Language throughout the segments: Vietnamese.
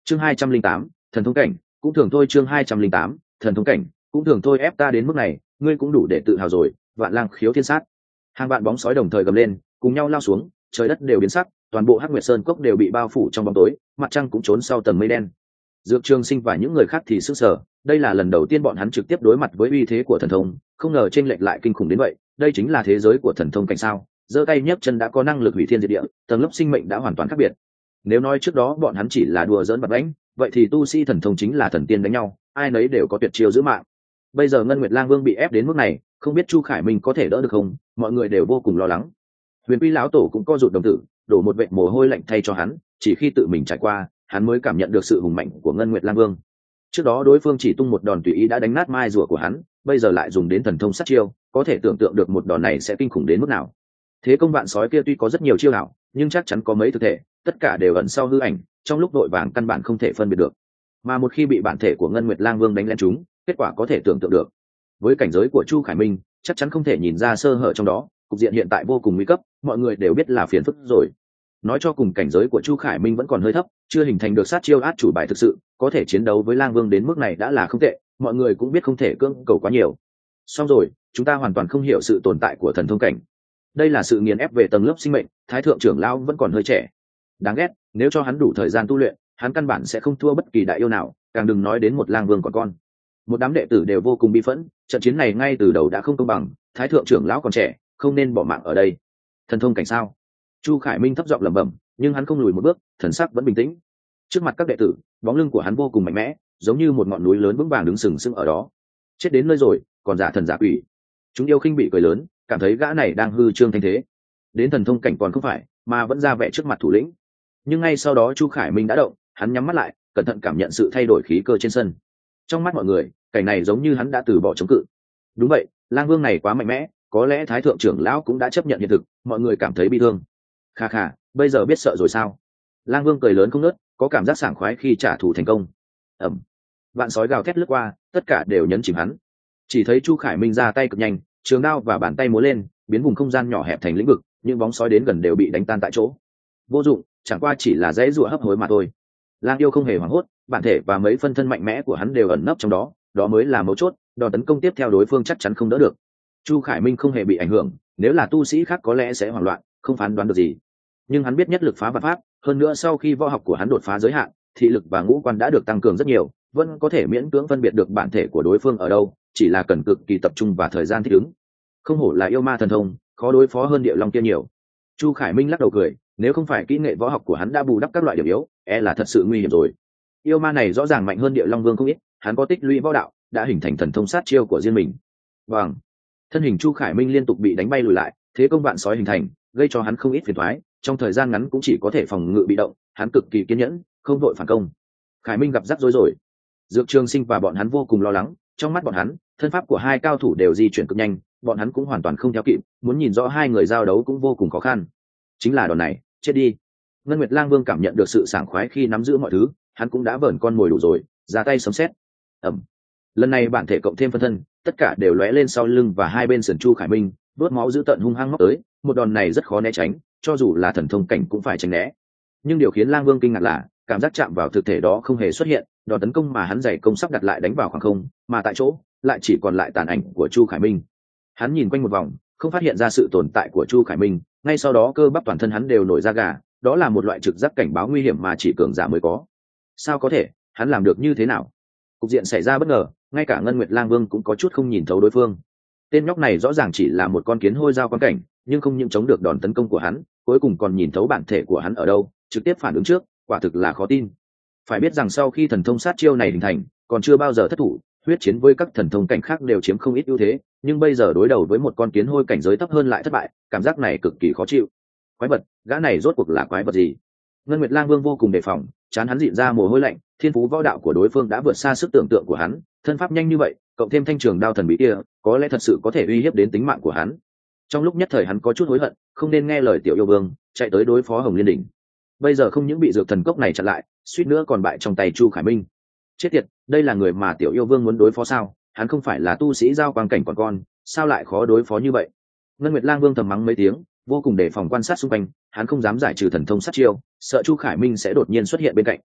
Chương 208, thần thông cảnh, cũng thường thôi. Chương 208, thần thông cảnh, cũng thường thôi. Ép ta đến mức này, ngươi cũng đủ để tự hào rồi. Vạn lang khiếu thiên sát. Hàng vạn bóng sói đồng thời gầm lên, cùng nhau lao xuống, trời đất đều biến sắc, toàn bộ Hắc Nguyệt Sơn cốc đều bị bao phủ trong bóng tối, mặt trăng cũng trốn sau tầng mây đen. Dược Trường Sinh và những người khác thì sững sờ, đây là lần đầu tiên bọn hắn trực tiếp đối mặt với uy thế của thần thông, không ngờ chênh lệch lại kinh khủng đến vậy, đây chính là thế giới của thần thông cảnh sao? Giơ tay nhấc chân đã có năng lực hủy thiên diệt địa, tầng lớp sinh mệnh đã hoàn toàn khác biệt. Nếu nói trước đó bọn hắn chỉ là đùa giỡn bật đánh, vậy thì tu sĩ thần thông chính là thần tiên đánh nhau, ai nấy đều có tuyệt chiêu giữ mạng. Bây giờ Ngân Nguyệt Lang Vương bị ép đến mức này, không biết Chu Khải Minh có thể đỡ được không? Mọi người đều vô cùng lo lắng. Huyền Quy lão tổ cũng co rụt đồng tử, đổ một vệt mồ hôi lạnh thay cho hắn, chỉ khi tự mình trải qua, hắn mới cảm nhận được sự hùng mạnh của Ngân Nguyệt Lang Vương. Trước đó đối phương chỉ tung một đòn tùy ý đã đánh nát mai rùa của hắn, bây giờ lại dùng đến thần thông sát chiêu, có thể tưởng tượng được một đòn này sẽ kinh khủng đến mức nào. Thế công vạn sói kia tuy có rất nhiều chiêu ảo, nhưng chắc chắn có mấy thực thể, tất cả đều ẩn sau hư ảnh, trong lúc đội vàng căn bản không thể phân biệt được. Mà một khi bị bản thể của Ngân Nguyệt Lang Vương đánh lén trúng, kết quả có thể tưởng tượng được. Với cảnh giới của Chu Khải Minh, chắc chắn không thể nhìn ra sơ hở trong đó, cục diện hiện tại vô cùng nguy cấp, mọi người đều biết là phiền phức rồi. Nói cho cùng cảnh giới của Chu Khải Minh vẫn còn hơi thấp, chưa hình thành được sát chiêu át chủ bài thực sự, có thể chiến đấu với Lang Vương đến mức này đã là không tệ, mọi người cũng biết không thể cưỡng cầu quá nhiều. Xong rồi, chúng ta hoàn toàn không hiểu sự tồn tại của thần thông cảnh. Đây là sự nghiền ép về tầng lớp sinh mệnh, Thái thượng trưởng lão vẫn còn hơi trẻ. Đáng ghét, nếu cho hắn đủ thời gian tu luyện, hắn căn bản sẽ không thua bất kỳ đại yêu nào, càng đừng nói đến một Lang Vương còn con. Một đám đệ tử đều vô cùng bi phẫn, trận chiến này ngay từ đầu đã không công bằng, Thái thượng trưởng lão còn trẻ, không nên bỏ mạng ở đây. Thần thông cảnh sao? Chu Khải Minh thấp giọng lẩm bẩm, nhưng hắn không lùi một bước, thần sắc vẫn bình tĩnh. Trước mặt các đệ tử, bóng lưng của hắn vô cùng mạnh mẽ, giống như một ngọn núi lớn vững vàng đứng sừng sững ở đó. Chết đến nơi rồi, còn giả thần giả quỷ. Chúng yêu khinh bị cười lớn, cảm thấy gã này đang hư trương thanh thế. Đến thần thông cảnh còn không phải, mà vẫn ra vẻ trước mặt thủ lĩnh. Nhưng ngay sau đó Chu Khải Minh đã động, hắn nhắm mắt lại, cẩn thận cảm nhận sự thay đổi khí cơ trên sân. Trong mắt mọi người, cảnh này giống như hắn đã từ bỏ chống cự. Đúng vậy, Lang Vương này quá mạnh mẽ, có lẽ Thái thượng trưởng lão cũng đã chấp nhận hiện thực, mọi người cảm thấy bi thương. Kha kha, bây giờ biết sợ rồi sao? Lang Vương cười lớn không ngớt, có cảm giác sảng khoái khi trả thù thành công. Ẩm. Vạn sói gào thét lướt qua, tất cả đều nhấn chìm hắn. Chỉ thấy Chu Khải Minh ra tay cực nhanh, trường đao và bàn tay múa lên, biến vùng không gian nhỏ hẹp thành lĩnh vực, những bóng sói đến gần đều bị đánh tan tại chỗ. Vô dụng, chẳng qua chỉ là dãy rùa hấp hối mà thôi. Lang yêu không hề hoảng hốt, bản thể và mấy phân thân mạnh mẽ của hắn đều ẩn nấp trong đó, đó mới là mấu chốt, đòn tấn công tiếp theo đối phương chắc chắn không đỡ được. Chu Khải Minh không hề bị ảnh hưởng, nếu là tu sĩ khác có lẽ sẽ hoảng loạn, không phán đoán được gì. Nhưng hắn biết nhất lực phá vạn pháp, hơn nữa sau khi võ học của hắn đột phá giới hạn, thị lực và ngũ quan đã được tăng cường rất nhiều, vẫn có thể miễn cưỡng phân biệt được bản thể của đối phương ở đâu, chỉ là cần cực kỳ tập trung và thời gian thích ứng. Không hổ là yêu ma thần thông, khó đối phó hơn Địa Long kia nhiều. Chu Khải Minh lắc đầu cười, nếu không phải kỹ nghệ võ học của hắn đã bù đắp các loại điểm yếu, là thật sự nguy hiểm rồi. Yêu ma này rõ ràng mạnh hơn Địa Long Vương không ít, hắn có tích lũy võ đạo, đã hình thành thần thông sát chiêu của riêng mình. Vâng. Thân hình Chu Khải Minh liên tục bị đánh bay lùi lại, thế công vạn sói hình thành, gây cho hắn không ít phiền toái, trong thời gian ngắn cũng chỉ có thể phòng ngự bị động, hắn cực kỳ kiên nhẫn, không vội phản công. Khải Minh gặp rắc rối rồi. Dược Trường Sinh và bọn hắn vô cùng lo lắng, trong mắt bọn hắn, thân pháp của hai cao thủ đều di chuyển cực nhanh, bọn hắn cũng hoàn toàn không theo kịp, muốn nhìn rõ hai người giao đấu cũng vô cùng khó khăn. Chính là đòn này, chết đi. Ngân Nguyệt Lang Vương cảm nhận được sự sảng khoái khi nắm giữ mọi thứ, hắn cũng đã vờn con mồi đủ rồi, ra tay sấm sét. Ầm. Lần này bản thể cộng thêm phân thân, tất cả đều lóe lên sau lưng và hai bên sườn Chu Khải Minh, đốt máu dữ tợn hung hăng móc tới, một đòn này rất khó né tránh, cho dù là thần thông cảnh cũng phải tránh né. Nhưng điều khiến Lang Vương kinh ngạc là, cảm giác chạm vào thực thể đó không hề xuất hiện, đòn tấn công mà hắn dày công sắp đặt lại đánh vào khoảng không, mà tại chỗ lại chỉ còn lại tàn ảnh của Chu Khải Minh. Hắn nhìn quanh một vòng, không phát hiện ra sự tồn tại của Chu Khải Minh, ngay sau đó cơ bắp toàn thân hắn đều nổi da gà, đó là một loại trực giác cảnh báo nguy hiểm mà chỉ cường giả mới có. Sao có thể, hắn làm được như thế nào? Cục diện xảy ra bất ngờ, ngay cả Ngân Nguyệt Lang Vương cũng có chút không nhìn thấu đối phương. Tên nhóc này rõ ràng chỉ là một con kiến hôi giao quan cảnh, nhưng không những chống được đòn tấn công của hắn, cuối cùng còn nhìn thấu bản thể của hắn ở đâu, trực tiếp phản ứng trước, quả thực là khó tin. Phải biết rằng sau khi thần thông sát chiêu này hình thành, còn chưa bao giờ thất thủ, huyết chiến với các thần thông cảnh khác đều chiếm không ít ưu thế, nhưng bây giờ đối đầu với một con kiến hôi cảnh giới thấp hơn lại thất bại, cảm giác này cực kỳ khó chịu. Quái vật, gã này rốt cuộc là quái vật gì? Ngân Nguyệt Lang Vương vô cùng đề phòng, chán hắn dịn ra mồ hôi lạnh, thiên phú võ đạo của đối phương đã vượt xa sức tưởng tượng của hắn, thân pháp nhanh như vậy, cộng thêm thanh trường đao thần bí kia, có lẽ thật sự có thể uy hiếp đến tính mạng của hắn. Trong lúc nhất thời hắn có chút hối hận, không nên nghe lời Tiểu Yêu Vương, chạy tới đối phó Hồng Liên Đỉnh. Bây giờ không những bị dược thần cốc này chặn lại, suýt nữa còn bại trong tay Chu Khải Minh. Chết tiệt, đây là người mà Tiểu Yêu Vương muốn đối phó sao? Hắn không phải là tu sĩ giao quang cảnh còn con, sao lại khó đối phó như vậy? Ngân Nguyệt Lang Vương thầm mắng mấy tiếng, vô cùng đề phòng quan sát xung quanh, hắn không dám giải trừ thần thông sát chiêu, sợ Chu Khải Minh sẽ đột nhiên xuất hiện bên cạnh.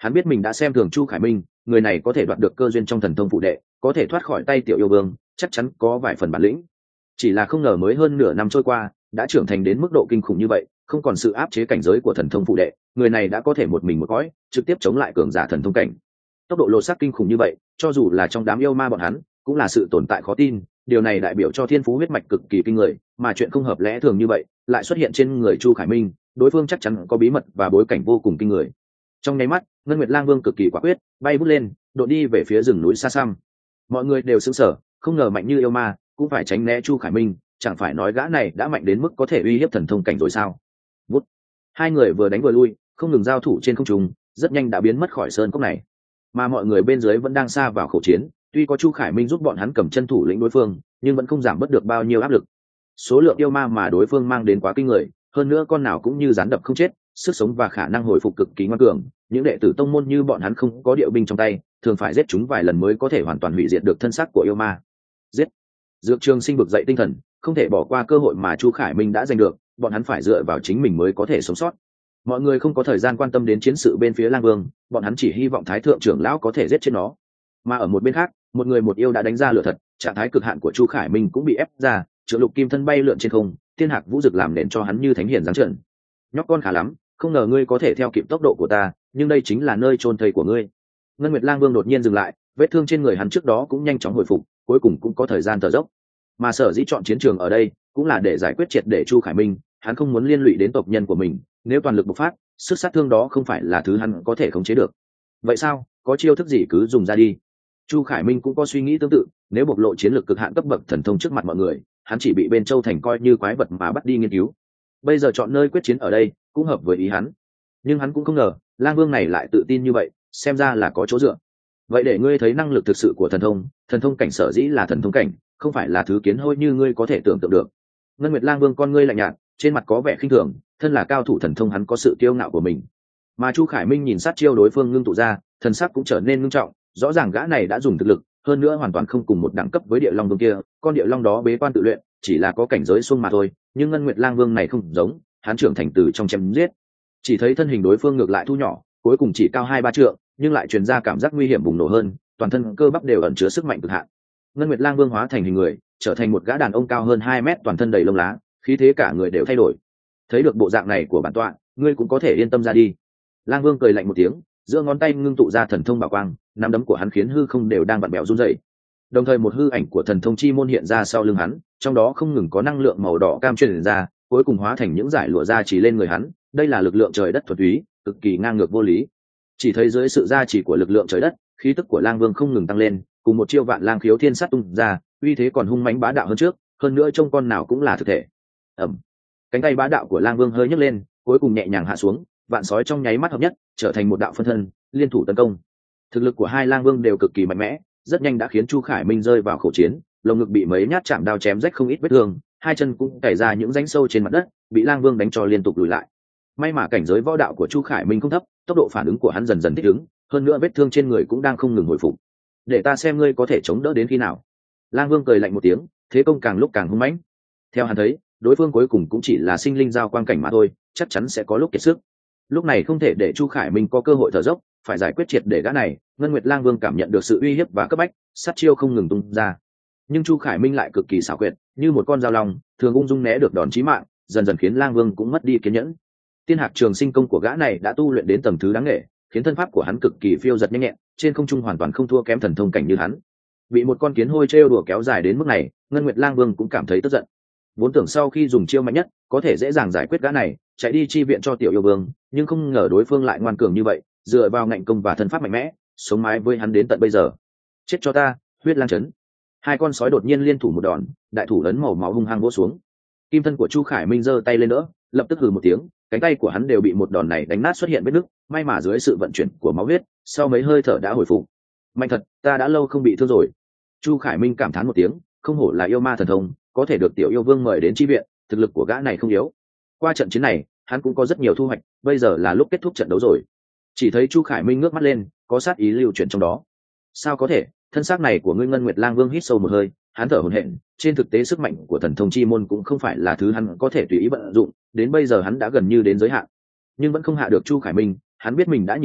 Hắn biết mình đã xem thường Chu Khải Minh, người này có thể đoạt được cơ duyên trong thần thông phụ đệ, có thể thoát khỏi tay tiểu yêu vương, chắc chắn có vài phần bản lĩnh. Chỉ là không ngờ mới hơn nửa năm trôi qua, đã trưởng thành đến mức độ kinh khủng như vậy, không còn sự áp chế cảnh giới của thần thông phụ đệ, người này đã có thể một mình một cõi, trực tiếp chống lại cường giả thần thông cảnh. Tốc độ lột xác kinh khủng như vậy, cho dù là trong đám yêu ma bọn hắn, cũng là sự tồn tại khó tin. Điều này đại biểu cho thiên phú huyết mạch cực kỳ kinh người, mà chuyện không hợp lẽ thường như vậy lại xuất hiện trên người Chu Khải Minh, đối phương chắc chắn có bí mật và bối cảnh vô cùng kinh người. Trong nháy mắt, Ngân Nguyệt Lang Vương cực kỳ quả quyết, bay vút lên, đột đi về phía rừng núi xa xăm. Mọi người đều sững sờ, không ngờ mạnh như yêu ma cũng phải tránh né Chu Khải Minh, chẳng phải nói gã này đã mạnh đến mức có thể uy hiếp thần thông cảnh rồi sao? Vút. Hai người vừa đánh vừa lui, không ngừng giao thủ trên không trung, rất nhanh đã biến mất khỏi sơn cốc này. Mà mọi người bên dưới vẫn đang sa vào khẩu chiến, tuy có Chu Khải Minh giúp bọn hắn cầm chân thủ lĩnh đối phương, nhưng vẫn không giảm bớt được bao nhiêu áp lực. Số lượng yêu ma mà đối phương mang đến quá kinh người, hơn nữa con nào cũng như rắn đập không chết, sức sống và khả năng hồi phục cực kỳ ngoan cường. Những đệ tử tông môn như bọn hắn không có điệu binh trong tay, thường phải giết chúng vài lần mới có thể hoàn toàn hủy diệt được thân xác của yêu ma. Giết! Dược Trường Sinh vực dậy tinh thần, không thể bỏ qua cơ hội mà Chu Khải Minh đã giành được, bọn hắn phải dựa vào chính mình mới có thể sống sót. Mọi người không có thời gian quan tâm đến chiến sự bên phía Lang Vương, bọn hắn chỉ hy vọng Thái thượng trưởng lão có thể giết chết nó. Mà ở một bên khác, một người một yêu đã đánh ra lửa thật, trạng thái cực hạn của Chu Khải Minh cũng bị ép ra, trượng lục kim thân bay lượn trên không, thiên hạc vũ dực làm nền cho hắn như thánh hiền giáng trần. Nhóc con khá lắm, không ngờ ngươi có thể theo kịp tốc độ của ta, nhưng đây chính là nơi chôn thây của ngươi. Ngân Nguyệt Lang Vương đột nhiên dừng lại, vết thương trên người hắn trước đó cũng nhanh chóng hồi phục, cuối cùng cũng có thời gian thở dốc. Mà sở dĩ chọn chiến trường ở đây, cũng là để giải quyết triệt để Chu Khải Minh, hắn không muốn liên lụy đến tộc nhân của mình, nếu toàn lực bộc phát, sức sát thương đó không phải là thứ hắn có thể khống chế được. Vậy sao, có chiêu thức gì cứ dùng ra đi. Chu Khải Minh cũng có suy nghĩ tương tự, nếu bộc lộ chiến lược cực hạn cấp bậc thần thông trước mặt mọi người, hắn chỉ bị bên Châu Thành coi như quái vật mà bắt đi nghiên cứu. Bây giờ chọn nơi quyết chiến ở đây, cũng hợp với ý hắn. Nhưng hắn cũng không ngờ, Lang Vương này lại tự tin như vậy, xem ra là có chỗ dựa. Vậy để ngươi thấy năng lực thực sự của thần thông cảnh sở dĩ là thần thông cảnh, không phải là thứ kiến hôi như ngươi có thể tưởng tượng được. Ngân Nguyệt Lang Vương con ngươi lạnh nhạt, trên mặt có vẻ khinh thường, thân là cao thủ thần thông hắn có sự kiêu ngạo của mình. Mà Chu Khải Minh nhìn sát chiêu đối phương ngưng tụ ra, thần sắc cũng trở nên ngưng trọng, rõ ràng gã này đã dùng thực lực, hơn nữa hoàn toàn không cùng một đẳng cấp với Địa Long Vương kia, con Địa Long đó bế quan tự luyện, chỉ là có cảnh giới xuông mà thôi, nhưng Ngân Nguyệt Lang Vương này không giống, hắn trưởng thành từ trong chém giết. Chỉ thấy thân hình đối phương ngược lại thu nhỏ, cuối cùng chỉ cao 2-3 trượng, nhưng lại truyền ra cảm giác nguy hiểm bùng nổ hơn, toàn thân cơ bắp đều ẩn chứa sức mạnh cực hạn. Ngân Nguyệt Lang Vương hóa thành hình người, trở thành một gã đàn ông cao hơn 2 mét, toàn thân đầy lông lá, khí thế cả người đều thay đổi. Thấy được bộ dạng này của bản tọa, ngươi cũng có thể yên tâm ra đi. Lang Vương cười lạnh một tiếng, giữa ngón tay ngưng tụ ra thần thông bảo quang, nắm đấm của hắn khiến hư không đều đang vặn bẹo run rẩy. Đồng thời một hư ảnh của thần thông chi môn hiện ra sau lưng hắn, trong đó không ngừng có năng lượng màu đỏ cam truyền ra, cuối cùng hóa thành những dải lụa ra chỉ lên người hắn. Đây là lực lượng trời đất thuần túy, cực kỳ ngang ngược vô lý. Chỉ thấy dưới sự gia trì của lực lượng trời đất, khí tức của Lang Vương không ngừng tăng lên, cùng một chiêu vạn lang khiếu thiên sát tung ra, uy thế còn hung mãnh bá đạo hơn trước, hơn nữa trông con nào cũng là thực thể. Ầm. Cánh tay bá đạo của Lang Vương hơi nhấc lên, cuối cùng nhẹ nhàng hạ xuống, vạn sói trong nháy mắt hợp nhất, trở thành một đạo phân thân, liên thủ tấn công. Thực lực của hai Lang Vương đều cực kỳ mạnh mẽ, rất nhanh đã khiến Chu Khải Minh rơi vào khẩu chiến, lồng ngực bị mấy nhát chạm đao chém rách không ít vết thương, hai chân cũng chảy ra những rãnh sâu trên mặt đất, bị Lang Vương đánh cho liên tục lùi lại. May mà cảnh giới võ đạo của Chu Khải Minh không thấp, tốc độ phản ứng của hắn dần dần thích ứng, hơn nữa vết thương trên người cũng đang không ngừng hồi phục. Để ta xem ngươi có thể chống đỡ đến khi nào. Lang Vương cười lạnh một tiếng, thế công càng lúc càng hung mãnh. Theo hắn thấy, đối phương cuối cùng cũng chỉ là sinh linh giao quang cảnh mà thôi, chắc chắn sẽ có lúc kiệt sức. Lúc này không thể để Chu Khải Minh có cơ hội thở dốc, phải giải quyết triệt để gã này. Ngân Nguyệt Lang Vương cảm nhận được sự uy hiếp và cấp bách, sát chiêu không ngừng tung ra. Nhưng Chu Khải Minh lại cực kỳ xảo quyệt, như một con dao long, thường ung dung né được đòn chí mạng, dần dần khiến Lang Vương cũng mất đi kiên nhẫn. Tiên Hạc Trường Sinh công của gã này đã tu luyện đến tầng thứ đáng nghệ, khiến thân pháp của hắn cực kỳ phiêu giật nhanh nhẹn, trên không trung hoàn toàn không thua kém thần thông cảnh như hắn. Bị một con kiến hôi trêu đùa kéo dài đến mức này, Ngân Nguyệt Lang Vương cũng cảm thấy tức giận. Vốn tưởng sau khi dùng chiêu mạnh nhất, có thể dễ dàng giải quyết gã này, chạy đi chi viện cho Tiểu Yêu Vương, nhưng không ngờ đối phương lại ngoan cường như vậy, dựa vào ngạnh công và thân pháp mạnh mẽ, sống mái với hắn đến tận bây giờ. Chết cho ta, huyết lang chấn. Hai con sói đột nhiên liên thủ một đòn, đại thủ lớn màu máu hung hăng vỗ xuống. Kim thân của Chu Khải Minh giơ tay lên đỡ, lập tức hừ một tiếng, cánh tay của hắn đều bị một đòn này đánh nát xuất hiện vết nứt, may mà dưới sự vận chuyển của máu huyết, sau mấy hơi thở đã hồi phục. Mạnh thật, ta đã lâu không bị thương rồi. Chu Khải Minh cảm thán một tiếng, không hổ là yêu ma thần thông, có thể được Tiểu Yêu Vương mời đến chi viện, thực lực của gã này không yếu. Qua trận chiến này, hắn cũng có rất nhiều thu hoạch, bây giờ là lúc kết thúc trận đấu rồi. Chỉ thấy Chu Khải Minh ngước mắt lên, có sát ý lưu chuyển trong đó. Sao có thể, thân xác này của ngươi? Ngân Nguyệt Lang Vương hít sâu một hơi, hắn thở hổn hển, trên thực tế sức mạnh của thần thông chi môn cũng không phải là thứ hắn có thể tùy ý vận dụng, đến bây giờ hắn đã gần như đến giới hạn, nhưng vẫn không hạ được Chu Khải Minh. Hắn biết mình đã nhìn lầm,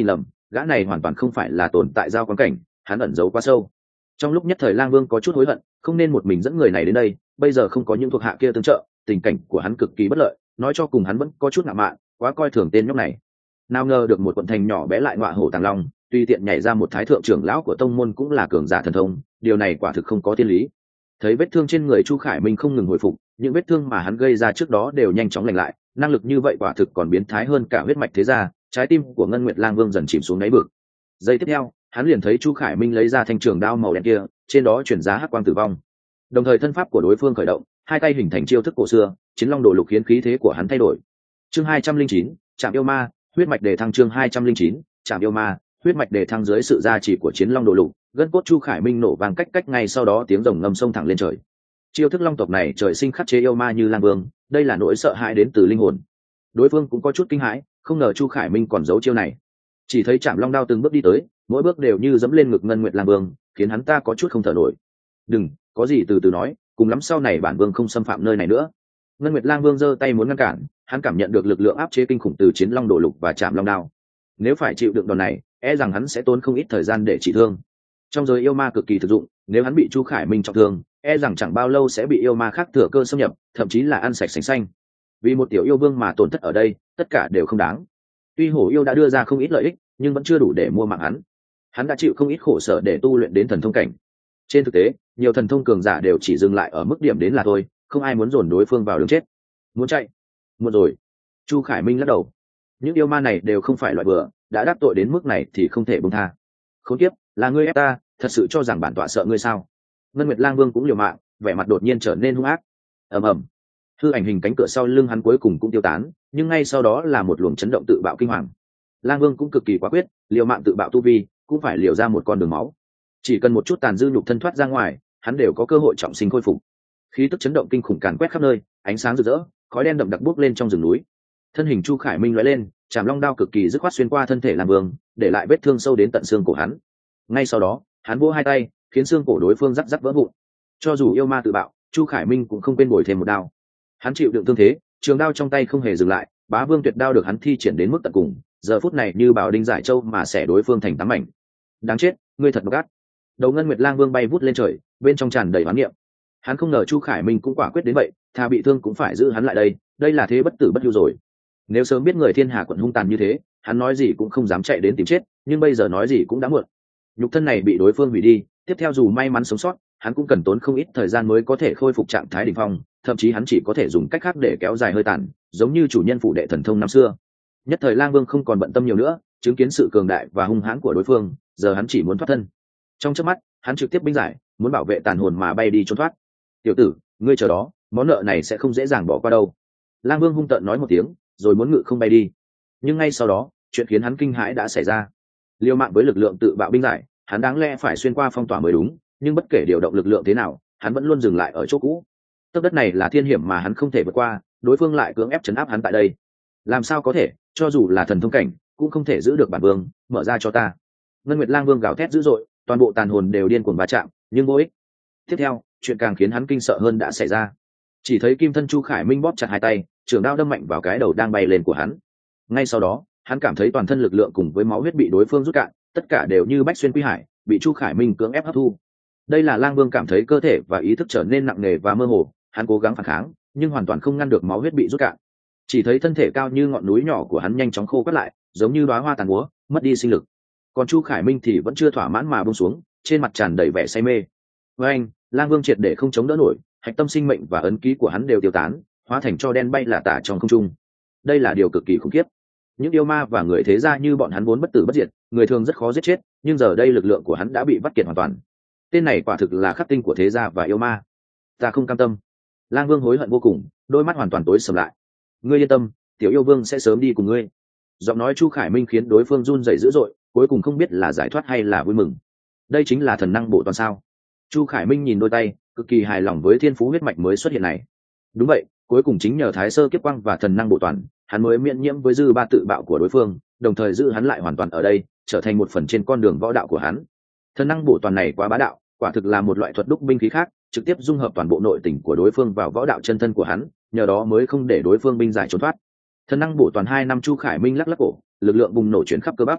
gã này hoàn toàn không phải là tồn tại giao quan cảnh, hắn ẩn giấu quá sâu. Trong lúc nhất thời Lang Vương có chút hối hận, không nên một mình dẫn người này đến đây, bây giờ không có những thuộc hạ kia tương trợ, tình cảnh của hắn cực kỳ bất lợi, nói cho cùng hắn vẫn có chút ngạo mạn, quá coi thường tên nhóc này. Nào ngờ được một quận thành nhỏ bé lại ngọa hổ tàng long, tuy tiện nhảy ra một thái thượng trưởng lão của tông môn cũng là cường giả thần thông, điều này quả thực không có thiên lý. Thấy vết thương trên người Chu Khải Minh không ngừng hồi phục, những vết thương mà hắn gây ra trước đó đều nhanh chóng lành lại, năng lực như vậy quả thực còn biến thái hơn cả huyết mạch thế gia. Trái tim của Ngân Nguyệt Lang Vương dần chìm xuống đáy vực. Giây tiếp theo, hắn liền thấy Chu Khải Minh lấy ra thanh trường đao màu đen kia, trên đó chuyển giá hắc quang tử vong. Đồng thời thân pháp của đối phương khởi động, hai tay hình thành chiêu thức cổ xưa, Chiến Long Đồ Lục khiến khí thế của hắn thay đổi. Chương 209, Trảm yêu ma, huyết mạch đề thăng. Chương 209, Trảm yêu ma, huyết mạch đề thăng. Dưới sự gia trì của Chiến Long Đồ Lục, gân cốt Chu Khải Minh nổ vang cách cách, ngay sau đó tiếng rồng ngâm sông thẳng lên trời. Chiêu thức long tộc này trời sinh khắc chế yêu ma như Lang Vương, đây là nỗi sợ hãi đến từ linh hồn. Đối phương cũng có chút kinh hãi, không ngờ Chu Khải Minh còn giấu chiêu này. Chỉ thấy Trảm Long đao từng bước đi tới, mỗi bước đều như dẫm lên ngực Ngân Nguyệt Lang Vương, khiến hắn ta có chút không thở nổi. Đừng, có gì từ từ nói, cùng lắm sau này bản vương không xâm phạm nơi này nữa. Ngân Nguyệt Lang Vương giơ tay muốn ngăn cản, hắn cảm nhận được lực lượng áp chế kinh khủng từ Chiến Long Đồ Lục và Trảm Long đao. Nếu phải chịu đựng đòn này, e rằng hắn sẽ tốn không ít thời gian để trị thương. Trong giới yêu ma cực kỳ thực dụng, nếu hắn bị Chu Khải Minh trọng thương, e rằng chẳng bao lâu sẽ bị yêu ma khác thừa cơ xâm nhập, thậm chí là ăn sạch sành xanh. Vì một tiểu yêu vương mà tổn thất ở đây, tất cả đều không đáng. Tuy hổ yêu đã đưa ra không ít lợi ích, nhưng vẫn chưa đủ để mua mạng hắn. Hắn đã chịu không ít khổ sở để tu luyện đến thần thông cảnh. Trên thực tế, nhiều thần thông cường giả đều chỉ dừng lại ở mức điểm đến là thôi, không ai muốn dồn đối phương vào đường chết. Muốn chạy, muộn rồi. Chu Khải Minh lắc đầu. Những yêu ma này đều không phải loại bừa, đã đắc tội đến mức này thì không thể buông tha. Khốn kiếp, là ngươi ép ta, thật sự cho rằng bản tọa sợ ngươi sao? Ngân Nguyệt Lang Vương cũng liều mạng, vẻ mặt đột nhiên trở nên hung ác. Ầm ầm. Hư ảnh hình cánh cửa sau lưng hắn cuối cùng cũng tiêu tán, nhưng ngay sau đó là một luồng chấn động tự bạo kinh hoàng. Lang Vương cũng cực kỳ quả quyết, liều mạng tự bạo tu vi, cũng phải liều ra một con đường máu. Chỉ cần một chút tàn dư nhục thân thoát ra ngoài, hắn đều có cơ hội trọng sinh khôi phục. Khí tức chấn động kinh khủng càn quét khắp nơi, ánh sáng rực rỡ, khói đen đậm đặc bốc lên trong rừng núi. Thân hình Chu Khải Minh lóe lên, Trảm Long đao cực kỳ dứt khoát xuyên qua thân thể Lang Vương, để lại vết thương sâu đến tận xương cổ hắn. Ngay sau đó, hắn vỗ hai tay, khiến xương cổ đối phương rắc rắc vỡ vụn. Cho dù yêu ma tự bạo, Chu Khải Minh cũng không quên bồi thêm một đao. Hắn chịu đựng thương thế, trường đao trong tay không hề dừng lại, Bá Vương Tuyệt đao được hắn thi triển đến mức tận cùng, giờ phút này như bảo đinh giải châu mà xẻ đối phương thành tám mảnh. Đáng chết, ngươi thật độc ác. Đầu Ngân Nguyệt Lang Vương bay vút lên trời, bên trong tràn đầy oán niệm. Hắn không ngờ Chu Khải Minh cũng quả quyết đến vậy, thà bị thương cũng phải giữ hắn lại đây là thế bất tử bất hưu rồi. Nếu sớm biết người Thiên Hà quận hung tàn như thế, hắn nói gì cũng không dám chạy đến tìm chết, nhưng bây giờ nói gì cũng đã muộn. Nhục thân này bị đối phương hủy đi, tiếp theo dù may mắn sống sót, hắn cũng cần tốn không ít thời gian mới có thể khôi phục trạng thái đỉnh phong, thậm chí hắn chỉ có thể dùng cách khác để kéo dài hơi tàn, giống như chủ nhân phủ đệ thần thông năm xưa. Nhất thời Lang Vương không còn bận tâm nhiều nữa, chứng kiến sự cường đại và hung hãn của đối phương, giờ hắn chỉ muốn thoát thân. Trong chớp mắt, hắn trực tiếp binh giải, muốn bảo vệ tàn hồn mà bay đi trốn thoát. "Tiểu tử, ngươi chờ đó, món nợ này sẽ không dễ dàng bỏ qua đâu." Lang Vương hung tợn nói một tiếng, rồi muốn ngự không bay đi. Nhưng ngay sau đó, chuyện khiến hắn kinh hãi đã xảy ra. Liều mạng với lực lượng tự bạo binh giải, hắn đáng lẽ phải xuyên qua phong tỏa mới đúng, nhưng bất kể điều động lực lượng thế nào, hắn vẫn luôn dừng lại ở chỗ cũ. Tấc đất này là thiên hiểm mà hắn không thể vượt qua, đối phương lại cưỡng ép trấn áp hắn tại đây. Làm sao có thể, cho dù là thần thông cảnh, cũng không thể giữ được bản vương, mở ra cho ta. Ngân Nguyệt Lang Vương gào thét dữ dội, toàn bộ tàn hồn đều điên cuồng va chạm, nhưng vô ích. Tiếp theo, chuyện càng khiến hắn kinh sợ hơn đã xảy ra. Chỉ thấy kim thân Chu Khải Minh bóp chặt hai tay, trường đao đâm mạnh vào cái đầu đang bay lên của hắn. Ngay sau đó, hắn cảm thấy toàn thân lực lượng cùng với máu huyết bị đối phương rút cạn, tất cả đều như bách xuyên quy hải, bị Chu Khải Minh cưỡng ép hấp thu. Đây là Lang Vương cảm thấy cơ thể và ý thức trở nên nặng nề và mơ hồ, hắn cố gắng phản kháng, nhưng hoàn toàn không ngăn được máu huyết bị rút cạn. Chỉ thấy thân thể cao như ngọn núi nhỏ của hắn nhanh chóng khô quắt lại, giống như đóa hoa tàn úa, mất đi sinh lực. Còn Chu Khải Minh thì vẫn chưa thỏa mãn mà buông xuống, trên mặt tràn đầy vẻ say mê. Với anh, Lang Vương triệt để không chống đỡ nổi, hạch tâm sinh mệnh và ấn ký của hắn đều tiêu tán, hóa thành tro đen bay lả tả trong không trung. Đây là điều cực kỳ khủng khiếp. Những yêu ma và người thế gia như bọn hắn vốn bất tử bất diệt, người thường rất khó giết chết, nhưng giờ đây lực lượng của hắn đã bị vắt kiệt hoàn toàn. Tên này quả thực là khắc tinh của thế gia và yêu ma. Ta không cam tâm. Lang Vương hối hận vô cùng, đôi mắt hoàn toàn tối sầm lại. Ngươi yên tâm, tiểu yêu vương sẽ sớm đi cùng ngươi. Giọng nói Chu Khải Minh khiến đối phương run rẩy dữ dội, cuối cùng không biết là giải thoát hay là vui mừng. Đây chính là thần năng bộ toàn sao? Chu Khải Minh nhìn đôi tay, cực kỳ hài lòng với thiên phú huyết mạch mới xuất hiện này. Đúng vậy, cuối cùng chính nhờ Thái Sơ Kiếp Quang và thần năng bộ toàn, hắn mới miễn nhiễm với dư ba tự bạo của đối phương, đồng thời giữ hắn lại hoàn toàn ở đây, trở thành một phần trên con đường võ đạo của hắn. Thần năng bộ toàn này quá bá đạo, quả thực là một loại thuật đúc binh khí khác, trực tiếp dung hợp toàn bộ nội tình của đối phương vào võ đạo chân thân của hắn, nhờ đó mới không để đối phương binh giải trốn thoát. Thần năng bổ toàn 2 năm. Chu Khải Minh lắc lắc cổ, lực lượng bùng nổ chuyển khắp cơ bắp.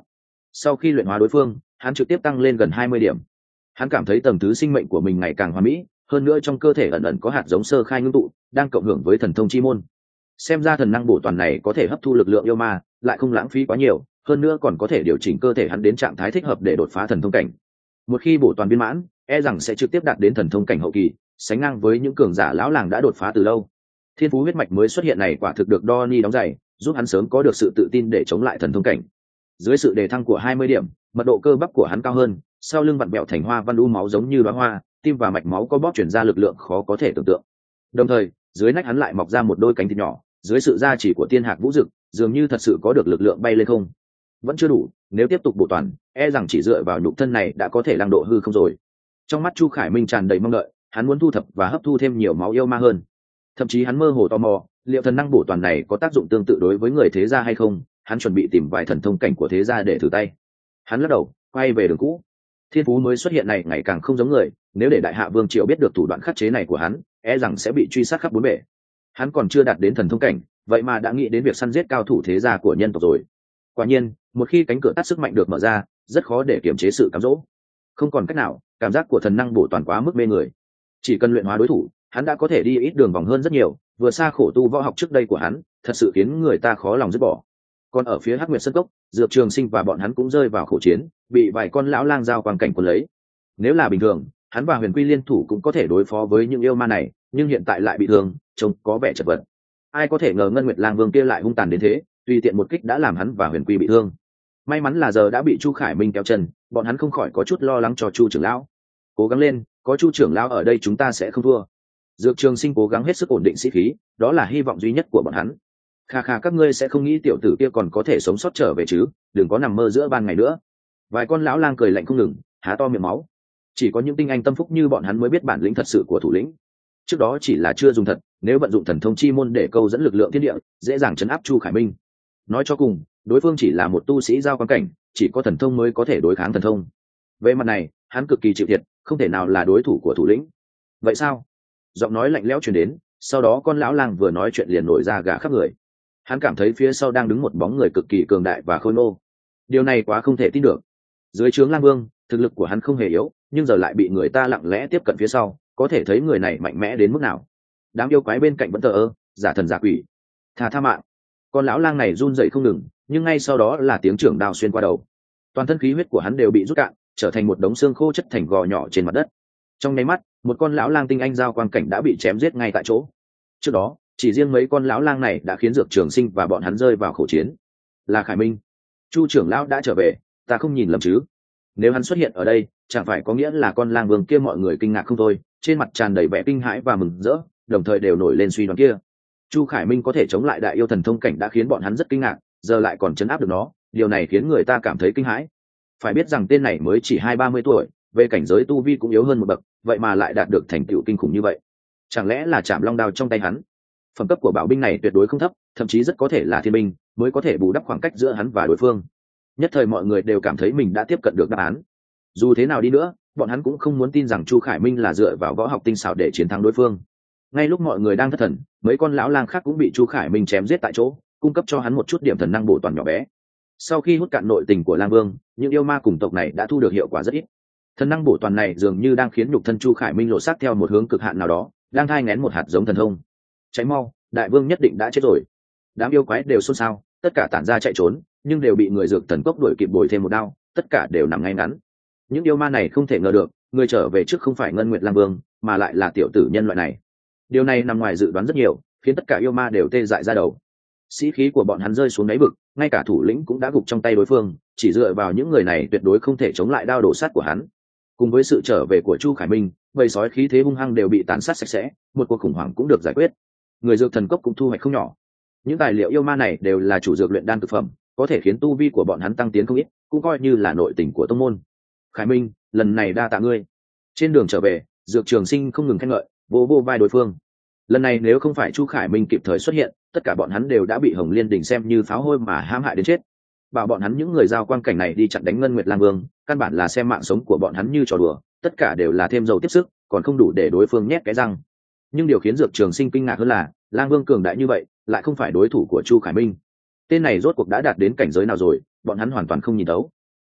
Sau khi luyện hóa đối phương, hắn trực tiếp tăng lên gần 20 điểm. Hắn cảm thấy tầng thứ sinh mệnh của mình ngày càng hoàn mỹ, hơn nữa trong cơ thể ẩn ẩn có hạt giống sơ khai ngưng tụ, đang cộng hưởng với thần thông chi môn. Xem ra thần năng bổ toàn này có thể hấp thu lực lượng yêu ma, lại không lãng phí quá nhiều, hơn nữa còn có thể điều chỉnh cơ thể hắn đến trạng thái thích hợp để đột phá thần thông cảnh. Một khi bổ toàn viên mãn, e rằng sẽ trực tiếp đạt đến thần thông cảnh hậu kỳ, sánh ngang với những cường giả lão làng đã đột phá từ lâu. Thiên phú huyết mạch mới xuất hiện này quả thực được Donnie đóng giày, giúp hắn sớm có được sự tự tin để chống lại thần thông cảnh. Dưới sự đề thăng của 20 điểm, mật độ cơ bắp của hắn cao hơn, sau lưng vặn vẹo thành hoa văn u máu giống như đóa hoa, tim và mạch máu có bóp chuyển ra lực lượng khó có thể tưởng tượng. Đồng thời, dưới nách hắn lại mọc ra một đôi cánh thịt nhỏ, dưới sự gia trì của tiên hạc vũ dực, dường như thật sự có được lực lượng bay lên không. Vẫn chưa đủ, nếu tiếp tục bổ toàn, e rằng chỉ dựa vào nhục thân này đã có thể lăng độ hư không rồi. Trong mắt Chu Khải Minh tràn đầy mong đợi, hắn muốn thu thập và hấp thu thêm nhiều máu yêu ma hơn. Thậm chí hắn mơ hồ tò mò, liệu thần năng bổ toàn này có tác dụng tương tự đối với người thế gia hay không. Hắn chuẩn bị tìm vài thần thông cảnh của thế gia để thử tay. Hắn lắc đầu, quay về đường cũ. Thiên phú mới xuất hiện này ngày càng không giống người, nếu để đại hạ vương triều biết được thủ đoạn khắc chế này của hắn, e rằng sẽ bị truy sát khắp bốn bể. Hắn còn chưa đạt đến thần thông cảnh, vậy mà đã nghĩ đến việc săn giết cao thủ thế gia của nhân tộc rồi. Quả nhiên, một khi cánh cửa tắt sức mạnh được mở ra, rất khó để kiềm chế sự cám dỗ. Không còn cách nào, cảm giác của thần năng bổ toàn quá mức mê người. Chỉ cần luyện hóa đối thủ, hắn đã có thể đi ít đường vòng hơn rất nhiều, vừa xa khổ tu võ học trước đây của hắn, thật sự khiến người ta khó lòng dứt bỏ. Còn ở phía Hắc Nguyệt Sơn Cốc, Dược Trường Sinh và bọn hắn cũng rơi vào khổ chiến, bị vài con lão lang giao quang cảnh cuốn lấy. Nếu là bình thường, hắn và Huyền Quy liên thủ cũng có thể đối phó với những yêu ma này, nhưng hiện tại lại bị thương, trông có vẻ chật vật. Ai có thể ngờ Ngân Nguyệt Lang Vương kia lại hung tàn đến thế, tùy tiện một kích đã làm hắn và Huyền Quy bị thương. May mắn là giờ đã bị Chu Khải Minh kéo chân, bọn hắn không khỏi có chút lo lắng cho Chu trưởng lão. Cố gắng lên, có Chu trưởng lão ở đây chúng ta sẽ không thua. Dược Trường Sinh cố gắng hết sức ổn định sĩ khí, đó là hy vọng duy nhất của bọn hắn. Kha kha, các ngươi sẽ không nghĩ tiểu tử kia còn có thể sống sót trở về chứ, đừng có nằm mơ giữa ban ngày nữa. Vài con lão lang cười lạnh không ngừng, há to miệng máu. Chỉ có những tinh anh tâm phúc như bọn hắn mới biết bản lĩnh thật sự của thủ lĩnh. Trước đó chỉ là chưa dùng thật, nếu vận dụng thần thông chi môn để câu dẫn lực lượng thiên địa, dễ dàng chấn áp Chu Khải Minh. Nói cho cùng, đối phương chỉ là một tu sĩ giao quan cảnh, chỉ có thần thông mới có thể đối kháng thần thông. Về mặt này, hắn cực kỳ chịu thiệt, không thể nào là đối thủ của thủ lĩnh. Vậy sao? Giọng nói lạnh lẽo truyền đến, sau đó con lão lang vừa nói chuyện liền nổi ra gà khắp người. Hắn cảm thấy phía sau đang đứng một bóng người cực kỳ cường đại và khôi ngô. Điều này quá không thể tin được. Dưới trướng Lang Vương, thực lực của hắn không hề yếu, nhưng giờ lại bị người ta lặng lẽ tiếp cận phía sau, có thể thấy người này mạnh mẽ đến mức nào. Đám yêu quái bên cạnh vẫn thờ ơ, giả thần giả quỷ. Tha mạng. Con lão lang này run dậy không ngừng, nhưng ngay sau đó là tiếng trưởng đao xuyên qua đầu. Toàn thân khí huyết của hắn đều bị rút cạn, trở thành một đống xương khô chất thành gò nhỏ trên mặt đất. Trong nháy mắt, một con lão lang tinh anh giao quang cảnh đã bị chém giết ngay tại chỗ. Trước đó, chỉ riêng mấy con lão lang này đã khiến Dược Trường Sinh và bọn hắn rơi vào khổ chiến. Là Khải Minh. Chu trưởng lão đã trở về, ta không nhìn lầm chứ? Nếu hắn xuất hiện ở đây, chẳng phải có nghĩa là con lang vương kia mọi người kinh ngạc không thôi, trên mặt tràn đầy vẻ kinh hãi và mừng rỡ, đồng thời đều nổi lên suy đoán kia. Chu Khải Minh có thể chống lại đại yêu thần thông cảnh đã khiến bọn hắn rất kinh ngạc, giờ lại còn chấn áp được nó, điều này khiến người ta cảm thấy kinh hãi. Phải biết rằng tên này mới chỉ 20-30 tuổi, về cảnh giới tu vi cũng yếu hơn một bậc, vậy mà lại đạt được thành tựu kinh khủng như vậy. Chẳng lẽ là Trảm Long đao trong tay hắn? Phẩm cấp của bảo binh này tuyệt đối không thấp, thậm chí rất có thể là thiên binh, mới có thể bù đắp khoảng cách giữa hắn và đối phương. Nhất thời mọi người đều cảm thấy mình đã tiếp cận được đáp án. Dù thế nào đi nữa, bọn hắn cũng không muốn tin rằng Chu Khải Minh là dựa vào võ học tinh xảo để chiến thắng đối phương. Ngay lúc mọi người đang thất thần, mấy con lão lang khác cũng bị Chu Khải Minh chém giết tại chỗ, cung cấp cho hắn một chút điểm thần năng bổ toàn nhỏ bé. Sau khi hút cạn nội tình của Lang Vương, những yêu ma cùng tộc này đã thu được hiệu quả rất ít. Thần năng bổ toàn này dường như đang khiến nhục thân Chu Khải Minh lộ sát theo một hướng cực hạn nào đó, đang thai nghén một hạt giống thần thông. Cháy mau, đại vương nhất định đã chết rồi. Đám yêu quái đều xôn xao, tất cả tản ra chạy trốn, nhưng đều bị người dược thần cốc đuổi kịp bồi thêm một đao, tất cả đều nằm ngay ngắn. Những yêu ma này không thể ngờ được, người trở về trước không phải Ngân Nguyệt Lang Vương, mà lại là tiểu tử nhân loại này. Điều này nằm ngoài dự đoán rất nhiều, khiến tất cả yêu ma đều tê dại ra đầu. Sĩ khí của bọn hắn rơi xuống đáy vực, ngay cả thủ lĩnh cũng đã gục trong tay đối phương, chỉ dựa vào những người này tuyệt đối không thể chống lại đao đổ sát của hắn. Cùng với sự trở về của Chu Khải Minh, bầy sói khí thế hung hăng đều bị tàn sát sạch sẽ, một cuộc khủng hoảng cũng được giải quyết. Người dược thần cốc cũng thu hoạch không nhỏ. Những tài liệu yêu ma này đều là chủ dược luyện đan thực phẩm, có thể khiến tu vi của bọn hắn tăng tiến không ít, cũng coi như là nội tình của tông môn. Khải Minh, lần này đa tạ ngươi. Trên đường trở về, Dược Trường Sinh không ngừng khen ngợi, vỗ vỗ vai đối phương. Lần này nếu không phải Chu Khải Minh kịp thời xuất hiện, tất cả bọn hắn đều đã bị Hồng Liên Đình xem như pháo hôi mà hãm hại đến chết. Bảo bọn hắn những người giao quang cảnh này đi chặn đánh Ngân Nguyệt Lang Vương, căn bản là xem mạng sống của bọn hắn như trò đùa, tất cả đều là thêm dầu tiếp sức, còn không đủ để đối phương nhét cái răng. Nhưng điều khiến Dược Trường Sinh kinh ngạc hơn là, Lang Vương cường đại như vậy, lại không phải đối thủ của Chu Khải Minh. Tên này rốt cuộc đã đạt đến cảnh giới nào rồi, bọn hắn hoàn toàn không nhìn thấu.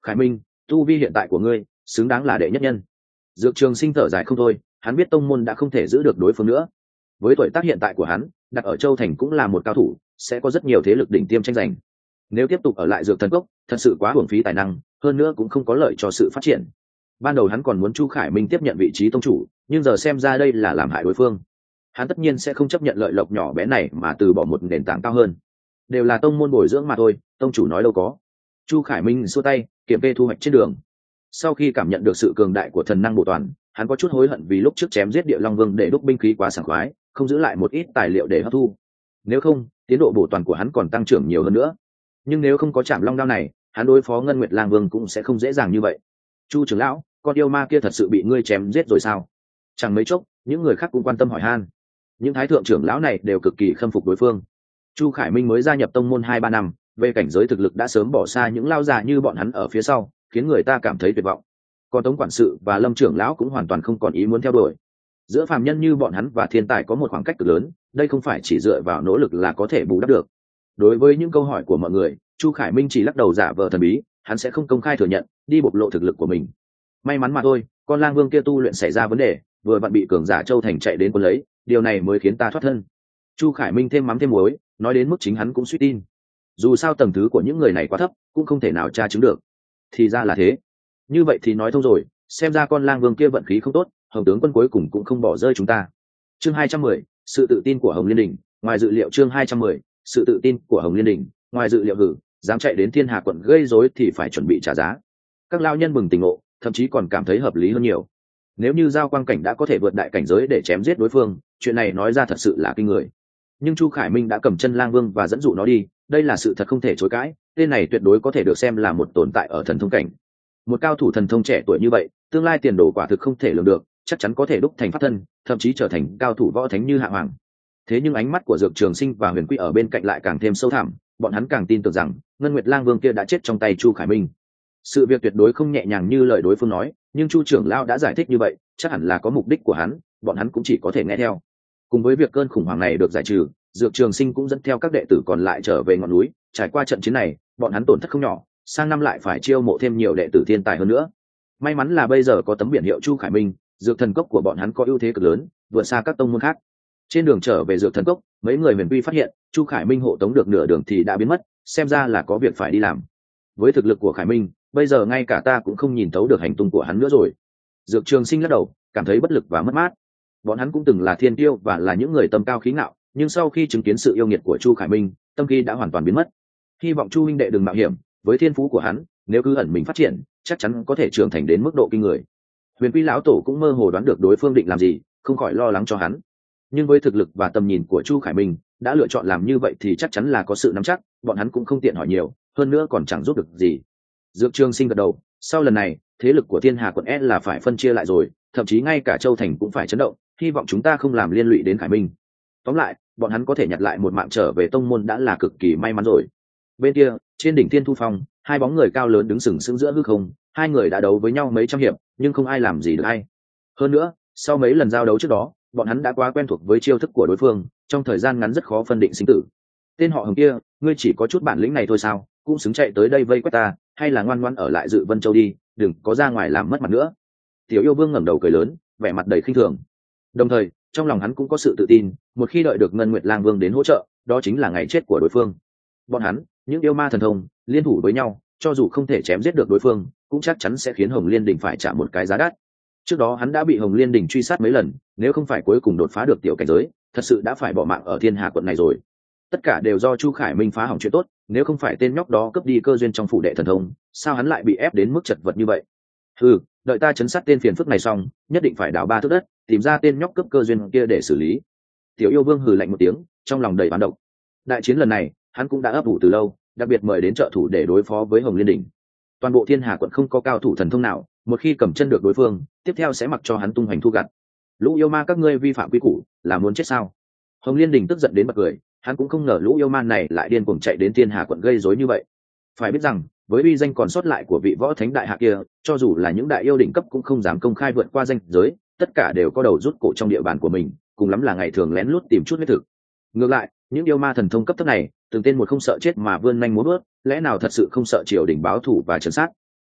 Khải Minh, tu vi hiện tại của ngươi xứng đáng là đệ nhất nhân. Dược Trường Sinh thở dài không thôi, hắn biết tông môn đã không thể giữ được đối phương nữa. Với tuổi tác hiện tại của hắn, đặt ở Châu Thành cũng là một cao thủ, sẽ có rất nhiều thế lực đỉnh tiêm tranh giành. Nếu tiếp tục ở lại Dược Thần Cốc, thật sự quá uổng phí tài năng, hơn nữa cũng không có lợi cho sự phát triển. Ban đầu hắn còn muốn Chu Khải Minh tiếp nhận vị trí tông chủ, nhưng giờ xem ra đây là làm hại đối phương. Hắn tất nhiên sẽ không chấp nhận lợi lộc nhỏ bé này mà từ bỏ một nền tảng cao hơn. Đều là tông môn bồi dưỡng mà thôi, tông chủ nói đâu có. Chu Khải Minh xua tay, kiểm kê thu hoạch trên đường. Sau khi cảm nhận được sự cường đại của thần năng bổ toàn, hắn có chút hối hận vì lúc trước chém giết Địa Long Vương để đúc binh khí quá sảng khoái, không giữ lại một ít tài liệu để hấp thu. Nếu không, tiến độ bổ toàn của hắn còn tăng trưởng nhiều hơn nữa. Nhưng nếu không có Trảm Long đao này, hắn đối phó Ngân Nguyệt Lang Vương cũng sẽ không dễ dàng như vậy. Chu trưởng lão, con yêu ma kia thật sự bị ngươi chém giết rồi sao? Chẳng mấy chốc, những người khác cũng quan tâm hỏi han. Những thái thượng trưởng lão này đều cực kỳ khâm phục đối phương. Chu Khải Minh mới gia nhập tông môn 2-3 năm, về cảnh giới thực lực đã sớm bỏ xa những lao già như bọn hắn ở phía sau, khiến người ta cảm thấy tuyệt vọng. Còn Tống quản sự và Lâm trưởng lão cũng hoàn toàn không còn ý muốn theo đuổi. Giữa phàm nhân như bọn hắn và thiên tài có một khoảng cách cực lớn, đây không phải chỉ dựa vào nỗ lực là có thể bù đắp được. Đối với những câu hỏi của mọi người, Chu Khải Minh chỉ lắc đầu giả vờ thần bí, hắn sẽ không công khai thừa nhận, đi bộc lộ thực lực của mình. May mắn mà thôi, con lang vương kia tu luyện xảy ra vấn đề, vừa vặn bị cường giả Châu Thành chạy đến quân lấy, điều này mới khiến ta thoát thân. Chu Khải Minh thêm mắm thêm muối, nói đến mức chính hắn cũng suy tin. Dù sao tầng thứ của những người này quá thấp, cũng không thể nào tra chứng được. Thì ra là thế. Như vậy thì nói thông rồi, xem ra con lang vương kia vận khí không tốt, Hồng tướng quân cuối cùng cũng không bỏ rơi chúng ta. Chương 210, sự tự tin của Hồng Liên Đình, ngoài dự liệu. Chương 210, sự tự tin của Hồng Liên Đình, ngoài dự liệu. Hử, dám chạy đến Thiên Hà quận gây rối thì phải chuẩn bị trả giá. Các lao nhân bừng tỉnh ngộ, thậm chí còn cảm thấy hợp lý hơn nhiều. Nếu như Giao Quang cảnh đã có thể vượt đại cảnh giới để chém giết đối phương, chuyện này nói ra thật sự là kinh người. Nhưng Chu Khải Minh đã cầm chân lang vương và dẫn dụ nó đi, đây là sự thật không thể chối cãi, tên này tuyệt đối có thể được xem là một tồn tại ở thần thông cảnh. Một cao thủ thần thông trẻ tuổi như vậy, tương lai tiền đồ quả thực không thể lường được, chắc chắn có thể đúc thành pháp thân, thậm chí trở thành cao thủ võ thánh như Hạ Hoàng. Thế nhưng ánh mắt của Dược Trường Sinh và Huyền Quy ở bên cạnh lại càng thêm sâu thẳm, bọn hắn càng tin tưởng rằng Ngân Nguyệt Lang Vương kia đã chết trong tay Chu Khải Minh. Sự việc tuyệt đối không nhẹ nhàng như lời đối phương nói, nhưng Chu trưởng lão đã giải thích như vậy, chắc hẳn là có mục đích của hắn, bọn hắn cũng chỉ có thể nghe theo. Cùng với việc cơn khủng hoảng này được giải trừ, Dược Trường Sinh cũng dẫn theo các đệ tử còn lại trở về ngọn núi. Trải qua trận chiến này, bọn hắn tổn thất không nhỏ, sang năm lại phải chiêu mộ thêm nhiều đệ tử thiên tài hơn nữa. May mắn là bây giờ có tấm biển hiệu Chu Khải Minh, Dược Thần Cốc của bọn hắn có ưu thế cực lớn, vượt xa các tông môn khác. Trên đường trở về Dược Thần Cốc, mấy người Huyền Quy phát hiện Chu Khải Minh hộ tống được nửa đường thì đã biến mất, xem ra là có việc phải đi làm. Với thực lực của Khải Minh, bây giờ ngay cả ta cũng không nhìn thấu được hành tung của hắn nữa rồi. Dược Trường Sinh lắc đầu, cảm thấy bất lực và mất mát. Bọn hắn cũng từng là thiên tiêu và là những người tâm cao khí ngạo, nhưng sau khi chứng kiến sự yêu nghiệt của Chu Khải Minh, tâm khí đã hoàn toàn biến mất. Hy vọng Chu huynh đệ đừng mạo hiểm, với thiên phú của hắn, nếu cứ ẩn mình phát triển, chắc chắn có thể trưởng thành đến mức độ kinh người. Huyền Quy lão tổ cũng mơ hồ đoán được đối phương định làm gì, không khỏi lo lắng cho hắn. Nhưng với thực lực và tầm nhìn của Chu Khải Minh, đã lựa chọn làm như vậy thì chắc chắn là có sự nắm chắc, bọn hắn cũng không tiện hỏi nhiều, hơn nữa còn chẳng giúp được gì. Dược Trường Sinh gật đầu, sau lần này, thế lực của Thiên Hà quận là phải phân chia lại rồi, thậm chí ngay cả Châu Thành cũng phải chấn động, hy vọng chúng ta không làm liên lụy đến Khải Minh. Tóm lại, bọn hắn có thể nhặt lại một mạng trở về tông môn đã là cực kỳ may mắn rồi. Bên kia, trên đỉnh Thiên Thu Phong, hai bóng người cao lớn đứng sừng sững giữa hư không, hai người đã đấu với nhau mấy trăm hiệp, nhưng không ai làm gì được ai. Hơn nữa, sau mấy lần giao đấu trước đó, bọn hắn đã quá quen thuộc với chiêu thức của đối phương, trong thời gian ngắn rất khó phân định sinh tử. Tên họ Hồng kia, ngươi chỉ có chút bản lĩnh này thôi sao, cũng xứng chạy tới đây vây quét ta, hay là ngoan ngoãn ở lại Dự Vân Châu đi, đừng có ra ngoài làm mất mặt nữa. Tiểu Yêu Vương ngẩng đầu cười lớn, vẻ mặt đầy khinh thường. Đồng thời, trong lòng hắn cũng có sự tự tin, một khi đợi được Ngân Nguyệt Lang Vương đến hỗ trợ, đó chính là ngày chết của đối phương. Bọn hắn, những yêu ma thần thông, liên thủ với nhau, cho dù không thể chém giết được đối phương, cũng chắc chắn sẽ khiến Hồng Liên Đình phải trả một cái giá đắt. Trước đó hắn đã bị Hồng Liên Đình truy sát mấy lần, nếu không phải cuối cùng đột phá được tiểu cảnh giới, thật sự đã phải bỏ mạng ở Thiên Hà quận này rồi. Tất cả đều do Chu Khải Minh phá hỏng chuyện tốt, nếu không phải tên nhóc đó cướp đi cơ duyên trong phủ đệ thần thông, sao hắn lại bị ép đến mức chật vật như vậy? Đợi ta chấn sát tên phiền phức này xong, nhất định phải đào 3 thước đất, tìm ra tên nhóc cướp cơ duyên kia để xử lý. Tiểu Yêu Vương hừ lạnh một tiếng, trong lòng đầy oán độc. Đại chiến lần này, hắn cũng đã ấp ủ từ lâu, đặc biệt mời đến trợ thủ để đối phó với Hồng Liên Đình. Toàn bộ Thiên Hà quận không có cao thủ thần thông nào, một khi cầm chân được đối phương, tiếp theo sẽ mặc cho hắn tung hoành thu gặt. Lũ yêu ma các ngươi vi phạm quy củ, là muốn chết sao? Hồng Liên Đình tức giận đến bật cười, hắn cũng không ngờ lũ yêu ma này lại điên cuồng chạy đến Thiên Hà quận gây rối như vậy. Phải biết rằng, với uy danh còn sót lại của vị võ thánh đại hạ kia, cho dù là những đại yêu đỉnh cấp cũng không dám công khai vượt qua danh giới, tất cả đều có đầu rút cổ trong địa bàn của mình, cùng lắm là ngày thường lén lút tìm chút huyết thực. Ngược lại, những yêu ma thần thông cấp thấp này, từng tên một không sợ chết mà vươn nhanh múa bước, lẽ nào thật sự không sợ triều đình báo thù và trấn sát?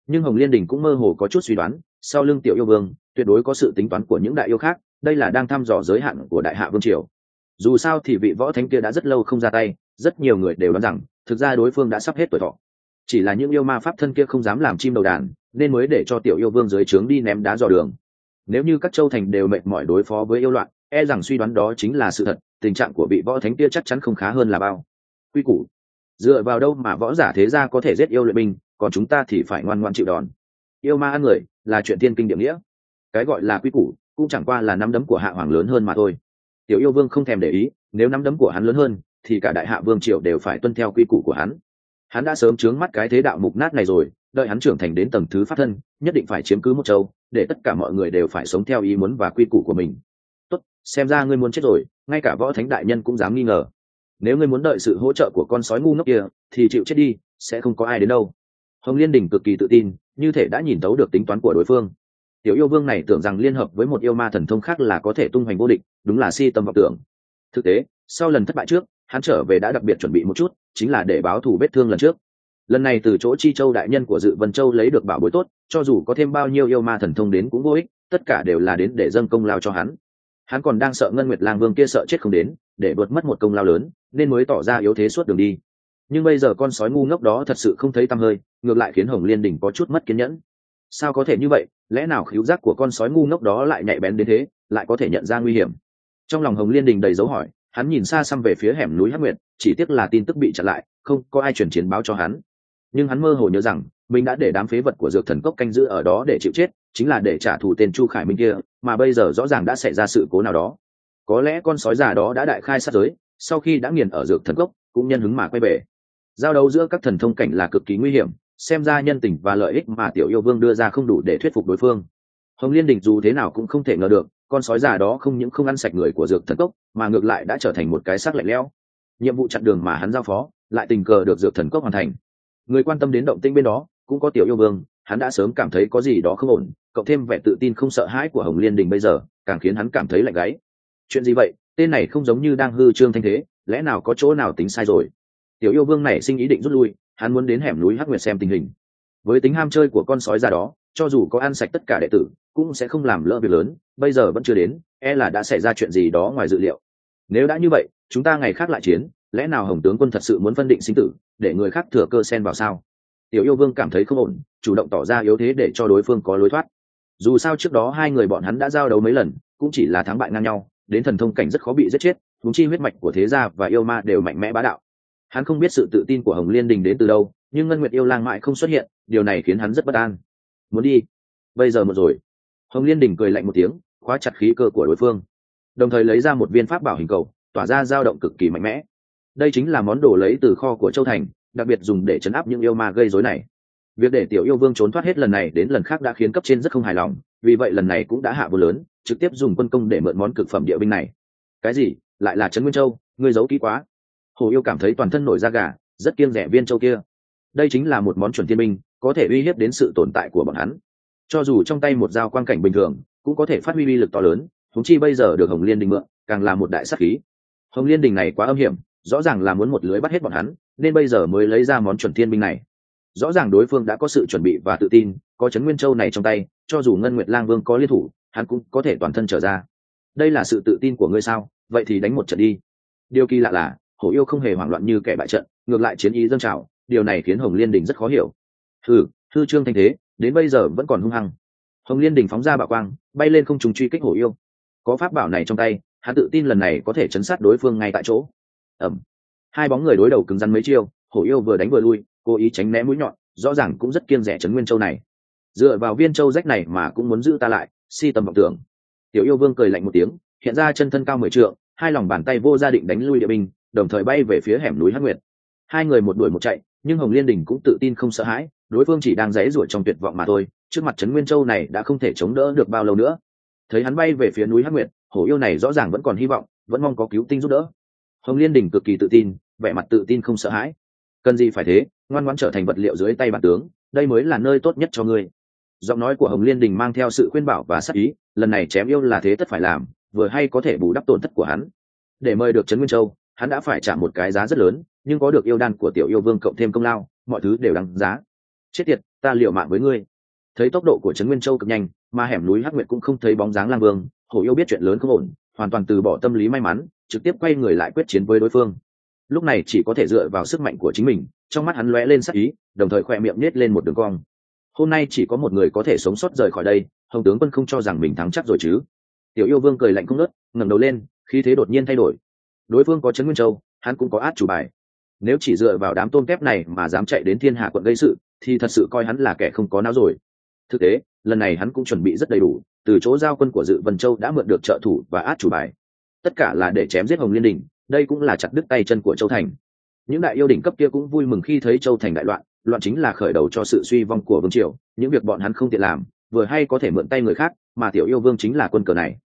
Nhưng Hồng Liên Đình cũng mơ hồ có chút suy đoán, sau lưng tiểu yêu vương tuyệt đối có sự tính toán của những đại yêu khác, đây là đang thăm dò giới hạn của đại hạ vương triều. Dù sao thì vị võ thánh kia đã rất lâu không ra tay, rất nhiều người đều đoán rằng thực ra đối phương đã sắp hết tuổi thọ, chỉ là những yêu ma pháp thân kia không dám làm chim đầu đàn, nên mới để cho tiểu yêu vương dưới trướng đi ném đá dò đường. Nếu như các châu thành đều mệt mỏi đối phó với yêu loạn, e rằng suy đoán đó chính là sự thật, tình trạng của vị võ thánh kia chắc chắn không khá hơn là bao. Quy củ, dựa vào đâu mà võ giả thế gia có thể giết yêu luyện binh, còn chúng ta thì phải ngoan ngoãn chịu đòn. Yêu ma ăn người là chuyện thiên kinh địa nghĩa, cái gọi là quy củ cũng chẳng qua là nắm đấm của hạ hoàng lớn hơn mà thôi. Tiểu yêu vương không thèm để ý, nếu nắm đấm của hắn lớn hơn thì cả đại hạ vương triều đều phải tuân theo quy củ của hắn. Hắn đã sớm trướng mắt cái thế đạo mục nát này rồi, đợi hắn trưởng thành đến tầng thứ pháp thân, nhất định phải chiếm cứ một châu, để tất cả mọi người đều phải sống theo ý muốn và quy củ của mình. Tốt, xem ra ngươi muốn chết rồi, ngay cả võ thánh đại nhân cũng dám nghi ngờ. Nếu ngươi muốn đợi sự hỗ trợ của con sói ngu ngốc kia thì chịu chết đi, sẽ không có ai đến đâu. Hồng Liên Đình cực kỳ tự tin, như thể đã nhìn thấu được tính toán của đối phương. Tiểu yêu vương này tưởng rằng liên hợp với một yêu ma thần thông khác là có thể tung hoành vô địch, đúng là si tâm vọng tưởng. Thực tế, sau lần thất bại trước, hắn trở về đã đặc biệt chuẩn bị một chút, chính là để báo thù vết thương lần trước. Lần này từ chỗ Chi Châu đại nhân của Dự Vân Châu lấy được bảo bối tốt, cho dù có thêm bao nhiêu yêu ma thần thông đến cũng vô ích, tất cả đều là đến để dâng công lao cho hắn. Hắn còn đang sợ Ngân Nguyệt Lang Vương kia sợ chết không đến, để vượt mất một công lao lớn, nên mới tỏ ra yếu thế suốt đường đi. Nhưng bây giờ con sói ngu ngốc đó thật sự không thấy tăm hơi, ngược lại khiến Hồng Liên Đình có chút mất kiên nhẫn. Sao có thể như vậy? Lẽ nào khứu giác của con sói ngu ngốc đó lại nhạy bén đến thế, lại có thể nhận ra nguy hiểm? Trong lòng Hồng Liên Đình đầy dấu hỏi, hắn nhìn xa xăm về phía hẻm núi Hắc Nguyệt, chỉ tiếc là tin tức bị chặn lại, không có ai truyền chiến báo cho hắn. Nhưng hắn mơ hồ nhớ rằng mình đã để đám phế vật của Dược Thần Cốc canh giữ ở đó để chịu chết, chính là để trả thù tên Chu Khải Minh kia, mà bây giờ rõ ràng đã xảy ra sự cố nào đó. Có lẽ con sói già đó đã đại khai sát giới, sau khi đã nghiền ở Dược Thần Cốc, cũng nhân hứng mà quay về. Giao đấu giữa các thần thông cảnh là cực kỳ nguy hiểm, xem ra nhân tình và lợi ích mà tiểu yêu vương đưa ra không đủ để thuyết phục đối phương. Hồng Liên Đình dù thế nào cũng không thể ngờ được, con sói già đó không những không ăn sạch người của Dược Thần Cốc, mà ngược lại đã trở thành một cái xác lạnh lẽo. Nhiệm vụ chặn đường mà hắn giao phó, lại tình cờ được Dược Thần Cốc hoàn thành. Người quan tâm đến động tĩnh bên đó cũng có tiểu yêu vương, hắn đã sớm cảm thấy có gì đó không ổn, cộng thêm vẻ tự tin không sợ hãi của Hồng Liên Đình bây giờ, càng khiến hắn cảm thấy lạnh gáy. Chuyện gì vậy? Tên này không giống như đang hư trương thanh thế, lẽ nào có chỗ nào tính sai rồi? Tiểu yêu vương này sinh ý định rút lui, hắn muốn đến hẻm núi Hắc Nguyệt xem tình hình. Với tính ham chơi của con sói già đó, cho dù có ăn sạch tất cả đệ tử, cũng sẽ không làm lỡ việc lớn, bây giờ vẫn chưa đến, e là đã xảy ra chuyện gì đó ngoài dự liệu. Nếu đã như vậy, chúng ta ngày khác lại chiến, lẽ nào Hồng tướng quân thật sự muốn phân định sinh tử, để người khác thừa cơ xen vào sao? Tiểu yêu vương cảm thấy không ổn, chủ động tỏ ra yếu thế để cho đối phương có lối thoát. Dù sao trước đó hai người bọn hắn đã giao đấu mấy lần, cũng chỉ là thắng bại ngang nhau, đến thần thông cảnh rất khó bị giết chết, huống chi huyết mạch của thế gia và yêu ma đều mạnh mẽ bá đạo. Hắn không biết sự tự tin của Hồng Liên Đình đến từ đâu, nhưng Ngân Nguyệt yêu lang mãi không xuất hiện, điều này khiến hắn rất bất an. Muốn đi? Bây giờ một rồi. Hồng Liên Đình cười lạnh một tiếng, khóa chặt khí cơ của đối phương, đồng thời lấy ra một viên pháp bảo hình cầu, tỏa ra dao động cực kỳ mạnh mẽ. Đây chính là món đồ lấy từ kho của Châu Thành, đặc biệt dùng để trấn áp những yêu ma gây rối này. Việc để tiểu yêu vương trốn thoát hết lần này đến lần khác đã khiến cấp trên rất không hài lòng, vì vậy lần này cũng đã hạ vô lớn, trực tiếp dùng quân công để mượn món cực phẩm địa binh này. Cái gì? Lại là Trấn Nguyên Châu? Ngươi giấu kỹ quá. Hồ yêu cảm thấy toàn thân nổi da gà, rất kiêng rẻ viên châu kia. Đây chính là một món chuẩn thiên binh, có thể uy hiếp đến sự tồn tại của bọn hắn. Cho dù trong tay một dao quang cảnh bình thường, cũng có thể phát huy uy lực to lớn, huống chi bây giờ được Hồng Liên Đình mượn, càng là một đại sát khí. Hồng Liên Đình này quá âm hiểm, rõ ràng là muốn một lưới bắt hết bọn hắn, nên bây giờ mới lấy ra món chuẩn thiên binh này. Rõ ràng đối phương đã có sự chuẩn bị và tự tin, có Trấn Nguyên Châu này trong tay, cho dù Ngân Nguyệt Lang Vương có liên thủ, hắn cũng có thể toàn thân trở ra. Đây là sự tự tin của ngươi sao? Vậy thì đánh một trận đi. Điều kỳ lạ là hổ yêu không hề hoảng loạn như kẻ bại trận, ngược lại chiến ý dâng trào, điều này khiến Hồng Liên Đình rất khó hiểu. Hư trương thanh thế, đến bây giờ vẫn còn hung hăng. Hồng Liên Đình phóng ra bạo quang, bay lên không trung truy kích hổ yêu. Có pháp bảo này trong tay, hắn tự tin lần này có thể chấn sát đối phương ngay tại chỗ. Hai bóng người đối đầu cứng rắn mấy chiêu, hổ yêu vừa đánh vừa lui, cố ý tránh né mũi nhọn, rõ ràng cũng rất kiêng rẻ Trấn Nguyên Châu này. Dựa vào viên châu rách này mà cũng muốn giữ ta lại, si tầm vọng tưởng. Tiểu yêu vương cười lạnh một tiếng, hiện ra chân thân cao 10 trượng, hai lòng bàn tay vô gia định đánh lui địa binh, đồng thời bay về phía hẻm núi Hắc Nguyệt. Hai người một đuổi một chạy, nhưng Hồng Liên Đình cũng tự tin không sợ hãi, đối phương chỉ đang giãy giụa trong tuyệt vọng mà thôi, trước mặt Trấn Nguyên Châu này đã không thể chống đỡ được bao lâu nữa. Thấy hắn bay về phía núi Hắc Nguyệt, hổ yêu này rõ ràng vẫn còn hy vọng, vẫn mong có cứu tinh giúp đỡ. Hồng Liên Đình cực kỳ tự tin, vẻ mặt tự tin không sợ hãi. Cần gì phải thế, ngoan ngoãn trở thành vật liệu dưới tay bản tướng, đây mới là nơi tốt nhất cho ngươi. Giọng nói của Hồng Liên Đình mang theo sự khuyên bảo và sát ý, lần này chém yêu là thế tất phải làm, vừa hay có thể bù đắp tổn thất của hắn. Để mời được Trấn Nguyên Châu, hắn đã phải trả một cái giá rất lớn, nhưng có được yêu đan của tiểu yêu vương cộng thêm công lao, mọi thứ đều đáng giá. Chết tiệt, ta liều mạng với ngươi. Thấy tốc độ của Trấn Nguyên Châu cực nhanh, mà hẻm núi Hắc Nguyệt cũng không thấy bóng dáng Lang Vương, Hổ Yêu biết chuyện lớn không ổn, hoàn toàn từ bỏ tâm lý may mắn, trực tiếp quay người lại quyết chiến với đối phương. Lúc này chỉ có thể dựa vào sức mạnh của chính mình, trong mắt hắn lóe lên sắc ý, đồng thời khỏe miệng nhếch lên một đường cong. Hôm nay chỉ có một người có thể sống sót rời khỏi đây, Hồng tướng quân không cho rằng mình thắng chắc rồi chứ? Tiểu Yêu Vương cười lạnh không ngớt, ngẩng đầu lên, khí thế đột nhiên thay đổi. Đối phương có Trấn Nguyên Châu, hắn cũng có át chủ bài. Nếu chỉ dựa vào đám tôm tép này mà dám chạy đến Thiên Hà quận gây sự, thì thật sự coi hắn là kẻ không có não rồi. Thực tế, lần này hắn cũng chuẩn bị rất đầy đủ, từ chỗ giao quân của Dự Vân Châu đã mượn được trợ thủ và át chủ bài. Tất cả là để chém giết Hồng Liên Đỉnh, đây cũng là chặt đứt tay chân của Châu Thành. Những đại yêu đỉnh cấp kia cũng vui mừng khi thấy Châu Thành đại loạn, loạn chính là khởi đầu cho sự suy vong của vương triều, những việc bọn hắn không tiện làm, vừa hay có thể mượn tay người khác, mà Tiểu Yêu Vương chính là quân cờ này.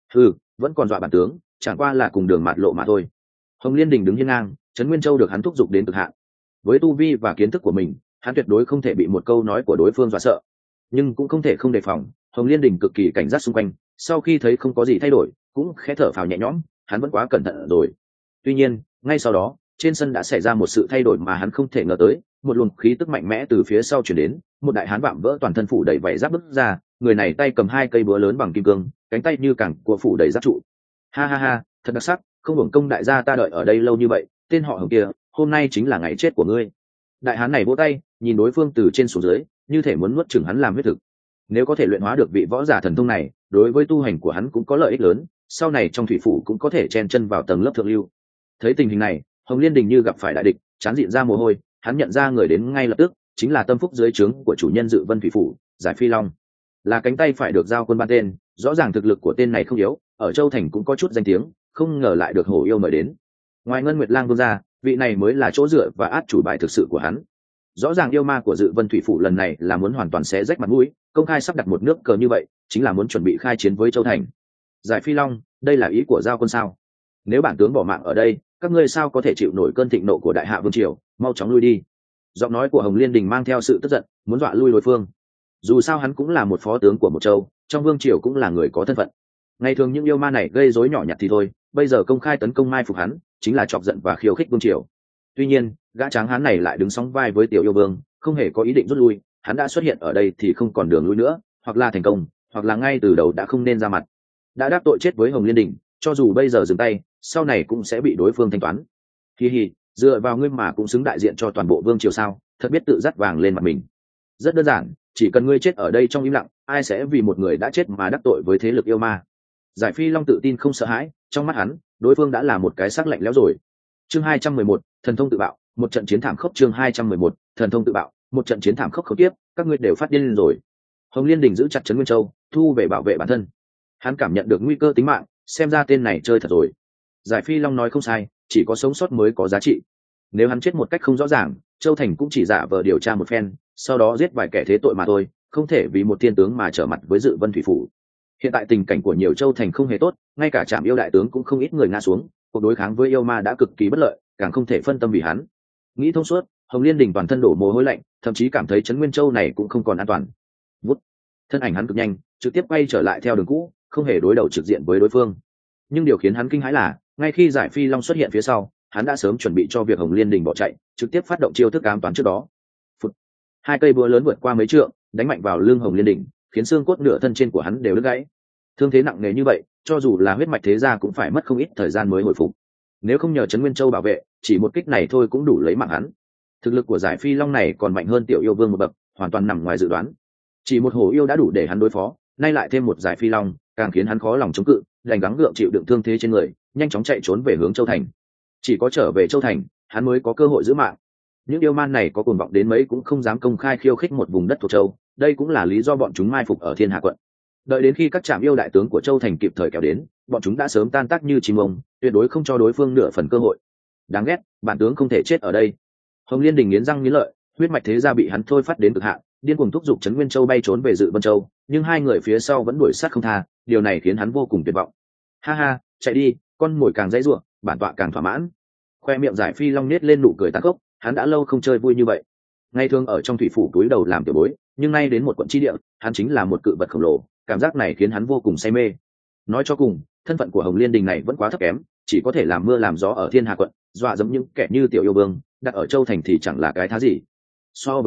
Vẫn còn dọa bản tướng, chẳng qua là cùng đường mạt lộ mà thôi. Hồng Liên Đình đứng hiên ngang, Trấn Nguyên Châu được hắn thúc giục đến cực hạn. Với tu vi và kiến thức của mình, hắn tuyệt đối không thể bị một câu nói của đối phương dọa sợ, nhưng cũng không thể không đề phòng. Hồng Liên Đình cực kỳ cảnh giác xung quanh, sau khi thấy không có gì thay đổi, cũng khẽ thở phào nhẹ nhõm, hắn vẫn quá cẩn thận rồi. Tuy nhiên, ngay sau đó, trên sân đã xảy ra một sự thay đổi mà hắn không thể ngờ tới, một luồng khí tức mạnh mẽ từ phía sau truyền đến, một đại hán vạm vỡ toàn thân phủ đầy vảy giáp bước ra, người này tay cầm hai cây búa lớn bằng kim cương, cánh tay như cẳng của phủ đầy giáp trụ. Ha ha ha, thật đặc sắc, không hưởng công đại gia ta đợi ở đây lâu như vậy, tên họ Hồng kia, hôm nay chính là ngày chết của ngươi. Đại hán này vỗ tay, nhìn đối phương từ trên xuống dưới, như thể muốn nuốt chửng hắn làm huyết thực. Nếu có thể luyện hóa được vị võ giả thần thông này, đối với tu hành của hắn cũng có lợi ích lớn, sau này trong thủy phủ cũng có thể chen chân vào tầng lớp thượng lưu. Thấy tình hình này, Hồng Liên Đình như gặp phải đại địch, chán dịn ra mồ hôi, hắn nhận ra người đến ngay lập tức, chính là tâm phúc dưới trướng của chủ nhân Dự Vân thủy phủ, Giải Phi Long. Là cánh tay phải được giao quân ban tên, rõ ràng thực lực của tên này không yếu, ở Châu Thành cũng có chút danh tiếng, không ngờ lại được Hổ Yêu mời đến. Ngoài Ngân Nguyệt Lang Vương ra, vị này mới là chỗ dựa và át chủ bài thực sự của hắn. Rõ ràng yêu ma của Dự Vân thủy phủ lần này là muốn hoàn toàn xé rách mặt mũi, công khai sắp đặt một nước cờ như vậy, chính là muốn chuẩn bị khai chiến với Châu Thành. Giải Phi Long, đây là ý của giao quân sao? Nếu bản tướng bỏ mạng ở đây, các ngươi sao có thể chịu nổi cơn thịnh nộ của đại hạ vương triều, mau chóng lui đi. Giọng nói của Hồng Liên Đình mang theo sự tức giận, muốn dọa lui đối phương. Dù sao hắn cũng là một phó tướng của một châu, trong vương triều cũng là người có thân phận. Ngày thường những yêu ma này gây rối nhỏ nhặt thì thôi, bây giờ công khai tấn công mai phục hắn, chính là chọc giận và khiêu khích vương triều. Tuy nhiên, gã tráng hán này lại đứng sóng vai với Tiểu Yêu Vương, không hề có ý định rút lui, hắn đã xuất hiện ở đây thì không còn đường lui nữa, hoặc là thành công, hoặc là ngay từ đầu đã không nên ra mặt. Đã đắc tội chết với Hồng Liên Đình, cho dù bây giờ dừng tay, sau này cũng sẽ bị đối phương thanh toán. Hi hi, dựa vào ngươi mà cũng xứng đại diện cho toàn bộ vương triều sao? Thật biết tự dắt vàng lên mặt mình. Rất đơn giản, chỉ cần ngươi chết ở đây trong im lặng, ai sẽ vì một người đã chết mà đắc tội với thế lực yêu ma? Giải Phi Long tự tin không sợ hãi, trong mắt hắn, đối phương đã là một cái xác lạnh lẽo rồi. Chương 211, thần thông tự bạo, một trận chiến thảm khốc. Chương 211, thần thông tự bạo, một trận chiến thảm khốc khốc tiếp, các ngươi đều phát điên lên rồi. Hồng Liên Đình giữ chặt Trấn Nguyên Châu, thu về bảo vệ bản thân. Hắn cảm nhận được nguy cơ tính mạng, xem ra tên này chơi thật rồi. Giải Phi Long nói không sai, chỉ có sống sót mới có giá trị. Nếu hắn chết một cách không rõ ràng, Châu Thành cũng chỉ giả vờ điều tra một phen, sau đó giết vài kẻ thế tội mà thôi, không thể vì một thiên tướng mà trở mặt với Dự Vân thủy phủ. Hiện tại tình cảnh của nhiều Châu Thành không hề tốt, ngay cả Trảm Yêu đại tướng cũng không ít người ngã xuống, cuộc đối kháng với yêu ma đã cực kỳ bất lợi, càng không thể phân tâm vì hắn. Nghĩ thông suốt, Hồng Liên Đình toàn thân đổ mồ hôi lạnh, thậm chí cảm thấy Trấn Nguyên Châu này cũng không còn an toàn. Vút, thân ảnh hắn cực nhanh, trực tiếp quay trở lại theo đường cũ, không hề đối đầu trực diện với đối phương. Nhưng điều khiến hắn kinh hãi là, ngay khi Giải Phi Long xuất hiện phía sau, hắn đã sớm chuẩn bị cho việc Hồng Liên Đình bỏ chạy, trực tiếp phát động chiêu thức ám toán trước đó. Phụt. Hai cây búa lớn vượt qua mấy trượng, đánh mạnh vào lưng Hồng Liên Đình, khiến xương cốt nửa thân trên của hắn đều đứt gãy. Thương thế nặng nề như vậy, cho dù là huyết mạch thế gia cũng phải mất không ít thời gian mới hồi phục. Nếu không nhờ Trấn Nguyên Châu bảo vệ, chỉ một kích này thôi cũng đủ lấy mạng hắn. Thực lực của Giải Phi Long này còn mạnh hơn Tiểu Yêu Vương một bậc, hoàn toàn nằm ngoài dự đoán. Chỉ một Hổ Yêu đã đủ để hắn đối phó, nay lại thêm một Giải Phi Long, càng khiến hắn khó lòng chống cự, đành gắng gượng chịu đựng thương thế trên người, nhanh chóng chạy trốn về hướng Châu Thành. Chỉ có trở về Châu Thành, hắn mới có cơ hội giữ mạng. Những yêu man này có cuồng vọng đến mấy cũng không dám công khai khiêu khích một vùng đất thuộc châu, đây cũng là lý do bọn chúng mai phục ở Thiên Hà quận. Đợi đến khi các trạm yêu đại tướng của Châu Thành kịp thời kéo đến, bọn chúng đã sớm tan tác như chim ông, tuyệt đối không cho đối phương nửa phần cơ hội. Đáng ghét, bản tướng không thể chết ở đây. Hồng Liên Đình nghiến răng nghiến lợi, huyết mạch thế gia bị hắn thôi phát đến cực hạn, điên cuồng thúc giục Trấn Nguyên Châu bay trốn về Dự Vân Châu, nhưng hai người phía sau vẫn đuổi sát không tha, điều này khiến hắn vô cùng tuyệt vọng. Ha ha, chạy đi, con mồi càng dãy ruộng, bản tọa càng thỏa mãn. Khoe miệng Giải Phi Long nết lên nụ cười tàn khốc, hắn đã lâu không chơi vui như vậy. Ngày thường ở trong thủy phủ túi đầu làm tiểu bối, nhưng nay đến một quận chi địa, hắn chính là một cự vật khổng lồ, cảm giác này khiến hắn vô cùng say mê. Nói cho cùng, thân phận của Hồng Liên Đình này vẫn quá thấp kém, chỉ có thể làm mưa làm gió ở Thiên Hà quận, dọa dẫm những kẻ như Tiểu Yêu Vương, đặt ở Châu Thành thì chẳng là cái thá gì. So với hắn,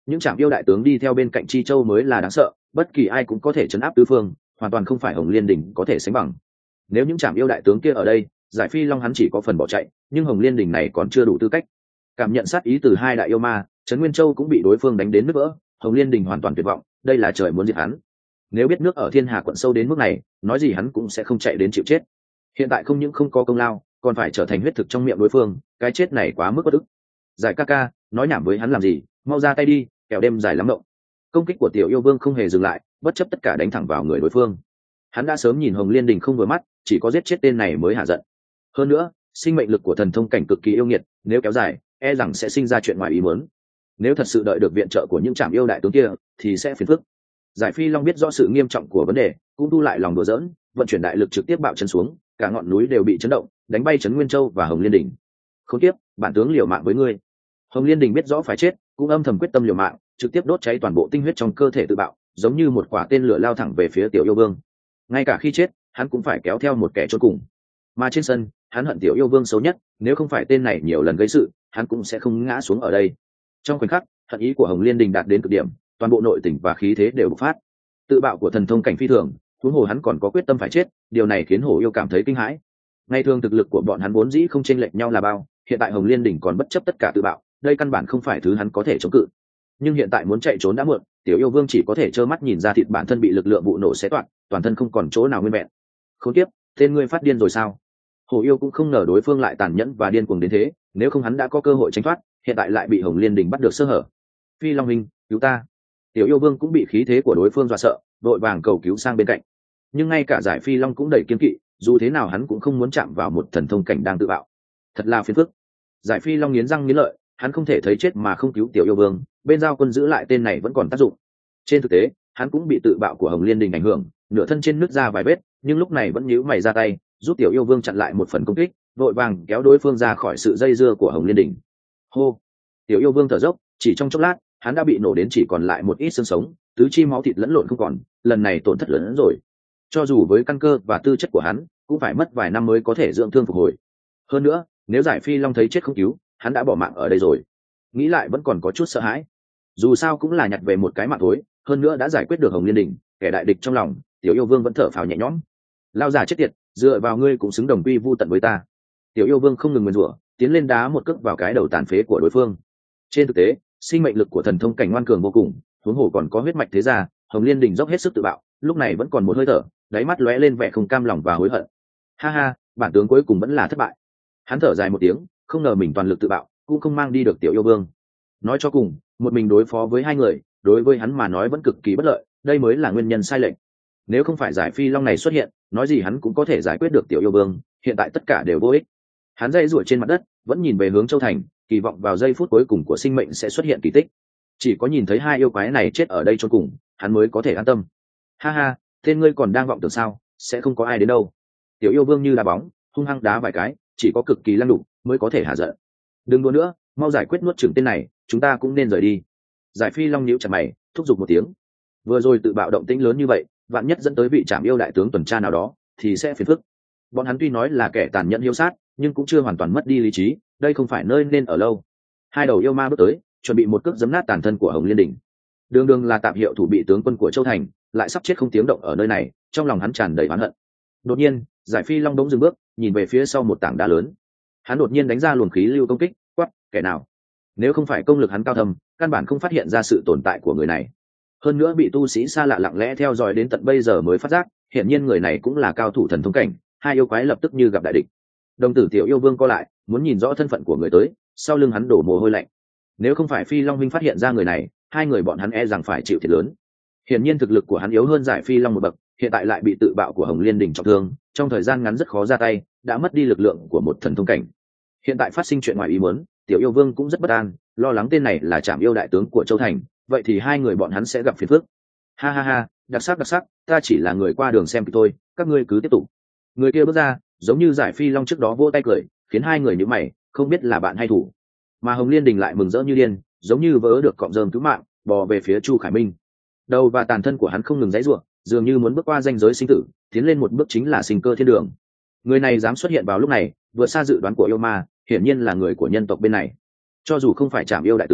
những trạm yêu đại tướng đi theo bên cạnh chi châu mới là đáng sợ, bất kỳ ai cũng có thể chấn áp tứ phương, hoàn toàn không phải Hồng Liên Đỉnh có thể sánh bằng. Nếu những trạm yêu đại tướng kia ở đây, Giải Phi Long hắn chỉ có phần bỏ chạy, nhưng Hồng Liên Đỉnh này còn chưa đủ tư cách. Cảm nhận sát ý từ hai đại yêu ma, Trấn Nguyên Châu cũng bị đối phương đánh đến nứt vỡ, Hồng Liên Đỉnh hoàn toàn tuyệt vọng, đây là trời muốn diệt hắn. Nếu biết nước ở Thiên Hà quận sâu đến mức này, nói gì hắn cũng sẽ không chạy đến chịu chết. Hiện tại không những không có công lao, còn phải trở thành huyết thực trong miệng đối phương, cái chết này quá mức bất ức. Giải ca ca, nói nhảm với hắn làm gì, mau ra tay đi, kẻo đêm dài lắm động. Công kích của Tiểu Yêu Vương không hề dừng lại, bất chấp tất cả đánh thẳng vào người đối phương. Hắn đã sớm nhìn Hồng Liên Đình không vừa mắt, chỉ có giết chết tên này mới hạ giận. Hơn nữa, sinh mệnh lực của thần thông cảnh cực kỳ yêu nghiệt, nếu kéo dài, e rằng sẽ sinh ra chuyện ngoài ý muốn. Nếu thật sự đợi được viện trợ của những trảm yêu đại tướng kia, thì sẽ phiền phức. Giải Phi Long biết rõ sự nghiêm trọng của vấn đề, cũng thu lại lòng đùa giỡn, vận chuyển đại lực trực tiếp bạo chân xuống, cả ngọn núi đều bị chấn động, đánh bay Trấn Nguyên Châu và Hồng Liên Đình. Khốn kiếp, bản tướng liều mạng với ngươi. Hồng Liên Đình biết rõ phải chết, cũng âm thầm quyết tâm liều mạng, trực tiếp đốt cháy toàn bộ tinh huyết trong cơ thể tự bạo, giống như một quả tên lửa lao thẳng về phía Tiểu Yêu Vương. Ngay cả khi chết, hắn cũng phải kéo theo một kẻ chôn cùng. Mà trên sân, hắn hận Tiểu Yêu Vương xấu nhất, nếu không phải tên này nhiều lần gây sự, hắn cũng sẽ không ngã xuống ở đây. Trong khoảnh khắc, hận ý của Hồng Liên Đình đạt đến cực điểm, toàn bộ nội tình và khí thế đều bộc phát. Tự bạo của thần thông cảnh phi thường, huống hồ hắn còn có quyết tâm phải chết, điều này khiến Hổ Yêu cảm thấy kinh hãi. Ngày thường thực lực của bọn hắn vốn dĩ không chênh lệch nhau là bao, hiện tại Hồng Liên Đỉnh còn bất chấp tất cả tự bạo, đây căn bản không phải thứ hắn có thể chống cự. Nhưng hiện tại muốn chạy trốn đã muộn, Tiểu Yêu Vương chỉ có thể trơ mắt nhìn ra thịt bản thân bị lực lượng vụ nổ xé toạc, toàn thân không còn chỗ nào nguyên vẹn. Khốn kiếp, tên ngươi phát điên rồi sao? Hổ Yêu cũng không ngờ đối phương lại tàn nhẫn và điên cuồng đến thế, nếu không hắn đã có cơ hội tránh thoát, hiện tại lại bị Hồng Liên Đỉnh bắt được sơ hở. Phi Long huynh, cứu ta! Tiểu Yêu Vương cũng bị khí thế của đối phương dọa sợ, vội vàng cầu cứu sang bên cạnh. Nhưng ngay cả Giải Phi Long cũng đầy kiên kỵ, dù thế nào hắn cũng không muốn chạm vào một thần thông cảnh đang tự bạo. Thật là phiền phức. Giải Phi Long nghiến răng nghiến lợi, hắn không thể thấy chết mà không cứu Tiểu Yêu Vương, bên giao quân giữ lại tên này vẫn còn tác dụng. Trên thực tế, hắn cũng bị tự bạo của Hồng Liên Đình ảnh hưởng, nửa thân trên nứt ra vài vết, nhưng lúc này vẫn nhíu mày ra tay, giúp Tiểu Yêu Vương chặn lại một phần công kích, vội vàng kéo đối phương ra khỏi sự dây dưa của Hồng Liên Đình. Hô! Tiểu Yêu Vương thở dốc, chỉ trong chốc lát, hắn đã bị nổ đến chỉ còn lại một ít xương sống, tứ chi máu thịt lẫn lộn không còn, lần này tổn thất lớn hơn rồi. Cho dù với căn cơ và tư chất của hắn, cũng phải mất vài năm mới có thể dưỡng thương phục hồi. Hơn nữa, nếu Giải Phi Long thấy chết không cứu, hắn đã bỏ mạng ở đây rồi. Nghĩ lại vẫn còn có chút sợ hãi. Dù sao cũng là nhặt về một cái mạng thối, hơn nữa đã giải quyết được Hồng Liên Đình, kẻ đại địch trong lòng, Tiểu Yêu Vương vẫn thở phào nhẹ nhõm. Lao giả chết tiệt, dựa vào ngươi cũng xứng đồng quy vu tận với ta. Tiểu Yêu Vương không ngừng nguyền rủa, tiến lên đá một cước vào cái đầu tàn phế của đối phương. Trên thực tế, sinh mệnh lực của thần thông cảnh ngoan cường vô cùng, huống hồ còn có huyết mạch thế gia, Hồng Liên Đình dốc hết sức tự bạo, lúc này vẫn còn một hơi thở, đáy mắt lóe lên vẻ không cam lòng và hối hận. Ha ha, bản tướng cuối cùng vẫn là thất bại. Hắn thở dài một tiếng, không ngờ mình toàn lực tự bạo, cũng không mang đi được Tiểu Yêu Vương. Nói cho cùng, một mình đối phó với hai người, đối với hắn mà nói vẫn cực kỳ bất lợi, đây mới là nguyên nhân sai lệch. Nếu không phải Giải Phi Long này xuất hiện, nói gì hắn cũng có thể giải quyết được Tiểu Yêu Vương, hiện tại tất cả đều vô ích. Hắn dây rủa trên mặt đất, vẫn nhìn về hướng Châu Thành, kỳ vọng vào giây phút cuối cùng của sinh mệnh sẽ xuất hiện kỳ tích. Chỉ có nhìn thấy hai yêu quái này chết ở đây chôn cùng, hắn mới có thể an tâm. Ha ha, tên ngươi còn đang vọng tưởng sao, sẽ không có ai đến đâu. Tiểu Yêu Vương như đá bóng, hung hăng đá vài cái, chỉ có cực kỳ lăng đục mới có thể hạ giận. Đừng đùa nữa, mau giải quyết nuốt chửng tên này, chúng ta cũng nên rời đi. Giải Phi Long nhíu chặt mày, thúc giục một tiếng. Vừa rồi tự bạo động tĩnh lớn như vậy, vạn nhất dẫn tới vị trảm yêu đại tướng tuần tra nào đó, thì sẽ phiền phức. Bọn hắn tuy nói là kẻ tàn nhẫn hiếu sát, nhưng cũng chưa hoàn toàn mất đi lý trí, đây không phải nơi nên ở lâu. Hai đầu yêu ma bước tới, chuẩn bị một cước giấm nát tàn thân của Hồng Liên Đỉnh. Đường Đường là tạm hiệu thủ bị tướng quân của Châu Thành, lại sắp chết không tiếng động ở nơi này, trong lòng hắn tràn đầy oán hận. Đột nhiên, Giải Phi Long bỗng dừng bước, nhìn về phía sau một tảng đá lớn. Hắn đột nhiên đánh ra luồng khí lưu công kích, quát, kẻ nào? Nếu không phải công lực hắn cao thâm, căn bản không phát hiện ra sự tồn tại của người này. Hơn nữa bị tu sĩ xa lạ lặng lẽ theo dõi đến tận bây giờ mới phát giác, hiển nhiên người này cũng là cao thủ thần thông cảnh. Hai yêu quái lập tức như gặp đại địch. Đồng tử Tiểu Yêu Vương co lại, muốn nhìn rõ thân phận của người tới, sau lưng hắn đổ mồ hôi lạnh. Nếu không phải Phi Long Minh phát hiện ra người này, hai người bọn hắn e rằng phải chịu thiệt lớn. Hiển nhiên thực lực của hắn yếu hơn Giải Phi Long một bậc, hiện tại lại bị tự bạo của Hồng Liên Đỉnh trọng thương, trong thời gian ngắn rất khó ra tay, đã mất đi lực lượng của một thần thông cảnh. Hiện tại phát sinh chuyện ngoài ý muốn, Tiểu Yêu Vương cũng rất bất an, lo lắng tên này là trảm yêu đại tướng của Châu Thành, vậy thì hai người bọn hắn sẽ gặp phiền phức. Ha ha ha, đặc sắc, ta chỉ là người qua đường xem kịch thôi, các ngươi cứ tiếp tục. Người kia bước ra, giống như Giải Phi Long trước đó vỗ tay cười, khiến hai người nhíu mày, không biết là bạn hay thủ. Mà Hồng Liên Đình lại mừng rỡ như điên, giống như vỡ được cọng rơm cứu mạng, bò về phía Chu Khải Minh. Đầu và tàn thân của hắn không ngừng giãy giụa, dường như muốn bước qua ranh giới sinh tử, tiến lên một bước chính là sinh cơ thiên đường. Người này dám xuất hiện vào lúc này, vượt xa dự đoán của yêu ma, hiển nhiên là người của nhân tộc bên này. Cho dù không phải trảm yêu đại tướng,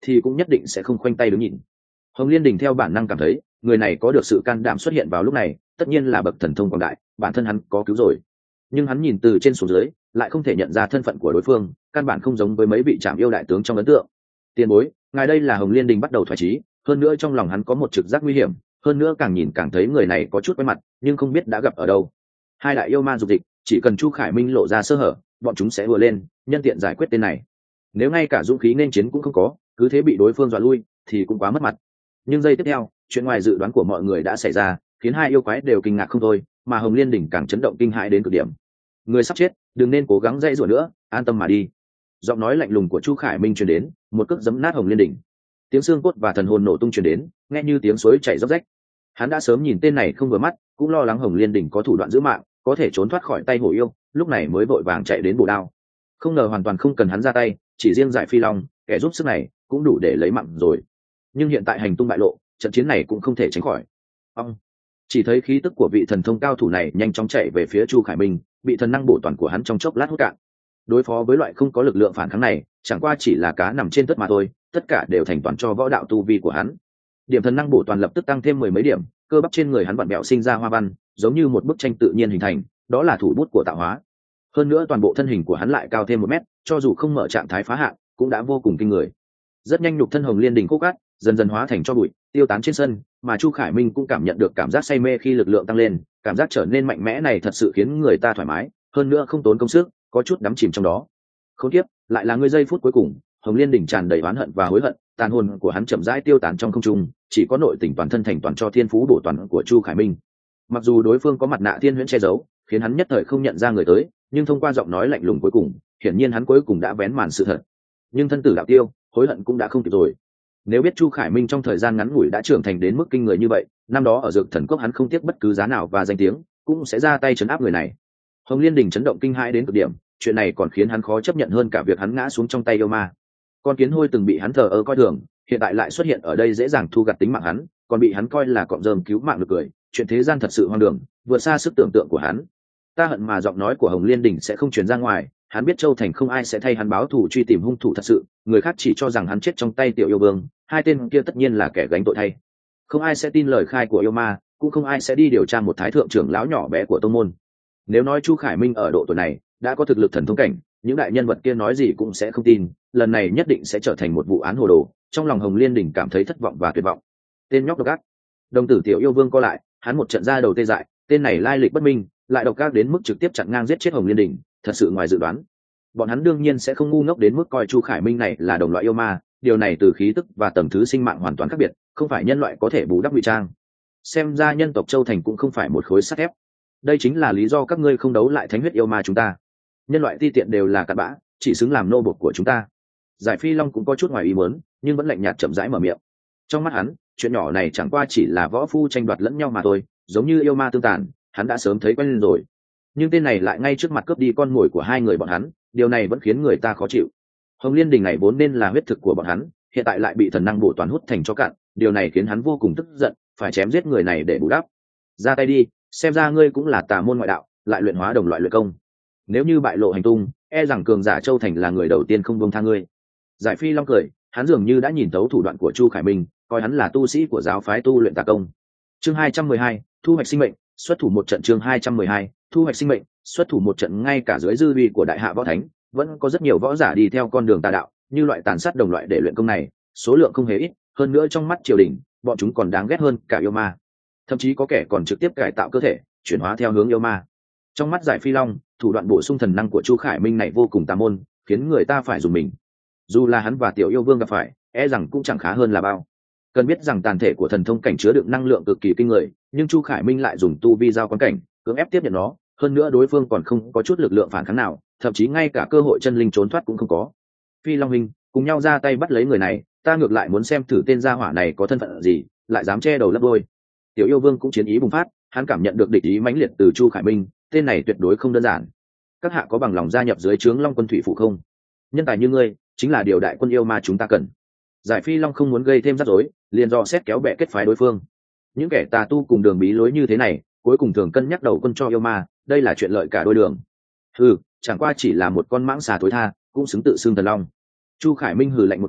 thì cũng nhất định sẽ không khoanh tay đứng nhìn. Hồng Liên Đình theo bản năng cảm thấy người này có được sự can đảm xuất hiện vào lúc này tất nhiên là bậc thần thông quảng đại, bản thân hắn có cứu rồi. Nhưng hắn nhìn từ trên xuống dưới lại không thể nhận ra thân phận của đối phương, căn bản không giống với mấy vị trạm yêu đại tướng trong ấn tượng. Tiền bối, ngài đây là Hồng Liên Đình bắt đầu thoái trí, hơn nữa trong lòng hắn có một trực giác nguy hiểm, hơn nữa càng nhìn càng thấy người này có chút quen mặt, nhưng không biết đã gặp ở đâu. Hai đại yêu ma dục dịch, chỉ cần Chu Khải Minh lộ ra sơ hở, bọn chúng sẽ vừa lên, nhân tiện giải quyết tên này. Nếu ngay cả dũng khí nên chiến cũng không có, cứ thế bị đối phương dọa lui, thì cũng quá mất mặt. Nhưng giây tiếp theo, chuyện ngoài dự đoán của mọi người đã xảy ra, khiến hai yêu quái đều kinh ngạc không thôi, mà Hồng Liên Đỉnh càng chấn động kinh hãi đến cực điểm. Người sắp chết, đừng nên cố gắng dãy rủa nữa, an tâm mà đi. Giọng nói lạnh lùng của Chu Khải Minh truyền đến, một cước giẫm nát Hồng Liên Đỉnh. Tiếng xương cốt và thần hồn nổ tung truyền đến, nghe như tiếng suối chảy róc rách. Hắn đã sớm nhìn tên này không vừa mắt, cũng lo lắng Hồng Liên Đỉnh có thủ đoạn giữ mạng, có thể trốn thoát khỏi tay hổ yêu, lúc này mới vội vàng chạy đến bổ đao. Không ngờ hoàn toàn không cần hắn ra tay, chỉ riêng Giải Phi Long, kẻ giúp sức này cũng đủ để lấy mạng rồi. Nhưng hiện tại hành tung bại lộ, trận chiến này cũng không thể tránh khỏi. Ông chỉ thấy khí tức của vị thần thông cao thủ này nhanh chóng chạy về phía Chu Khải Minh, bị thần năng bổ toàn của hắn trong chốc lát hút cạn. Đối phó với loại không có lực lượng phản kháng này, chẳng qua chỉ là cá nằm trên tất mà thôi, tất cả đều thành toàn cho võ đạo tu vi của hắn. Điểm thần năng bổ toàn lập tức tăng thêm 10 mấy điểm, cơ bắp trên người hắn vặn vẹo sinh ra hoa văn, giống như một bức tranh tự nhiên hình thành, đó là thủ bút của tạo hóa. Hơn nữa toàn bộ thân hình của hắn lại cao thêm 1 mét, cho dù không mở trạng thái phá hạn, cũng đã vô cùng kinh người. Rất nhanh nhục thân Hồng Liên Đỉnh khô cát, dần dần hóa thành cho bụi, tiêu tán trên sân, mà Chu Khải Minh cũng cảm nhận được cảm giác say mê khi lực lượng tăng lên, cảm giác trở nên mạnh mẽ này thật sự khiến người ta thoải mái, hơn nữa không tốn công sức, có chút đắm chìm trong đó. Khốn kiếp, lại là ngươi giây phút cuối cùng. Hồng Liên Đỉnh tràn đầy oán hận và hối hận, tàn hồn của hắn chậm rãi tiêu tán trong không trung, chỉ có nội tình toàn thân thành toàn cho thiên phú bổ toàn của Chu Khải Minh. Mặc dù đối phương có mặt nạ thiên huyễn che giấu, khiến hắn nhất thời không nhận ra người tới, nhưng thông qua giọng nói lạnh lùng cuối cùng, hiển nhiên hắn cuối cùng đã vén màn sự thật. Nhưng thân tử đạo tiêu, hối hận cũng đã không kịp rồi. Nếu biết Chu Khải Minh trong thời gian ngắn ngủi đã trưởng thành đến mức kinh người như vậy, năm đó ở Dược Thần Cốc hắn không tiếc bất cứ giá nào và danh tiếng, cũng sẽ ra tay trấn áp người này. Hồng Liên Đỉnh chấn động kinh hãi đến cực điểm, chuyện này còn khiến hắn khó chấp nhận hơn cả việc hắn ngã xuống trong tay yêu ma. Con kiến hôi từng bị hắn thờ ơ coi thường, hiện tại lại xuất hiện ở đây dễ dàng thu gặt tính mạng hắn, còn bị hắn coi là cọng rơm cứu mạng được cười, chuyện thế gian thật sự hoang đường, vượt xa sức tưởng tượng của hắn. Ta hận mà giọng nói của Hồng Liên Đỉnh sẽ không truyền ra ngoài, hắn biết Châu Thành không ai sẽ thay hắn báo thù truy tìm hung thủ thật sự, người khác chỉ cho rằng hắn chết trong tay Tiểu Yêu Vương, hai tên kia tất nhiên là kẻ gánh tội thay. Không ai sẽ tin lời khai của yêu ma, cũng không ai sẽ đi điều tra một thái thượng trưởng lão nhỏ bé của tông môn. Nếu nói Chu Khải Minh ở độ tuổi này đã có thực lực thần thông cảnh, những đại nhân vật kia nói gì cũng sẽ không tin, lần này nhất định sẽ trở thành một vụ án hồ đồ. Trong lòng Hồng Liên Đỉnh cảm thấy thất vọng và tuyệt vọng. Tên nhóc độc ác. Đồng tử Tiểu Yêu Vương co lại, hắn một trận ra đầu tê dại, tên này lai lịch bất minh, lại độc ác đến mức trực tiếp chặn ngang giết chết Hồng Liên Đỉnh, thật sự ngoài dự đoán. Bọn hắn đương nhiên sẽ không ngu ngốc đến mức coi Chu Khải Minh này là đồng loại yêu ma, điều này từ khí tức và tầng thứ sinh mạng hoàn toàn khác biệt, không phải nhân loại có thể bù đắp ngụy trang. Xem ra nhân tộc Châu Thành cũng không phải một khối sắt thép. Đây chính là lý do các ngươi không đấu lại thánh huyết yêu ma chúng ta. Nhân loại ti tiện đều là cặn bã, chỉ xứng làm nô bộc của chúng ta. Giải Phi Long cũng có chút ngoài ý muốn, nhưng vẫn lạnh nhạt chậm rãi mở miệng. Trong mắt hắn, chuyện nhỏ này chẳng qua chỉ là võ phu tranh đoạt lẫn nhau mà thôi, giống như yêu ma tương tàn, hắn đã sớm thấy quen lên rồi. Nhưng tên này lại ngay trước mặt cướp đi con mồi của hai người bọn hắn, điều này vẫn khiến người ta khó chịu. Hồng Liên Đỉnh này vốn nên là huyết thực của bọn hắn, hiện tại lại bị thần năng bổ toàn hút thành cho cạn, điều này khiến hắn vô cùng tức giận, phải chém giết người này để bù đắp. Ra tay đi, xem ra ngươi cũng là tà môn ngoại đạo, lại luyện hóa đồng loại luyện công. Nếu như bại lộ hành tung, e rằng cường giả Châu Thành là người đầu tiên không buông tha ngươi. Giải Phi Long cười, hắn dường như đã nhìn thấu thủ đoạn của Chu Khải Minh, coi hắn là tu sĩ của giáo phái tu luyện tà công. Chương 212, thu hoạch sinh mệnh, xuất thủ một trận. Chương 212, thu hoạch sinh mệnh, xuất thủ một trận. Ngay cả dưới dư uy của đại hạ võ thánh, vẫn có rất nhiều võ giả đi theo con đường tà đạo, như loại tàn sát đồng loại để luyện công này, số lượng không hề ít, hơn nữa trong mắt triều đình, bọn chúng còn đáng ghét hơn cả yêu ma. Thậm chí có kẻ còn trực tiếp cải tạo cơ thể, chuyển hóa theo hướng yêu ma. Trong mắt Giải Phi Long, thủ đoạn bổ sung thần năng của Chu Khải Minh này vô cùng tà môn, khiến người ta phải dùng mình. Dù là hắn và Tiểu Yêu Vương gặp phải, e rằng cũng chẳng khá hơn là bao. Cần biết rằng tàn thể của thần thông cảnh chứa đựng năng lượng cực kỳ kinh người, nhưng Chu Khải Minh lại dùng tu vi giao quan cảnh, cưỡng ép tiếp nhận nó, hơn nữa đối phương còn không có chút lực lượng phản kháng nào, thậm chí ngay cả cơ hội chân linh trốn thoát cũng không có. Phi Long Minh, cùng nhau ra tay bắt lấy người này, ta ngược lại muốn xem thử tên gia hỏa này có thân phận gì, lại dám che đầu lấp đôi. Tiểu Yêu Vương cũng chiến ý bùng phát, hắn cảm nhận được địch ý mãnh liệt từ Chu Khải Minh, tên này tuyệt đối không đơn giản. Các hạ có bằng lòng gia nhập dưới trướng Long Quân Thủy Phụ không? Nhân tài như ngươi, chính là điều đại quân yêu ma chúng ta cần. Giải Phi Long không muốn gây thêm rắc rối, liền dò xét kéo bè kết phái đối phương. Những kẻ tà tu cùng đường bí lối như thế này, cuối cùng thường cân nhắc đầu quân cho yêu ma, đây là chuyện lợi cả đôi đường. Chẳng qua chỉ là một con mãng xà tối tha, cũng xứng tự xưng thần long. Chu Khải Minh hừ lạnh một tiếng,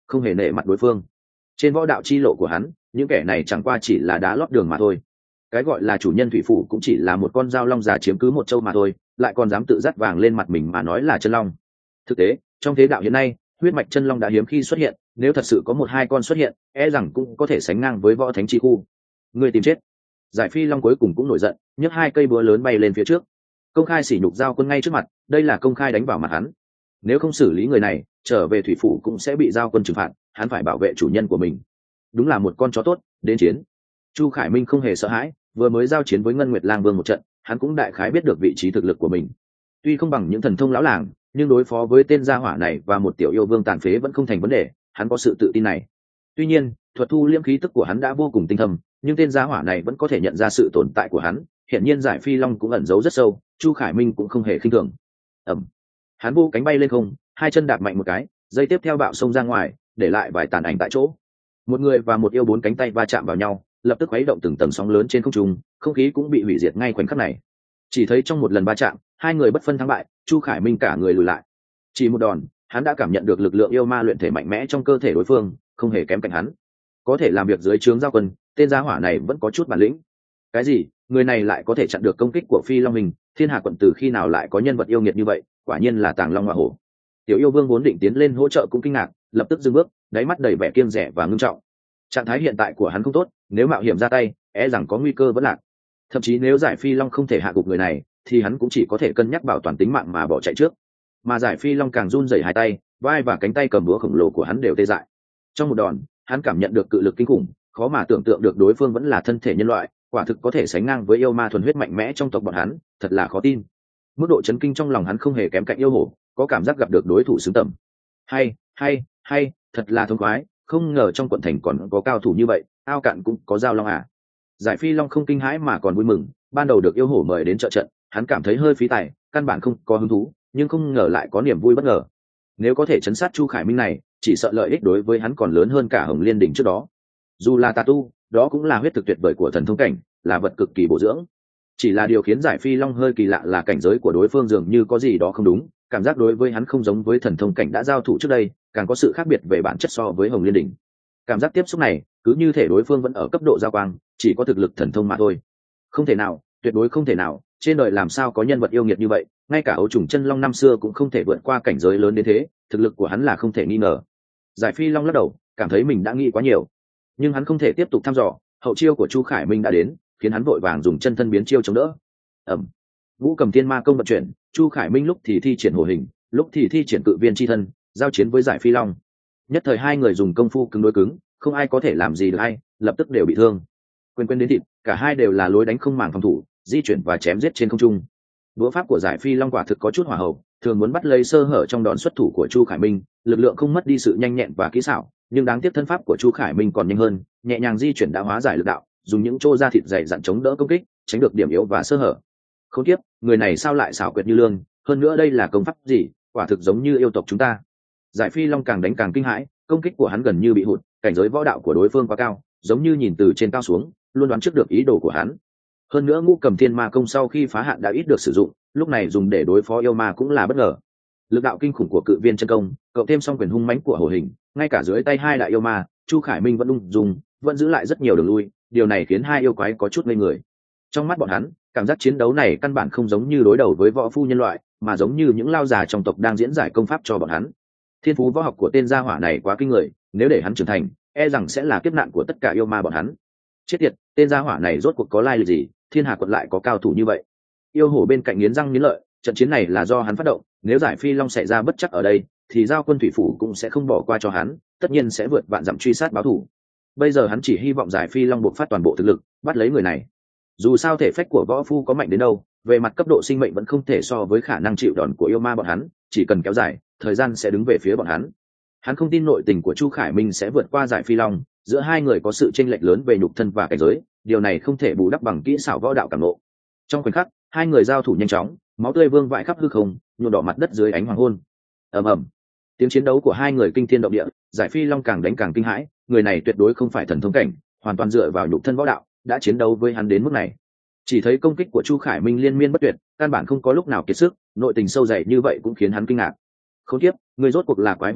không hề nể mặt đối phương. Trên võ đạo chi lộ của hắn, những kẻ này chẳng qua chỉ là đá lót đường mà thôi. Cái gọi là chủ nhân thủy phủ cũng chỉ là một con dao long già chiếm cứ một châu mà thôi, lại còn dám tự dắt vàng lên mặt mình mà nói là chân long. Thực tế, trong thế đạo hiện nay, huyết mạch chân long đã hiếm khi xuất hiện, nếu thật sự có một hai con xuất hiện, e rằng cũng có thể sánh ngang với võ thánh chi khu. Người tìm chết. Giải Phi Long cuối cùng cũng nổi giận, nhấc hai cây búa lớn bay lên phía trước, công khai sỉ nhục Giao Quân ngay trước mặt. Đây là công khai đánh vào mặt hắn. Nếu không xử lý người này, trở về thủy phủ cũng sẽ bị Giao Quân trừng phạt, hắn phải bảo vệ chủ nhân của mình. Đúng là một con chó tốt. Đến chiến. Chu Khải Minh không hề sợ hãi, vừa mới giao chiến với Ngân Nguyệt Lang Vương một trận, hắn cũng đại khái biết được vị trí thực lực của mình. Tuy không bằng những thần thông lão làng, nhưng đối phó với tên gia hỏa này và một tiểu yêu vương tàn phế vẫn không thành vấn đề, hắn có sự tự tin này. Tuy nhiên, thuật thu liễm khí tức của hắn đã vô cùng tinh thâm, nhưng tên gia hỏa này vẫn có thể nhận ra sự tồn tại của hắn. Hiện nhiên Giải Phi Long cũng ẩn giấu rất sâu, Chu Khải Minh cũng không hề khinh thường. Ầm, hắn vô cánh bay lên không, hai chân đạp mạnh một cái, dây tiếp theo bạo xông ra ngoài, để lại vài tàn ảnh tại chỗ. Một người và một yêu bốn cánh tay va chạm vào nhau, lập tức khuấy động từng tầng sóng lớn trên không trung, không khí cũng bị hủy diệt ngay khoảnh khắc này. Chỉ thấy trong một lần va chạm, hai người bất phân thắng bại, Chu Khải Minh cả người lùi lại. Chỉ một đòn, hắn đã cảm nhận được lực lượng yêu ma luyện thể mạnh mẽ trong cơ thể đối phương, không hề kém cạnh hắn. Có thể làm việc dưới trướng Giao Quân, tên gia hỏa này vẫn có chút bản lĩnh. Cái gì? Người này lại có thể chặn được công kích của Phi Long mình? Thiên Hà quận từ khi nào lại có nhân vật yêu nghiệt như vậy? Quả nhiên là Tàng Long Ngọa Hổ. Tiểu yêu vương vốn định tiến lên hỗ trợ cũng kinh ngạc, lập tức dừng bước, đáy mắt đầy vẻ kiêng dè và ngưng trọng. Trạng thái hiện tại của hắn không tốt, nếu mạo hiểm ra tay, e rằng có nguy cơ vẫn lạc. Thậm chí nếu Giải Phi Long không thể hạ gục người này, thì hắn cũng chỉ có thể cân nhắc bảo toàn tính mạng mà bỏ chạy trước. Mà Giải Phi Long càng run rẩy hai tay, vai và cánh tay cầm búa khổng lồ của hắn đều tê dại. Trong một đòn, hắn cảm nhận được cự lực kinh khủng, khó mà tưởng tượng được đối phương vẫn là thân thể nhân loại, quả thực có thể sánh ngang với yêu ma thuần huyết mạnh mẽ trong tộc bọn hắn, thật là khó tin. Mức độ chấn kinh trong lòng hắn không hề kém cạnh yêu hổ, có cảm giác gặp được đối thủ xứng tầm. Hay, thật là thông khoái, không ngờ trong quận thành còn có cao thủ như vậy, ao cạn cũng có Giao Long à. Giải Phi Long không kinh hãi mà còn vui mừng, ban đầu được yêu hổ mời đến trợ trận, hắn cảm thấy hơi phí tài, căn bản không có hứng thú, nhưng không ngờ lại có niềm vui bất ngờ. Nếu có thể chấn sát Chu Khải Minh này, chỉ sợ lợi ích đối với hắn còn lớn hơn cả Hồng Liên đỉnh trước đó. Dù là tà tu, đó cũng là huyết thực tuyệt vời của thần thông cảnh, là vật cực kỳ bổ dưỡng. Chỉ là điều khiến Giải Phi Long hơi kỳ lạ là cảnh giới của đối phương dường như có gì đó không đúng, cảm giác đối với hắn không giống với thần thông cảnh đã giao thủ trước đây, càng có sự khác biệt về bản chất so với Hồng Liên đỉnh. Cảm giác tiếp xúc này, cứ như thể đối phương vẫn ở cấp độ giao quang, chỉ có thực lực thần thông mà thôi. Không thể nào, tuyệt đối không thể nào, trên đời làm sao có nhân vật yêu nghiệt như vậy, ngay cả ấu trùng chân long năm xưa cũng không thể vượt qua cảnh giới lớn đến thế, thực lực của hắn là không thể nghi ngờ. Giải Phi Long lắc đầu, cảm thấy mình đã nghĩ quá nhiều, nhưng hắn không thể tiếp tục thăm dò, hậu chiêu của Chu Khải Minh đã đến, khiến hắn vội vàng dùng chân thân biến chiêu chống đỡ. Ầm, Vũ Cầm Thiên Ma công vận chuyển, Chu Khải Minh lúc thì thi triển hổ hình, lúc thì thi triển cự viên chi thân, giao chiến với Giải Phi Long. Nhất thời hai người dùng công phu cứng đối cứng, không ai có thể làm gì được ai, lập tức đều bị thương. Quên đến thịt, cả hai đều là lối đánh không màng phòng thủ, di chuyển và chém giết trên không trung. Đũa pháp của Giải Phi Long quả thực có chút hỏa hậu, thường muốn bắt lấy sơ hở trong đòn xuất thủ của Chu Khải Minh, lực lượng không mất đi sự nhanh nhẹn và kỹ xảo, nhưng đáng tiếc thân pháp của Chu Khải Minh còn nhanh hơn, nhẹ nhàng di chuyển đã hóa giải lực đạo, dùng những chỗ da thịt dày dặn chống đỡ công kích, tránh được điểm yếu và sơ hở. Khốn kiếp, người này sao lại xảo quyệt như lương, hơn nữa đây là công pháp gì, quả thực giống như yêu tộc chúng ta. Giải Phi Long càng đánh càng kinh hãi, công kích của hắn gần như bị hụt, cảnh giới võ đạo của đối phương quá cao, giống như nhìn từ trên cao xuống, luôn đoán trước được ý đồ của hắn. Hơn nữa Ngũ Cầm Thiên Ma công sau khi phá hạn đã ít được sử dụng, lúc này dùng để đối phó yêu ma cũng là bất ngờ. Lực đạo kinh khủng của cự viên chân công, cộng thêm song quyền hung mãnh của hổ hình, ngay cả dưới tay hai đại yêu ma, Chu Khải Minh vẫn ung dung, vẫn giữ lại rất nhiều đường lui, điều này khiến hai yêu quái có chút ngây người. Trong mắt bọn hắn, cảm giác chiến đấu này căn bản không giống như đối đầu với võ phu nhân loại, mà giống như những lao già trong tộc đang diễn giải công pháp cho bọn hắn. Thiên phú võ học của tên gia hỏa này quá kinh người, nếu để hắn trưởng thành, e rằng sẽ là kiếp nạn của tất cả yêu ma bọn hắn. Chết tiệt, tên gia hỏa này rốt cuộc có lai lịch gì, Thiên Hà quận lại có cao thủ như vậy. Yêu hổ bên cạnh nghiến răng nghiến lợi, trận chiến này là do hắn phát động, nếu Giải Phi Long xảy ra bất chắc ở đây, thì Giao Quân thủy phủ cũng sẽ không bỏ qua cho hắn, tất nhiên sẽ vượt vạn dặm truy sát báo thù. Bây giờ hắn chỉ hy vọng Giải Phi Long buộc phát toàn bộ thực lực, bắt lấy người này. Dù sao thể phách của võ phu có mạnh đến đâu, về mặt cấp độ sinh mệnh vẫn không thể so với khả năng chịu đòn của yêu ma bọn hắn, chỉ cần kéo dài, thời gian sẽ đứng về phía bọn hắn. Hắn không tin nội tình của Chu Khải Minh sẽ vượt qua Giải Phi Long, giữa hai người có sự chênh lệch lớn về nhục thân và cảnh giới, điều này không thể bù đắp bằng kỹ xảo võ đạo cảm ngộ. Trong khoảnh khắc, hai người giao thủ nhanh chóng, máu tươi vương vãi khắp hư không, nhuộm đỏ mặt đất dưới ánh hoàng hôn. Ầm ầm, tiếng chiến đấu của hai người kinh thiên động địa, Giải Phi Long càng đánh càng kinh hãi, người này tuyệt đối không phải thần thông cảnh, hoàn toàn dựa vào nhục thân võ đạo, đã chiến đấu với hắn đến mức này. Chỉ thấy công kích của Chu Khải Minh liên miên bất tuyệt, căn bản không có lúc nào kiệt sức, nội tình sâu dày như vậy cũng khiến hắn kinh ngạc. Khốn kiếp, người rốt cuộc là quái vật gì,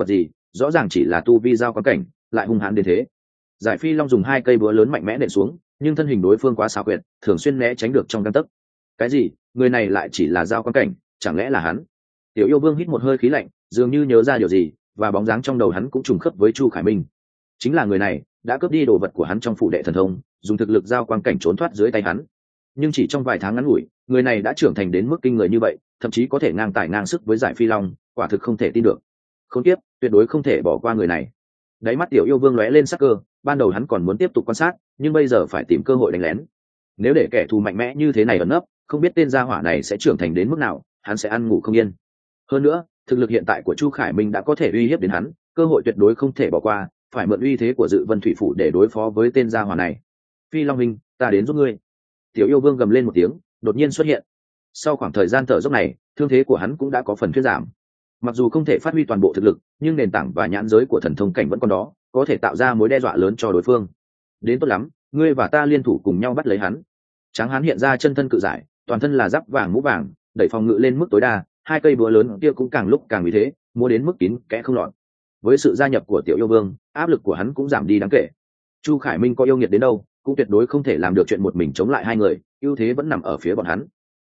rõ ràng chỉ là tu vi giao quan cảnh lại hung hãn đến thế. Giải Phi Long dùng 2 cây búa lớn mạnh mẽ nện xuống, nhưng thân hình đối phương quá xảo quyệt, thường xuyên né tránh được trong gang tấc. Cái gì? Người này lại chỉ là giao quan cảnh, chẳng lẽ là hắn? Tiểu Yêu Vương hít một hơi khí lạnh, dường như nhớ ra điều gì, và bóng dáng trong đầu hắn cũng trùng khớp với Chu Khải Minh. Chính là người này đã cướp đi đồ vật của hắn trong phủ đệ thần thông, dùng thực lực giao quan cảnh trốn thoát dưới tay hắn. Nhưng chỉ trong vài tháng ngắn ngủi, người này đã trưởng thành đến mức kinh người như vậy, thậm chí có thể ngang tài ngang sức với Giải Phi Long, quả thực không thể tin được. Không tiếp, tuyệt đối không thể bỏ qua người này. Đáy mắt Tiểu Yêu Vương lóe lên sắc cơ, ban đầu hắn còn muốn tiếp tục quan sát, nhưng bây giờ phải tìm cơ hội đánh lén. Nếu để kẻ thù mạnh mẽ như thế này ẩn nấp, không biết tên gia hỏa này sẽ trưởng thành đến mức nào, hắn sẽ ăn ngủ không yên. Hơn nữa, thực lực hiện tại của Chu Khải Minh đã có thể uy hiếp đến hắn, cơ hội tuyệt đối không thể bỏ qua, phải mượn uy thế của Dự Vân Thủy phủ để đối phó với tên gia hỏa này. Phi Long Minh, ta đến giúp ngươi. Tiểu Yêu Vương gầm lên một tiếng, đột nhiên xuất hiện. Sau khoảng thời gian thở dốc này, thương thế của hắn cũng đã có phần thuyết giảm. Mặc dù không thể phát huy toàn bộ thực lực, nhưng nền tảng và nhãn giới của thần thông cảnh vẫn còn đó, có thể tạo ra mối đe dọa lớn cho đối phương. Đến tốt lắm, ngươi và ta liên thủ cùng nhau bắt lấy hắn. Tráng Hán hiện ra chân thân cự giải, toàn thân là giáp vàng mũ vàng, đẩy phòng ngự lên mức tối đa, 2 cây búa lớn kia cũng càng lúc càng vì thế, múa đến mức kín kẽ không lọt. Với sự gia nhập của Tiểu Yêu Vương, áp lực của hắn cũng giảm đi đáng kể. Chu Khải Minh có yêu nghiệt đến đâu, cũng tuyệt đối không thể làm được chuyện một mình chống lại hai người, ưu thế vẫn nằm ở phía bọn hắn.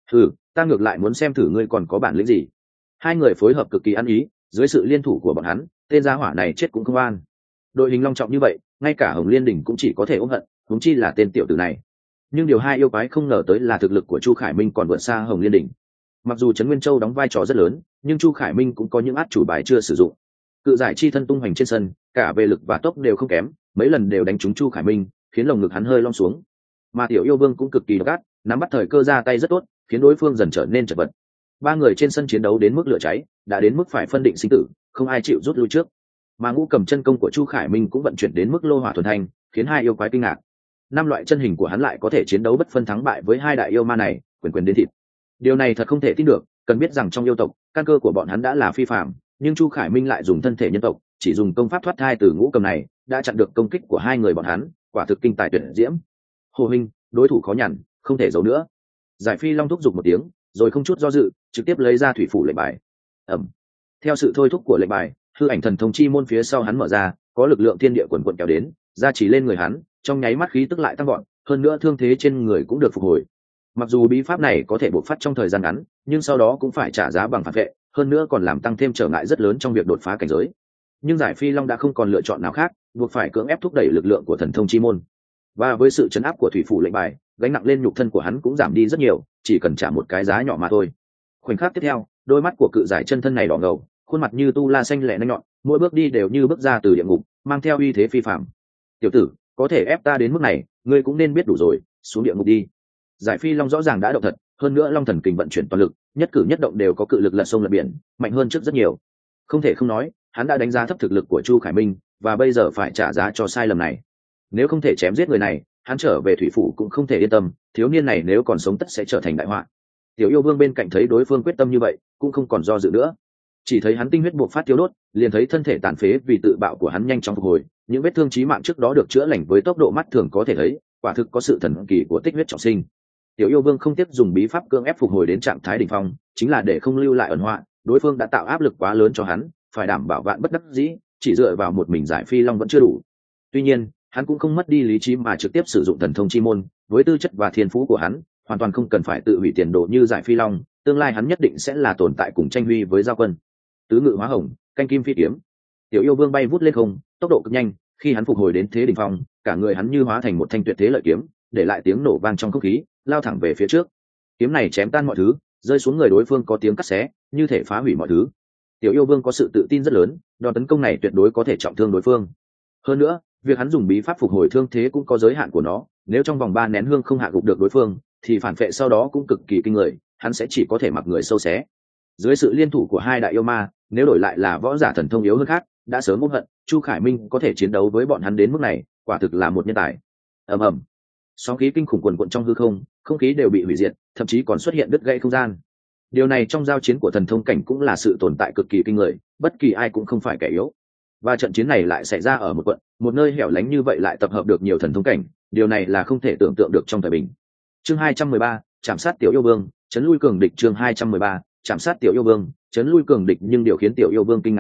Ta ngược lại muốn xem thử ngươi còn có bản lĩnh gì. Hai người phối hợp cực kỳ ăn ý, dưới sự liên thủ của bọn hắn, tên gia hỏa này chết cũng không an. Đội hình long trọng như vậy, ngay cả Hồng Liên Đỉnh cũng chỉ có thể ôm hận, huống chi là tên tiểu tử này. Nhưng điều hai yêu quái không ngờ tới là thực lực của Chu Khải Minh còn vượt xa Hồng Liên Đỉnh. Mặc dù Trấn Nguyên Châu đóng vai trò rất lớn, nhưng Chu Khải Minh cũng có những át chủ bài chưa sử dụng. Cự giải chi thân tung hoành trên sân, cả về lực và tốc đều không kém, mấy lần đều đánh trúng Chu Khải Minh, khiến lồng ngực hắn hơi lom xuống. Mà Tiểu Yêu Vương cũng cực kỳ gắt, nắm bắt thời cơ ra tay rất tốt, khiến đối phương dần trở nên chật vật. Ba người trên sân chiến đấu đến mức lửa cháy, đã đến mức phải phân định sinh tử, không ai chịu rút lui trước. Mà ngũ cầm chân công của Chu Khải Minh cũng vận chuyển đến mức lô hỏa thuần thanh, khiến hai yêu quái kinh ngạc. 5 loại chân hình của hắn lại có thể chiến đấu bất phân thắng bại với hai đại yêu ma này, quyền quyền đến thịt. Điều này thật không thể tin được, cần biết rằng trong yêu tộc, căn cơ của bọn hắn đã là phi phàm, nhưng Chu Khải Minh lại dùng thân thể nhân tộc, chỉ dùng công pháp thoát thai từ ngũ cầm này, đã chặn được công kích của hai người bọn hắn, quả thực kinh tài tuyệt diễm. Hồ huynh, đối thủ khó nhằn, không thể giấu nữa. Giải Phi Long thúc giục một tiếng, rồi không chút do dự, trực tiếp lấy ra thủy phủ lệnh bài. Theo sự thôi thúc của lệnh bài, hư ảnh thần thông chi môn phía sau hắn mở ra, có lực lượng thiên địa quần quần kéo đến, ra chỉ lên người hắn, trong nháy mắt khí tức lại tăng vọt, hơn nữa thương thế trên người cũng được phục hồi. Mặc dù bí pháp này có thể bộc phát trong thời gian ngắn, nhưng sau đó cũng phải trả giá bằng phản vệ, hơn nữa còn làm tăng thêm trở ngại rất lớn trong việc đột phá cảnh giới. Nhưng Giải Phi Long đã không còn lựa chọn nào khác, buộc phải cưỡng ép thúc đẩy lực lượng của thần thông chi môn. Và với sự chấn áp của thủy phủ lệnh bài, gánh nặng lên nhục thân của hắn cũng giảm đi rất nhiều, chỉ cần trả một cái giá nhỏ mà thôi. Khoảnh khắc tiếp theo, đôi mắt của cự giải chân thân này đỏ ngầu, khuôn mặt như tu la xanh lẻ nanh nhọn, mỗi bước đi đều như bước ra từ địa ngục, mang theo uy thế phi phàm. Tiểu tử, có thể ép ta đến mức này, ngươi cũng nên biết đủ rồi, xuống địa ngục đi. Giải Phi Long rõ ràng đã động thật, hơn nữa Long Thần Kình vận chuyển toàn lực, nhất cử nhất động đều có cự lực lật sông lật biển, mạnh hơn trước rất nhiều. Không thể không nói, hắn đã đánh giá thấp thực lực của Chu Khải Minh, và bây giờ phải trả giá cho sai lầm này. Nếu không thể chém giết người này, hắn trở về thủy phủ cũng không thể yên tâm, thiếu niên này nếu còn sống tất sẽ trở thành đại họa. Tiểu Yêu Vương bên cạnh thấy đối phương quyết tâm như vậy, cũng không còn do dự nữa. Chỉ thấy hắn tinh huyết buộc phát tiêu đốt, liền thấy thân thể tàn phế vì tự bạo của hắn nhanh chóng phục hồi, những vết thương chí mạng trước đó được chữa lành với tốc độ mắt thường có thể thấy, quả thực có sự thần kỳ của tích huyết trọng sinh. Tiểu Yêu Vương không tiếp dùng bí pháp cưỡng ép phục hồi đến trạng thái đỉnh phong, chính là để không lưu lại ẩn họa, đối phương đã tạo áp lực quá lớn cho hắn, phải đảm bảo vạn bất đắc dĩ, chỉ dựa vào một mình Giải Phi Long vẫn chưa đủ. Tuy nhiên, hắn cũng không mất đi lý trí mà trực tiếp sử dụng thần thông chi môn, với tư chất và thiên phú của hắn, hoàn toàn không cần phải tự hủy tiền đồ như Giải Phi Long, tương lai hắn nhất định sẽ là tồn tại cùng tranh huy với Giao Quân. Tứ ngự hóa hồng, canh kim phi kiếm. Tiểu Yêu Vương bay vút lên không, tốc độ cực nhanh, khi hắn phục hồi đến thế đỉnh phong, cả người hắn như hóa thành một thanh tuyệt thế lợi kiếm, để lại tiếng nổ vang trong không khí, lao thẳng về phía trước. Kiếm này chém tan mọi thứ, rơi xuống người đối phương có tiếng cắt xé, như thể phá hủy mọi thứ. Tiểu Yêu Vương có sự tự tin rất lớn, đòn tấn công này tuyệt đối có thể trọng thương đối phương. Hơn nữa, việc hắn dùng bí pháp phục hồi thương thế cũng có giới hạn của nó, nếu trong vòng 3 nén hương không hạ gục được đối phương, thì phản vệ sau đó cũng cực kỳ kinh người, hắn sẽ chỉ có thể mặc người sâu xé. Dưới sự liên thủ của hai đại yêu ma, nếu đổi lại là võ giả thần thông yếu hơn khác, đã sớm ôm hận, Chu Khải Minh có thể chiến đấu với bọn hắn đến mức này, quả thực là một nhân tài. Ầm ầm, sóng khí kinh khủng quần quận trong hư không, không khí đều bị hủy diệt, thậm chí còn xuất hiện đứt gãy không gian. Điều này trong giao chiến của thần thông cảnh cũng là sự tồn tại cực kỳ kinh người, bất kỳ ai cũng không phải kẻ yếu. Và trận chiến này lại xảy ra ở một quận, một nơi hẻo lánh như vậy lại tập hợp được nhiều thần thông cảnh, điều này là không thể tưởng tượng được trong thời bình. Chương 213, chạm sát Tiểu Yêu Vương, chấn lui cường địch. Chương 213, chạm sát Tiểu Yêu Vương, chấn lui cường địch. Nhưng điều khiến Tiểu Yêu Vương kinh ngạc là,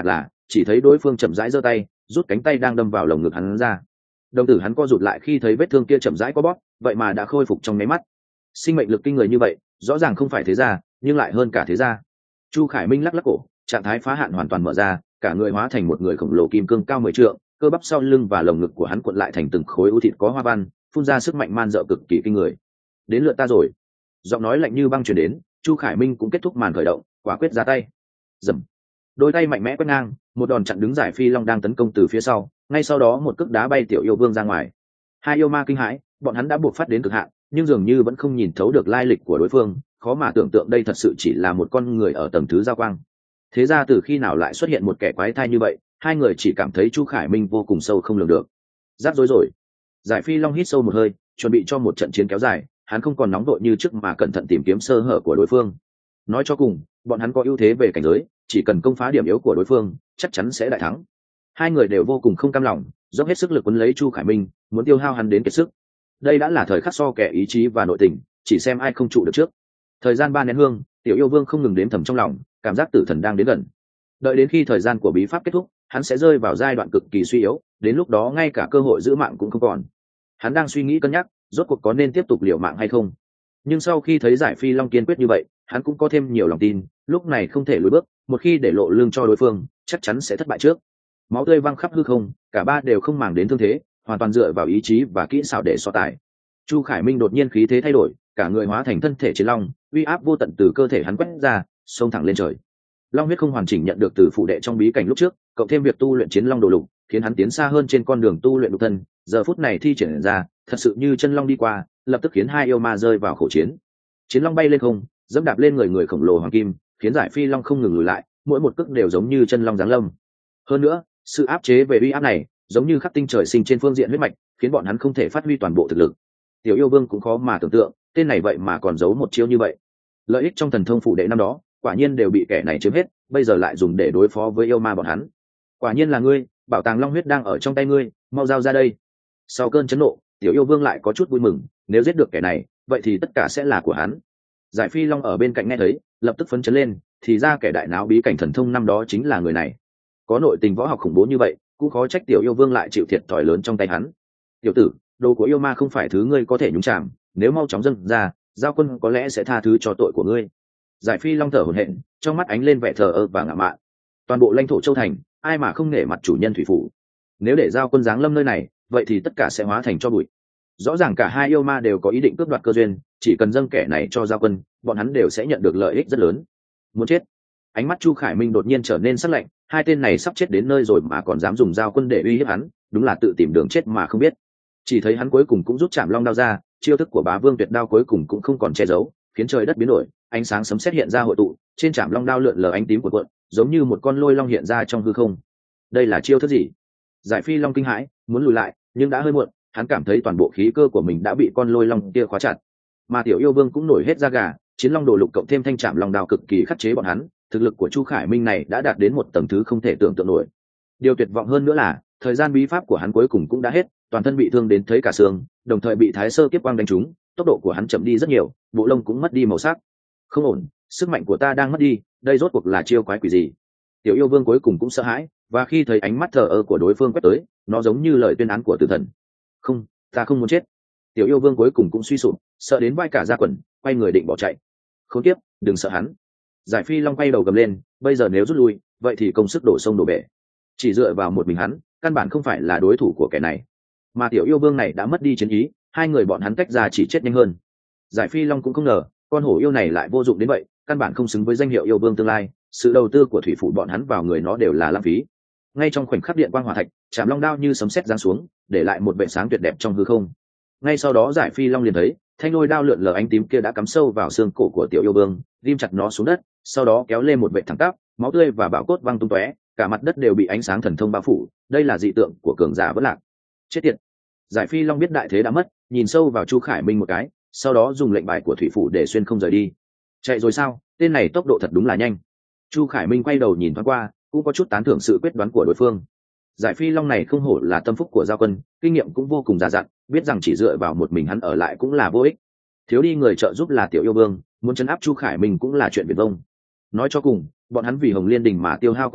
chỉ thấy đối phương chậm rãi giơ tay rút cánh tay đang đâm vào lồng ngực hắn ra. Đồng tử hắn co rụt lại khi thấy vết thương kia chậm rãi có bóp, vậy mà đã khôi phục trong nháy mắt. Sinh mệnh lực kinh người như vậy rõ ràng không phải thế gia, nhưng lại hơn cả thế gia. Chu Khải Minh lắc lắc cổ, trạng thái phá hạn hoàn toàn mở ra, cả người hóa thành một người khổng lồ kim cương cao 10 trượng, cơ bắp sau lưng và lồng ngực của hắn cuộn lại thành từng khối u thịt có hoa văn, phun ra sức mạnh man dợ cực kỳ kinh người. Đến lượt ta rồi. Giọng nói lạnh như băng truyền đến, Chu Khải Minh cũng kết thúc màn khởi động, quả quyết ra tay. Dầm. Đôi tay mạnh mẽ quét ngang, một đòn chặn đứng Giải Phi Long đang tấn công từ phía sau, ngay sau đó một cước đá bay Tiểu Yêu Vương ra ngoài. Hai yêu ma kinh hãi, bọn hắn đã buộc phát đến cực hạn, nhưng dường như vẫn không nhìn thấu được lai lịch của đối phương, khó mà tưởng tượng đây thật sự chỉ là một con người ở tầng thứ giao quang. Thế ra từ khi nào lại xuất hiện một kẻ quái thai như vậy, hai người chỉ cảm thấy Chu Khải Minh vô cùng sâu không lường được. Rắc rối rồi. Giải Phi Long hít sâu một hơi, chuẩn bị cho một trận chiến kéo dài, hắn không còn nóng đội như trước mà cẩn thận tìm kiếm sơ hở của đối phương. Nói cho cùng, bọn hắn có ưu thế về cảnh giới, chỉ cần công phá điểm yếu của đối phương, chắc chắn sẽ đại thắng. Hai người đều vô cùng không cam lòng, dốc hết sức lực quấn lấy Chu Khải Minh, muốn tiêu hao hắn đến kiệt sức. Đây đã là thời khắc so kẻ ý chí và nội tình, chỉ xem ai không trụ được trước. Thời gian 3 nén hương, Tiểu Yêu Vương không ngừng đếm thầm trong lòng, cảm giác tử thần đang đến gần. Đợi đến khi thời gian của bí pháp kết thúc, hắn sẽ rơi vào giai đoạn cực kỳ suy yếu, đến lúc đó ngay cả cơ hội giữ mạng cũng không còn. Hắn đang suy nghĩ cân nhắc, rốt cuộc có nên tiếp tục liều mạng hay không. Nhưng sau khi thấy Giải Phi Long kiên quyết như vậy, hắn cũng có thêm nhiều lòng tin, lúc này không thể lùi bước, một khi để lộ lương cho đối phương, chắc chắn sẽ thất bại trước. Máu tươi văng khắp hư không, cả ba đều không màng đến thương thế, hoàn toàn dựa vào ý chí và kỹ xảo để so tài. Chu Khải Minh đột nhiên khí thế thay đổi, cả người hóa thành thân thể chiến long, uy áp vô tận từ cơ thể hắn quét ra, xông thẳng lên trời. Long huyết không hoàn chỉnh nhận được từ phụ đệ trong bí cảnh lúc trước, cộng thêm việc tu luyện chiến long đồ lục, khiến hắn tiến xa hơn trên con đường tu luyện độc thân. Giờ phút này thi triển ra, thật sự như chân long đi qua, lập tức khiến hai yêu ma rơi vào khẩu chiến. Chiến long bay lên không, dẫm đạp lên người khổng lồ hoàng kim, khiến Giải Phi Long không ngừng lùi lại, mỗi một cước đều giống như chân long giáng lâm. Hơn nữa, sự áp chế về uy áp này, giống như khắc tinh trời sinh trên phương diện huyết mạch, khiến bọn hắn không thể phát huy toàn bộ thực lực. Tiểu Yêu Vương cũng khó mà tưởng tượng, tên này vậy mà còn giấu một chiêu như vậy. Lợi ích trong thần thông phủ đệ năm đó, quả nhiên đều bị kẻ này chiếm hết, bây giờ lại dùng để đối phó với yêu ma bọn hắn. Quả nhiên là ngươi, bảo tàng long huyết đang ở trong tay ngươi, mau giao ra đây. Sau cơn chấn nộ, Tiểu Yêu Vương lại có chút vui mừng, nếu giết được kẻ này, vậy thì tất cả sẽ là của hắn. Giải Phi Long ở bên cạnh nghe thấy, lập tức phấn chấn lên, thì ra kẻ đại náo bí cảnh thần thông năm đó chính là người này. Có nội tình võ học khủng bố như vậy, cũng khó trách Tiểu Yêu Vương lại chịu thiệt thòi lớn trong tay hắn. Tiểu tử, đồ của yêu ma không phải thứ ngươi có thể nhúng chạm, nếu mau chóng dâng ra, giao quân có lẽ sẽ tha thứ cho tội của ngươi. Giải Phi Long thở hổn hển, trong mắt ánh lên vẻ thờ ơ và ngạo mạn. Toàn bộ lãnh thổ châu thành, ai mà không nể mặt chủ nhân thủy phủ. Nếu để giao quân giáng lâm nơi này, vậy thì tất cả sẽ hóa thành cho bụi. Rõ ràng cả hai yêu ma đều có ý định cướp đoạt cơ duyên, chỉ cần dâng kẻ này cho giao quân, bọn hắn đều sẽ nhận được lợi ích rất lớn. Muốn chết. Ánh mắt Chu Khải Minh đột nhiên trở nên sắc lạnh, hai tên này sắp chết đến nơi rồi mà còn dám dùng giao quân để uy hiếp hắn, đúng là tự tìm đường chết mà không biết. Chỉ thấy hắn cuối cùng cũng rút chạm long đao ra, chiêu thức của Bá Vương Tuyệt Đao cuối cùng cũng không còn che giấu, khiến trời đất biến đổi, ánh sáng sấm sét hiện ra hội tụ, trên chạm long đao lượn lờ ánh tím của cuộn, giống như một con lôi long hiện ra trong hư không. Đây là chiêu thức gì? Giải Phi Long kinh hãi, muốn lùi lại, nhưng đã hơi muộn, hắn cảm thấy toàn bộ khí cơ của mình đã bị con lôi long kia khóa chặt. Mà Tiểu Yêu Vương cũng nổi hết da gà, chiến long đồ lục cộng thêm thanh chạm long đao cực kỳ khắc chế bọn hắn, thực lực của Chu Khải Minh này đã đạt đến một tầng thứ không thể tưởng tượng nổi. Điều tuyệt vọng hơn nữa là, thời gian bí pháp của hắn cuối cùng cũng đã hết, toàn thân bị thương đến thấy cả xương, đồng thời bị Thái Sơ Kiếp Quang đánh trúng, tốc độ của hắn chậm đi rất nhiều, bộ lông cũng mất đi màu sắc. Không ổn, sức mạnh của ta đang mất đi, đây rốt cuộc là chiêu quái quỷ gì? Tiểu Yêu Vương cuối cùng cũng sợ hãi, và khi thấy ánh mắt thờ ơ của đối phương quét tới, nó giống như lời tuyên án của tử thần. Không, ta không muốn chết. Tiểu Yêu Vương cuối cùng cũng suy sụp, sợ đến vai cả da quần, quay người định bỏ chạy. Khốn kiếp, đừng sợ hắn. Giải Phi Long quay đầu gầm lên, bây giờ nếu rút lui, vậy thì công sức đổ sông đổ bể. Chỉ dựa vào một mình hắn, căn bản không phải là đối thủ của kẻ này. Mà Tiểu Yêu Vương này đã mất đi chiến ý, hai người bọn hắn tách ra chỉ chết nhanh hơn. Giải Phi Long cũng không ngờ, con hổ yêu này lại vô dụng đến vậy, căn bản không xứng với danh hiệu yêu vương tương lai, sự đầu tư của thủy phủ bọn hắn vào người nó đều là lãng phí. Ngay trong khoảnh khắc điện quang hỏa thạch, chạm long đao như sấm sét giáng xuống, để lại một vệt sáng tuyệt đẹp trong hư không. Ngay sau đó Giải Phi Long liền thấy, thanh lôi đao lượn lờ ánh tím kia đã cắm sâu vào xương cổ của Tiểu Yêu Vương, ghim chặt nó xuống đất, sau đó kéo lên một vệt thẳng tắp, máu tươi và bạo cốt văng tung tóe, cả mặt đất đều bị ánh sáng thần thông bao phủ, đây là dị tượng của cường giả vỡ lạc. Chết tiệt. Giải Phi Long biết đại thế đã mất, nhìn sâu vào Chu Khải Minh một cái, sau đó dùng lệnh bài của thủy phủ để xuyên không rời đi. Chạy rồi sao? Tên này tốc độ thật đúng là nhanh. Chu Khải Minh quay đầu nhìn thoáng qua, cũng có chút tán thưởng sự quyết đoán của đối phương. Giải Phi Long này không hổ là tâm phúc của giao quân, kinh nghiệm cũng vô cùng già dặn, biết rằng chỉ dựa vào một mình hắn ở lại cũng là vô ích. Thiếu đi người trợ giúp là Tiểu Yêu Vương, muốn trấn áp Chu Khải Minh cũng là chuyện viển vông. Nói cho cùng, bọn hắn vì Hồng Liên Đình mà tiêu hao quá nhiều,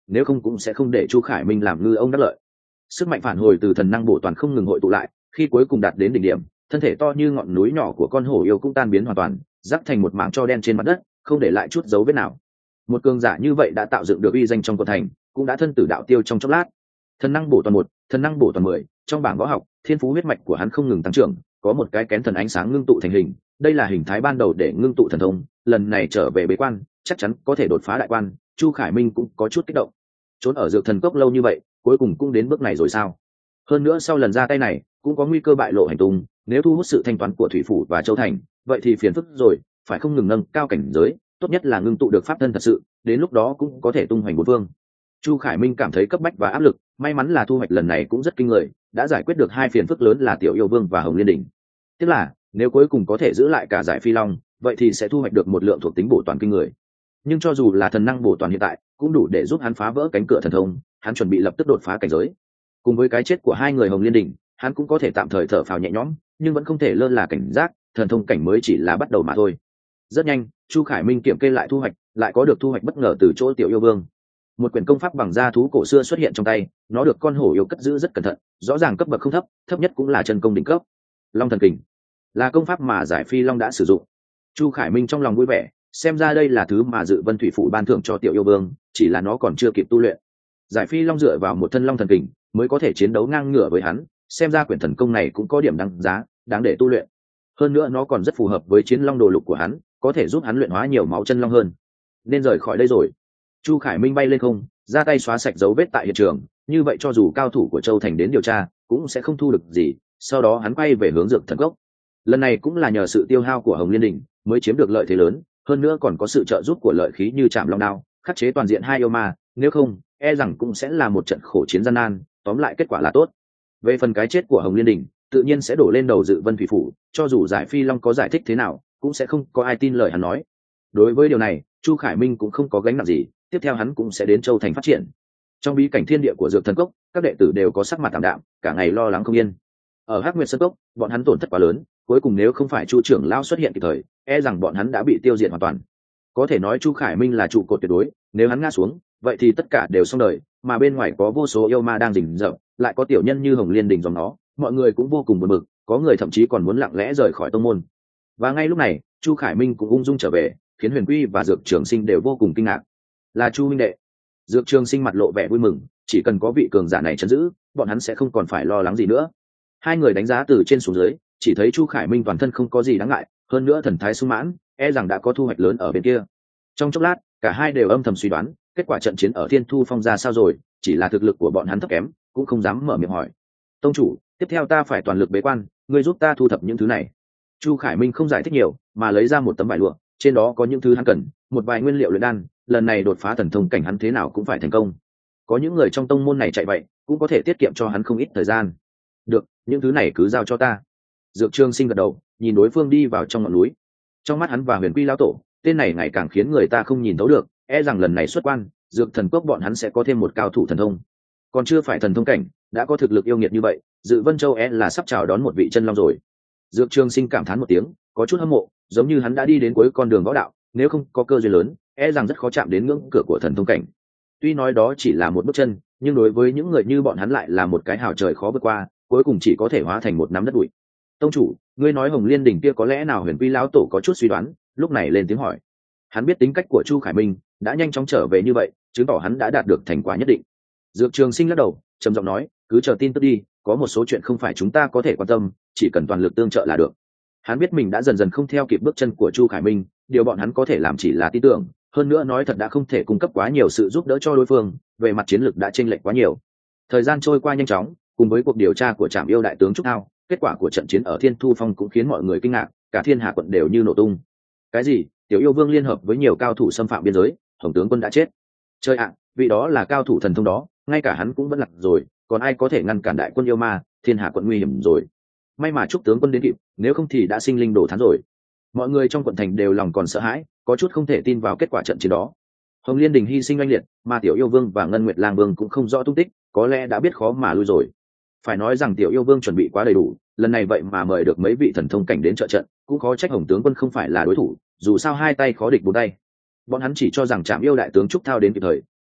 nếu không cũng sẽ không để Chu Khải Minh làm ngư ông đắc lợi. Sức mạnh phản hồi từ thần năng bổ toàn không ngừng hội tụ lại, khi cuối cùng đạt đến đỉnh điểm, thân thể to như ngọn núi nhỏ của con hổ yêu cũng tan biến hoàn toàn, rắc thành một mảng tro đen trên mặt đất, không để lại chút dấu vết nào. Một cường giả như vậy đã tạo dựng được uy danh trong quận thành, cũng đã thân tử đạo tiêu trong chốc lát. Thần năng bổ toàn 1, thần năng bổ toàn 10, trong bảng võ học, thiên phú huyết mạch của hắn không ngừng tăng trưởng, có một cái kén thần ánh sáng ngưng tụ thành hình, đây là hình thái ban đầu để ngưng tụ thần thông, lần này trở về bế quan, chắc chắn có thể đột phá đại quan. Chu Khải Minh cũng có chút kích động. Trốn ở dược thần cốc lâu như vậy, cuối cùng cũng đến bước này rồi sao? Hơn nữa sau lần ra tay này, cũng có nguy cơ bại lộ hành tung, nếu thu hút sự thanh toán của thủy phủ và châu thành, vậy thì phiền phức rồi, phải không ngừng nâng cao cảnh giới, tốt nhất là ngưng tụ được pháp thân thật sự, đến lúc đó cũng có thể tung hoành bốn phương. Chu Khải Minh cảm thấy cấp bách và áp lực, may mắn là thu hoạch lần này cũng rất kinh người, đã giải quyết được hai phiền phức lớn là Tiểu Yêu Vương và Hồng Liên Đỉnh. Tức là, nếu cuối cùng có thể giữ lại cả giải Phi Long, vậy thì sẽ thu hoạch được một lượng thuộc tính bổ toàn kinh người. Nhưng cho dù là thần năng bổ toàn hiện tại, cũng đủ để giúp hắn phá vỡ cánh cửa thần thông, hắn chuẩn bị lập tức đột phá cảnh giới. Cùng với cái chết của hai người Hồng Liên Đỉnh, hắn cũng có thể tạm thời thở phào nhẹ nhõm, nhưng vẫn không thể lơ là cảnh giác, thần thông cảnh mới chỉ là bắt đầu mà thôi. Rất nhanh, Chu Khải Minh kiểm kê lại thu hoạch, lại có được thu hoạch bất ngờ từ chỗ Tiểu Yêu Vương. Một quyển công pháp bằng da thú cổ xưa xuất hiện trong tay, nó được con hổ yêu cất giữ rất cẩn thận, rõ ràng cấp bậc không thấp, thấp nhất cũng là chân công đỉnh cấp. Long thần kình là công pháp mà giải Phi Long đã sử dụng. Chu Khải Minh trong lòng vui vẻ, xem ra đây là thứ mà Dự Vân Thủy Phủ ban thưởng cho Tiểu Yêu Vương, chỉ là nó còn chưa kịp tu luyện. Giải Phi Long dựa vào một thân long thần kình mới có thể chiến đấu ngang ngửa với hắn, xem ra quyển thần công này cũng có điểm đáng giá, đáng để tu luyện. Hơn nữa nó còn rất phù hợp với chiến long đồ lục của hắn, có thể giúp hắn luyện hóa nhiều máu chân long hơn. Nên rời khỏi đây rồi. Chu Khải Minh bay lên không, ra tay xóa sạch dấu vết tại hiện trường, như vậy cho dù cao thủ của Châu Thành đến điều tra, cũng sẽ không thu được gì. Sau đó hắn quay về hướng Dược Thần Cốc. Lần này cũng là nhờ sự tiêu hao của Hồng Liên Đỉnh mới chiếm được lợi thế lớn, hơn nữa còn có sự trợ giúp của lợi khí như Trảm Long Đao, khắc chế toàn diện hai yêu ma, nếu không, e rằng cũng sẽ là một trận khổ chiến gian nan, tóm lại kết quả là tốt. Về phần cái chết của Hồng Liên Đỉnh, tự nhiên sẽ đổ lên đầu Dự Vân Thủy Phủ, cho dù giải Phi Long có giải thích thế nào, cũng sẽ không có ai tin lời hắn nói. Đối với điều này, Chu Khải Minh cũng không có gánh nặng gì, tiếp theo hắn cũng sẽ đến Châu Thành phát triển. Trong bí cảnh thiên địa của Dược Thần Cốc, các đệ tử đều có sắc mặt tạm đạm, cả ngày lo lắng không yên. Ở Hắc Nguyệt Sơn Cốc, bọn hắn tổn thất quá lớn, cuối cùng nếu không phải Chu trưởng lão xuất hiện kịp thời, e rằng bọn hắn đã bị tiêu diệt hoàn toàn. Có thể nói Chu Khải Minh là trụ cột tuyệt đối, nếu hắn ngã xuống, vậy thì tất cả đều xong đời, mà bên ngoài có vô số yêu ma đang rình rập, lại có tiểu nhân như Hồng Liên Đình dòng nó, mọi người cũng vô cùng buồn bực, có người thậm chí còn muốn lặng lẽ rời khỏi tông môn. Và ngay lúc này, Chu Khải Minh cũng ung dung trở về, khiến Huyền Quy và Dược Trường Sinh đều vô cùng kinh ngạc. Là Chu huynh đệ. Dược Trường Sinh mặt lộ vẻ vui mừng, chỉ cần có vị cường giả này trấn giữ, bọn hắn sẽ không còn phải lo lắng gì nữa. Hai người đánh giá từ trên xuống dưới, chỉ thấy Chu Khải Minh toàn thân không có gì đáng ngại, hơn nữa thần thái sung mãn, e rằng đã có thu hoạch lớn ở bên kia. Trong chốc lát, cả hai đều âm thầm suy đoán, kết quả trận chiến ở Thiên Thu Phong ra sao rồi, chỉ là thực lực của bọn hắn thấp kém, cũng không dám mở miệng hỏi. Tông chủ, tiếp theo ta phải toàn lực bế quan, ngươi giúp ta thu thập những thứ này. Chu Khải Minh không giải thích nhiều, mà lấy ra một tấm vải lụa, trên đó có những thứ hắn cần, một vài nguyên liệu luyện đan, lần này đột phá thần thông cảnh hắn thế nào cũng phải thành công. Có những người trong tông môn này chạy vậy, cũng có thể tiết kiệm cho hắn không ít thời gian. Được, những thứ này cứ giao cho ta. Dược Trường Sinh gật đầu, nhìn đối phương đi vào trong ngọn núi. Trong mắt hắn và Huyền Quy lão tổ, tên này ngày càng khiến người ta không nhìn thấu được, e rằng lần này xuất quan, Dược Thần Cốc bọn hắn sẽ có thêm một cao thủ thần thông. Còn chưa phải thần thông cảnh, đã có thực lực yêu nghiệt như vậy, Dự Vân Châu e là sắp chào đón một vị chân long rồi. Dược Trường Sinh cảm thán một tiếng, có chút hâm mộ, giống như hắn đã đi đến cuối con đường võ đạo, nếu không có cơ duyên lớn, e rằng rất khó chạm đến ngưỡng cửa của thần thông cảnh. Tuy nói đó chỉ là một bước chân, nhưng đối với những người như bọn hắn lại là một cái hào trời khó vượt qua, cuối cùng chỉ có thể hóa thành một nắm đất bụi. Tông chủ, ngươi nói Hồng Liên Đỉnh kia có lẽ nào? Huyền Quy lão tổ có chút suy đoán, lúc này lên tiếng hỏi. Hắn biết tính cách của Chu Khải Minh, đã nhanh chóng trở về như vậy, chứng tỏ hắn đã đạt được thành quả nhất định. Dược Trường Sinh lắc đầu, trầm giọng nói, cứ chờ tin tức đi, có một số chuyện không phải chúng ta có thể quan tâm, chỉ cần toàn lực tương trợ là được. Hắn biết mình đã dần dần không theo kịp bước chân của Chu Khải Minh, điều bọn hắn có thể làm chỉ là tin tưởng, hơn nữa nói thật đã không thể cung cấp quá nhiều sự giúp đỡ cho đối phương, về mặt chiến lược đã chênh lệch quá nhiều. Thời gian trôi qua nhanh chóng, cùng với cuộc điều tra của Trảm Yêu đại tướng Trúc Thao, kết quả của trận chiến ở Thiên Thu Phong cũng khiến mọi người kinh ngạc, cả Thiên Hà quận đều như nổ tung. Cái gì? Tiểu Yêu Vương liên hợp với nhiều cao thủ xâm phạm biên giới, Hồng tướng quân đã chết. Chơi ạ, vị đó là cao thủ thần thông đó, ngay cả hắn cũng vẫn lạc rồi, còn ai có thể ngăn cản đại quân yêu ma? Thiên Hà quận nguy hiểm rồi. May mà Trúc tướng quân đến kịp, nếu không thì đã sinh linh đổ thán rồi. Mọi người trong quận thành đều lòng còn sợ hãi, có chút không thể tin vào kết quả trận chiến đó. Hồng Liên Đình hy sinh oanh liệt, mà Tiểu Yêu Vương và Ngân Nguyệt Lang Vương cũng không rõ tung tích, có lẽ đã biết khó mà lui rồi. Phải nói rằng Tiểu Yêu Vương chuẩn bị quá đầy đủ, lần này vậy mà mời được mấy vị thần thông cảnh đến trợ trận, cũng khó trách Hồng tướng quân không phải là đối thủ, dù sao hai tay khó địch bốn tay. Bọn hắn chỉ cho rằng Trảm Yêu đại tướng Trúc Thao đến kịp thời,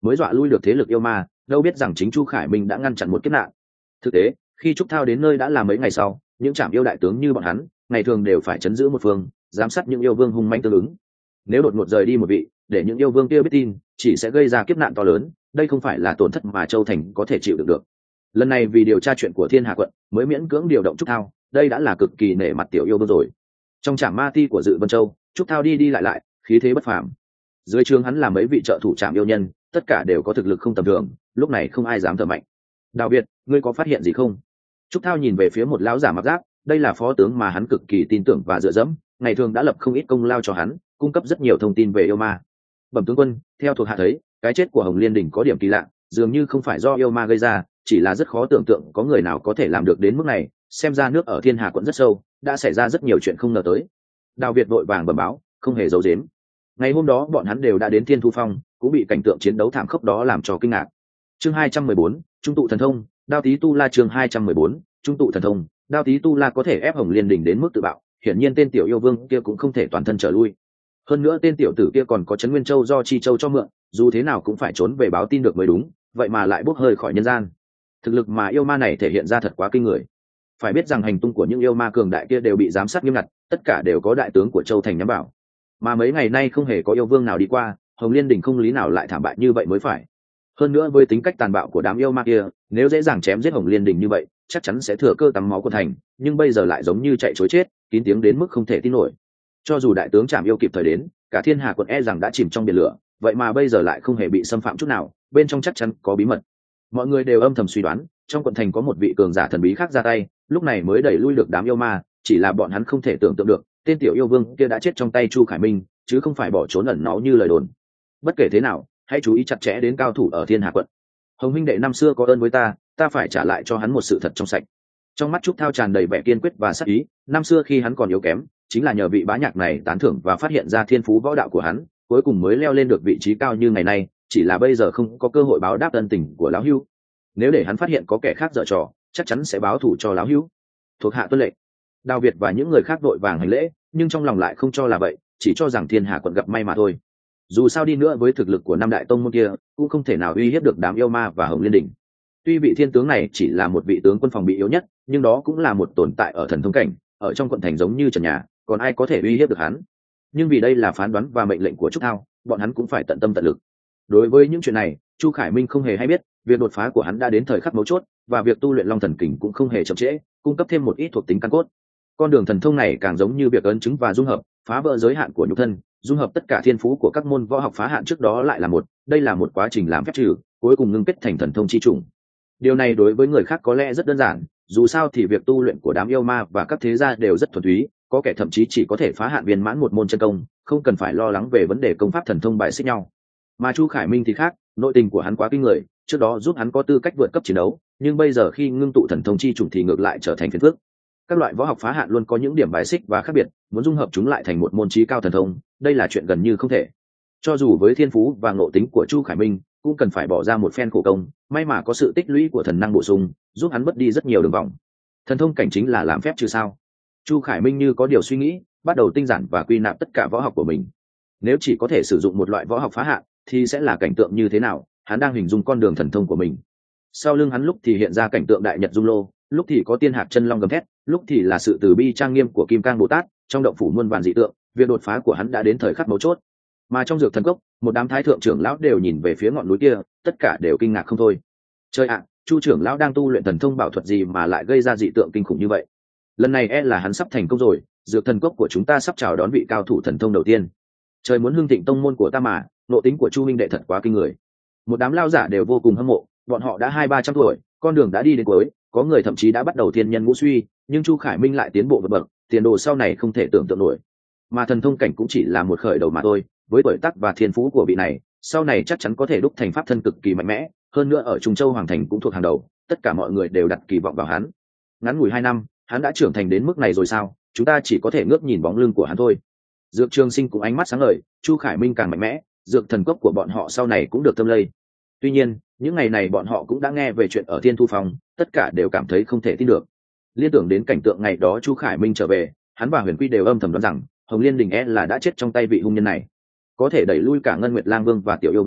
mới dọa lui được thế lực yêu ma, đâu biết rằng chính Chu Khải Minh đã ngăn chặn một kiếp nạn. Thực tế, khi Trúc Thao đến nơi đã là mấy ngày sau, những trảm yêu đại tướng như bọn hắn ngày thường đều phải chấn giữ một phương, giám sát những yêu vương hung manh tương ứng. Nếu đột ngột rời đi một vị, để những yêu vương kia biết tin, chỉ sẽ gây ra kiếp nạn to lớn, đây không phải là tổn thất mà Châu Thành có thể chịu được. Lần này vì điều tra chuyện của Thiên Hà quận mới miễn cưỡng điều động Trúc Thao, đây đã là cực kỳ nể mặt tiểu yêu vương rồi. Trong trạm ma ti của Dự Vân Châu, Trúc Thao đi đi lại, khí thế bất phàm. Dưới trướng hắn là mấy vị trợ thủ trạm yêu nhân, tất cả đều có thực lực không tầm thường, lúc này không ai dám thở mạnh. Đào Việt, ngươi có phát hiện gì không? Trúc Thao nhìn về phía một lão giả mặc giáp, đây là phó tướng mà hắn cực kỳ tin tưởng và dựa dẫm, ngày thường đã lập không ít công lao cho hắn, cung cấp rất nhiều thông tin về yêu ma. Bẩm tướng quân, theo thuộc hạ thấy, cái chết của Hồng Liên Đỉnh có điểm kỳ lạ, dường như không phải do yêu ma gây ra, chỉ là rất khó tưởng tượng có người nào có thể làm được đến mức này, xem ra nước ở Thiên Hà quận rất sâu, đã xảy ra rất nhiều chuyện không ngờ tới. Đào Việt vội vàng bẩm báo, không hề giấu giếm. Ngày hôm đó bọn hắn đều đã đến Thiên Thu Phong, cũng bị cảnh tượng chiến đấu thảm khốc đó làm cho kinh ngạc. Chương 214, Trung tụ thần thông, Đao Tý Tu La. Chương 214, Trung tụ thần thông, Đao Tý Tu La có thể ép Hồng Liên Đỉnh đến mức tự bạo, hiển nhiên tên tiểu yêu vương kia cũng không thể toàn thân trở lui. Hơn nữa tên tiểu tử kia còn có Trấn Nguyên Châu do Chi Châu cho mượn, dù thế nào cũng phải trốn về báo tin được mới đúng, vậy mà lại bốc hơi khỏi nhân gian. Thực lực mà yêu ma này thể hiện ra thật quá kinh người. Phải biết rằng hành tung của những yêu ma cường đại kia đều bị giám sát nghiêm ngặt, tất cả đều có đại tướng của Châu Thành nhắm vào. Mà mấy ngày nay không hề có yêu vương nào đi qua, Hồng Liên Đỉnh không lý nào lại thảm bại như vậy mới phải. Hơn nữa với tính cách tàn bạo của đám yêu ma kia, nếu dễ dàng chém giết Hồng Liên Đỉnh như vậy, chắc chắn sẽ thừa cơ tắm máu của thành, nhưng bây giờ lại giống như chạy trối chết, kín tiếng đến mức không thể tin nổi. Cho dù đại tướng Trảm Yêu kịp thời đến, cả Thiên Hà quận e rằng đã chìm trong biển lửa, vậy mà bây giờ lại không hề bị xâm phạm chút nào, bên trong chắc chắn có bí mật. Mọi người đều âm thầm suy đoán, trong quận thành có một vị cường giả thần bí khác ra tay, lúc này mới đẩy lui được đám yêu ma, chỉ là bọn hắn không thể tưởng tượng được, tên tiểu yêu vương kia đã chết trong tay Chu Khải Minh, chứ không phải bỏ trốn ẩn náu như lời đồn. Bất kể thế nào, hãy chú ý chặt chẽ đến cao thủ ở Thiên Hà quận. Hồng huynh đệ năm xưa có ơn với ta, ta phải trả lại cho hắn một sự thật trong sạch. Trong mắt Trúc Thao tràn đầy vẻ kiên quyết và sắc ý, năm xưa khi hắn còn yếu kém, chính là nhờ vị bá nhạc này tán thưởng và phát hiện ra thiên phú võ đạo của hắn, cuối cùng mới leo lên được vị trí cao như ngày nay, chỉ là bây giờ không có cơ hội báo đáp ân tình của lão hưu. Nếu để hắn phát hiện có kẻ khác giở trò, chắc chắn sẽ báo thù cho lão hưu. Thuộc hạ tuân lệnh. Đào Việt và những người khác vội vàng hành lễ, nhưng trong lòng lại không cho là vậy, chỉ cho rằng Thiên Hà quận gặp may mà thôi. Dù sao đi nữa với thực lực của năm đại tông môn kia, cũng không thể nào uy hiếp được đám yêu ma và Hồng Liên Đỉnh. Tuy vị thiên tướng này chỉ là một vị tướng quân phòng bị yếu nhất, nhưng đó cũng là một tồn tại ở thần thông cảnh, ở trong quận thành giống như trần nhà, còn ai có thể uy hiếp được hắn. Nhưng vì đây là phán đoán và mệnh lệnh của Trúc Thao, bọn hắn cũng phải tận tâm tận lực. Đối với những chuyện này, Chu Khải Minh không hề hay biết, việc đột phá của hắn đã đến thời khắc mấu chốt, và việc tu luyện Long Thần Kình cũng không hề chậm trễ, cung cấp thêm một ít thuộc tính căn cốt. Con đường thần thông này càng giống như việc ấn chứng và dung hợp, phá vỡ giới hạn của nhục thân, dung hợp tất cả thiên phú của các môn võ học phá hạn trước đó lại là một, đây là một quá trình làm phép trừ, cuối cùng ngưng kết thành thần thông chi chủng. Điều này đối với người khác có lẽ rất đơn giản, dù sao thì việc tu luyện của đám yêu ma và các thế gia đều rất thuần túy, có kẻ thậm chí chỉ có thể phá hạn viên mãn một môn chân công, không cần phải lo lắng về vấn đề công pháp thần thông bài xích nhau. Mà Chu Khải Minh thì khác, nội tình của hắn quá kinh người, trước đó giúp hắn có tư cách vượt cấp chiến đấu, nhưng bây giờ khi ngưng tụ thần thông chi chủng thì ngược lại trở thành phiền phức. Các loại võ học phá hạn luôn có những điểm bài xích và khác biệt, muốn dung hợp chúng lại thành một môn chí cao thần thông, đây là chuyện gần như không thể. Cho dù với thiên phú và ngộ tính của Chu Khải Minh, cũng cần phải bỏ ra một phen khổ công, may mà có sự tích lũy của thần năng bổ sung, giúp hắn bớt đi rất nhiều đường vòng. Thần thông cảnh chính là làm phép trừ sao? Chu Khải Minh như có điều suy nghĩ, bắt đầu tinh giản và quy nạp tất cả võ học của mình. Nếu chỉ có thể sử dụng một loại võ học phá hạn, thì sẽ là cảnh tượng như thế nào? Hắn đang hình dung con đường thần thông của mình. Sau lưng hắn lúc thì hiện ra cảnh tượng đại nhật dung lô, lúc thì có tiên hạc chân long gầm thét, lúc thì là sự từ bi trang nghiêm của Kim Cang Bồ Tát, trong động phủ muôn vàn dị tượng, việc đột phá của hắn đã đến thời khắc mấu chốt. Mà trong dược thần cốc, một đám thái thượng trưởng lão đều nhìn về phía ngọn núi kia, tất cả đều kinh ngạc không thôi. Trời ạ, Chu trưởng lão đang tu luyện thần thông bảo thuật gì mà lại gây ra dị tượng kinh khủng như vậy? Lần này là hắn sắp thành công rồi, dược thần cốc của chúng ta sắp chào đón vị cao thủ thần thông đầu tiên. Trời muốn hưng thịnh tông môn của ta mà, nộ tính của Chu huynh đệ thật quá kinh người. Một đám lao giả đều vô cùng hâm mộ, bọn họ đã 200-300 tuổi, con đường đã đi đến cuối, có người thậm chí đã bắt đầu thiên nhân ngũ suy, nhưng Chu Khải Minh lại tiến bộ vượt bậc, tiền đồ sau này không thể tưởng tượng nổi. Mà thần thông cảnh cũng chỉ là một khởi đầu mà thôi, với tuổi tác và thiên phú của vị này, sau này chắc chắn có thể đúc thành pháp thân cực kỳ mạnh mẽ, hơn nữa ở Trung Châu Hoàng Thành cũng thuộc hàng đầu, tất cả mọi người đều đặt kỳ vọng vào hắn. Ngắn ngủi 2 năm, hắn đã trưởng thành đến mức này rồi sao? Chúng ta chỉ có thể ngước nhìn bóng lưng của hắn thôi. Dược Trường Sinh cũng ánh mắt sáng ngời, Chu Khải Minh càng mạnh mẽ, dược thần cốc của bọn họ sau này cũng được thâm lây. Tuy nhiên, những ngày này bọn họ cũng đã nghe về chuyện ở Thiên Thu Phong, tất cả đều cảm thấy không thể tin được. Liên tưởng đến cảnh tượng ngày đó Chu Khải Minh trở về, hắn và Huyền Quy đều âm thầm đoán rằng Hồng Liên Đình là đã chết trong tay vị hung nhân này. Có thể đẩy lui cả Ngân Nguyệt Lang Vương và Tiểu Yêu Vương,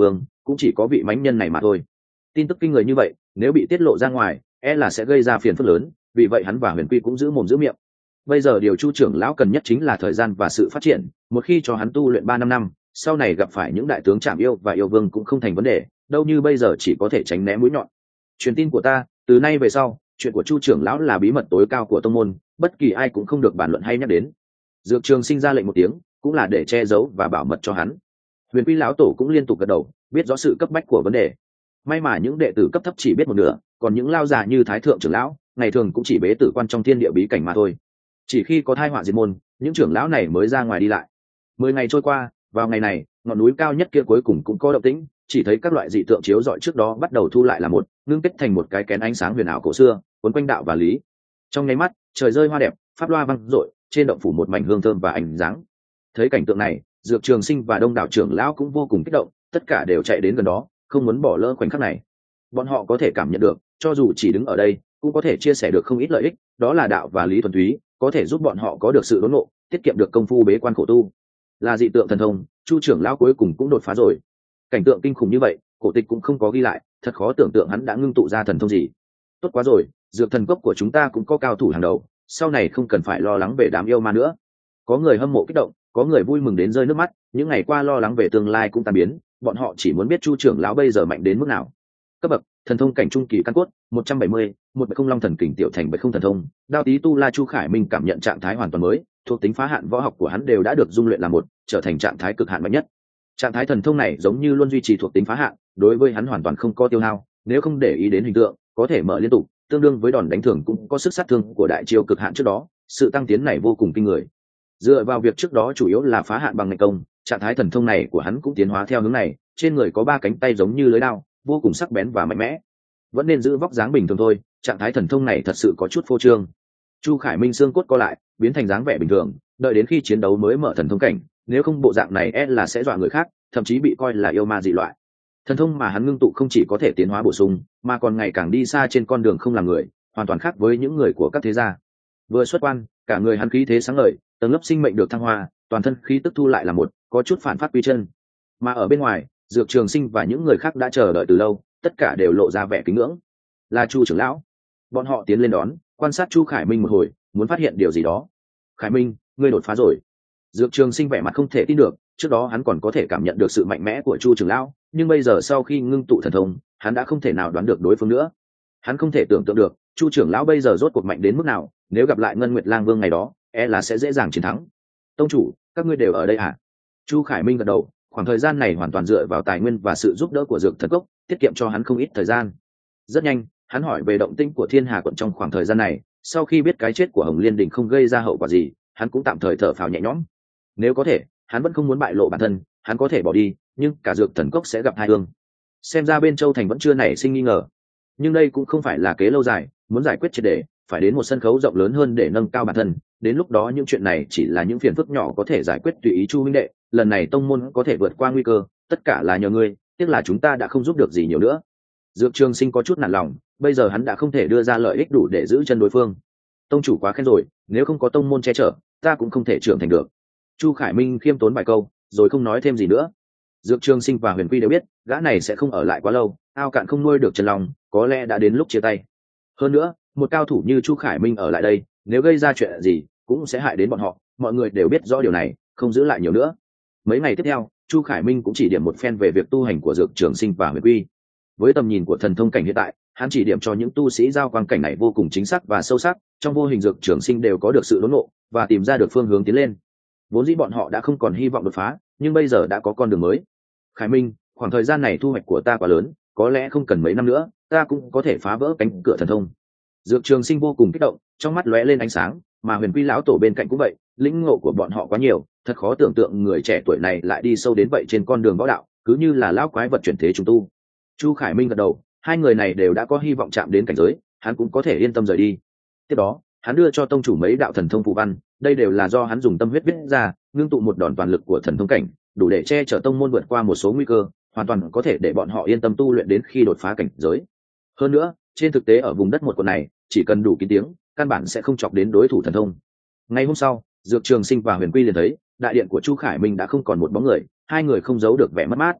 cũng chỉ có vị mãnh nhân này mà thôi. Tin tức kinh người như vậy nếu bị tiết lộ ra ngoài là sẽ gây ra phiền phức lớn, vì vậy hắn và Huyền Quy cũng giữ mồm giữ miệng. Bây giờ điều Chu trưởng lão cần nhất chính là thời gian và sự phát triển, một khi cho hắn tu luyện 3-5 năm, sau này gặp phải những đại tướng Trảm Yêu và Yêu Vương cũng không thành vấn đề, đâu như bây giờ chỉ có thể tránh né mũi nhọn. Truyền tin của ta, từ nay về sau, chuyện của Chu trưởng lão là bí mật tối cao của tông môn, bất kỳ ai cũng không được bàn luận hay nhắc đến. Dược Trường Sinh ra lệnh một tiếng, cũng là để che giấu và bảo mật cho hắn. Huyền Quy lão tổ cũng liên tục gật đầu, biết rõ sự cấp bách của vấn đề. May mà những đệ tử cấp thấp chỉ biết một nửa, còn những lao già như Thái thượng trưởng lão, ngày thường cũng chỉ bế tử quan trong thiên địa bí cảnh mà thôi. Chỉ khi có tai họa diệt môn, những trưởng lão này mới ra ngoài đi lại. 10 ngày trôi qua, vào ngày này, ngọn núi cao nhất kia cuối cùng cũng có động tĩnh, chỉ thấy các loại dị tượng chiếu rọi trước đó bắt đầu thu lại là một, ngưng kết thành một cái kén ánh sáng huyền ảo cổ xưa, cuốn quanh đạo và lý. Trong nháy mắt, trời rơi hoa đẹp, pháp loa vang dội, trên động phủ một mảnh hương thơm và ánh dáng. Thấy cảnh tượng này, Dược Trường Sinh và đông đảo trưởng lão cũng vô cùng kích động, tất cả đều chạy đến gần đó, không muốn bỏ lỡ khoảnh khắc này. Bọn họ có thể cảm nhận được, cho dù chỉ đứng ở đây, cũng có thể chia sẻ được không ít lợi ích, đó là đạo và lý thuần túy, có thể giúp bọn họ có được sự đốn ngộ, tiết kiệm được công phu bế quan khổ tu. Là dị tượng thần thông, Chu trưởng lão cuối cùng cũng đột phá rồi. Cảnh tượng kinh khủng như vậy, cổ tịch cũng không có ghi lại, thật khó tưởng tượng hắn đã ngưng tụ ra thần thông gì. Tốt quá rồi, dược thần cốc của chúng ta cũng có cao thủ hàng đầu, sau này không cần phải lo lắng về đám yêu ma nữa. Có người hâm mộ kích động, có người vui mừng đến rơi nước mắt, những ngày qua lo lắng về tương lai cũng tan biến, bọn họ chỉ muốn biết Chu trưởng lão bây giờ mạnh đến mức nào. Cấp bậc thần thông cảnh trung kỳ căn cốt 170, một bậc không long thần kình tiểu thành bậc không thần thông. Đao tí tu la Chu Khải Minh cảm nhận trạng thái hoàn toàn mới, thuộc tính phá hạn võ học của hắn đều đã được dung luyện là một, trở thành trạng thái cực hạn mạnh nhất. Trạng thái thần thông này giống như luôn duy trì thuộc tính phá hạn, đối với hắn hoàn toàn không có tiêu hao, nếu không để ý đến hình tượng có thể mở liên tục, tương đương với đòn đánh thường cũng có sức sát thương của đại chiêu cực hạn trước đó, sự tăng tiến này vô cùng kinh người. Dựa vào việc trước đó chủ yếu là phá hạn bằng ngày công, trạng thái thần thông này của hắn cũng tiến hóa theo hướng này, trên người có 3 cánh tay giống như lưới đao, vô cùng sắc bén và mạnh mẽ. Vẫn nên giữ vóc dáng bình thường thôi, trạng thái thần thông này thật sự có chút phô trương. Chu Khải Minh xương cốt co lại, biến thành dáng vẻ bình thường, đợi đến khi chiến đấu mới mở thần thông cảnh, nếu không bộ dạng này là sẽ dọa người khác, thậm chí bị coi là yêu ma dị loại. Thần thông mà hắn ngưng tụ không chỉ có thể tiến hóa bổ sung, mà còn ngày càng đi xa trên con đường không làm người, hoàn toàn khác với những người của các thế gia. Vừa xuất quan, cả người hắn khí thế sáng ngời, tầng lớp sinh mệnh được thăng hoa, toàn thân khí tức thu lại là một, có chút phản phát quy chân. Mà ở bên ngoài, Dược Trường Sinh và những người khác đã chờ đợi từ lâu, tất cả đều lộ ra vẻ kính ngưỡng. Là Chu trưởng lão. Bọn họ tiến lên đón, quan sát Chu Khải Minh một hồi, muốn phát hiện điều gì đó. Khải Minh, ngươi đột phá rồi. Dược Trường Sinh vẻ mặt không thể tin được, trước đó hắn còn có thể cảm nhận được sự mạnh mẽ của Chu trưởng lão, nhưng bây giờ sau khi ngưng tụ thần thông, hắn đã không thể nào đoán được đối phương nữa. Hắn không thể tưởng tượng được, Chu trưởng lão bây giờ rốt cuộc mạnh đến mức nào, nếu gặp lại Ngân Nguyệt Lang Vương ngày đó, là sẽ dễ dàng chiến thắng. Tông chủ, các ngươi đều ở đây à? Chu Khải Minh gật đầu, khoảng thời gian này hoàn toàn dựa vào tài nguyên và sự giúp đỡ của Dược Thần Cốc, tiết kiệm cho hắn không ít thời gian. Rất nhanh, hắn hỏi về động tĩnh của Thiên Hà quận trong khoảng thời gian này, sau khi biết cái chết của Hồng Liên Đình không gây ra hậu quả gì, hắn cũng tạm thời thở phào nhẹ nhõm. Nếu có thể, hắn vẫn không muốn bại lộ bản thân, hắn có thể bỏ đi, nhưng cả Dược Thần Cốc sẽ gặp tai ương. Xem ra bên Châu Thành vẫn chưa nảy sinh nghi ngờ, nhưng đây cũng không phải là kế lâu dài, muốn giải quyết triệt để, phải đến một sân khấu rộng lớn hơn để nâng cao bản thân. Đến lúc đó những chuyện này chỉ là những phiền phức nhỏ có thể giải quyết tùy ý. Chu huynh đệ, lần này tông môn có thể vượt qua nguy cơ, tất cả là nhờ ngươi, tiếc là chúng ta đã không giúp được gì nhiều nữa. Dược Trường Sinh có chút nản lòng, bây giờ hắn đã không thể đưa ra lợi ích đủ để giữ chân đối phương. Tông chủ quá khen rồi, nếu không có tông môn che chở, ta cũng không thể trưởng thành được. Chu Khải Minh khiêm tốn vài câu, rồi không nói thêm gì nữa. Dược Trường Sinh và Huyền Quy đều biết, gã này sẽ không ở lại quá lâu, ao cạn không nuôi được chân lòng, có lẽ đã đến lúc chia tay. Hơn nữa, một cao thủ như Chu Khải Minh ở lại đây, nếu gây ra chuyện gì, cũng sẽ hại đến bọn họ, mọi người đều biết rõ điều này, không giữ lại nhiều nữa. Mấy ngày tiếp theo, Chu Khải Minh cũng chỉ điểm một phen về việc tu hành của Dược Trường Sinh và Huyền Quy. Với tầm nhìn của thần thông cảnh hiện tại, hắn chỉ điểm cho những tu sĩ giao quang cảnh này vô cùng chính xác và sâu sắc, trong vô hình Dược Trường Sinh đều có được sự đốn ngộ và tìm ra được phương hướng tiến lên. Vốn dĩ bọn họ đã không còn hy vọng đột phá, nhưng bây giờ đã có con đường mới. Khải Minh, khoảng thời gian này thu hoạch của ta quá lớn, có lẽ không cần mấy năm nữa, ta cũng có thể phá vỡ cánh cửa thần thông. Dược Trường Sinh vô cùng kích động, trong mắt lóe lên ánh sáng, mà Huyền Quy lão tổ bên cạnh cũng vậy, lĩnh ngộ của bọn họ quá nhiều, thật khó tưởng tượng người trẻ tuổi này lại đi sâu đến vậy trên con đường võ đạo, cứ như là lão quái vật chuyển thế trùng tu. Chu Khải Minh gật đầu, hai người này đều đã có hy vọng chạm đến cảnh giới, hắn cũng có thể yên tâm rời đi. Tiếp đó, hắn đưa cho tông chủ mấy đạo thần thông phù văn, đây đều là do hắn dùng tâm huyết viết ra, ngưng tụ một đòn toàn lực của thần thông cảnh, đủ để che chở tông môn vượt qua một số nguy cơ, hoàn toàn có thể để bọn họ yên tâm tu luyện đến khi đột phá cảnh giới. Hơn nữa, trên thực tế ở vùng đất một quận này, chỉ cần đủ kín tiếng, căn bản sẽ không chọc đến đối thủ thần thông. Ngày hôm sau, Dược Trường Sinh và Huyền Quy liền thấy, đại điện của Chu Khải Minh đã không còn một bóng người, hai người không giấu được vẻ mất mát.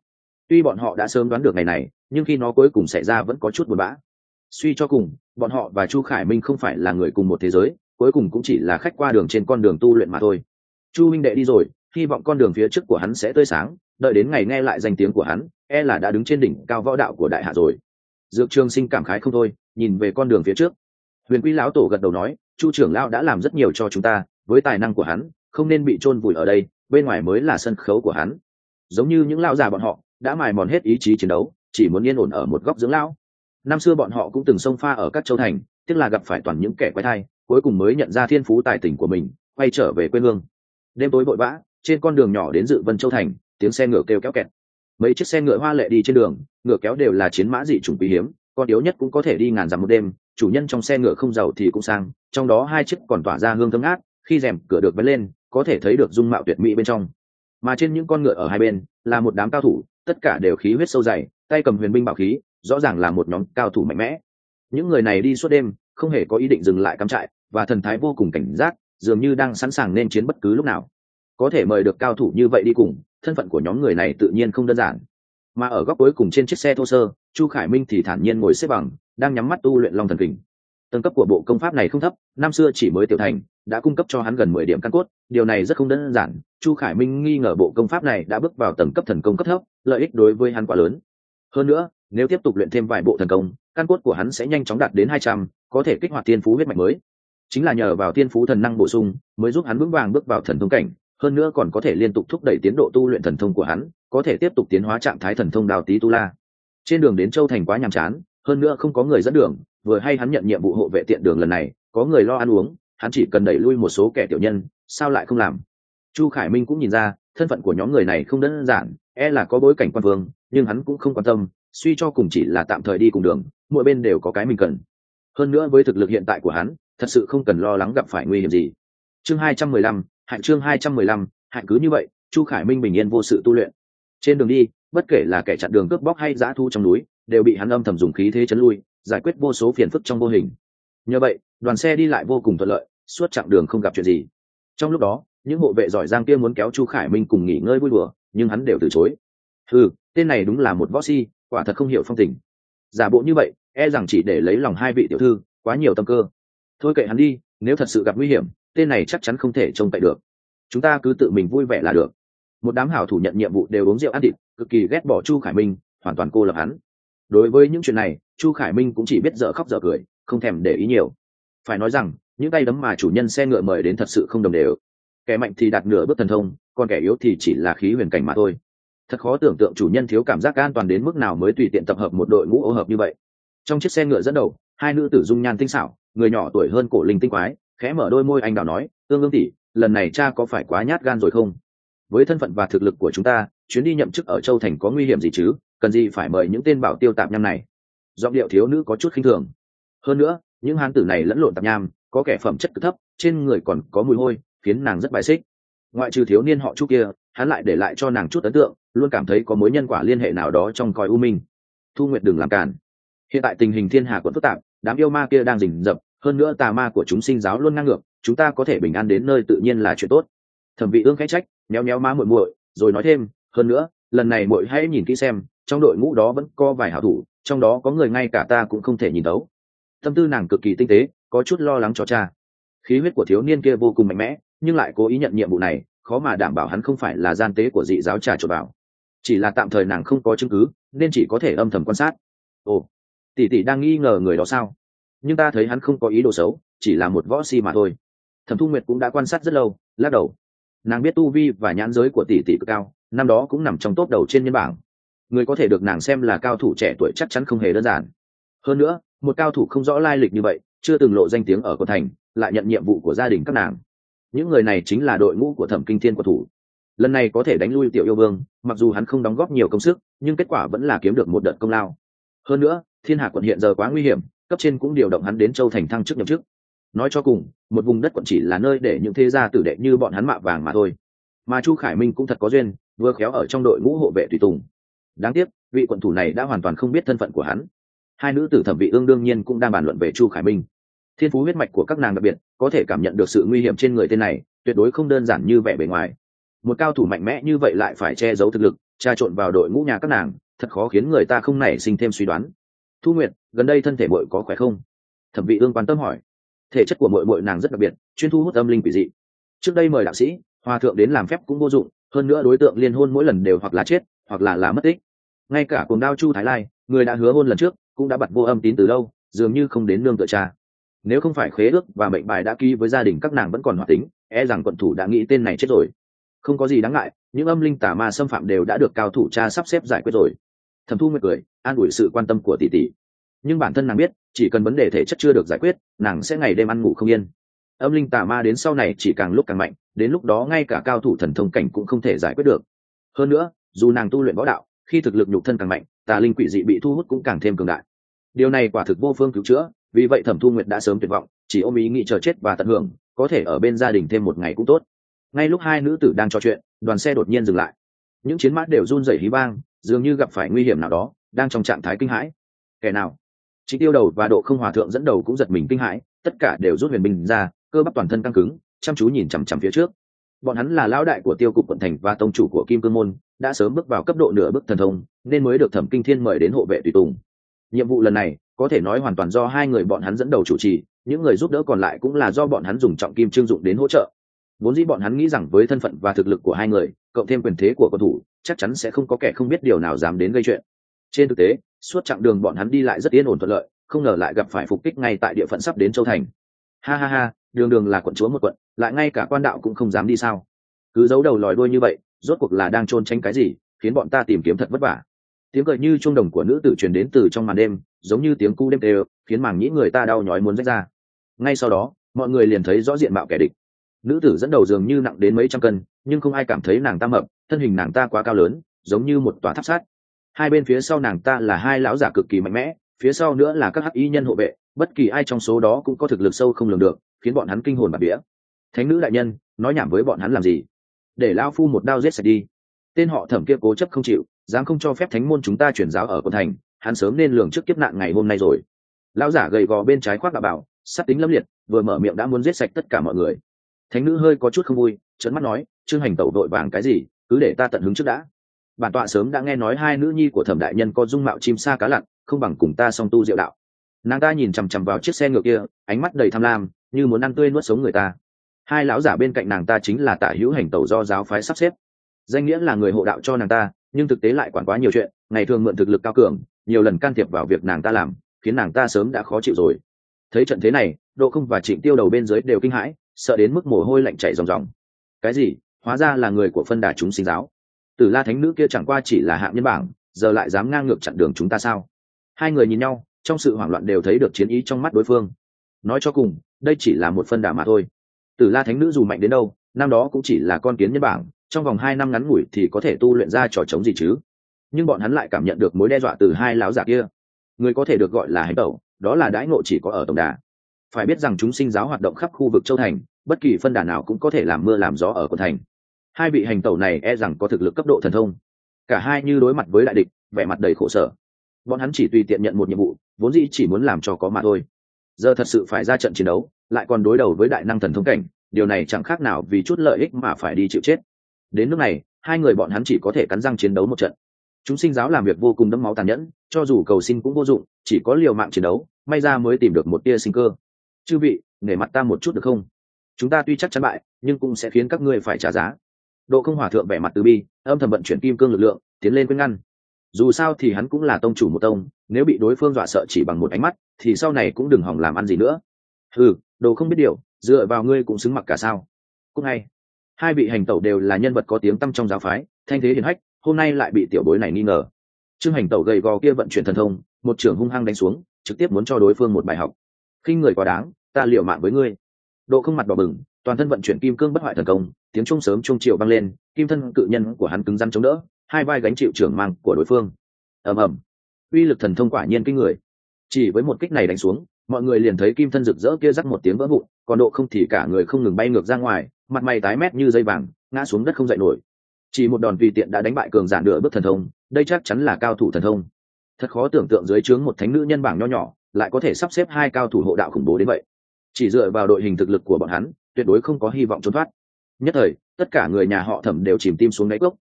Tuy bọn họ đã sớm đoán được ngày này, nhưng khi nó cuối cùng xảy ra vẫn có chút buồn bã. Suy cho cùng, bọn họ và Chu Khải Minh không phải là người cùng một thế giới, cuối cùng cũng chỉ là khách qua đường trên con đường tu luyện mà thôi. Chu minh đệ đi rồi, hy vọng con đường phía trước của hắn sẽ tươi sáng, đợi đến ngày nghe lại danh tiếng của hắn, e là đã đứng trên đỉnh cao võ đạo của đại hạ rồi. Dược Trường Sinh cảm khái không thôi, nhìn về con đường phía trước. Huyền Quy lão tổ gật đầu nói, Chu trưởng lão đã làm rất nhiều cho chúng ta, với tài năng của hắn, không nên bị chôn vùi ở đây, bên ngoài mới là sân khấu của hắn. Giống như những lão già bọn họ, đã mài mòn hết ý chí chiến đấu, chỉ muốn yên ổn ở một góc dưỡng lão. Năm xưa bọn họ cũng từng xông pha ở các châu thành, tiếc là gặp phải toàn những kẻ quái thai, cuối cùng mới nhận ra thiên phú tài tình của mình, quay trở về quê hương. Đêm tối vội vã, trên con đường nhỏ đến Dự Vân Châu thành, tiếng xe ngựa kêu kéo kẹt. Mấy chiếc xe ngựa hoa lệ đi trên đường, ngựa kéo đều là chiến mã dị chủng quý hiếm, con yếu nhất cũng có thể đi ngàn dặm một đêm. Chủ nhân trong xe ngựa không giàu thì cũng sang, trong đó hai chiếc còn tỏa ra hương thơm ngát, khi rèm cửa được vén lên, có thể thấy được dung mạo tuyệt mỹ bên trong. Mà trên những con ngựa ở hai bên là một đám cao thủ, tất cả đều khí huyết sâu dày, tay cầm huyền binh bảo khí, rõ ràng là một nhóm cao thủ mạnh mẽ. Những người này đi suốt đêm, không hề có ý định dừng lại cắm trại, và thần thái vô cùng cảnh giác, dường như đang sẵn sàng nên chiến bất cứ lúc nào. Có thể mời được cao thủ như vậy đi cùng, thân phận của nhóm người này tự nhiên không đơn giản. Mà ở góc cuối cùng trên chiếc xe thô sơ, Chu Khải Minh thì thản nhiên ngồi xếp bằng, đang nhắm mắt tu luyện Long Thần Kình. Tầng cấp của bộ công pháp này không thấp, năm xưa chỉ mới tiểu thành, đã cung cấp cho hắn gần 10 điểm căn cốt, điều này rất không đơn giản. Chu Khải Minh nghi ngờ bộ công pháp này đã bước vào tầng cấp thần công cấp thấp, lợi ích đối với hắn quá lớn. Hơn nữa, nếu tiếp tục luyện thêm vài bộ thần công, căn cốt của hắn sẽ nhanh chóng đạt đến 200, có thể kích hoạt thiên phú huyết mạch mới. Chính là nhờ vào thiên phú thần năng bổ sung, mới giúp hắn vững vàng bước vào thần thông cảnh, hơn nữa còn có thể liên tục thúc đẩy tiến độ tu luyện thần thông của hắn, có thể tiếp tục tiến hóa trạng thái thần thông Đào Tý Tu La. Trên đường đến Châu thành quá nhàm chán, hơn nữa không có người dẫn đường, vừa hay hắn nhận nhiệm vụ hộ vệ tiện đường lần này, có người lo ăn uống, hắn chỉ cần đẩy lui một số kẻ tiểu nhân, sao lại không làm. Chu Khải Minh cũng nhìn ra, thân phận của nhóm người này không đơn giản, e là có bối cảnh quan vương, nhưng hắn cũng không quan tâm, suy cho cùng chỉ là tạm thời đi cùng đường, mỗi bên đều có cái mình cần. Hơn nữa với thực lực hiện tại của hắn, thật sự không cần lo lắng gặp phải nguy hiểm gì. Chương 215, chương 215, hạnh cứ như vậy, Chu Khải Minh bình yên vô sự tu luyện. Trên đường đi, bất kể là kẻ chặn đường cướp bóc hay dã thu trong núi, đều bị hắn âm thầm dùng khí thế chấn lui, giải quyết vô số phiền phức trong vô hình. Nhờ vậy, đoàn xe đi lại vô cùng thuận lợi, suốt chặng đường không gặp chuyện gì. Trong lúc đó, những hộ vệ giỏi giang kia muốn kéo Chu Khải Minh cùng nghỉ ngơi vui đùa, nhưng hắn đều từ chối. Tên này đúng là một võ si, quả thật không hiểu phong tình. Giả bộ như vậy, e rằng chỉ để lấy lòng hai vị tiểu thư, quá nhiều tâm cơ. Thôi kệ hắn đi, nếu thật sự gặp nguy hiểm, tên này chắc chắn không thể trông cậy được. Chúng ta cứ tự mình vui vẻ là được. Một đám hảo thủ nhận nhiệm vụ đều uống rượu ăn thịt, cực kỳ ghét bỏ Chu Khải Minh, hoàn toàn cô lập hắn. Đối với những chuyện này, Chu Khải Minh cũng chỉ biết dở khóc dở cười, không thèm để ý nhiều. Phải nói rằng, những tay đấm mà chủ nhân xe ngựa mời đến thật sự không đồng đều. Kẻ mạnh thì đạt nửa bước thần thông, còn kẻ yếu thì chỉ là khí huyền cảnh mà thôi. Thật khó tưởng tượng chủ nhân thiếu cảm giác an toàn đến mức nào mới tùy tiện tập hợp một đội ngũ ô hợp như vậy. Trong chiếc xe ngựa dẫn đầu, hai nữ tử dung nhan tinh xảo, người nhỏ tuổi hơn cổ linh tinh quái, khẽ mở đôi môi anh đào nói, ương tỷ, lần này cha có phải quá nhát gan rồi không? Với thân phận và thực lực của chúng ta, chuyến đi nhậm chức ở Châu thành có nguy hiểm gì chứ, cần gì phải mời những tên bảo tiêu tạp nham này. Giọng điệu thiếu nữ có chút khinh thường. Hơn nữa, những hán tử này lẫn lộn tạp nham, có kẻ phẩm chất cực thấp, trên người còn có mùi hôi, khiến nàng rất bài xích. Ngoại trừ thiếu niên họ Chu kia, hắn lại để lại cho nàng chút ấn tượng, luôn cảm thấy có mối nhân quả liên hệ nào đó trong cõi u minh. Thu Nguyệt đừng làm cản. Hiện tại tình hình thiên hà quận phức tạp, đám yêu ma kia đang rình rập, hơn nữa tà ma của chúng sinh giáo luôn ngang ngược, chúng ta có thể bình an đến nơi tự nhiên là chuyện tốt. Thẩm Vị Ương khẽ trách, méo méo má muội muội, rồi nói thêm, hơn nữa, lần này muội hãy nhìn kỹ xem, trong đội ngũ đó vẫn có vài hảo thủ, trong đó có người ngay cả ta cũng không thể nhìn thấu. Tâm tư nàng cực kỳ tinh tế, có chút lo lắng cho cha. Khí huyết của thiếu niên kia vô cùng mạnh mẽ, nhưng lại cố ý nhận nhiệm vụ này, khó mà đảm bảo hắn không phải là gian tế của dị giáo trà trộn vào. Chỉ là tạm thời nàng không có chứng cứ, nên chỉ có thể âm thầm quan sát. Ồ, tỷ tỷ đang nghi ngờ người đó sao? Nhưng ta thấy hắn không có ý đồ xấu, chỉ là một võ si mà thôi. Thẩm Thu Nguyệt cũng đã quan sát rất lâu, lắc đầu. Nàng biết tu vi và nhãn giới của tỷ tỷ cực cao, năm đó cũng nằm trong top đầu trên nhân bảng. Người có thể được nàng xem là cao thủ trẻ tuổi chắc chắn không hề đơn giản. Hơn nữa, một cao thủ không rõ lai lịch như vậy, chưa từng lộ danh tiếng ở quận thành, lại nhận nhiệm vụ của gia đình các nàng. Những người này chính là đội ngũ của Thẩm Kinh Thiên quận thủ. Lần này có thể đánh lui Tiểu Yêu Vương, mặc dù hắn không đóng góp nhiều công sức, nhưng kết quả vẫn là kiếm được một đợt công lao. Hơn nữa, Thiên Hà quận hiện giờ quá nguy hiểm, cấp trên cũng điều động hắn đến Châu thành thăng chức nhậm chức. Nói cho cùng, một vùng đất quận chỉ là nơi để những thế gia tử đệ như bọn hắn mạ vàng mà thôi. Mà Chu Khải Minh cũng thật có duyên, vừa khéo ở trong đội ngũ hộ vệ tùy tùng. Đáng tiếc, vị quận thủ này đã hoàn toàn không biết thân phận của hắn. Hai nữ tử Thẩm Vị Ương đương nhiên cũng đang bàn luận về Chu Khải Minh. Thiên phú huyết mạch của các nàng đặc biệt, có thể cảm nhận được sự nguy hiểm trên người tên này, tuyệt đối không đơn giản như vẻ bề ngoài. Một cao thủ mạnh mẽ như vậy lại phải che giấu thực lực, trà trộn vào đội ngũ nhà các nàng thật khó khiến người ta không nảy sinh thêm suy đoán. Thu Nguyệt, gần đây thân thể muội có khỏe không? Thẩm Vị Ương quan tâm hỏi. Thể chất của muội nàng rất đặc biệt, chuyên thu hút âm linh quỷ dị. Trước đây mời đạo sĩ, hòa thượng đến làm phép cũng vô dụng, hơn nữa đối tượng liên hôn mỗi lần đều hoặc là chết hoặc là mất tích. Ngay cả Cuồng Đao Chu Thái Lai, người đã hứa hôn lần trước, cũng đã bật vô âm tín từ lâu, dường như không đến nương tựa cha. Nếu không phải khế ước và mệnh bài đã ký với gia đình các nàng vẫn còn hoạt tính, rằng quận thủ đã nghĩ tên này chết rồi. Không có gì đáng ngại, những âm linh tà ma xâm phạm đều đã được cao thủ cha sắp xếp giải quyết rồi. Thẩm Thu Nguyệt cười, an ủi sự quan tâm của tỷ tỷ. Nhưng bản thân nàng biết, chỉ cần vấn đề thể chất chưa được giải quyết, nàng sẽ ngày đêm ăn ngủ không yên. Âm linh tà ma đến sau này chỉ càng lúc càng mạnh, đến lúc đó ngay cả cao thủ thần thông cảnh cũng không thể giải quyết được. Hơn nữa, dù nàng tu luyện võ đạo, khi thực lực nhục thân càng mạnh, tà linh quỷ dị bị thu hút cũng càng thêm cường đại. Điều này quả thực vô phương cứu chữa, vì vậy Thẩm Thu Nguyệt đã sớm tuyệt vọng, chỉ ôm ý nghĩ chờ chết và tận hưởng, có thể ở bên gia đình thêm một ngày cũng tốt. Ngay lúc hai nữ tử đang trò chuyện, đoàn xe đột nhiên dừng lại. Những chiến mã đều run rẩy hí vang, dường như gặp phải nguy hiểm nào đó, đang trong trạng thái kinh hãi. Kẻ nào? Trịnh Tiêu Đầu và Độ Không Hòa thượng dẫn đầu cũng giật mình kinh hãi, tất cả đều rút huyền binh ra, cơ bắp toàn thân căng cứng, chăm chú nhìn chằm chằm phía trước. Bọn hắn là lão đại của Tiêu cục quận thành và tông chủ của Kim Cương môn, đã sớm bước vào cấp độ nửa bước thần thông, nên mới được Thẩm Kinh Thiên mời đến hộ vệ tùy tùng. Nhiệm vụ lần này có thể nói hoàn toàn do hai người bọn hắn dẫn đầu chủ trì, những người giúp đỡ còn lại cũng là do bọn hắn dùng trọng kim trương dụng đến hỗ trợ. Vốn dĩ bọn hắn nghĩ rằng với thân phận và thực lực của hai người, cộng thêm quyền thế của quân thủ, chắc chắn sẽ không có kẻ không biết điều nào dám đến gây chuyện. Trên thực tế, suốt chặng đường bọn hắn đi lại rất yên ổn thuận lợi, không ngờ lại gặp phải phục kích ngay tại địa phận sắp đến Châu Thành. Ha ha ha, đường là quận chúa một quận, lại ngay cả quan đạo cũng không dám đi sao? Cứ giấu đầu lòi đuôi như vậy, rốt cuộc là đang trôn tránh cái gì, khiến bọn ta tìm kiếm thật vất vả. Tiếng cười như chuông đồng của nữ tử truyền đến từ trong màn đêm, giống như tiếng cu đêm đều, khiến màng nhĩ người ta đau nhói muốn rách ra. Ngay sau đó, mọi người liền thấy rõ diện mạo kẻ địch. Nữ tử dẫn đầu dường như nặng đến mấy trăm cân, nhưng không ai cảm thấy nàng ta mập, thân hình nàng ta quá cao lớn, giống như một tòa tháp sắt. Hai bên phía sau nàng ta là hai lão giả cực kỳ mạnh mẽ, phía sau nữa là các hắc y nhân hộ vệ, bất kỳ ai trong số đó cũng có thực lực sâu không lường được, khiến bọn hắn kinh hồn bạt vía. Thánh nữ đại nhân, nói nhảm với bọn hắn làm gì? Để lão phu một đao giết sạch đi. Tên họ Thẩm kia cố chấp không chịu, dám không cho phép thánh môn chúng ta chuyển giáo ở quận thành, hắn sớm nên lường trước kiếp nạn ngày hôm nay rồi. Lão giả gầy gò bên trái khoác đạo bào, sát tính lâm liệt, vừa mở miệng đã muốn giết sạch tất cả mọi người. Thánh nữ hơi có chút không vui, trợn mắt nói, Trương Hành tẩu đội vàng cái gì, cứ để ta tận hứng trước đã. Bản tọa sớm đã nghe nói hai nữ nhi của Thẩm đại nhân có dung mạo chim sa cá lặn, không bằng cùng ta song tu diệu đạo. Nàng ta nhìn chằm chằm vào chiếc xe ngựa kia, ánh mắt đầy tham lam, như muốn ăn tươi nuốt sống người ta. Hai lão giả bên cạnh nàng ta chính là Tả Hữu Hành tẩu do giáo phái sắp xếp, danh nghĩa là người hộ đạo cho nàng ta, nhưng thực tế lại quản quá nhiều chuyện, ngày thường mượn thực lực cao cường, nhiều lần can thiệp vào việc nàng ta làm, khiến nàng ta sớm đã khó chịu rồi. Thấy trận thế này, Độ Không và Trịnh Tiêu Đầu bên dưới đều kinh hãi, sợ đến mức mồ hôi lạnh chảy ròng ròng. Cái gì? Hóa ra là người của phân đà chúng sinh giáo. Tử La thánh nữ kia chẳng qua chỉ là hạng nhân bảng, giờ lại dám ngang ngược chặn đường chúng ta sao? Hai người nhìn nhau, trong sự hoảng loạn đều thấy được chiến ý trong mắt đối phương. Nói cho cùng, đây chỉ là một phân đà mà thôi. Tử La thánh nữ dù mạnh đến đâu, năm đó cũng chỉ là con kiến nhân bảng, trong vòng 2 năm ngắn ngủi thì có thể tu luyện ra trò chống gì chứ? Nhưng bọn hắn lại cảm nhận được mối đe dọa từ hai lão giả kia. Người có thể được gọi là hành tẩu, đó là đãi ngộ chỉ có ở tổng đà. Phải biết rằng chúng sinh giáo hoạt động khắp khu vực Châu Thành, bất kỳ phân đà nào cũng có thể làm mưa làm gió ở quận thành. Hai vị hành tẩu này rằng có thực lực cấp độ thần thông. Cả hai như đối mặt với đại địch, vẻ mặt đầy khổ sở. Bọn hắn chỉ tùy tiện nhận một nhiệm vụ, vốn dĩ chỉ muốn làm cho có mà thôi. Giờ thật sự phải ra trận chiến đấu, lại còn đối đầu với đại năng thần thông cảnh, điều này chẳng khác nào vì chút lợi ích mà phải đi chịu chết. Đến lúc này, hai người bọn hắn chỉ có thể cắn răng chiến đấu một trận. Chúng sinh giáo làm việc vô cùng đẫm máu tàn nhẫn, cho dù cầu xin cũng vô dụng, chỉ có liều mạng chiến đấu, may ra mới tìm được một tia sinh cơ. Chư vị, nể mặt ta một chút được không? Chúng ta tuy chắc chắn bại, nhưng cũng sẽ khiến các ngươi phải trả giá. Độ Không hòa thượng vẻ mặt từ bi, âm thầm vận chuyển kim cương lực lượng, tiến lên khuyên ngăn. Dù sao thì hắn cũng là tông chủ một tông, nếu bị đối phương dọa sợ chỉ bằng một ánh mắt, thì sau này cũng đừng hòng làm ăn gì nữa. Đồ không biết điều, dựa vào ngươi cũng xứng mặc cả sao? Cũng ngay, hai vị hành tẩu đều là nhân vật có tiếng tăm trong giáo phái, thanh thế hiển hách, hôm nay lại bị tiểu bối này nghi ngờ. Trương Hành tẩu gầy gò kia vận chuyển thần thông, một trường hung hăng đánh xuống, trực tiếp muốn cho đối phương một bài học. Khinh người quá đáng, ta liều mạng với ngươi. Độ Không mặt đỏ bừng, toàn thân vận chuyển kim cương bất hoại thần công, tiếng trung sớm trung chiều vang lên, kim thân cự nhân của hắn cứng rắn chống đỡ, hai vai gánh chịu trưởng mang của đối phương. Ầm ầm, uy lực thần thông quả nhiên kinh người. Chỉ với một kích này đánh xuống, mọi người liền thấy kim thân rực rỡ kia rắc một tiếng vỡ vụn, còn Độ Không thì cả người không ngừng bay ngược ra ngoài, mặt mày tái mét như dây vàng, ngã xuống đất không dậy nổi. Chỉ một đòn tùy tiện đã đánh bại cường giả nửa bước thần thông, đây chắc chắn là cao thủ thần thông. Thật khó tưởng tượng dưới trướng một thánh nữ nhân bảng nho nhỏ lại có thể sắp xếp hai cao thủ hộ đạo khủng bố đến vậy. Chỉ dựa vào đội hình thực lực của bọn hắn, tuyệt đối không có hy vọng trốn thoát. Nhất thời, tất cả người nhà họ Thẩm đều chìm tim xuống đáy cốc,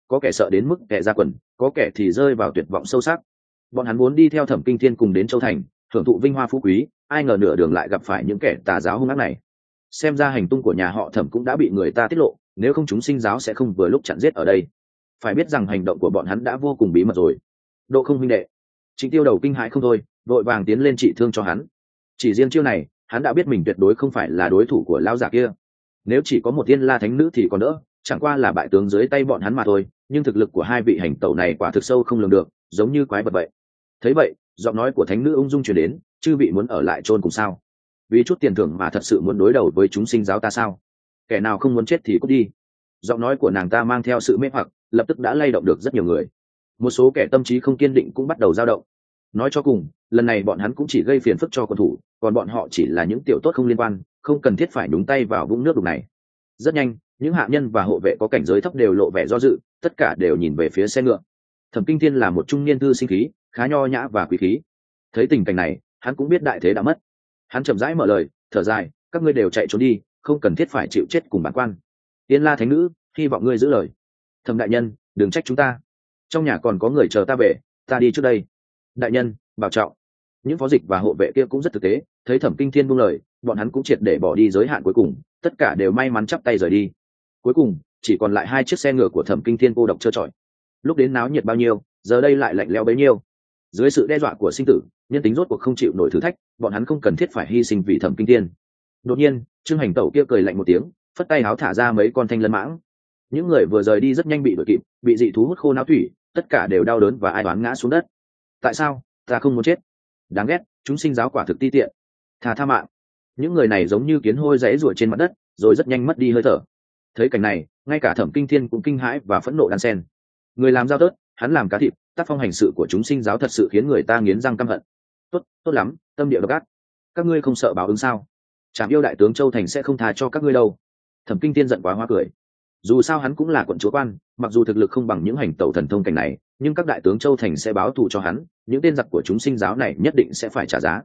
có kẻ sợ đến mức kẻ ra quần, có kẻ thì rơi vào tuyệt vọng sâu sắc. Bọn hắn muốn đi theo Thẩm Kinh Thiên cùng đến Châu Thành hưởng thụ vinh hoa phú quý, ai ngờ nửa đường lại gặp phải những kẻ tà giáo hung ác này. Xem ra hành tung của nhà họ Thẩm cũng đã bị người ta tiết lộ, nếu không chúng sinh giáo sẽ không vừa lúc chặn giết ở đây. Phải biết rằng hành động của bọn hắn đã vô cùng bí mật rồi. Độ Không huynh đệ, Trịnh Tiêu Đầu kinh hãi không thôi, vội vàng tiến lên trị thương cho hắn. Chỉ riêng chiêu này, hắn đã biết mình tuyệt đối không phải là đối thủ của lão giả kia. Nếu chỉ có một Tiên La Thánh Nữ thì còn đỡ, chẳng qua là bại tướng dưới tay bọn hắn mà thôi, nhưng thực lực của hai vị hành tẩu này quả thực sâu không lường được, giống như quái vật vậy. Thấy vậy, giọng nói của Thánh Nữ ung dung truyền đến, chư vị muốn ở lại chôn cùng sao? Vì chút tiền thưởng mà thật sự muốn đối đầu với chúng sinh giáo ta sao? Kẻ nào không muốn chết thì cút đi. Giọng nói của nàng ta mang theo sự mê hoặc, lập tức đã lay động được rất nhiều người. Một số kẻ tâm trí không kiên định cũng bắt đầu dao động. Nói cho cùng, lần này bọn hắn cũng chỉ gây phiền phức cho quân thủ, còn bọn họ chỉ là những tiểu tốt không liên quan, không cần thiết phải nhúng tay vào vũng nước đục này. Rất nhanh, những hạ nhân và hộ vệ có cảnh giới thấp đều lộ vẻ do dự, tất cả đều nhìn về phía xe ngựa. Thẩm Kinh Thiên là một trung niên thư sinh khí, khá nho nhã và quý khí. Thấy tình cảnh này, hắn cũng biết đại thế đã mất. Hắn chậm rãi mở lời, thở dài, các ngươi đều chạy trốn đi, không cần thiết phải chịu chết cùng bản quan. Tiên La Thánh Nữ, hy vọng ngươi giữ lời. Thẩm đại nhân, đừng trách chúng ta. Trong nhà còn có người chờ ta về, ta đi trước đây. Đại nhân, bảo trọng. Những phó dịch và hộ vệ kia cũng rất thực tế, thấy Thẩm Kinh Thiên buông lời, bọn hắn cũng triệt để bỏ đi giới hạn cuối cùng, tất cả đều may mắn chắp tay rời đi. Cuối cùng, chỉ còn lại hai chiếc xe ngựa của Thẩm Kinh Thiên cô độc trơ trọi. Lúc đến náo nhiệt bao nhiêu, giờ đây lại lạnh lẽo bấy nhiêu. Dưới sự đe dọa của sinh tử, nhân tính rốt cuộc không chịu nổi thử thách, bọn hắn không cần thiết phải hy sinh vì Thẩm Kinh Thiên. Đột nhiên, Trương Hành Tẩu kia cười lạnh một tiếng, phất tay háo thả ra mấy con thanh lân mãng. Những người vừa rời đi rất nhanh bị đuổi kịp, bị dị thú hút khô não thủy, tất cả đều đau đớn và ai oán ngã xuống đất. Tại sao ta không muốn chết? Đáng ghét, chúng sinh giáo quả thực ti tiện. Tha mạng. Những người này giống như kiến hôi rẽ ruổi trên mặt đất, rồi rất nhanh mất đi hơi thở. Thấy cảnh này, ngay cả Thẩm Kinh Thiên cũng kinh hãi và phẫn nộ đan xen. Người làm dao tớt, hắn làm cá thịt, tác phong hành sự của chúng sinh giáo thật sự khiến người ta nghiến răng căm hận. Tốt lắm, tâm địa độc ác. Các ngươi không sợ báo ứng sao? Trảm yêu đại tướng Châu Thành sẽ không tha cho các ngươi đâu. Thẩm Kinh Thiên giận quá hóa cười. Dù sao hắn cũng là quận chúa quan, mặc dù thực lực không bằng những hành tẩu thần thông cảnh này, nhưng các đại tướng Châu Thành sẽ báo thù cho hắn, những tên giặc của chúng sinh giáo này nhất định sẽ phải trả giá.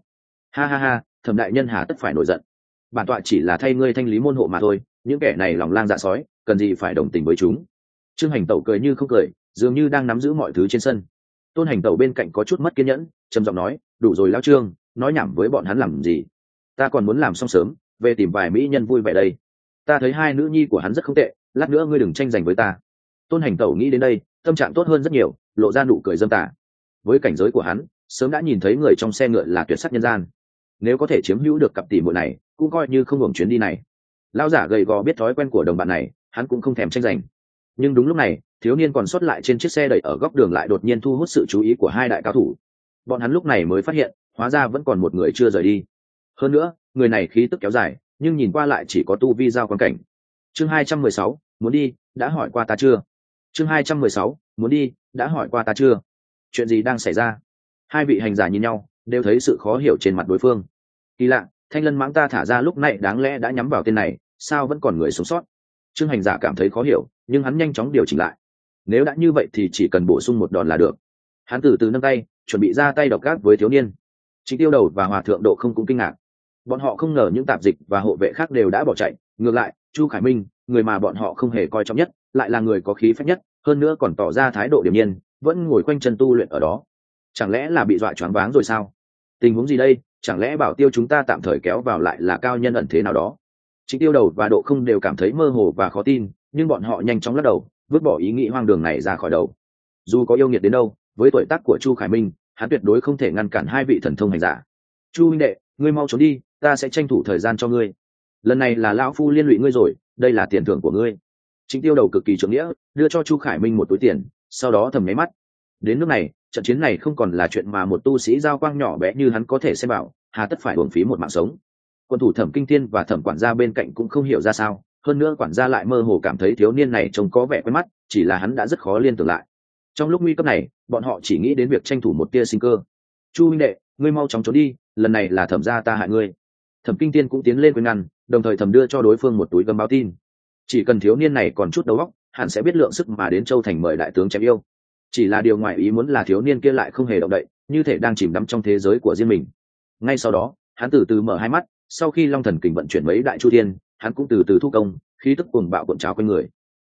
Ha, Thẩm đại nhân hà tất phải nổi giận. Bản tọa chỉ là thay ngươi thanh lý môn hộ mà thôi, những kẻ này lòng lang dạ sói, cần gì phải đồng tình với chúng. Trương Hành Tẩu cười như không cười, dường như đang nắm giữ mọi thứ trên sân. Tôn Hành Tẩu bên cạnh có chút mất kiên nhẫn, trầm giọng nói, đủ rồi lão Trương, nói nhảm với bọn hắn làm gì? Ta còn muốn làm xong sớm, về tìm vài mỹ nhân vui vẻ đây. Ta thấy hai nữ nhi của hắn rất không tệ, lát nữa ngươi đừng tranh giành với ta. Tôn Hành Tẩu nghĩ đến đây, tâm trạng tốt hơn rất nhiều, lộ ra nụ cười dâm tà. Với cảnh giới của hắn, sớm đã nhìn thấy người trong xe ngựa là tuyệt sắc nhân gian. Nếu có thể chiếm hữu được cặp tỷ muội này, cũng coi như không hưởng chuyến đi này. Lão giả gầy gò biết thói quen của đồng bạn này, hắn cũng không thèm tranh giành. Nhưng đúng lúc này, thiếu niên còn sót lại trên chiếc xe đẩy ở góc đường lại đột nhiên thu hút sự chú ý của hai đại cao thủ. Bọn hắn lúc này mới phát hiện, hóa ra vẫn còn một người chưa rời đi. Hơn nữa, người này khí tức kéo dài, nhưng nhìn qua lại chỉ có tu vi giao quan cảnh. Chương 216, muốn đi, đã hỏi qua ta chưa? Chương 216, muốn đi, đã hỏi qua ta chưa? Chuyện gì đang xảy ra? Hai vị hành giả nhìn nhau, đều thấy sự khó hiểu trên mặt đối phương. Kỳ lạ, thanh lân mãng ta thả ra lúc này đáng lẽ đã nhắm vào tên này, sao vẫn còn người sống sót? Trương hành giả cảm thấy khó hiểu, nhưng hắn nhanh chóng điều chỉnh lại. Nếu đã như vậy thì chỉ cần bổ sung một đòn là được. Hắn từ từ nâng tay, chuẩn bị ra tay độc ác với thiếu niên. Trịnh Tiêu Đầu và Hòa Thượng Độ Không cũng kinh ngạc. Bọn họ không ngờ những tạp dịch và hộ vệ khác đều đã bỏ chạy, ngược lại, Chu Khải Minh, người mà bọn họ không hề coi trọng nhất, lại là người có khí phách nhất, hơn nữa còn tỏ ra thái độ điềm nhiên, vẫn ngồi quanh chân tu luyện ở đó. Chẳng lẽ là bị dọa choáng váng rồi sao? Tình huống gì đây? Chẳng lẽ Bảo Tiêu chúng ta tạm thời kéo vào lại là cao nhân ẩn thế nào đó? Trịnh Tiêu Đầu và Độ Không đều cảm thấy mơ hồ và khó tin, nhưng bọn họ nhanh chóng lắc đầu, vứt bỏ ý nghĩ hoang đường này ra khỏi đầu. Dù có yêu nghiệt đến đâu, với tuổi tác của Chu Khải Minh, hắn tuyệt đối không thể ngăn cản hai vị thần thông hành giả. Chu huynh đệ, ngươi mau trốn đi, ta sẽ tranh thủ thời gian cho ngươi. Lần này là lão phu liên lụy ngươi rồi, đây là tiền thưởng của ngươi. Trịnh Tiêu Đầu cực kỳ trượng nghĩa, đưa cho Chu Khải Minh một túi tiền, sau đó thầm nháy mắt. Đến nước này, trận chiến này không còn là chuyện mà một tu sĩ giao quang nhỏ bé như hắn có thể xem bảo, hà tất phải uổng phí một mạng sống. Quân thủ Thẩm Kinh Thiên và Thẩm quản gia bên cạnh cũng không hiểu ra sao, hơn nữa quản gia lại mơ hồ cảm thấy thiếu niên này trông có vẻ quen mắt, chỉ là hắn đã rất khó liên tưởng lại. Trong lúc nguy cấp này, bọn họ chỉ nghĩ đến việc tranh thủ một tia sinh cơ. Chu huynh đệ, ngươi mau chóng trốn đi, lần này là Thẩm gia ta hại ngươi. Thẩm Kinh Thiên cũng tiến lên khuyên ngăn, đồng thời thầm đưa cho đối phương một túi gấm báo tin. Chỉ cần thiếu niên này còn chút đầu óc, hẳn sẽ biết lượng sức mà đến Châu Thành mời đại tướng chém yêu. Chỉ là điều ngoại ý muốn là thiếu niên kia lại không hề động đậy, như thể đang chìm đắm trong thế giới của riêng mình. Ngay sau đó, hắn từ từ mở hai mắt, sau khi Long Thần Kình vận chuyển mấy đại chu thiên, hắn cũng từ từ thu công, khí tức cuồng bạo cuộn trào quanh người.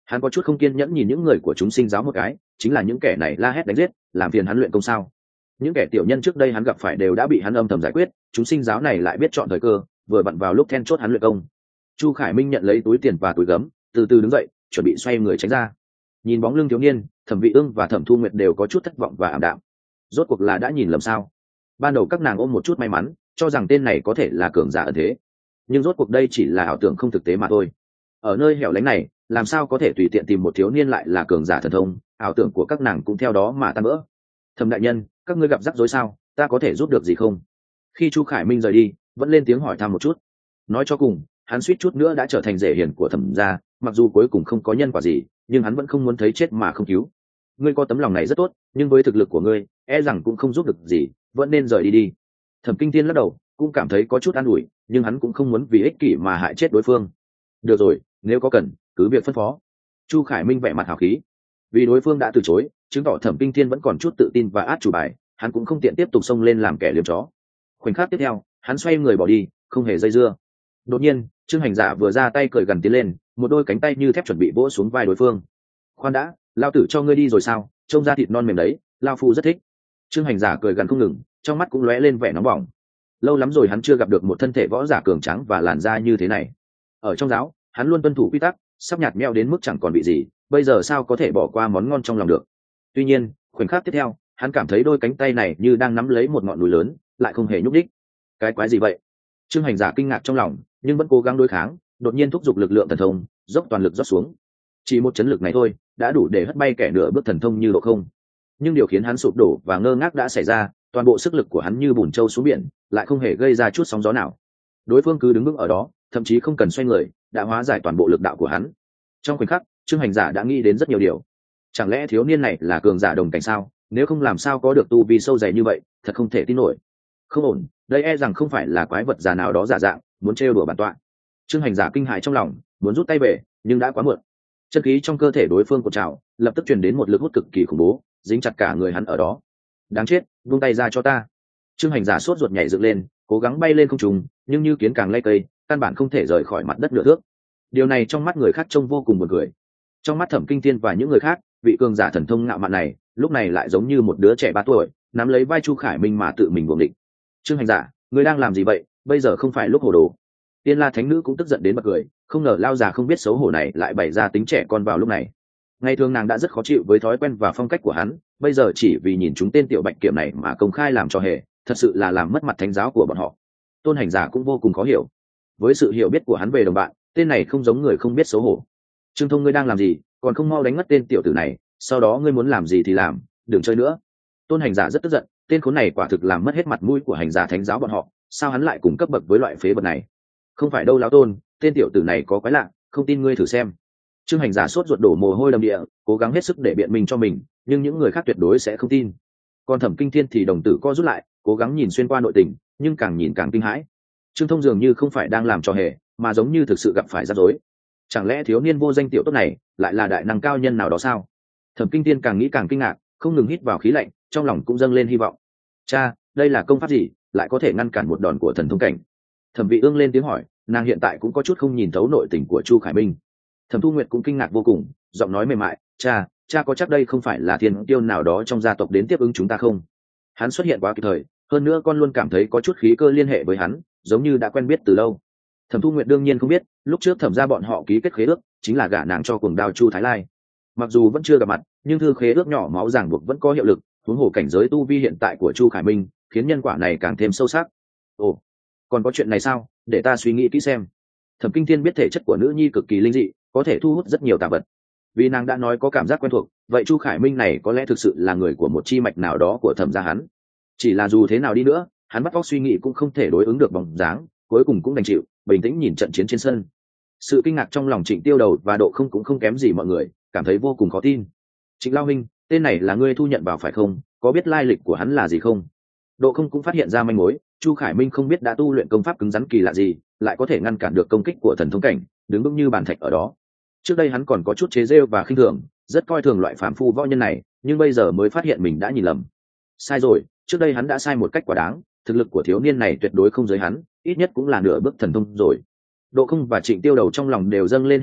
Hắn có chút không kiên nhẫn nhìn những người của chúng sinh giáo một cái, chính là những kẻ này la hét đánh giết, làm phiền hắn luyện công sao? Những kẻ tiểu nhân trước đây hắn gặp phải đều đã bị hắn âm thầm giải quyết, chúng sinh giáo này lại biết chọn thời cơ, vừa vặn vào lúc then chốt hắn luyện công. Chu Khải Minh nhận lấy túi tiền và túi gấm, từ từ đứng dậy, chuẩn bị xoay người tránh ra. Nhìn bóng lưng thiếu niên, Thẩm Vị Ương và Thẩm Thu Nguyệt đều có chút thất vọng và ảm đạm. Rốt cuộc là đã nhìn lầm sao? Ban đầu các nàng ôm một chút may mắn, cho rằng tên này có thể là cường giả ẩn thế, nhưng rốt cuộc đây chỉ là ảo tưởng không thực tế mà thôi. Ở nơi hẻo lánh này, làm sao có thể tùy tiện tìm một thiếu niên lại là cường giả thần thông, ảo tưởng của các nàng cũng theo đó mà tan vỡ. Thẩm đại nhân, các ngươi gặp rắc rối sao, ta có thể giúp được gì không? Khi Chu Khải Minh rời đi, vẫn lên tiếng hỏi thăm một chút. Nói cho cùng, hắn suýt chút nữa đã trở thành rể hiền của Thẩm gia, mặc dù cuối cùng không có nhân quả gì, nhưng hắn vẫn không muốn thấy chết mà không cứu. Ngươi có tấm lòng này rất tốt, nhưng với thực lực của ngươi, e rằng cũng không giúp được gì, vẫn nên rời đi đi. Thẩm Kinh Thiên lắc đầu, cũng cảm thấy có chút an ủi, nhưng hắn cũng không muốn vì ích kỷ mà hại chết đối phương. Được rồi, nếu có cần, cứ việc phân phó. Chu Khải Minh vẻ mặt hào khí, vì đối phương đã từ chối, chứng tỏ Thẩm Kinh Thiên vẫn còn chút tự tin và át chủ bài, hắn cũng không tiện tiếp tục xông lên làm kẻ liếm chó. Khoảnh khắc tiếp theo, hắn xoay người bỏ đi, không hề dây dưa. Đột nhiên, Trương Hành Giả vừa ra tay cởi gần tiến lên, một đôi cánh tay như thép chuẩn bị vỗ xuống vai đối phương. Khoan đã, lao tử cho ngươi đi rồi sao? Trông ra thịt non mềm đấy, lao phu rất thích. Trương Hành Giả cười gần không ngừng, trong mắt cũng lóe lên vẻ nóng bỏng. Lâu lắm rồi hắn chưa gặp được một thân thể võ giả cường tráng và làn da như thế này. Ở trong giáo, hắn luôn tuân thủ quy tắc, sắp nhạt meo đến mức chẳng còn bị gì, bây giờ sao có thể bỏ qua món ngon trong lòng được. Tuy nhiên, khoảnh khắc tiếp theo, hắn cảm thấy đôi cánh tay này như đang nắm lấy một ngọn núi lớn, lại không hề nhúc nhích. Cái quái gì vậy? Trương Hành Giả kinh ngạc trong lòng, nhưng vẫn cố gắng đối kháng, đột nhiên thúc giục lực lượng thần thông, dốc toàn lực rót xuống. Chỉ một chấn lực này thôi, đã đủ để hất bay kẻ nửa bước thần thông như Độ Không. Nhưng điều khiến hắn sụp đổ và ngơ ngác đã xảy ra, toàn bộ sức lực của hắn như bùn trâu xuống biển, lại không hề gây ra chút sóng gió nào. Đối phương cứ đứng vững ở đó, thậm chí không cần xoay người, đã hóa giải toàn bộ lực đạo của hắn. Trong khoảnh khắc, Trương Hành Giả đã nghĩ đến rất nhiều điều. Chẳng lẽ thiếu niên này là cường giả đồng cảnh sao? Nếu không làm sao có được tu vi sâu dày như vậy, thật không thể tin nổi. Không ổn, đây e rằng không phải là quái vật già nào đó giả dạng, muốn trêu đùa bản tọa. Trương Hành Giả kinh hãi trong lòng, muốn rút tay về, nhưng đã quá muộn. Chân khí trong cơ thể đối phương cột trào, lập tức truyền đến một lực hút cực kỳ khủng bố, dính chặt cả người hắn ở đó. Đáng chết, buông tay ra cho ta. Trương Hành Giả sốt ruột nhảy dựng lên, cố gắng bay lên không trung, nhưng như kiến càng lay cây, căn bản không thể rời khỏi mặt đất nửa thước. Điều này trong mắt người khác trông vô cùng buồn cười. Trong mắt Thẩm Kinh Thiên và những người khác, vị cường giả thần thông ngạo mạn này, lúc này lại giống như một đứa trẻ 3 tuổi, nắm lấy vai Chu Khải Minh mà tự mình buồng định. Trương Hành Giả, ngươi đang làm gì vậy? Bây giờ không phải lúc hồ đồ. Tiên La Thánh Nữ cũng tức giận đến bật cười, không ngờ lao già không biết xấu hổ này lại bày ra tính trẻ con vào lúc này. Ngày thường nàng đã rất khó chịu với thói quen và phong cách của hắn, bây giờ chỉ vì nhìn chúng tên tiểu bạch kiểm này mà công khai làm trò hề, thật sự là làm mất mặt thánh giáo của bọn họ. Tôn Hành Giả cũng vô cùng khó hiểu. Với sự hiểu biết của hắn về đồng bạn, tên này không giống người không biết xấu hổ. Trương Thông, ngươi đang làm gì, còn không mau đánh ngất tên tiểu tử này, sau đó ngươi muốn làm gì thì làm, đừng chơi nữa. Tôn Hành Giả rất tức giận, tên khốn này quả thực làm mất hết mặt mũi của hành giả thánh giáo bọn họ, sao hắn lại cùng cấp bậc với loại phế vật này? Không phải đâu lão Tôn, tên tiểu tử này có quái lạ, không tin ngươi thử xem. Trương Hành Giả sốt ruột đổ mồ hôi đầm địa, cố gắng hết sức để biện minh cho mình, nhưng những người khác tuyệt đối sẽ không tin. Còn Thẩm Kinh Thiên thì đồng tử co rút lại, cố gắng nhìn xuyên qua nội tình, nhưng càng nhìn càng kinh hãi. Trương Thông dường như không phải đang làm trò hề, mà giống như thực sự gặp phải rắc rối. Chẳng lẽ thiếu niên vô danh tiểu tốt này lại là đại năng cao nhân nào đó sao? Thẩm Kinh Thiên càng nghĩ càng kinh ngạc, không ngừng hít vào khí lạnh, trong lòng cũng dâng lên hy vọng. Cha, đây là công pháp gì, lại có thể ngăn cản một đòn của thần thông cảnh? Thẩm Vị Ương lên tiếng hỏi, nàng hiện tại cũng có chút không nhìn thấu nội tình của Chu Khải Minh. Thẩm Thu Nguyệt cũng kinh ngạc vô cùng, giọng nói mềm mại, cha có chắc đây không phải là thiên tiêu nào đó trong gia tộc đến tiếp ứng chúng ta không? Hắn xuất hiện quá kịp thời, hơn nữa con luôn cảm thấy có chút khí cơ liên hệ với hắn, giống như đã quen biết từ lâu. Thẩm Thu Nguyệt đương nhiên không biết, lúc trước Thẩm gia bọn họ ký kết khế ước, chính là gả nàng cho cuồng đao Chu Thái Lai. Mặc dù vẫn chưa gặp mặt, nhưng thư khế ước nhỏ máu ràng buộc vẫn có hiệu lực, huống hồ cảnh giới tu vi hiện tại của Chu Khải Minh, khiến nhân quả này càng thêm sâu sắc. Ồ, còn có chuyện này sao? Để ta suy nghĩ kỹ xem. Thẩm Kinh Thiên biết thể chất của nữ nhi cực kỳ linh dị, có thể thu hút rất nhiều tà vật. Vì nàng đã nói có cảm giác quen thuộc, vậy Chu Khải Minh này có lẽ thực sự là người của một chi mạch nào đó của Thẩm gia hắn. Chỉ là dù thế nào đi nữa, hắn bắt óc suy nghĩ cũng không thể đối ứng được bóng dáng, cuối cùng cũng đành chịu, bình tĩnh nhìn trận chiến trên sân. Sự kinh ngạc trong lòng Trịnh Tiêu Đầu và Độ Không cũng không kém gì mọi người, cảm thấy vô cùng khó tin. Trịnh Lao Minh, tên này là ngươi thu nhận vào phải không? Có biết lai lịch của hắn là gì không? Độ Không cũng phát hiện ra manh mối, Chu Khải Minh không biết đã tu luyện công pháp cứng rắn kỳ lạ gì, lại có thể ngăn cản được công kích của thần thông cảnh, đứng vững như bàn thạch ở đó. Trước đây hắn còn có chút chế giễu và khinh thường, rất coi thường loại phàm phu võ nhân này, nhưng bây giờ mới phát hiện mình đã nhìn lầm. Sai rồi, trước đây hắn đã sai một cách quá đáng, thực lực của thiếu niên này tuyệt đối không giới hắn, ít nhất cũng là nửa bước thần thông rồi. Độ Không và Trịnh Tiêu Đầu trong lòng đều dâng lên hy vọng,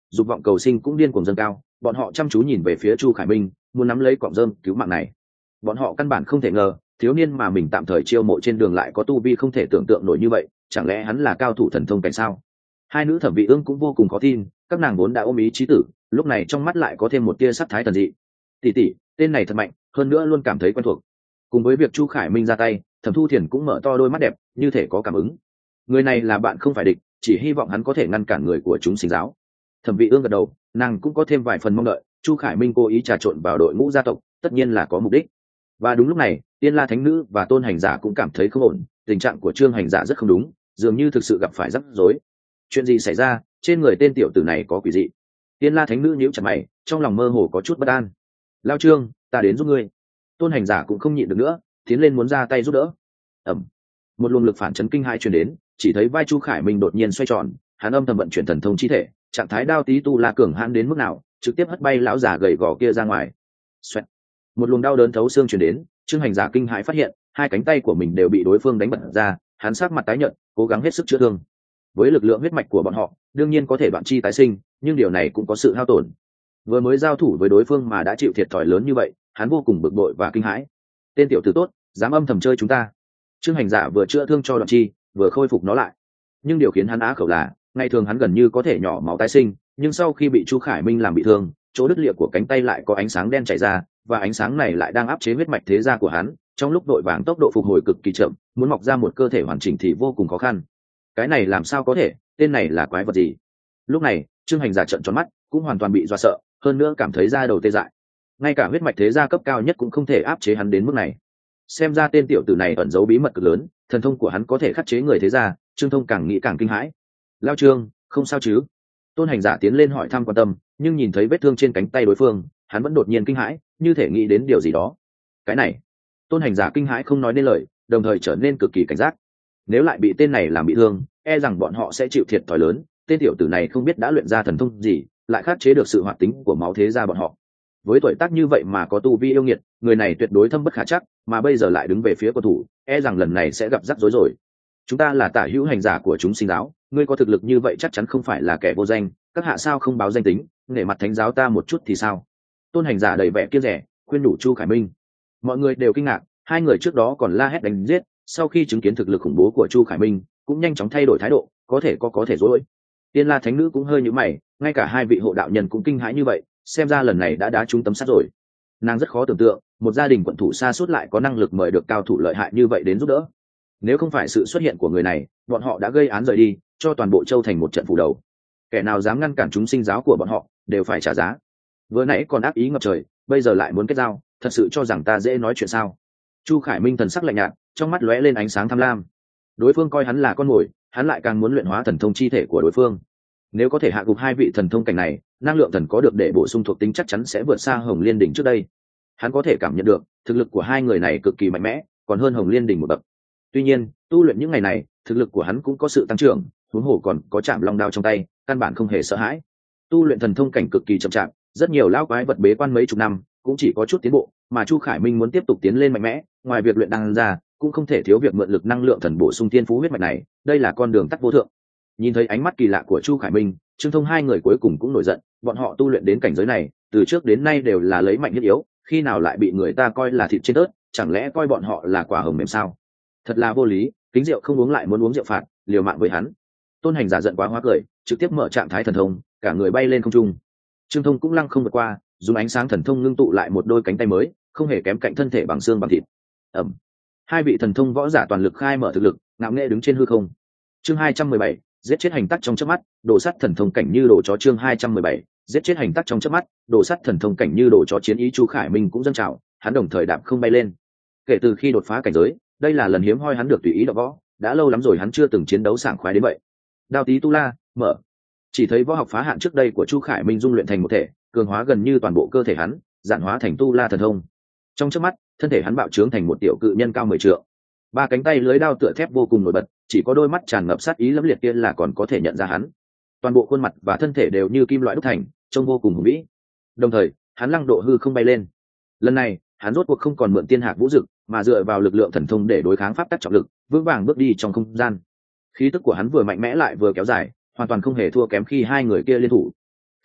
dục vọng cầu sinh cũng điên cuồng dâng cao, bọn họ chăm chú nhìn về phía Chu Khải Minh, muốn nắm lấy cọng rơm cứu mạng này. Bọn họ căn bản không thể ngờ, thiếu niên mà mình tạm thời chiêu mộ trên đường lại có tu vi không thể tưởng tượng nổi như vậy, chẳng lẽ hắn là cao thủ thần thông cảnh sao? Hai nữ Thẩm Vị Ương cũng vô cùng khó tin, các nàng vốn đã ôm ý chí tử, lúc này trong mắt lại có thêm một tia sắc thái thần dị. Tỷ tỷ, tên này thật mạnh, hơn nữa luôn cảm thấy quen thuộc. Cùng với việc Chu Khải Minh ra tay, Thẩm Thu Thiền cũng mở to đôi mắt đẹp, như thể có cảm ứng. Người này là bạn không phải địch, chỉ hy vọng hắn có thể ngăn cản người của chúng sinh giáo. Thẩm Vị Ương gật đầu, nàng cũng có thêm vài phần mong đợi, Chu Khải Minh cố ý trà trộn vào đội ngũ gia tộc, tất nhiên là có mục đích. Và đúng lúc này, Tiên La Thánh Nữ và Tôn Hành Giả cũng cảm thấy không ổn, tình trạng của Trương Hành Giả rất không đúng, dường như thực sự gặp phải rắc rối. Chuyện gì xảy ra? Trên người tên tiểu tử này có quỷ dị. Tiên La Thánh Nữ nhíu chặt mày, trong lòng mơ hồ có chút bất an. Lao Trương, ta đến giúp ngươi. Tôn Hành Giả cũng không nhịn được nữa, tiến lên muốn ra tay giúp đỡ. Ầm, một luồng lực phản chấn kinh hai truyền đến, chỉ thấy vai Chu Khải Minh đột nhiên xoay tròn, hắn âm thầm vận chuyển thần thông chi thể, trạng thái đao tí tu la cường hãn đến mức nào, trực tiếp hất bay lão già gầy gò kia ra ngoài. Xoẹt. Một luồng đau đớn thấu xương truyền đến, Trương Hành Giả kinh hãi phát hiện, hai cánh tay của mình đều bị đối phương đánh bật ra, hắn sắc mặt tái nhợt, cố gắng hết sức chữa thương. Với lực lượng huyết mạch của bọn họ, đương nhiên có thể đoạn chi tái sinh, nhưng điều này cũng có sự hao tổn. Vừa mới giao thủ với đối phương mà đã chịu thiệt thòi lớn như vậy, hắn vô cùng bực bội và kinh hãi. Tên tiểu tử tốt, dám âm thầm chơi chúng ta. Trương Hành Giả vừa chữa thương cho đoạn chi, vừa khôi phục nó lại. Nhưng điều khiến hắn á khẩu là, ngày thường hắn gần như có thể nhỏ máu tái sinh, nhưng sau khi bị Chu Khải Minh làm bị thương, chỗ đứt lìa của cánh tay lại có ánh sáng đen chảy ra, và ánh sáng này lại đang áp chế huyết mạch thế gia của hắn, trong lúc đội vàng tốc độ phục hồi cực kỳ chậm, muốn mọc ra một cơ thể hoàn chỉnh thì vô cùng khó khăn. Cái này làm sao có thể, tên này là quái vật gì? Lúc này, Trương Hành Giả trợn tròn mắt, cũng hoàn toàn bị dọa sợ, hơn nữa cảm thấy da đầu tê dại. Ngay cả huyết mạch thế gia cấp cao nhất cũng không thể áp chế hắn đến mức này. Xem ra tên tiểu tử này ẩn giấu bí mật cực lớn, thần thông của hắn có thể khắc chế người thế gia. Trương Thông càng nghĩ càng kinh hãi. Lao Trương, không sao chứ? Tôn Hành Giả tiến lên hỏi thăm quan tâm, nhưng nhìn thấy vết thương trên cánh tay đối phương, hắn vẫn đột nhiên kinh hãi, như thể nghĩ đến điều gì đó. Cái này, Tôn Hành Giả kinh hãi không nói nên lời, đồng thời trở nên cực kỳ cảnh giác. Nếu lại bị tên này làm bị thương, e rằng bọn họ sẽ chịu thiệt thòi lớn. Tên tiểu tử này không biết đã luyện ra thần thông gì, lại khắc chế được sự hoạt tính của máu thế gia bọn họ. Với tuổi tác như vậy mà có tu vi yêu nghiệt, người này tuyệt đối thâm bất khả trắc, mà bây giờ lại đứng về phía quân thủ, e rằng lần này sẽ gặp rắc rối rồi. Chúng ta là tả hữu hành giả của chúng sinh giáo, ngươi có thực lực như vậy chắc chắn không phải là kẻ vô danh, các hạ sao không báo danh tính, nể mặt thánh giáo ta một chút thì sao? Tôn Hành Giả đầy vẻ kiêu rẻ, khuyên nhủ Chu Khải Minh. Mọi người đều kinh ngạc, hai người trước đó còn la hét đánh giết, sau khi chứng kiến thực lực khủng bố của Chu Khải Minh, cũng nhanh chóng thay đổi thái độ, có thể dối. Tiên La Thánh Nữ cũng hơi nhíu mày, ngay cả hai vị hộ đạo nhân cũng kinh hãi như vậy, xem ra lần này đã đá trúng tấm sắt rồi. Nàng rất khó tưởng tượng, một gia đình quận thủ xa suốt lại có năng lực mời được cao thủ lợi hại như vậy đến giúp đỡ. Nếu không phải sự xuất hiện của người này, bọn họ đã gây án rời đi, cho toàn bộ châu thành một trận phủ đầu. Kẻ nào dám ngăn cản chúng sinh giáo của bọn họ, đều phải trả giá. Vừa nãy còn ác ý ngập trời, bây giờ lại muốn kết giao, thật sự cho rằng ta dễ nói chuyện sao? Chu Khải Minh thần sắc lạnh nhạt, trong mắt lóe lên ánh sáng tham lam. Đối phương coi hắn là con mồi, hắn lại càng muốn luyện hóa thần thông chi thể của đối phương. Nếu có thể hạ gục hai vị thần thông cảnh này, năng lượng thần có được để bổ sung thuộc tính chắc chắn sẽ vượt xa Hồng Liên đỉnh trước đây. Hắn có thể cảm nhận được thực lực của hai người này cực kỳ mạnh mẽ, còn hơn Hồng Liên đỉnh một bậc. Tuy nhiên, tu luyện những ngày này, thực lực của hắn cũng có sự tăng trưởng, huống hồ còn có Trảm Long đao trong tay, căn bản không hề sợ hãi. Tu luyện thần thông cảnh cực kỳ chậm chạp, rất nhiều lão quái vật bế quan mấy chục năm, cũng chỉ có chút tiến bộ, mà Chu Khải Minh muốn tiếp tục tiến lên mạnh mẽ, ngoài việc luyện đan ra, cũng không thể thiếu việc mượn lực năng lượng thần bổ sung thiên phú huyết mạch này, đây là con đường tắt vô thượng. Nhìn thấy ánh mắt kỳ lạ của Chu Khải Minh, Trương Thông hai người cuối cùng cũng nổi giận, bọn họ tu luyện đến cảnh giới này, từ trước đến nay đều là lấy mạnh nhất yếu, khi nào lại bị người ta coi là thịt trên tớt, chẳng lẽ coi bọn họ là quả hồng mềm sao? Thật là vô lý, kính rượu không uống lại muốn uống rượu phạt, liều mạng với hắn. Tôn Hành Giả giận quá hóa cười, trực tiếp mở trạng thái thần thông, cả người bay lên không trung. Trương Thông cũng lăng không vượt qua, dùng ánh sáng thần thông ngưng tụ lại một đôi cánh tay mới, không hề kém cạnh thân thể bằng xương bằng thịt. Ầm. Hai vị thần thông võ giả toàn lực khai mở thực lực, ngạo nghễ đứng trên hư không. Chương 217, giết chết hành tắc trong chớp mắt, đồ sắt thần thông cảnh như đồ chó. Chương 217, giết chết hành tắc trong chớp mắt, đồ sắt thần thông cảnh như đồ chó. Chiến ý Chu Khải Minh cũng dâng trào, hắn đồng thời đạp không bay lên. Kể từ khi đột phá cảnh giới, đây là lần hiếm hoi hắn được tùy ý động võ, đã lâu lắm rồi hắn chưa từng chiến đấu sảng khoái đến vậy. Đao tí tu la, mở. Chỉ thấy võ học phá hạn trước đây của Chu Khải Minh dung luyện thành một thể, cường hóa gần như toàn bộ cơ thể hắn, giản hóa thành tu la thần thông. Trong chớp mắt, thân thể hắn bạo trướng thành một tiểu cự nhân cao 10 trượng. Ba cánh tay lưới đao tựa thép vô cùng nổi bật, chỉ có đôi mắt tràn ngập sát ý lẫm liệt kia là còn có thể nhận ra hắn. Toàn bộ khuôn mặt và thân thể đều như kim loại đúc thành, trông vô cùng hùng vĩ. Đồng thời, hắn lăng độ hư không bay lên. Lần này, hắn rốt cuộc không còn mượn tiên hạc vũ dực, mà dựa vào lực lượng thần thông để đối kháng pháp tắc trọng lực, vững vàng bước đi trong không gian. Khí tức của hắn vừa mạnh mẽ lại vừa kéo dài, hoàn toàn không hề thua kém khi hai người kia liên thủ.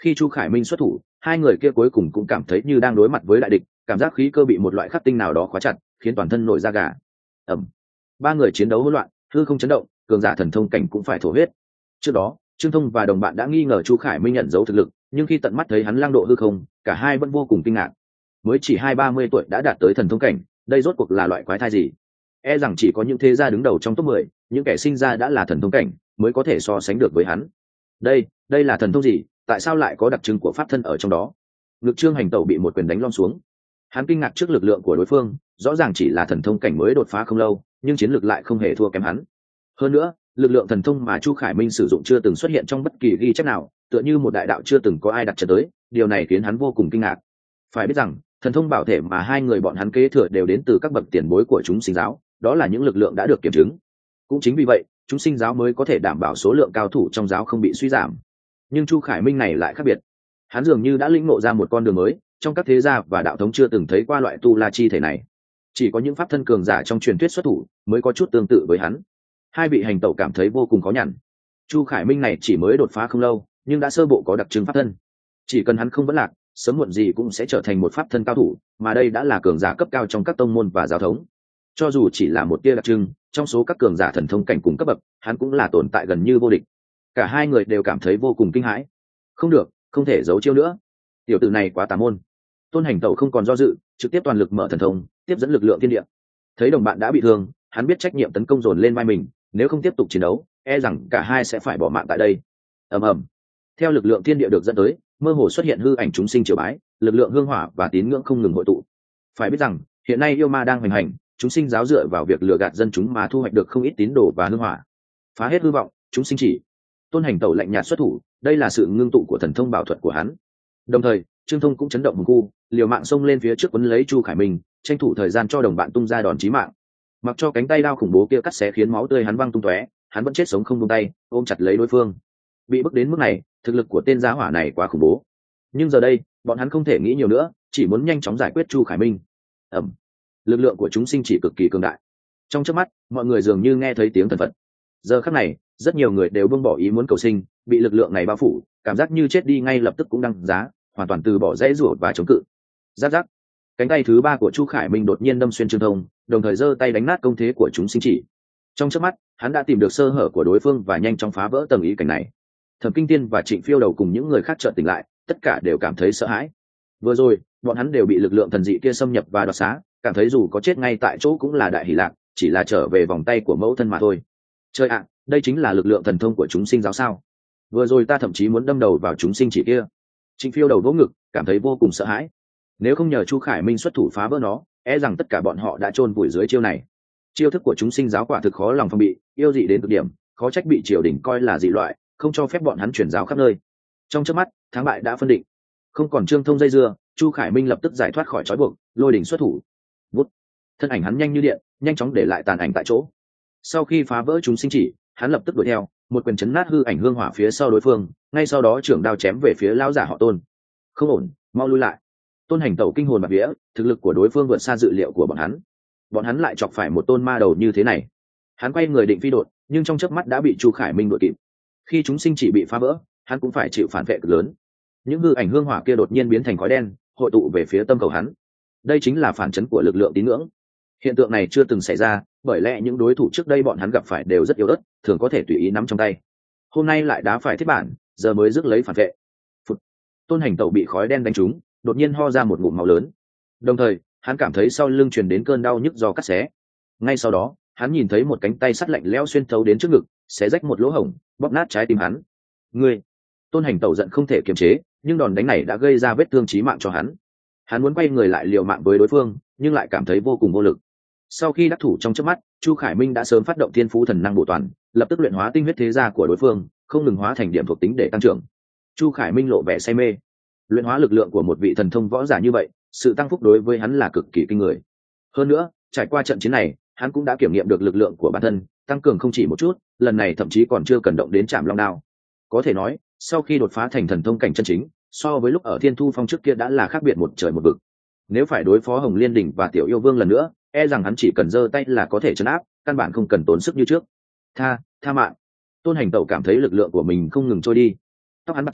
Khi Chu Khải Minh xuất thủ, hai người kia cuối cùng cũng cảm thấy như đang đối mặt với đại địch, cảm giác khí cơ bị một loại khắc tinh nào đó khóa chặt, khiến toàn thân nổi da gà. Ầm. Ba người chiến đấu hỗn loạn, hư không chấn động, cường giả thần thông cảnh cũng phải thổ huyết. Trước đó, Trương Thông và đồng bạn đã nghi ngờ Chu Khải Minh nhận dấu thực lực, nhưng khi tận mắt thấy hắn lang độ hư không, cả hai vẫn vô cùng kinh ngạc. Mới chỉ 20-30 tuổi đã đạt tới thần thông cảnh, đây rốt cuộc là loại quái thai gì? E rằng chỉ có những thế gia đứng đầu trong top 10, những kẻ sinh ra đã là thần thông cảnh, mới có thể so sánh được với hắn. Đây là thần thông gì? Tại sao lại có đặc trưng của pháp thân ở trong đó? Ngực Trương Hành Tẩu bị một quyền đánh lom xuống. Hắn kinh ngạc trước lực lượng của đối phương, rõ ràng chỉ là thần thông cảnh mới đột phá không lâu, nhưng chiến lược lại không hề thua kém hắn. Hơn nữa, lực lượng thần thông mà Chu Khải Minh sử dụng chưa từng xuất hiện trong bất kỳ ghi chép nào, tựa như một đại đạo chưa từng có ai đặt chân tới, điều này khiến hắn vô cùng kinh ngạc. Phải biết rằng, thần thông bảo thể mà hai người bọn hắn kế thừa đều đến từ các bậc tiền bối của chúng sinh giáo, đó là những lực lượng đã được kiểm chứng. Cũng chính vì vậy, chúng sinh giáo mới có thể đảm bảo số lượng cao thủ trong giáo không bị suy giảm. Nhưng Chu Khải Minh này lại khác biệt. Hắn dường như đã lĩnh ngộ ra một con đường mới, trong các thế gia và đạo thống chưa từng thấy qua loại tu la chi thể này. Chỉ có những pháp thân cường giả trong truyền thuyết xuất thủ mới có chút tương tự với hắn. Hai vị hành tẩu cảm thấy vô cùng khó nhằn. Chu Khải Minh này chỉ mới đột phá không lâu, nhưng đã sơ bộ có đặc trưng pháp thân. Chỉ cần hắn không vấn lạc, sớm muộn gì cũng sẽ trở thành một pháp thân cao thủ, mà đây đã là cường giả cấp cao trong các tông môn và giáo thống. Cho dù chỉ là một tia đặc trưng, trong số các cường giả thần thông cảnh cùng cấp bậc, hắn cũng là tồn tại gần như vô địch. Cả hai người đều cảm thấy vô cùng kinh hãi. Không được, không thể giấu chiêu nữa. Tiểu tử này quá tà môn. Tôn Hành Tẩu không còn do dự, trực tiếp toàn lực mở thần thông, tiếp dẫn lực lượng thiên địa. Thấy đồng bạn đã bị thương, hắn biết trách nhiệm tấn công dồn lên vai mình, nếu không tiếp tục chiến đấu, e rằng cả hai sẽ phải bỏ mạng tại đây. Ầm ầm. Theo lực lượng thiên địa được dẫn tới, mơ hồ xuất hiện hư ảnh chúng sinh triều bái, lực lượng hương hỏa và tín ngưỡng không ngừng hội tụ. Phải biết rằng, hiện nay yêu ma đang hoành hành, chúng sinh giáo dựa vào việc lừa gạt dân chúng mà thu hoạch được không ít tín đồ và hương hỏa. Phá hết hư vọng, chúng sinh chỉ. Tôn Hành Tẩu lạnh nhạt xuất thủ, đây là sự ngưng tụ của thần thông bảo thuật của hắn. Đồng thời, Trương Thông cũng chấn động hùng khu, liều mạng xông lên phía trước quấn lấy Chu Khải Minh, tranh thủ thời gian cho đồng bạn tung ra đòn chí mạng. Mặc cho cánh tay đao khủng bố kia cắt xé khiến máu tươi hắn văng tung tóe, hắn vẫn chết sống không buông tay, ôm chặt lấy đối phương. Bị bức đến mức này, thực lực của tên giá hỏa này quá khủng bố. Nhưng giờ đây, bọn hắn không thể nghĩ nhiều nữa, chỉ muốn nhanh chóng giải quyết Chu Khải Minh. Ầm. Lực lượng của chúng sinh chỉ cực kỳ cường đại. Trong chớp mắt, mọi người dường như nghe thấy tiếng thần phật. Giờ khắc này, rất nhiều người đều buông bỏ ý muốn cầu sinh, bị lực lượng này bao phủ, cảm giác như chết đi ngay lập tức cũng đăng giá, hoàn toàn từ bỏ dãy rủa và chống cự. Giáp giáp. Cánh tay thứ ba của Chu Khải Minh đột nhiên đâm xuyên Trương Thông, đồng thời giơ tay đánh nát công thế của chúng sinh chỉ. Trong chớp mắt, hắn đã tìm được sơ hở của đối phương và nhanh chóng phá vỡ tầng ý cảnh này. Thẩm Kinh Tiên và Trịnh Phiêu Đầu cùng những người khác chợt tỉnh lại, tất cả đều cảm thấy sợ hãi. Vừa rồi, bọn hắn đều bị lực lượng thần dị kia xâm nhập và đoạt xá, cảm thấy dù có chết ngay tại chỗ cũng là đại hỷ lạc, chỉ là trở về vòng tay của mẫu thân mà thôi. Trời ạ, đây chính là lực lượng thần thông của chúng sinh giáo sao? Vừa rồi ta thậm chí muốn đâm đầu vào chúng sinh chỉ kia. Trịnh Phiêu Đầu vỗ ngực, cảm thấy vô cùng sợ hãi. Nếu không nhờ Chu Khải Minh xuất thủ phá vỡ nó, e rằng tất cả bọn họ đã chôn vùi dưới chiêu này. Chiêu thức của chúng sinh giáo quả thực khó lòng phòng bị, yêu dị đến cực điểm, khó trách bị triều đình coi là dị loại, không cho phép bọn hắn chuyển giáo khắp nơi. Trong chớp mắt, thắng bại đã phân định. Không còn Trương Thông dây dưa, Chu Khải Minh lập tức giải thoát khỏi trói buộc, lôi đỉnh xuất thủ. Vút. Thân ảnh hắn nhanh như điện, nhanh chóng để lại tàn ảnh tại chỗ. Sau khi phá vỡ chúng sinh chỉ, hắn lập tức đuổi theo, một quyền chấn nát hư ảnh hương hỏa phía sau đối phương, ngay sau đó trưởng đao chém về phía lão giả họ Tôn. Không ổn, mau lui lại. Tôn Hành Tẩu kinh hồn bạt vía, thực lực của đối phương vượt xa dự liệu của bọn hắn lại chọc phải một tôn ma đầu như thế này. Hắn quay người định phi đột, nhưng trong chớp mắt đã bị Chu Khải Minh đuổi kịp. Khi chúng sinh chỉ bị phá vỡ, hắn cũng phải chịu phản vệ cực lớn. Những hư ảnh hương hỏa kia đột nhiên biến thành khói đen, hội tụ về phía tâm cầu hắn. Đây chính là phản chấn của lực lượng tín ngưỡng. Hiện tượng này chưa từng xảy ra, bởi lẽ những đối thủ trước đây bọn hắn gặp phải đều rất yếu ớt, thường có thể tùy ý nắm trong tay. Hôm nay lại đá phải thiết bản, giờ mới rước lấy phản vệ. Phụt. Tôn Hành Tẩu bị khói đen đánh trúng, đột nhiên ho ra một ngụm máu lớn. Đồng thời, hắn cảm thấy sau lưng truyền đến cơn đau nhức do cắt xé. Ngay sau đó, hắn nhìn thấy một cánh tay sắt lạnh lẽo xuyên thấu đến trước ngực, xé rách một lỗ hổng, bóp nát trái tim hắn. Ngươi! Tôn Hành Tẩu giận không thể kiềm chế, nhưng đòn đánh này đã gây ra vết thương chí mạng cho hắn. Hắn muốn quay người lại liều mạng với đối phương, nhưng lại cảm thấy vô cùng vô lực. Sau khi đắc thủ trong chớp mắt, Chu Khải Minh đã sớm phát động thiên phú thần năng bổ toàn, lập tức luyện hóa tinh huyết thế gia của đối phương, không ngừng hóa thành điểm thuộc tính để tăng trưởng. Chu Khải Minh lộ vẻ say mê. Luyện hóa lực lượng của một vị thần thông võ giả như vậy, sự tăng phúc đối với hắn là cực kỳ kinh người. Hơn nữa, trải qua trận chiến này, hắn cũng đã kiểm nghiệm được lực lượng của bản thân, tăng cường không chỉ một chút, lần này thậm chí còn chưa cần động đến Trảm Long Đao. Có thể nói, sau khi đột phá thành thần thông cảnh chân chính, so với lúc ở Thiên Thu Phong trước kia đã là khác biệt một trời một vực. Nếu phải đối phó Hồng Liên Đỉnh và Tiểu Yêu Vương lần nữa, e rằng hắn chỉ cần giơ tay là có thể trấn áp, căn bản không cần tốn sức như trước. Tha mạng. Tôn Hành Tẩu cảm thấy lực lượng của mình không ngừng trôi đi. Tóc hắn bạc trắng,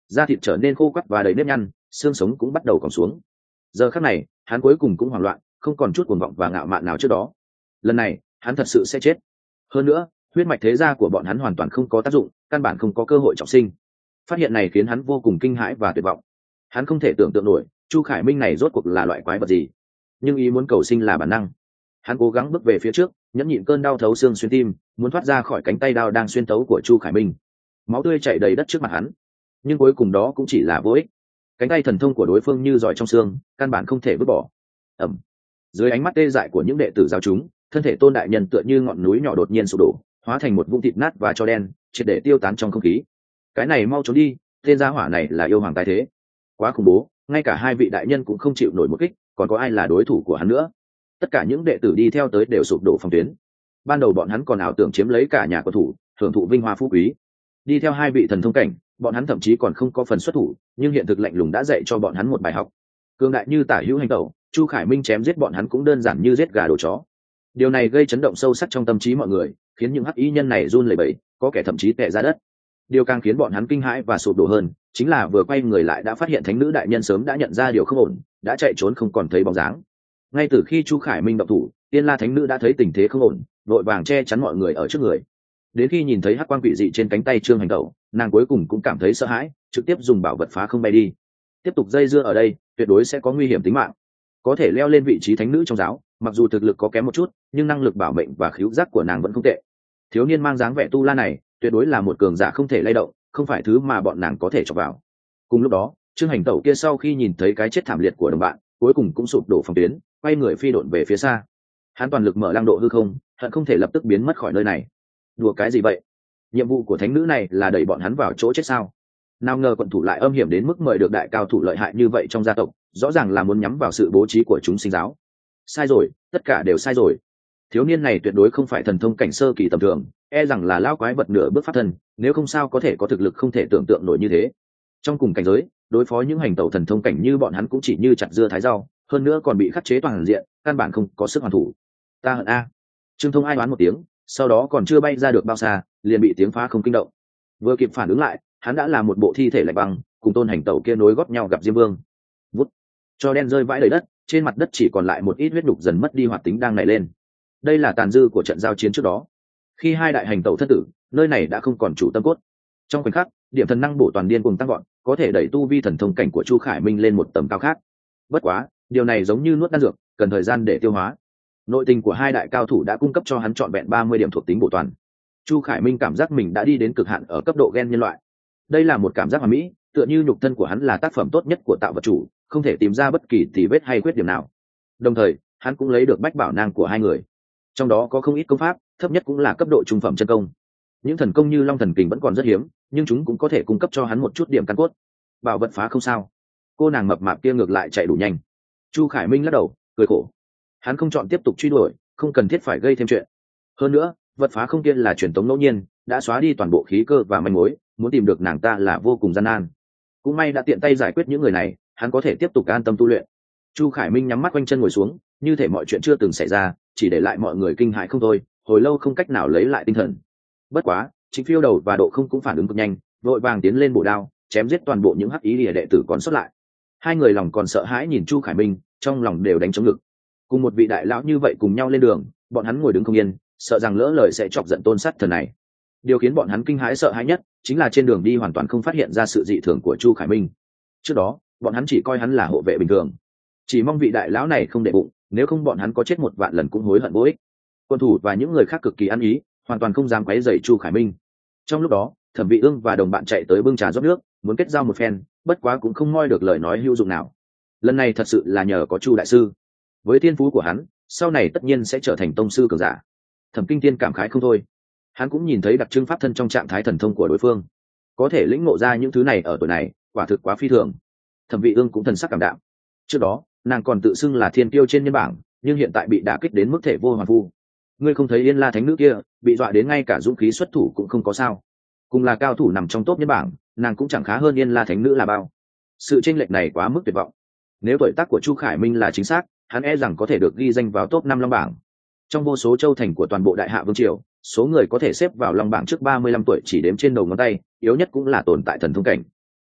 da thịt trở nên khô quắt và đầy nếp nhăn, xương sống cũng bắt đầu còng xuống. Giờ khắc này hắn cuối cùng cũng hoảng loạn, không còn chút cuồng vọng và ngạo mạn nào trước đó. Lần này hắn thật sự sẽ chết. Hơn nữa huyết mạch thế gia của bọn hắn hoàn toàn không có tác dụng, căn bản không có cơ hội trọng sinh. Phát hiện này khiến hắn vô cùng kinh hãi và tuyệt vọng. Hắn không thể tưởng tượng nổi Chu Khải Minh này rốt cuộc là loại quái vật gì, nhưng ý muốn cầu sinh là bản năng. Hắn cố gắng bước về phía trước, nhẫn nhịn cơn đau thấu xương xuyên tim, muốn thoát ra khỏi cánh tay đao đang xuyên tấu của Chu Khải Minh. Máu tươi chảy đầy đất trước mặt hắn, nhưng cuối cùng đó cũng chỉ là vô ích. Cánh tay thần thông của đối phương như giỏi trong xương, căn bản không thể vứt bỏ. Ẩm. Dưới ánh mắt tê dại của những đệ tử giáo chúng, thân thể Tôn đại nhân tựa như ngọn núi nhỏ đột nhiên sụp đổ, hóa thành một vũng thịt nát và tro đen, triệt để tiêu tán trong không khí. Cái này mau trốn đi, tên gia hỏa này là yêu hoàng tái thế, quá khủng bố, ngay cả hai vị đại nhân cũng không chịu nổi một kích, còn có ai là đối thủ của hắn nữa? Tất cả những đệ tử đi theo tới đều sụp đổ phòng tuyến. Ban đầu bọn hắn còn ảo tưởng chiếm lấy cả nhà của thủ, hưởng thụ vinh hoa phú quý. Đi theo hai vị thần thông cảnh, bọn hắn thậm chí còn không có phần xuất thủ, nhưng hiện thực lạnh lùng đã dạy cho bọn hắn một bài học. Cường đại như Tả Hữu Hành Tẩu, Chu Khải Minh chém giết bọn hắn cũng đơn giản như giết gà đồ chó. Điều này gây chấn động sâu sắc trong tâm trí mọi người, khiến những hắc y nhân này run lẩy bẩy, có kẻ thậm chí tè ra đất. Điều càng khiến bọn hắn kinh hãi và sụp đổ hơn, chính là vừa quay người lại đã phát hiện thánh nữ đại nhân sớm đã nhận ra điều không ổn, đã chạy trốn không còn thấy bóng dáng. Ngay từ khi Chu Khải Minh động thủ, Tiên La thánh nữ đã thấy tình thế không ổn, vội vàng che chắn mọi người ở trước người. Đến khi nhìn thấy hắc quang quỷ dị trên cánh tay Trương Hành Tẩu, nàng cuối cùng cũng cảm thấy sợ hãi, trực tiếp dùng bảo vật phá không bay đi. Tiếp tục dây dưa ở đây, tuyệt đối sẽ có nguy hiểm tính mạng. Có thể leo lên vị trí thánh nữ trong giáo, mặc dù thực lực có kém một chút, nhưng năng lực bảo mệnh và khứu giác của nàng vẫn không tệ. Thiếu niên mang dáng vẻ tu la này, tuyệt đối là một cường giả không thể lay động, không phải thứ mà bọn nàng có thể chọc vào. Cùng lúc đó, Trương Hành Tẩu kia sau khi nhìn thấy cái chết thảm liệt của đồng bạn, cuối cùng cũng sụp đổ phòng tuyến, quay người phi độn về phía xa. Hắn toàn lực mở lăng độ hư không, hận không thể lập tức biến mất khỏi nơi này. Đùa cái gì vậy? Nhiệm vụ của thánh nữ này là đẩy bọn hắn vào chỗ chết sao? Nào ngờ quận thủ lại âm hiểm đến mức mời được đại cao thủ lợi hại như vậy trong gia tộc, rõ ràng là muốn nhắm vào sự bố trí của chúng sinh giáo. Sai rồi, tất cả đều sai rồi. Thiếu niên này tuyệt đối không phải thần thông cảnh sơ kỳ tầm thường, e rằng là lao quái vật nửa bước pháp thân, nếu không sao có thể có thực lực không thể tưởng tượng nổi như thế. Trong cùng cảnh giới, đối phó những hành tẩu thần thông cảnh như bọn hắn cũng chỉ như chặt dưa thái rau, hơn nữa còn bị khắc chế toàn diện, căn bản không có sức hoàn thủ. Ta hận a. Trương Thông ai đoán một tiếng, sau đó còn chưa bay ra được bao xa, liền bị tiếng phá không kinh động. Vừa kịp phản ứng lại, hắn đã là một bộ thi thể lạnh băng, cùng Tôn hành tẩu kia nối gót nhau gặp Diêm Vương. Vút, cho đen rơi vãi đầy đất, trên mặt đất chỉ còn lại một ít huyết nhục dần mất đi hoạt tính đang nảy lên. Đây là tàn dư của trận giao chiến trước đó. Khi hai đại hành tẩu thất tử, nơi này đã không còn chủ tâm cốt. Trong khoảnh khắc, điểm thần năng bổ toàn điên cùng tăng gọn, có thể đẩy tu vi thần thông cảnh của Chu Khải Minh lên một tầm cao khác. Bất quá, điều này giống như nuốt đan dược, cần thời gian để tiêu hóa. Nội tình của hai đại cao thủ đã cung cấp cho hắn trọn vẹn 30 điểm thuộc tính bổ toàn. Chu Khải Minh cảm giác mình đã đi đến cực hạn ở cấp độ gen nhân loại. Đây là một cảm giác hoàn mỹ, tựa như nhục thân của hắn là tác phẩm tốt nhất của tạo vật chủ, không thể tìm ra bất kỳ tì vết hay khuyết điểm nào. Đồng thời, hắn cũng lấy được bách bảo nang của hai người. Trong đó có không ít công pháp, thấp nhất cũng là cấp độ trung phẩm chân công. Những thần công như Long Thần Kình vẫn còn rất hiếm, nhưng chúng cũng có thể cung cấp cho hắn một chút điểm căn cốt. Bảo vật phá không sao. Cô nàng mập mạp kia ngược lại chạy đủ nhanh. Chu Khải Minh lắc đầu, cười khổ. Hắn không chọn tiếp tục truy đuổi, không cần thiết phải gây thêm chuyện. Hơn nữa, vật phá không kia là truyền tống ngẫu nhiên, đã xóa đi toàn bộ khí cơ và manh mối, muốn tìm được nàng ta là vô cùng gian nan. Cũng may đã tiện tay giải quyết những người này, hắn có thể tiếp tục an tâm tu luyện. Chu Khải Minh nhắm mắt quanh chân ngồi xuống, như thể mọi chuyện chưa từng xảy ra, chỉ để lại mọi người kinh hãi không thôi, hồi lâu không cách nào lấy lại tinh thần. Bất quá, Trịnh Phiêu Đầu và Độ Không cũng phản ứng cực nhanh, vội vàng tiến lên bổ đao, chém giết toàn bộ những hắc ý lìa đệ tử còn sót lại. Hai người lòng còn sợ hãi nhìn Chu Khải Minh, trong lòng đều đánh trống ngực. Cùng một vị đại lão như vậy cùng nhau lên đường, bọn hắn ngồi đứng không yên, sợ rằng lỡ lời sẽ chọc giận Tôn Sát Thần này. Điều khiến bọn hắn kinh hãi sợ hãi nhất chính là trên đường đi hoàn toàn không phát hiện ra sự dị thường của Chu Khải Minh. Trước đó, bọn hắn chỉ coi hắn là hộ vệ bình thường, chỉ mong vị đại lão này không để bụng, nếu không bọn hắn có chết 1 vạn lần cũng hối hận vô ích. Quân thủ và những người khác cực kỳ ăn ý, hoàn toàn không dám quấy rầy Chu Khải Minh. Trong lúc đó, Thẩm Vị Ương và đồng bạn chạy tới bưng trà rót nước, muốn kết giao một phen, bất quá cũng không moi được lời nói hữu dụng nào. Lần này thật sự là nhờ có Chu đại sư, với thiên phú của hắn, sau này tất nhiên sẽ trở thành tông sư cường giả. Thẩm Kinh Thiên cảm khái không thôi. Hắn cũng nhìn thấy đặc trưng pháp thân trong trạng thái thần thông của đối phương, có thể lĩnh ngộ ra những thứ này ở tuổi này, quả thực quá phi thường. Thẩm Vị Ương cũng thần sắc cảm đạm. Trước đó, nàng còn tự xưng là thiên tiêu trên nhân bảng, nhưng hiện tại bị đả kích đến mức thể vô hoàn vu. Ngươi không thấy Yên La thánh nữ kia bị dọa đến ngay cả dũng khí xuất thủ cũng không có sao? Cùng là cao thủ nằm trong top nhân bảng, nàng cũng chẳng khá hơn Yên La thánh nữ là bao. Sự chênh lệch này quá mức tuyệt vọng. Nếu tuổi tác của Chu Khải Minh là chính xác, hắn e rằng có thể được ghi danh vào top 5 long bảng. Trong vô số châu thành của toàn bộ Đại Hạ Vương triều, số người có thể xếp vào long bảng trước 35 tuổi chỉ đếm trên đầu ngón tay, yếu nhất cũng là tồn tại thần thông cảnh.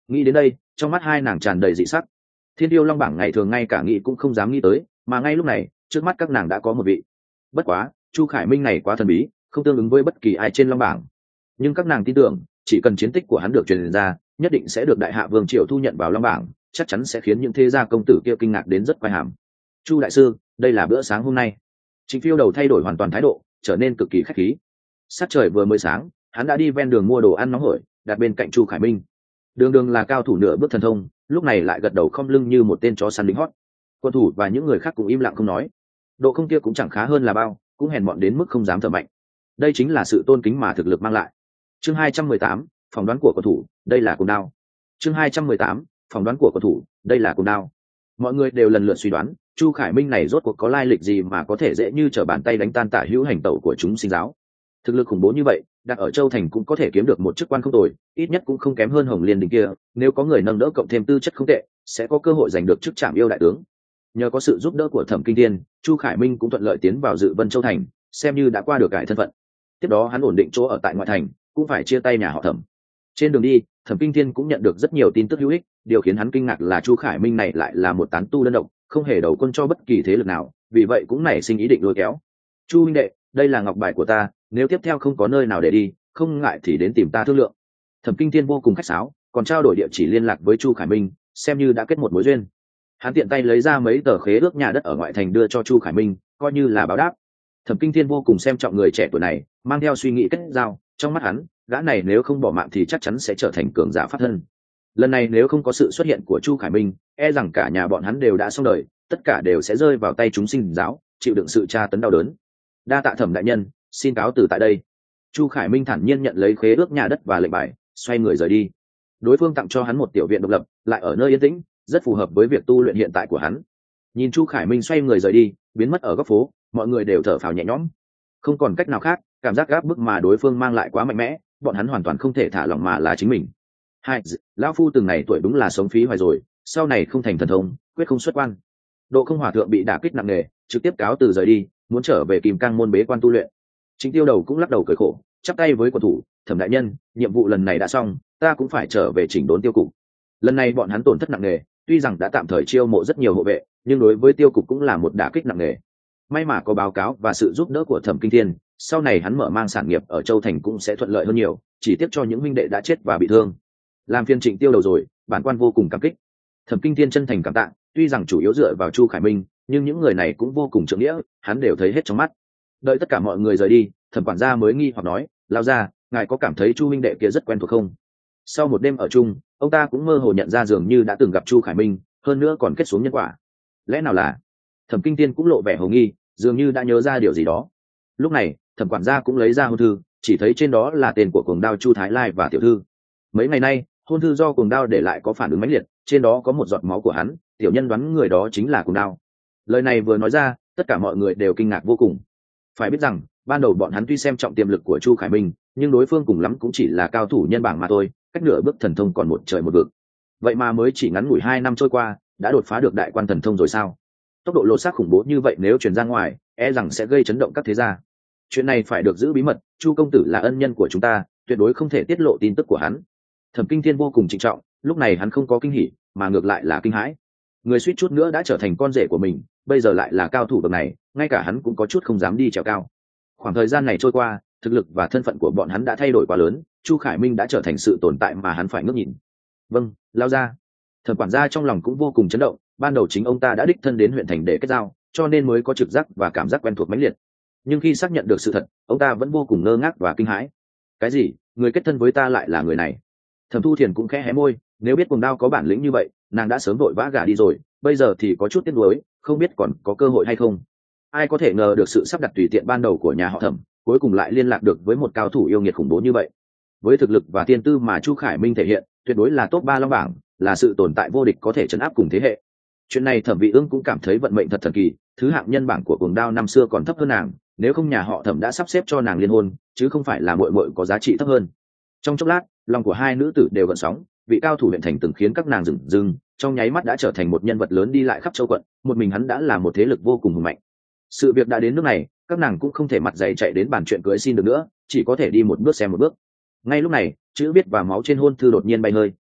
Nghĩ đến đây trong mắt hai nàng tràn đầy dị sắc. Thiên Tiêu Long bảng ngày thường ngay cả nghĩ cũng không dám nghĩ tới, mà ngay lúc này trước mắt các nàng đã có một vị. Bất quá Chu Khải Minh này quá thần bí, không tương ứng với bất kỳ ai trên Long bảng, nhưng các nàng tin tưởng chỉ cần chiến tích của hắn được truyền ra, nhất định sẽ được đại hạ vương triều thu nhận vào Long bảng, chắc chắn sẽ khiến những thế gia công tử kia kinh ngạc đến rất quay hàm. Chu đại sư, đây là bữa sáng hôm nay. Trịnh Phiêu đầu thay đổi hoàn toàn thái độ, trở nên cực kỳ khách khí. Sát trời vừa mới sáng, hắn đã đi ven đường mua đồ ăn nóng hổi đặt bên cạnh Chu Khải Minh. Đường đường là cao thủ nửa bước thần thông, lúc này lại gật đầu không lưng như một tên chó săn lính hót. Quân thủ và những người khác cũng im lặng không nói. Độ không kia cũng chẳng khá hơn là bao, cũng hèn mọn đến mức không dám thở mạnh. Đây chính là sự tôn kính mà thực lực mang lại. Chương 218, phỏng đoán của cầu thủ, đây là cuồng đao. Chương 218, phỏng đoán của cầu thủ, đây là cuồng đao. Mọi người đều lần lượt suy đoán, Chu Khải Minh này rốt cuộc có lai lịch gì mà có thể dễ như trở bàn tay đánh tan tả hữu hành tẩu của chúng sinh giáo. Thực lực khủng bố như vậy, đặt ở Châu Thành cũng có thể kiếm được một chức quan không tồi, ít nhất cũng không kém hơn Hồng Liên Đình kia, nếu có người nâng đỡ cộng thêm tư chất không tệ, sẽ có cơ hội giành được chức trảm yêu đại tướng. Nhờ có sự giúp đỡ của Thẩm Kinh Thiên, Chu Khải Minh cũng thuận lợi tiến vào Dự Vân Châu Thành, xem như đã qua được cải thân phận. Tiếp đó hắn ổn định chỗ ở tại ngoại thành, cũng phải chia tay nhà họ Thẩm. Trên đường đi, Thẩm Kinh Thiên cũng nhận được rất nhiều tin tức hữu ích, điều khiến hắn kinh ngạc là Chu Khải Minh này lại là một tán tu đơn độc, không hề đầu quân cho bất kỳ thế lực nào, vì vậy cũng nảy sinh ý định lôi kéo. Chu huynh đệ, đây là ngọc bài của ta, nếu tiếp theo không có nơi nào để đi, không ngại thì đến tìm ta thương lượng. Thẩm Kinh Thiên vô cùng khách sáo, còn trao đổi địa chỉ liên lạc với Chu Khải Minh, xem như đã kết một mối duyên. Hắn tiện tay lấy ra mấy tờ khế ước nhà đất ở ngoại thành đưa cho Chu Khải Minh, coi như là báo đáp. Thẩm Kinh Thiên vô cùng xem trọng người trẻ tuổi này, mang theo suy nghĩ kết giao, trong mắt hắn, gã này nếu không bỏ mạng thì chắc chắn sẽ trở thành cường giả phát thân. Lần này nếu không có sự xuất hiện của Chu Khải Minh, e rằng cả nhà bọn hắn đều đã xong đời, tất cả đều sẽ rơi vào tay chúng sinh giáo, chịu đựng sự tra tấn đau đớn. Đa tạ Thẩm đại nhân, xin cáo từ tại đây. Chu Khải Minh thản nhiên nhận lấy khế ước nhà đất và lệnh bài, xoay người rời đi. Đối phương tặng cho hắn một tiểu viện độc lập, lại ở nơi yên tĩnh, rất phù hợp với việc tu luyện hiện tại của hắn. Nhìn Chu Khải Minh xoay người rời đi, biến mất ở góc phố, mọi người đều thở phào nhẹ nhõm. Không còn cách nào khác, cảm giác gáp bức mà đối phương mang lại quá mạnh mẽ, bọn hắn hoàn toàn không thể thả lỏng mà là chính mình. Hai, lão phu từng này tuổi đúng là sống phí hoài rồi, sau này không thành thần thông, quyết không xuất quan. Độ Không Hòa thượng bị đả kích nặng nề, trực tiếp cáo từ rời đi, muốn trở về Kim Cang môn bế quan tu luyện. Trịnh Tiêu Đầu cũng lắc đầu cười khổ, chắp tay với quận thủ, Thẩm đại nhân, nhiệm vụ lần này đã xong, ta cũng phải trở về chỉnh đốn tiêu cục. Lần này bọn hắn tổn thất nặng nề, tuy rằng đã tạm thời chiêu mộ rất nhiều hộ vệ, nhưng đối với tiêu cục cũng là một đả kích nặng nề. May mà có báo cáo và sự giúp đỡ của Thẩm Kinh Thiên, sau này hắn mở mang sản nghiệp ở Châu Thành cũng sẽ thuận lợi hơn nhiều, chỉ tiếc cho những huynh đệ đã chết và bị thương. Làm phiên Trịnh Tiêu Đầu rồi, bản quan vô cùng cảm kích. Thẩm Kinh Thiên chân thành cảm tạ, tuy rằng chủ yếu dựa vào Chu Khải Minh, nhưng những người này cũng vô cùng trượng nghĩa, hắn đều thấy hết trong mắt. Đợi tất cả mọi người rời đi, Thẩm quản gia mới nghi hoặc nói, lao ra, ngài có cảm thấy Chu huynh đệ kia rất quen thuộc không? Sau một đêm ở chung, ông ta cũng mơ hồ nhận ra dường như đã từng gặp Chu Khải Minh, hơn nữa còn kết xuống nhân quả. Lẽ nào là? Thẩm Kinh Thiên cũng lộ vẻ hồ nghi, dường như đã nhớ ra điều gì đó. Lúc này, Thẩm quản gia cũng lấy ra hôn thư, chỉ thấy trên đó là tên của cuồng đao Chu Thái Lai và tiểu thư. Mấy ngày nay, hôn thư do cuồng đao để lại có phản ứng mãnh liệt, trên đó có một giọt máu của hắn, tiểu nhân đoán người đó chính là cuồng đao. Lời này vừa nói ra, tất cả mọi người đều kinh ngạc vô cùng. Phải biết rằng, ban đầu bọn hắn tuy xem trọng tiềm lực của Chu Khải Minh, nhưng đối phương cùng lắm cũng chỉ là cao thủ nhân bảng mà thôi, cách nửa bước thần thông còn một trời một vực. Vậy mà mới chỉ ngắn ngủi 2 năm trôi qua, đã đột phá được đại quan thần thông rồi sao? Tốc độ lột xác khủng bố như vậy nếu truyền ra ngoài, e rằng sẽ gây chấn động các thế gia. Chuyện này phải được giữ bí mật, Chu công tử là ân nhân của chúng ta, tuyệt đối không thể tiết lộ tin tức của hắn. Thẩm Kinh Thiên vô cùng trịnh trọng, lúc này hắn không có kinh hỉ, mà ngược lại là kinh hãi. Người suýt chút nữa đã trở thành con rể của mình, bây giờ lại là cao thủ bậc này, ngay cả hắn cũng có chút không dám đi trèo cao. Khoảng thời gian này trôi qua, thực lực và thân phận của bọn hắn đã thay đổi quá lớn, Chu Khải Minh đã trở thành sự tồn tại mà hắn phải ngước nhìn. Vâng, lao ra. Thẩm quản gia trong lòng cũng vô cùng chấn động, ban đầu chính ông ta đã đích thân đến huyện thành để kết giao, cho nên mới có trực giác và cảm giác quen thuộc mãnh liệt. Nhưng khi xác nhận được sự thật, ông ta vẫn vô cùng ngơ ngác và kinh hãi. Cái gì? Người kết thân với ta lại là người này? Thẩm Thu Thiền cũng khẽ hé môi, nếu biết cuồng đao có bản lĩnh như vậy, nàng đã sớm vội vã gả đi rồi, bây giờ thì có chút tiếc nuối, không biết còn có cơ hội hay không. Ai có thể ngờ được sự sắp đặt tùy tiện ban đầu của nhà họ Thẩm, cuối cùng lại liên lạc được với một cao thủ yêu nghiệt khủng bố như vậy. Với thực lực và tiên tư mà Chu Khải Minh thể hiện, tuyệt đối là top 3 long bảng, là sự tồn tại vô địch có thể trấn áp cùng thế hệ. Chuyện này Thẩm Vị Ương cũng cảm thấy vận mệnh thật thần kỳ, thứ hạng nhân bảng của cuồng đao năm xưa còn thấp hơn nàng, nếu không nhà họ Thẩm đã sắp xếp cho nàng liên hôn, chứ không phải là muội muội có giá trị thấp hơn. Trong chốc lát, lòng của hai nữ tử đều gợn sóng, vị cao thủ huyện thành từng khiến các nàng dửng dưng, trong nháy mắt đã trở thành một nhân vật lớn đi lại khắp châu quận, một mình hắn đã là một thế lực vô cùng hùng mạnh. Sự việc đã đến nước này, các nàng cũng không thể mặt dày chạy đến bàn chuyện cưới xin được nữa, chỉ có thể đi một bước xem một bước. Ngay lúc này, chữ viết và máu trên hôn thư đột nhiên bay hơi,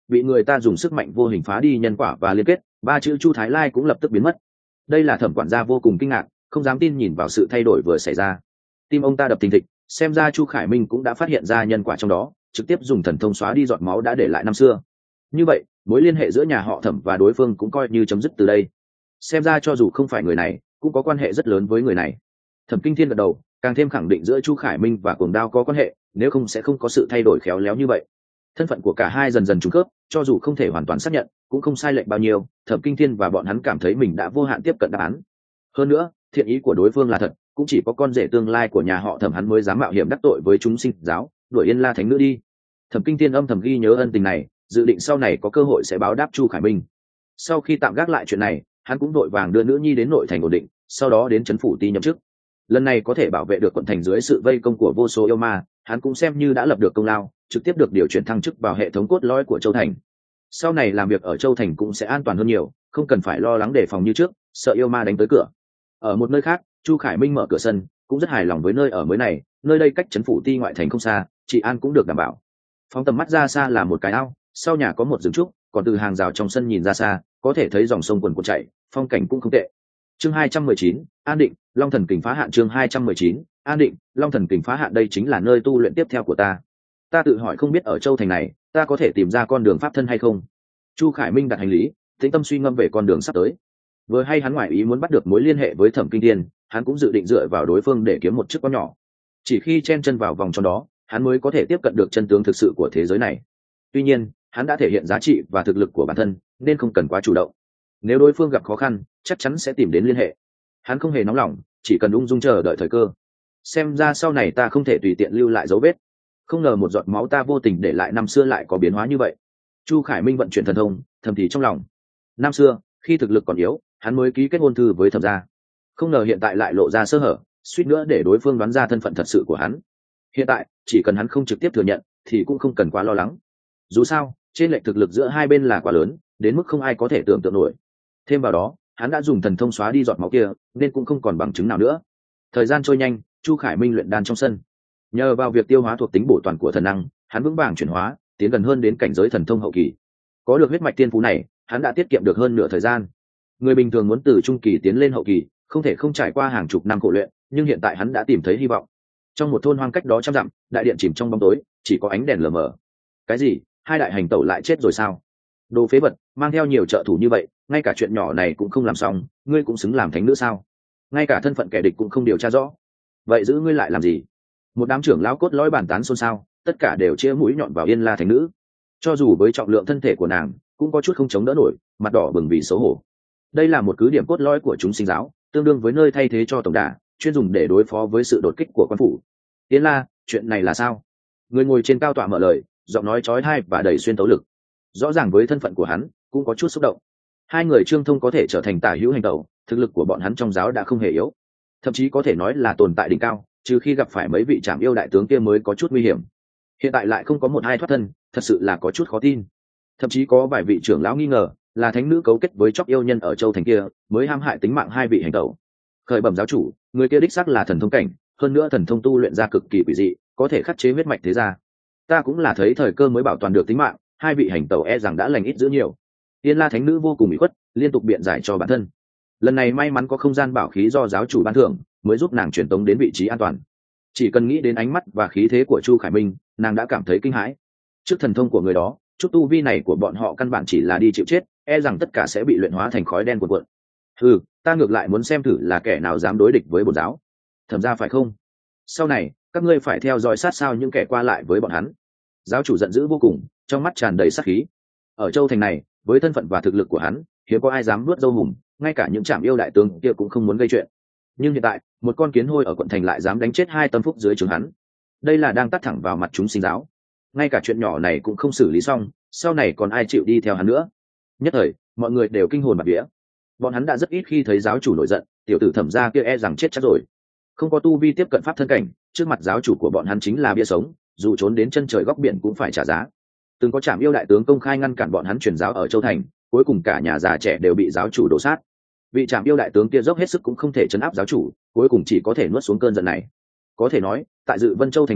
bị người ta dùng sức mạnh vô hình phá đi nhân quả và liên kết, ba chữ Chu Thái Lai cũng lập tức biến mất. Đây là Thẩm quản gia vô cùng kinh ngạc, không dám tin nhìn vào sự thay đổi vừa xảy ra. Tim ông ta đập thình thịch, xem ra Chu Khải Minh cũng đã phát hiện ra nhân quả trong đó, trực tiếp dùng thần thông xóa đi giọt máu đã để lại năm xưa. Như vậy mối liên hệ giữa nhà họ Thẩm và đối phương cũng coi như chấm dứt từ đây. Xem ra cho dù không phải người này cũng có quan hệ rất lớn với người này. Thẩm Kinh Thiên gật đầu, càng thêm khẳng định giữa Chu Khải Minh và Cuồng Đao có quan hệ, nếu không sẽ không có sự thay đổi khéo léo như vậy. Thân phận của cả hai dần dần trùng khớp, cho dù không thể hoàn toàn xác nhận cũng không sai lệch bao nhiêu. Thẩm Kinh Thiên và bọn hắn cảm thấy mình đã vô hạn tiếp cận đáp án. Hơn nữa thiện ý của đối phương là thật, cũng chỉ có con rể tương lai của nhà họ Thẩm hắn mới dám mạo hiểm đắc tội với chúng sinh giáo, đuổi Yên La Thánh Nữ đi. Thẩm Kinh Thiên âm thầm ghi nhớ ân tình này, dự định sau này có cơ hội sẽ báo đáp Chu Khải Minh. Sau khi tạm gác lại chuyện này, hắn cũng vội vàng đưa nữ nhi đến nội thành ổn định, sau đó đến trấn phủ ti nhậm chức. Lần này có thể bảo vệ được quận thành dưới sự vây công của vô số yêu ma, hắn cũng xem như đã lập được công lao, trực tiếp được điều chuyển thăng chức vào hệ thống cốt lõi của Châu Thành. Sau này làm việc ở Châu Thành cũng sẽ an toàn hơn nhiều, không cần phải lo lắng đề phòng như trước, sợ yêu ma đánh tới cửa. Ở một nơi khác, Chu Khải Minh mở cửa sân, cũng rất hài lòng với nơi ở mới này, nơi đây cách trấn phủ ti ngoại thành không xa, trị an cũng được đảm bảo. Phóng tầm mắt ra xa là một cái ao, sau nhà có một rừng trúc, còn từ hàng rào trong sân nhìn ra xa có thể thấy dòng sông quần cuộn chảy, phong cảnh cũng không tệ. Chương 219, An Định, Long Thần Kình phá hạn. Chương 219, An Định, Long Thần Kình phá hạn. Đây chính là nơi tu luyện tiếp theo của ta. Ta tự hỏi không biết ở Châu Thành này ta có thể tìm ra con đường pháp thân hay không. Chu Khải Minh đặt hành lý, tĩnh tâm suy ngẫm về con đường sắp tới. Vừa hay hắn ngoại ý muốn bắt được mối liên hệ với Thẩm Kinh Thiên, hắn cũng dự định dựa vào đối phương để kiếm một chức quan nhỏ. Chỉ khi chen chân vào vòng trong đó, hắn mới có thể tiếp cận được chân tướng thực sự của thế giới này. Tuy nhiên hắn đã thể hiện giá trị và thực lực của bản thân, nên không cần quá chủ động. Nếu đối phương gặp khó khăn chắc chắn sẽ tìm đến liên hệ. Hắn không hề nóng lòng, chỉ cần ung dung chờ đợi thời cơ. Xem ra sau này ta không thể tùy tiện lưu lại dấu vết. Không ngờ một giọt máu ta vô tình để lại năm xưa lại có biến hóa như vậy. Chu Khải Minh vận chuyển thần thông, thầm thì trong lòng. Năm xưa khi thực lực còn yếu, hắn mới ký kết hôn thư với Thẩm gia. Không ngờ hiện tại lại lộ ra sơ hở, suýt nữa để đối phương đoán ra thân phận thật sự của hắn. Hiện tại chỉ cần hắn không trực tiếp thừa nhận thì cũng không cần quá lo lắng. Dù sao trên lệch thực lực giữa hai bên là quá lớn, đến mức không ai có thể tưởng tượng nổi. Thêm vào đó hắn đã dùng thần thông xóa đi giọt máu kia, nên cũng không còn bằng chứng nào nữa. Thời gian trôi nhanh, Chu Khải Minh luyện đan trong sân. Nhờ vào việc tiêu hóa thuộc tính bổ toàn của thần năng, hắn vững vàng chuyển hóa, tiến gần hơn đến cảnh giới thần thông hậu kỳ. Có được huyết mạch tiên phú này, hắn đã tiết kiệm được hơn nửa thời gian. Người bình thường muốn từ trung kỳ tiến lên hậu kỳ, không thể không trải qua hàng chục năm khổ luyện, nhưng hiện tại hắn đã tìm thấy hy vọng. Trong một thôn hoang cách đó trăm dặm, đại điện chìm trong bóng tối, chỉ có ánh đèn lờ mờ. Cái gì? Hai đại hành tẩu lại chết rồi sao? Đồ phế vật, mang theo nhiều trợ thủ như vậy, ngay cả chuyện nhỏ này cũng không làm xong, ngươi cũng xứng làm thánh nữ sao? Ngay cả thân phận kẻ địch cũng không điều tra rõ, vậy giữ ngươi lại làm gì? Một đám trưởng lão cốt lõi bàn tán xôn xao, tất cả đều chĩa mũi nhọn vào Yên La thánh nữ. Cho dù với trọng lượng thân thể của nàng cũng có chút không chống đỡ nổi, mặt đỏ bừng vì xấu hổ. Đây là một cứ điểm cốt lõi của chúng sinh giáo, tương đương với nơi thay thế cho tổng đà, chuyên dùng để đối phó với sự đột kích của quan phủ. Yên La, chuyện này là sao? Người ngồi trên cao tọa mở lời, giọng nói chói tai và đầy xuyên tấu lực. Rõ ràng với thân phận của hắn cũng có chút xúc động. Hai người Trương Thông có thể trở thành tả hữu hành tẩu, thực lực của bọn hắn trong giáo đã không hề yếu, thậm chí có thể nói là tồn tại đỉnh cao, trừ khi gặp phải mấy vị trảm yêu đại tướng kia mới có chút nguy hiểm. Hiện tại lại không có một hai thoát thân, thật sự là có chút khó tin. Thậm chí có vài vị trưởng lão nghi ngờ là thánh nữ cấu kết với chóc yêu nhân ở Châu Thành kia mới hãm hại tính mạng hai vị hành tẩu. Khởi bẩm giáo chủ, người kia đích xác là thần thông cảnh, hơn nữa thần thông tu luyện ra cực kỳ quỷ dị, có thể khắc chế huyết mạch thế gia. Ta cũng là thấy thời cơ mới bảo toàn được tính mạng, hai vị hành tẩu e rằng đã lành ít dữ nhiều. Yên La thánh nữ vô cùng ủy khuất, liên tục biện giải cho bản thân. Lần này may mắn có không gian bảo khí do giáo chủ ban thưởng, mới giúp nàng truyền tống đến vị trí an toàn. Chỉ cần nghĩ đến ánh mắt và khí thế của Chu Khải Minh, nàng đã cảm thấy kinh hãi. Trước thần thông của người đó, chút tu vi này của bọn họ căn bản chỉ là đi chịu chết, e rằng tất cả sẽ bị luyện hóa thành khói đen cuồn cuộn. Ta ngược lại muốn xem thử là kẻ nào dám đối địch với bổn giáo. Thẩm ra phải không? Sau này các ngươi phải theo dõi sát sao những kẻ qua lại với bọn hắn. Giáo chủ giận dữ vô cùng, trong mắt tràn đầy sát khí. Ở Châu Thành này, với thân phận và thực lực của hắn, hiếm có ai dám nuốt dâu hùm, ngay cả những trảm yêu đại tướng kia cũng không muốn gây chuyện. Nhưng hiện tại một con kiến hôi ở quận thành lại dám đánh chết hai tâm phúc dưới trướng hắn, đây là đang tắt thẳng vào mặt chúng sinh giáo. Ngay cả chuyện nhỏ này cũng không xử lý xong, sau này còn ai chịu đi theo hắn nữa? Nhất thời mọi người đều kinh hồn bạt vía. Bọn hắn đã rất ít khi thấy giáo chủ nổi giận, tiểu tử Thẩm gia kia e rằng chết chắc rồi. Không có tu vi tiếp cận pháp thân cảnh, trước mặt giáo chủ của bọn hắn chính là bia sống, dù trốn đến chân trời góc biển cũng phải trả giá. Từng có trảm yêu đại tướng công khai ngăn cản bọn hắn truyền giáo ở Châu Thành, cuối cùng cả nhà già trẻ đều bị giáo chủ đổ sát. Vị trảm yêu đại tướng kia dốc hết sức cũng không thể chấn áp giáo chủ, cuối cùng chỉ có thể nuốt xuống cơn giận này. Có thể nói tại Dự Vân Châu Thành này,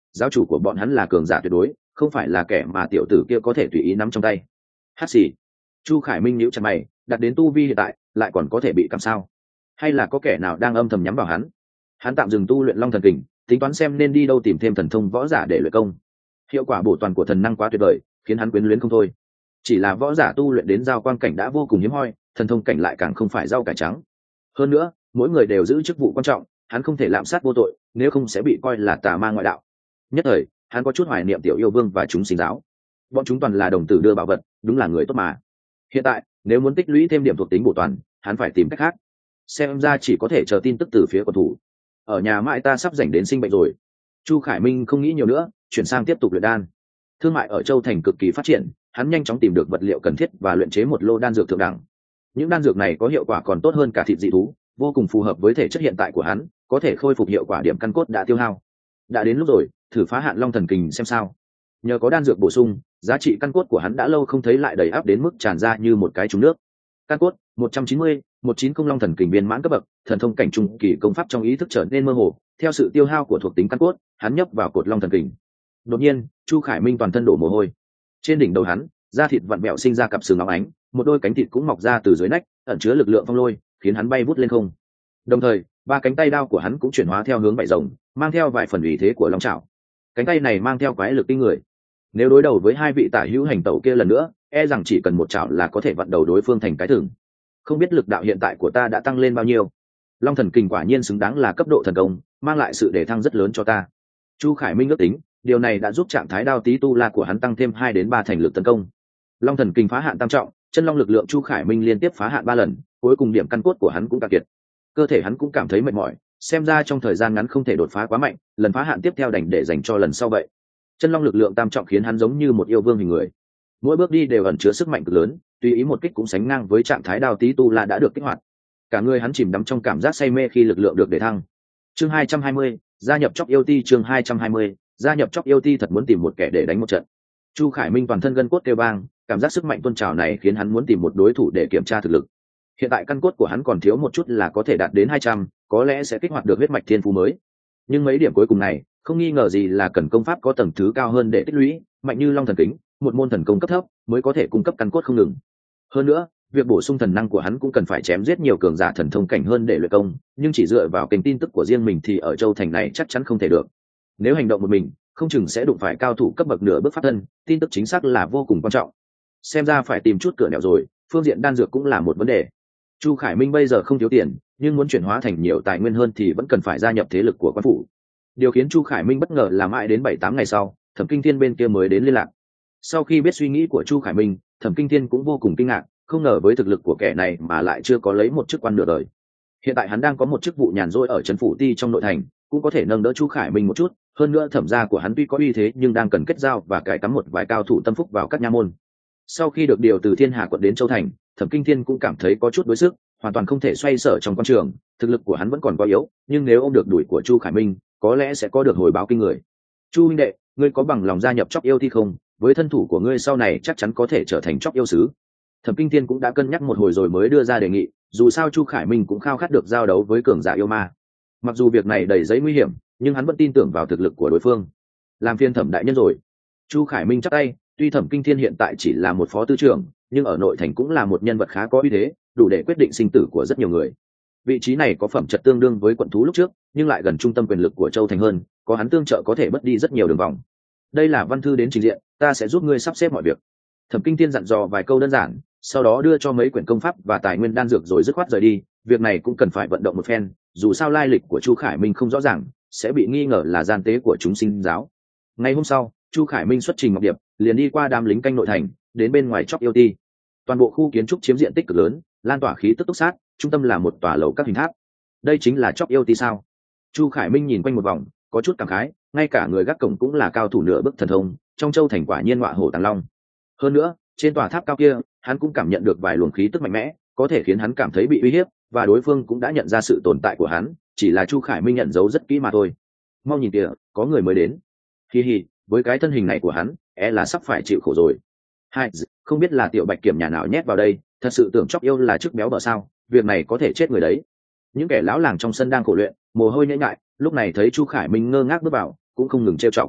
giáo chủ của bọn hắn là cường giả tuyệt đối, không phải là kẻ mà tiểu tử kia có thể tùy ý nắm trong tay. Hát xì. Chu Khải Minh nhíu chặt mày, đặt đến tu vi hiện tại lại còn có thể bị cầm sao? Hay là có kẻ nào đang âm thầm nhắm vào hắn? Hắn tạm dừng tu luyện Long Thần Kình, tính toán xem nên đi đâu tìm thêm thần thông võ giả để luyện công. Hiệu quả bổ toàn của thần năng quá tuyệt vời, khiến hắn quyến luyến không thôi. Chỉ là võ giả tu luyện đến giao quang cảnh đã vô cùng hiếm hoi, thần thông cảnh lại càng không phải rau cải trắng. Hơn nữa, mỗi người đều giữ chức vụ quan trọng, hắn không thể lạm sát vô tội, nếu không sẽ bị coi là tà ma ngoại đạo. Nhất thời, hắn có chút hoài niệm tiểu yêu vương và chúng sinh giáo. Bọn chúng toàn là đồng tử đưa bảo vật, đúng là người tốt mà. Hiện tại, nếu muốn tích lũy thêm điểm thuộc tính bổ toàn, hắn phải tìm cách khác. Xem ra chỉ có thể chờ tin tức từ phía quân thủ. Ở nhà mãi ta sắp rảnh đến sinh bệnh rồi. Chu Khải Minh không nghĩ nhiều nữa, chuyển sang tiếp tục luyện đan. Thương mại ở Châu Thành cực kỳ phát triển, hắn nhanh chóng tìm được vật liệu cần thiết và luyện chế một lô đan dược thượng đẳng. Những đan dược này có hiệu quả còn tốt hơn cả thịt dị thú, vô cùng phù hợp với thể chất hiện tại của hắn, có thể khôi phục hiệu quả điểm căn cốt đã tiêu hao. Đã đến lúc rồi, thử phá hạn Long Thần Kình xem sao. Nhờ có đan dược bổ sung, giá trị căn cốt của hắn đã lâu không thấy lại đầy áp đến mức tràn ra như một cái trúng nước. Căn cốt 190, 190 Long Thần Kình viên mãn cấp bậc, thần thông cảnh trung kỳ công pháp trong ý thức trở nên mơ hồ, theo sự tiêu hao của thuộc tính căn cốt, hắn nhấp vào cột Long Thần Kình. Đột nhiên, Chu Khải Minh toàn thân đổ mồ hôi. Trên đỉnh đầu hắn, da thịt vặn vẹo sinh ra cặp sừng óng ánh, một đôi cánh thịt cũng mọc ra từ dưới nách, ẩn chứa lực lượng phong lôi, khiến hắn bay vút lên không. Đồng thời, ba cánh tay đao của hắn cũng chuyển hóa theo hướng vảy rồng, mang theo vài phần ủy thế của long trảo. Cánh tay này mang theo quái lực kinh người. Nếu đối đầu với hai vị tả hữu hành tẩu kia lần nữa, e rằng chỉ cần một chảo là có thể vặn đầu đối phương thành cái thừng. Không biết lực đạo hiện tại của ta đã tăng lên bao nhiêu. Long Thần Kình quả nhiên xứng đáng là cấp độ thần công, mang lại sự đề thăng rất lớn cho ta. Chu Khải Minh ước tính, điều này đã giúp trạng thái đao tí tu la của hắn tăng thêm 2 đến 3 thành lực tấn công. Long Thần Kình phá hạn tam trọng, chân long lực lượng Chu Khải Minh liên tiếp phá hạn 3 lần, cuối cùng điểm căn cốt của hắn cũng cạn kiệt. Cơ thể hắn cũng cảm thấy mệt mỏi, xem ra trong thời gian ngắn không thể đột phá quá mạnh, lần phá hạn tiếp theo đành để dành cho lần sau vậy. Chân long lực lượng tam trọng khiến hắn giống như một yêu vương hình người, mỗi bước đi đều ẩn chứa sức mạnh cực lớn, tùy ý một kích cũng sánh ngang với trạng thái đao tí tu la đã được kích hoạt. Cả người hắn chìm đắm trong cảm giác say mê khi lực lượng được đề thăng. Chương 220, gia nhập chóc yêu ti. Chương 220, gia nhập chóc yêu ti. Thật muốn tìm một kẻ để đánh một trận. Chu Khải Minh toàn thân gân cốt kêu vang, cảm giác sức mạnh tuôn trào này khiến hắn muốn tìm một đối thủ để kiểm tra thực lực. Hiện tại căn cốt của hắn còn thiếu một chút là có thể đạt đến 200, có lẽ sẽ kích hoạt được huyết mạch thiên phú mới. Nhưng mấy điểm cuối cùng này, không nghi ngờ gì là cần công pháp có tầng thứ cao hơn để tích lũy, mạnh như Long Thần Kính, một môn thần công cấp thấp mới có thể cung cấp căn cốt không ngừng. Hơn nữa, việc bổ sung thần năng của hắn cũng cần phải chém giết nhiều cường giả thần thông cảnh hơn để luyện công, nhưng chỉ dựa vào kênh tin tức của riêng mình thì ở Châu Thành này chắc chắn không thể được. Nếu hành động một mình, không chừng sẽ đụng phải cao thủ cấp bậc nửa bước pháp thân, tin tức chính xác là vô cùng quan trọng. Xem ra phải tìm chút cửa nẻo rồi, phương diện đan dược cũng là một vấn đề. Chu Khải Minh bây giờ không thiếu tiền, nhưng muốn chuyển hóa thành nhiều tài nguyên hơn thì vẫn cần phải gia nhập thế lực của quan phủ. Điều khiến Chu Khải Minh bất ngờ là mãi đến 7-8 ngày sau, Thẩm Kinh Thiên bên kia mới đến liên lạc. Sau khi biết suy nghĩ của Chu Khải Minh, Thẩm Kinh Thiên cũng vô cùng kinh ngạc, không ngờ với thực lực của kẻ này mà lại chưa có lấy một chức quan nửa đời. Hiện tại hắn đang có một chức vụ nhàn rỗi ở trấn phủ ti trong nội thành, cũng có thể nâng đỡ Chu Khải Minh một chút. Hơn nữa thẩm gia của hắn tuy có uy thế nhưng đang cần kết giao và cài cắm một vài cao thủ tâm phúc vào các nha môn. Sau khi được điều từ Thiên Hà quận đến Châu Thành, Thẩm Kinh Thiên cũng cảm thấy có chút đối sức, hoàn toàn không thể xoay sở trong quan trường. Thực lực của hắn vẫn còn quá yếu, nhưng nếu ôm được đuổi của Chu Khải Minh, có lẽ sẽ có được hồi báo kinh người. Chu huynh đệ, ngươi có bằng lòng gia nhập chóc yêu thi không? Với thân thủ của ngươi sau này chắc chắn có thể trở thành chóc yêu sứ. Thẩm Kinh Thiên cũng đã cân nhắc một hồi rồi mới đưa ra đề nghị, dù sao Chu Khải Minh cũng khao khát được giao đấu với cường giả yêu ma. Mặc dù việc này đầy giấy nguy hiểm, nhưng hắn vẫn tin tưởng vào thực lực của đối phương. Làm phiên Thẩm đại nhân rồi. Chu Khải Minh chắp tay, tuy Thẩm Kinh Thiên hiện tại chỉ là một phó tư trưởng, nhưng ở nội thành cũng là một nhân vật khá có uy thế, đủ để quyết định sinh tử của rất nhiều người. Vị trí này có phẩm chất tương đương với quận thú lúc trước, nhưng lại gần trung tâm quyền lực của Châu Thành hơn, có hắn tương trợ có thể bớt đi rất nhiều đường vòng. Đây là văn thư đến trình diện, ta sẽ giúp ngươi sắp xếp mọi việc. Thẩm Kinh Thiên dặn dò vài câu đơn giản, sau đó đưa cho mấy quyển công pháp và tài nguyên đan dược rồi dứt khoát rời đi. Việc này cũng cần phải vận động một phen, dù sao lai lịch của Chu Khải Minh không rõ ràng, sẽ bị nghi ngờ là gian tế của chúng sinh giáo. Ngày hôm sau, Chu Khải Minh xuất trình ngọc điệp, liền đi qua đám lính canh nội thành, đến bên ngoài chóc yêu ti. Toàn bộ khu kiến trúc chiếm diện tích cực lớn, lan tỏa khí tức túc sát, trung tâm là một tòa lầu các hình tháp. Đây chính là chóc yêu ti sao? Chu Khải Minh nhìn quanh một vòng, có chút cảm khái, ngay cả người gác cổng cũng là cao thủ nửa bước thần thông, trong Châu Thành quả nhiên ngọa hổ tàng long. Hơn nữa, trên tòa tháp cao kia, hắn cũng cảm nhận được vài luồng khí tức mạnh mẽ, có thể khiến hắn cảm thấy bị uy hiếp, và đối phương cũng đã nhận ra sự tồn tại của hắn, chỉ là Chu Khải Minh nhận dấu rất kỹ mà thôi. Mau nhìn kìa, có người mới đến. Hi hi, với cái thân hình này của hắn, là sắp phải chịu khổ rồi. Hai, không biết là tiểu bạch kiểm nhà nào nhét vào đây, thật sự tưởng chóc yêu là chức béo bở sao? Việc này có thể chết người đấy. Những kẻ lão làng trong sân đang khổ luyện, mồ hôi nhễ nhại, lúc này thấy Chu Khải Minh ngơ ngác bước vào, cũng không ngừng trêu chọc.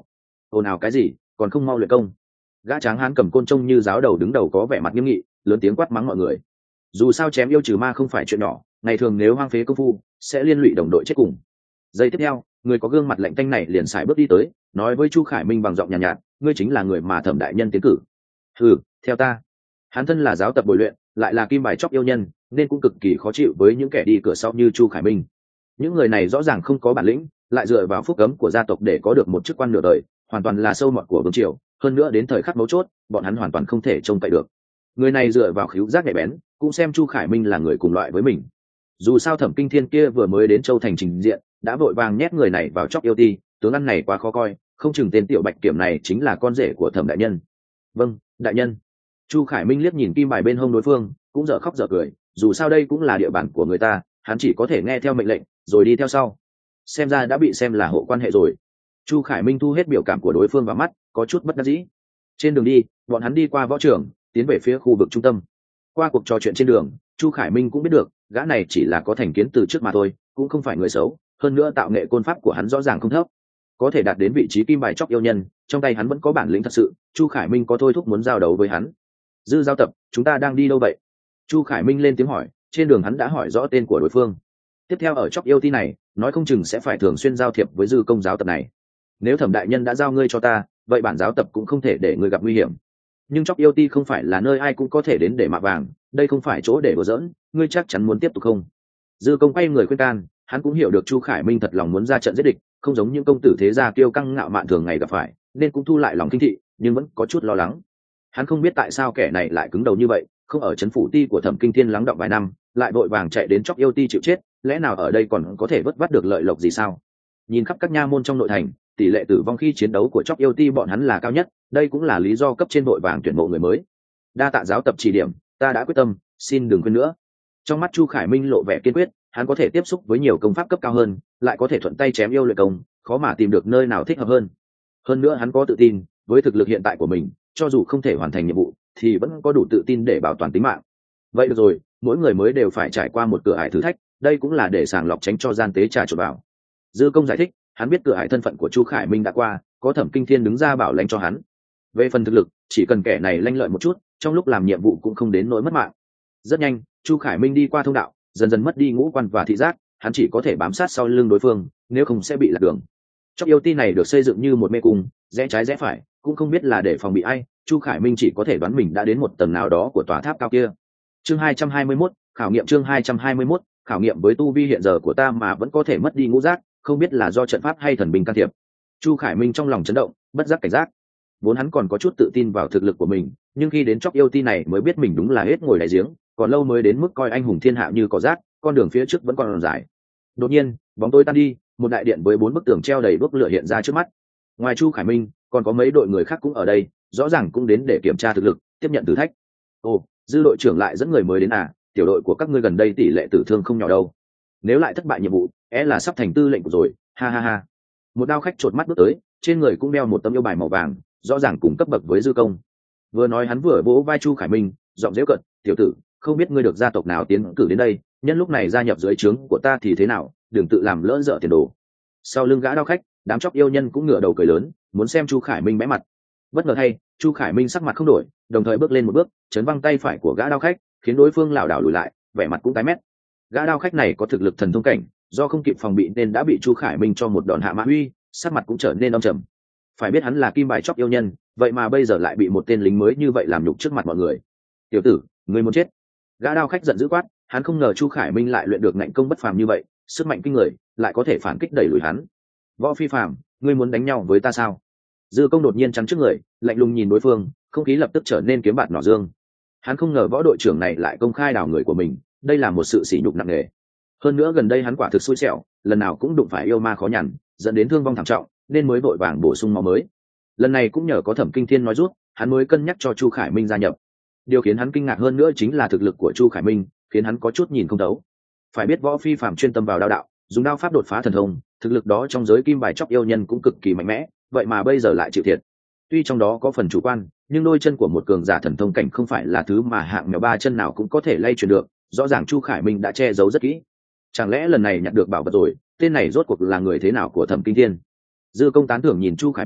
ồn ào cái gì, còn không mau luyện công. Gã tráng hán cầm côn trông như giáo đầu đứng đầu có vẻ mặt nghiêm nghị, lớn tiếng quát mắng mọi người. Dù sao chém yêu trừ ma không phải chuyện nhỏ, ngày thường nếu hoang phế công phu sẽ liên lụy đồng đội chết cùng. Giây tiếp theo, người có gương mặt lạnh tanh này liền sải bước đi tới, nói với Chu Khải Minh bằng giọng nhàn nhạt, ngươi chính là người mà Thẩm đại nhân tiến cử. Ừ, theo ta. Hắn thân là giáo tập bồi luyện, lại là kim bài chóp yêu nhân, nên cũng cực kỳ khó chịu với những kẻ đi cửa sau như Chu Khải Minh. Những người này rõ ràng không có bản lĩnh, lại dựa vào phúc cấm của gia tộc để có được một chức quan nửa đời, hoàn toàn là sâu mọt của vương triều. Hơn nữa đến thời khắc mấu chốt, bọn hắn hoàn toàn không thể trông cậy được. Người này dựa vào khứu giác nhạy bén, cũng xem Chu Khải Minh là người cùng loại với mình. Dù sao Thẩm Kinh Thiên kia vừa mới đến Châu Thành trình diện, đã vội vàng nhét người này vào chóp yêu ti, tướng ăn này quá khó coi, không chừng tên tiểu bạch kiểm này chính là con rể của Thẩm đại nhân. Vâng, đại nhân. Chu Khải Minh liếc nhìn kim bài bên hông đối phương, cũng dở khóc dở cười, dù sao đây cũng là địa bàn của người ta, hắn chỉ có thể nghe theo mệnh lệnh, rồi đi theo sau. Xem ra đã bị xem là hộ quan hệ rồi. Chu Khải Minh thu hết biểu cảm của đối phương vào mắt, có chút bất đắc dĩ. Trên đường đi, bọn hắn đi qua võ trường, tiến về phía khu vực trung tâm. Qua cuộc trò chuyện trên đường, Chu Khải Minh cũng biết được, gã này chỉ là có thành kiến từ trước mà thôi, cũng không phải người xấu, hơn nữa tạo nghệ côn pháp của hắn rõ ràng không thấp, có thể đạt đến vị trí kim bài chóp yêu nhân, trong tay hắn vẫn có bản lĩnh thật sự. Chu Khải Minh có thôi thúc muốn giao đấu với hắn. Dư giao tập, chúng ta đang đi đâu vậy? Chu Khải Minh lên tiếng hỏi, trên đường hắn đã hỏi rõ tên của đối phương. Tiếp theo ở chóp yêu ti này, nói không chừng sẽ phải thường xuyên giao thiệp với dư công giáo tập này. Nếu Thẩm đại nhân đã giao ngươi cho ta, vậy bản giáo tập cũng không thể để ngươi gặp nguy hiểm. Nhưng chóp yêu ti không phải là nơi ai cũng có thể đến để mạ vàng, đây không phải chỗ để đùa giỡn, ngươi chắc chắn muốn tiếp tục không? Dư công quay người khuyên can, hắn cũng hiểu được Chu Khải Minh thật lòng muốn ra trận giết địch, không giống những công tử thế gia kiêu căng ngạo mạn thường ngày gặp phải, nên cũng thu lại lòng kinh thị, nhưng vẫn có chút lo lắng. Hắn không biết tại sao kẻ này lại cứng đầu như vậy, không ở trấn phủ ti của Thẩm Kinh Thiên lắng đọng vài năm, lại vội vàng chạy đến chóp yêu ti chịu chết, lẽ nào ở đây còn có thể vớt vát được lợi lộc gì sao? Nhìn khắp các nha môn trong nội thành, tỷ lệ tử vong khi chiến đấu của chóp yêu ti bọn hắn là cao nhất, đây cũng là lý do cấp trên vội vàng tuyển mộ người mới. Đa tạ giáo tập chỉ điểm, ta đã quyết tâm, xin đừng quên nữa. Trong mắt Chu Khải Minh lộ vẻ kiên quyết, hắn có thể tiếp xúc với nhiều công pháp cấp cao hơn, lại có thể thuận tay chém yêu luyện công, khó mà tìm được nơi nào thích hợp hơn. Hơn nữa hắn có tự tin, với thực lực hiện tại của mình, cho dù không thể hoàn thành nhiệm vụ, thì vẫn có đủ tự tin để bảo toàn tính mạng. Vậy được rồi, mỗi người mới đều phải trải qua một cửa ải thử thách, đây cũng là để sàng lọc tránh cho gian tế trà trộn vào. Dư công giải thích, hắn biết cửa ải thân phận của Chu Khải Minh đã qua, có Thẩm Kinh Thiên đứng ra bảo lãnh cho hắn. Về phần thực lực, chỉ cần kẻ này lanh lợi một chút, trong lúc làm nhiệm vụ cũng không đến nỗi mất mạng. Rất nhanh, Chu Khải Minh đi qua thông đạo, dần dần mất đi ngũ quan và thị giác, hắn chỉ có thể bám sát sau lưng đối phương, nếu không sẽ bị lạc đường. Chóp yêu ti này được xây dựng như một mê cung, rẽ trái rẽ phải, cũng không biết là để phòng bị ai. Chu Khải Minh chỉ có thể đoán mình đã đến một tầng nào đó của tòa tháp cao kia. Chương 221, khảo nghiệm chương 221, khảo nghiệm với tu vi hiện giờ của ta mà vẫn có thể mất đi ngũ giác, không biết là do trận pháp hay thần binh can thiệp. Chu Khải Minh trong lòng chấn động, bất giác cảnh giác. Vốn hắn còn có chút tự tin vào thực lực của mình, nhưng khi đến chóp yêu ti này mới biết mình đúng là hết ngồi đại giếng, còn lâu mới đến mức coi anh hùng thiên hạ như cỏ rác, con đường phía trước vẫn còn dài. Đột nhiên, bóng tối tan đi, một đại điện với 4 bức tường treo đầy đuốc lửa hiện ra trước mắt. Ngoài Chu Khải Minh, còn có mấy đội người khác cũng ở đây, rõ ràng cũng đến để kiểm tra thực lực, tiếp nhận thử thách. Ồ, Dư đội trưởng lại dẫn người mới đến à? Tiểu đội của các ngươi gần đây tỷ lệ tử thương không nhỏ đâu. Nếu lại thất bại nhiệm vụ, là sắp thành tư lệnh của rồi. Ha ha ha. Một đao khách chột mắt bước tới, trên người cũng đeo một tấm yêu bài màu vàng, rõ ràng cùng cấp bậc với Dư công. Vừa nói hắn vừa vỗ vai Chu Khải Minh, giọng giễu cợt, "Tiểu tử, không biết ngươi được gia tộc nào tiến cử đến đây, nhân lúc này gia nhập dưới trướng của ta thì thế nào, đừng tự làm lỡ dở tiền đồ." Sau lưng gã đao khách, đám chóp yêu nhân cũng ngửa đầu cười lớn, muốn xem Chu Khải Minh bẽ mặt. Bất ngờ thay, Chu Khải Minh sắc mặt không đổi, đồng thời bước lên một bước, chấn văng tay phải của gã đao khách, khiến đối phương lảo đảo lùi lại, vẻ mặt cũng tái mét. Gã đao khách này có thực lực thần thông cảnh, do không kịp phòng bị nên đã bị Chu Khải Minh cho một đòn hạ mã uy, sắc mặt cũng trở nên âm trầm. Phải biết hắn là kim bài chóp yêu nhân, vậy mà bây giờ lại bị một tên lính mới như vậy làm nhục trước mặt mọi người. "Tiểu tử, ngươi muốn chết!" Gã đao khách giận dữ quát, hắn không ngờ Chu Khải Minh lại luyện được ngạnh công bất phàm như vậy, sức mạnh kinh người, lại có thể phản kích đẩy lùi hắn. "Võ phi phàm, ngươi muốn đánh nhau với ta sao?" Dư công đột nhiên chắn trước người, lạnh lùng nhìn đối phương, không khí lập tức trở nên kiếm bạt nỏ dương. Hắn không ngờ võ đội trưởng này lại công khai đào người của mình, đây là một sự sỉ nhục nặng nề. Hơn nữa gần đây hắn quả thực xui xẻo, lần nào cũng đụng phải yêu ma khó nhằn, dẫn đến thương vong thảm trọng, nên mới vội vàng bổ sung máu mới. Lần này cũng nhờ có Thẩm Kinh Thiên nói rút, hắn mới cân nhắc cho Chu Khải Minh gia nhập. Điều khiến hắn kinh ngạc hơn nữa chính là thực lực của Chu Khải Minh, khiến hắn có chút nhìn không thấu. Phải biết võ phi phàm chuyên tâm vào đao đạo, dùng đao pháp đột phá thần thông, thực lực đó trong giới kim bài chóp yêu nhân cũng cực kỳ mạnh mẽ, vậy mà bây giờ lại chịu thiệt. Tuy trong đó có phần chủ quan, nhưng đôi chân của một cường giả thần thông cảnh không phải là thứ mà hạng mèo ba chân nào cũng có thể lay chuyển được, rõ ràng Chu Khải Minh đã che giấu rất kỹ. Chẳng lẽ lần này nhặt được bảo vật rồi, tên này rốt cuộc là người thế nào của Thẩm Kinh Thiên? Dư công tán thưởng nhìn Chu Khải Minh,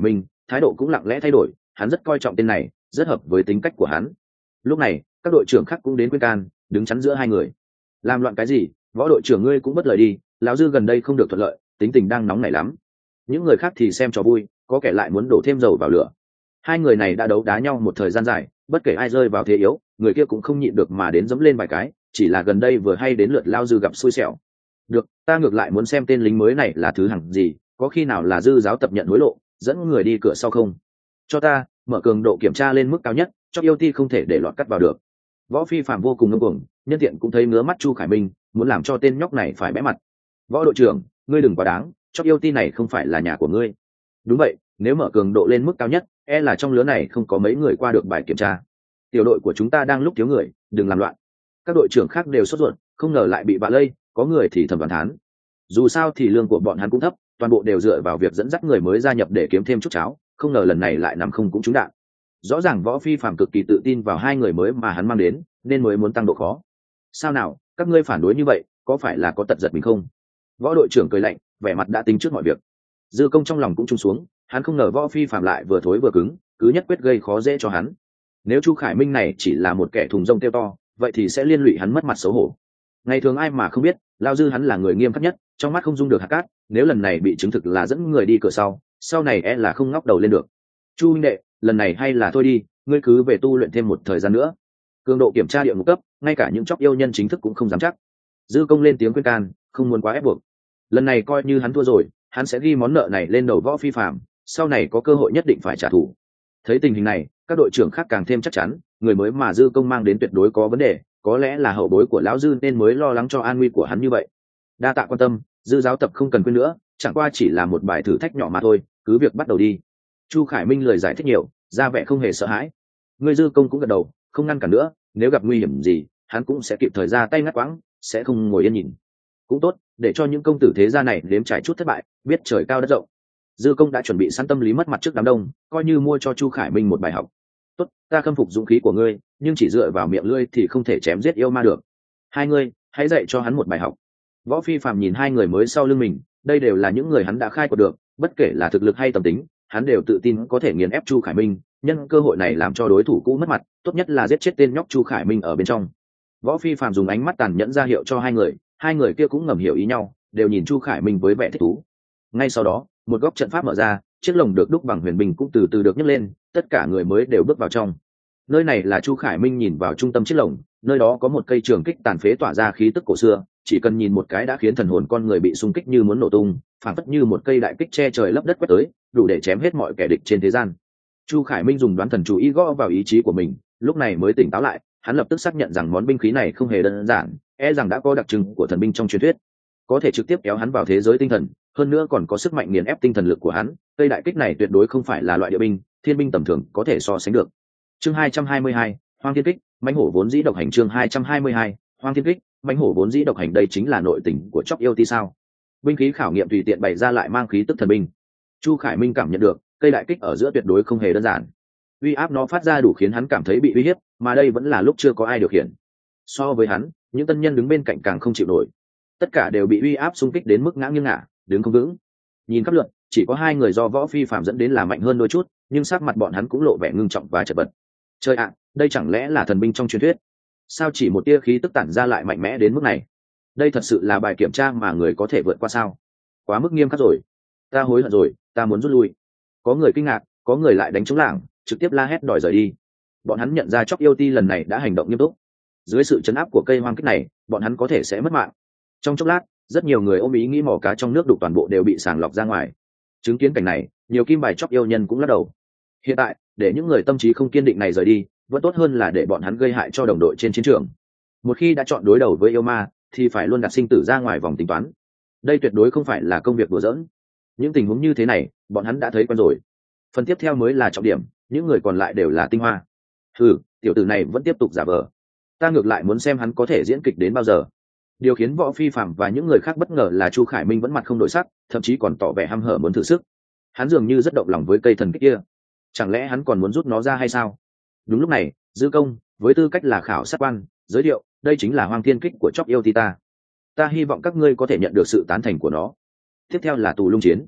thái độ cũng lặng lẽ thay đổi, hắn rất coi trọng tên này, rất hợp với tính cách của hắn. Lúc này các đội trưởng khác cũng đến khuyên can, đứng chắn giữa hai người. Làm loạn cái gì, võ đội trưởng ngươi cũng bất lời đi, lão dư gần đây không được thuận lợi, tính tình đang nóng nảy lắm. Những người khác thì xem trò vui, có kẻ lại muốn đổ thêm dầu vào lửa. Hai người này đã đấu đá nhau một thời gian dài, bất kể ai rơi vào thế yếu, người kia cũng không nhịn được mà đến dẫm lên vài cái, chỉ là gần đây vừa hay đến lượt lao dư gặp xui xẻo. Được, ta ngược lại muốn xem tên lính mới này là thứ hằng gì, có khi nào là dư giáo tập nhận hối lộ, dẫn người đi cửa sau không? Cho ta mở cường độ kiểm tra lên mức cao nhất, cho yêu ti không thể để lọt cắt vào được. Võ Phi Phạm vô cùng ngông cuồng, nhân tiện cũng thấy ngứa mắt Chu Khải Minh, muốn làm cho tên nhóc này phải bẽ mặt. Võ đội trưởng, ngươi đừng quá đáng, cho yêu ti này không phải là nhà của ngươi. Đúng vậy, nếu mở cường độ lên mức cao nhất, e là trong lứa này không có mấy người qua được bài kiểm tra. Tiểu đội của chúng ta đang lúc thiếu người, đừng làm loạn. Các đội trưởng khác đều sốt ruột, không ngờ lại bị vạ lây, có người thì thầm đoán thán. Dù sao thì lương của bọn hắn cũng thấp, toàn bộ đều dựa vào việc dẫn dắt người mới gia nhập để kiếm thêm chút cháo, không ngờ lần này lại nằm không cũng trúng đạn. Rõ ràng Võ Phi Phạm cực kỳ tự tin vào hai người mới mà hắn mang đến, nên mới muốn tăng độ khó. Sao nào, các ngươi phản đối như vậy, có phải là có tật giật mình không? Võ đội trưởng cười lạnh, vẻ mặt đã tính trước mọi việc. Dư Công trong lòng cũng trùng xuống, hắn không ngờ Võ Phi Phạm lại vừa thối vừa cứng, cứ nhất quyết gây khó dễ cho hắn. Nếu Chu Khải Minh này chỉ là một kẻ thùng rông kêu to, vậy thì sẽ liên lụy hắn mất mặt xấu hổ. Ngày thường ai mà không biết, Lao Dư hắn là người nghiêm khắc nhất, trong mắt không dung được hạt cát, nếu lần này bị chứng thực là dẫn người đi cửa sau này e là không ngóc đầu lên được. Chu huynh đệ, lần này hay là thôi đi, ngươi cứ về tu luyện thêm một thời gian nữa. Cường độ kiểm tra địa ngục cấp, ngay cả những chóc yêu nhân chính thức cũng không dám chắc. Dư Công lên tiếng khuyên can, không muốn quá ép buộc. Lần này coi như hắn thua rồi, hắn sẽ ghi món nợ này lên đầu Võ Phi Phạm, sau này có cơ hội nhất định phải trả thù. Thấy tình hình này, các đội trưởng khác càng thêm chắc chắn, người mới mà Dư Công mang đến tuyệt đối có vấn đề, có lẽ là hậu bối của lão Dư nên mới lo lắng cho an nguy của hắn như vậy. Đa tạ quan tâm, Dư giáo tập không cần quên nữa, chẳng qua chỉ là một bài thử thách nhỏ mà thôi, cứ việc bắt đầu đi. Chu Khải Minh lời giải thích nhiều, ra vẻ không hề sợ hãi. Người Dư Công cũng gật đầu, không ngăn cản nữa, nếu gặp nguy hiểm gì, hắn cũng sẽ kịp thời ra tay ngắt quãng, sẽ không ngồi yên nhìn. Cũng tốt, để cho những công tử thế gia này nếm trải chút thất bại, biết trời cao đất rộng. Dư Công đã chuẩn bị sẵn tâm lý mất mặt trước đám đông, coi như mua cho Chu Khải Minh một bài học. Tốt, ta khâm phục dũng khí của ngươi, nhưng chỉ dựa vào miệng lưỡi thì không thể chém giết yêu ma được. Hai ngươi, hãy dạy cho hắn một bài học. Võ Phi Phạm nhìn hai người mới sau lưng mình, đây đều là những người hắn đã khai quật được, bất kể là thực lực hay tầm tính, hắn đều tự tin có thể nghiền ép Chu Khải Minh, nhân cơ hội này làm cho đối thủ cũ mất mặt, tốt nhất là giết chết tên nhóc Chu Khải Minh ở bên trong. Võ Phi Phạm dùng ánh mắt tàn nhẫn ra hiệu cho hai người kia cũng ngầm hiểu ý nhau, đều nhìn Chu Khải Minh với vẻ thích thú. Ngay sau đó, một góc trận pháp mở ra, chiếc lồng được đúc bằng huyền binh cũng từ từ được nhấc lên, tất cả người mới đều bước vào trong. Nơi này là Chu Khải Minh nhìn vào trung tâm chiếc lồng, nơi đó có một cây trường kích tàn phế tỏa ra khí tức cổ xưa, chỉ cần nhìn một cái đã khiến thần hồn con người bị xung kích như muốn nổ tung, phảng phất như một cây đại kích che trời lấp đất quét tới, đủ để chém hết mọi kẻ địch trên thế gian. Chu Khải Minh dùng đoán thần chú ý gõ vào ý chí của mình, lúc này mới tỉnh táo lại, hắn lập tức xác nhận rằng món binh khí này không hề đơn giản, e rằng đã có đặc trưng của thần binh trong truyền thuyết, có thể trực tiếp kéo hắn vào thế giới tinh thần, hơn nữa còn có sức mạnh nghiền ép tinh thần lực của hắn. Cây đại kích này tuyệt đối không phải là loại địa binh, thiên binh tầm thường có thể so sánh được. Chương 222, Hoang Thiên Kích, mãnh hổ vốn dĩ độc hành. Chương 222, Hoang Thiên Kích, mãnh hổ vốn dĩ độc hành. Đây chính là nội tình của chóc yêu ti sao? Binh khí khảo nghiệm tùy tiện bày ra lại mang khí tức thần binh. Chu Khải Minh cảm nhận được, cây đại kích ở giữa tuyệt đối không hề đơn giản. Uy áp nó phát ra đủ khiến hắn cảm thấy bị uy hiếp, mà đây vẫn là lúc chưa có ai điều khiển. So với hắn, những tân nhân đứng bên cạnh càng không chịu nổi. Tất cả đều bị uy áp xung kích đến mức ngã nghiêng ngả, đứng không vững. Nhìn khắp lượt, chỉ có hai người do Võ Phi Phạm dẫn đến là mạnh hơn đôi chút, nhưng sắc mặt bọn hắn cũng lộ vẻ ngưng trọng và chật vật. Trời ạ, đây chẳng lẽ là thần binh trong truyền thuyết? Sao chỉ một tia khí tức tản ra lại mạnh mẽ đến mức này? Đây thật sự là bài kiểm tra mà người có thể vượt qua sao? Quá mức nghiêm khắc rồi. Ta hối hận rồi, ta muốn rút lui. Có người kinh ngạc, có người lại đánh trống lảng, trực tiếp la hét đòi rời đi. Bọn hắn nhận ra chóc yêu ti lần này đã hành động nghiêm túc. Dưới sự trấn áp của cây hoang kích này, bọn hắn có thể sẽ mất mạng. Trong chốc lát, rất nhiều người ôm ý nghĩ mò cá trong nước đục toàn bộ đều bị sàng lọc ra ngoài. Chứng kiến cảnh này, nhiều kim bài chóc yêu nhân cũng lắc đầu. Hiện tại, để những người tâm trí không kiên định này rời đi, vẫn tốt hơn là để bọn hắn gây hại cho đồng đội trên chiến trường. Một khi đã chọn đối đầu với yêu ma, thì phải luôn đặt sinh tử ra ngoài vòng tính toán. Đây tuyệt đối không phải là công việc đùa giỡn. Những tình huống như thế này, bọn hắn đã thấy quen rồi. Phần tiếp theo mới là trọng điểm, những người còn lại đều là tinh hoa. Tiểu tử này vẫn tiếp tục giả vờ. Ta ngược lại muốn xem hắn có thể diễn kịch đến bao giờ. Điều khiến Võ Phi Phạm và những người khác bất ngờ là Chu Khải Minh vẫn mặt không đổi sắc, thậm chí còn tỏ vẻ hăm hở muốn thử sức. Hắn dường như rất động lòng với cây thần kích kia. Chẳng lẽ hắn còn muốn rút nó ra hay sao? Đúng lúc này, Dư Công, với tư cách là khảo sát quan, giới thiệu, đây chính là Hoang Thiên Kích của chóc yêu ti ta. Ta hy vọng các ngươi có thể nhận được sự tán thành của nó. Tiếp theo là Tù Lung Chiến.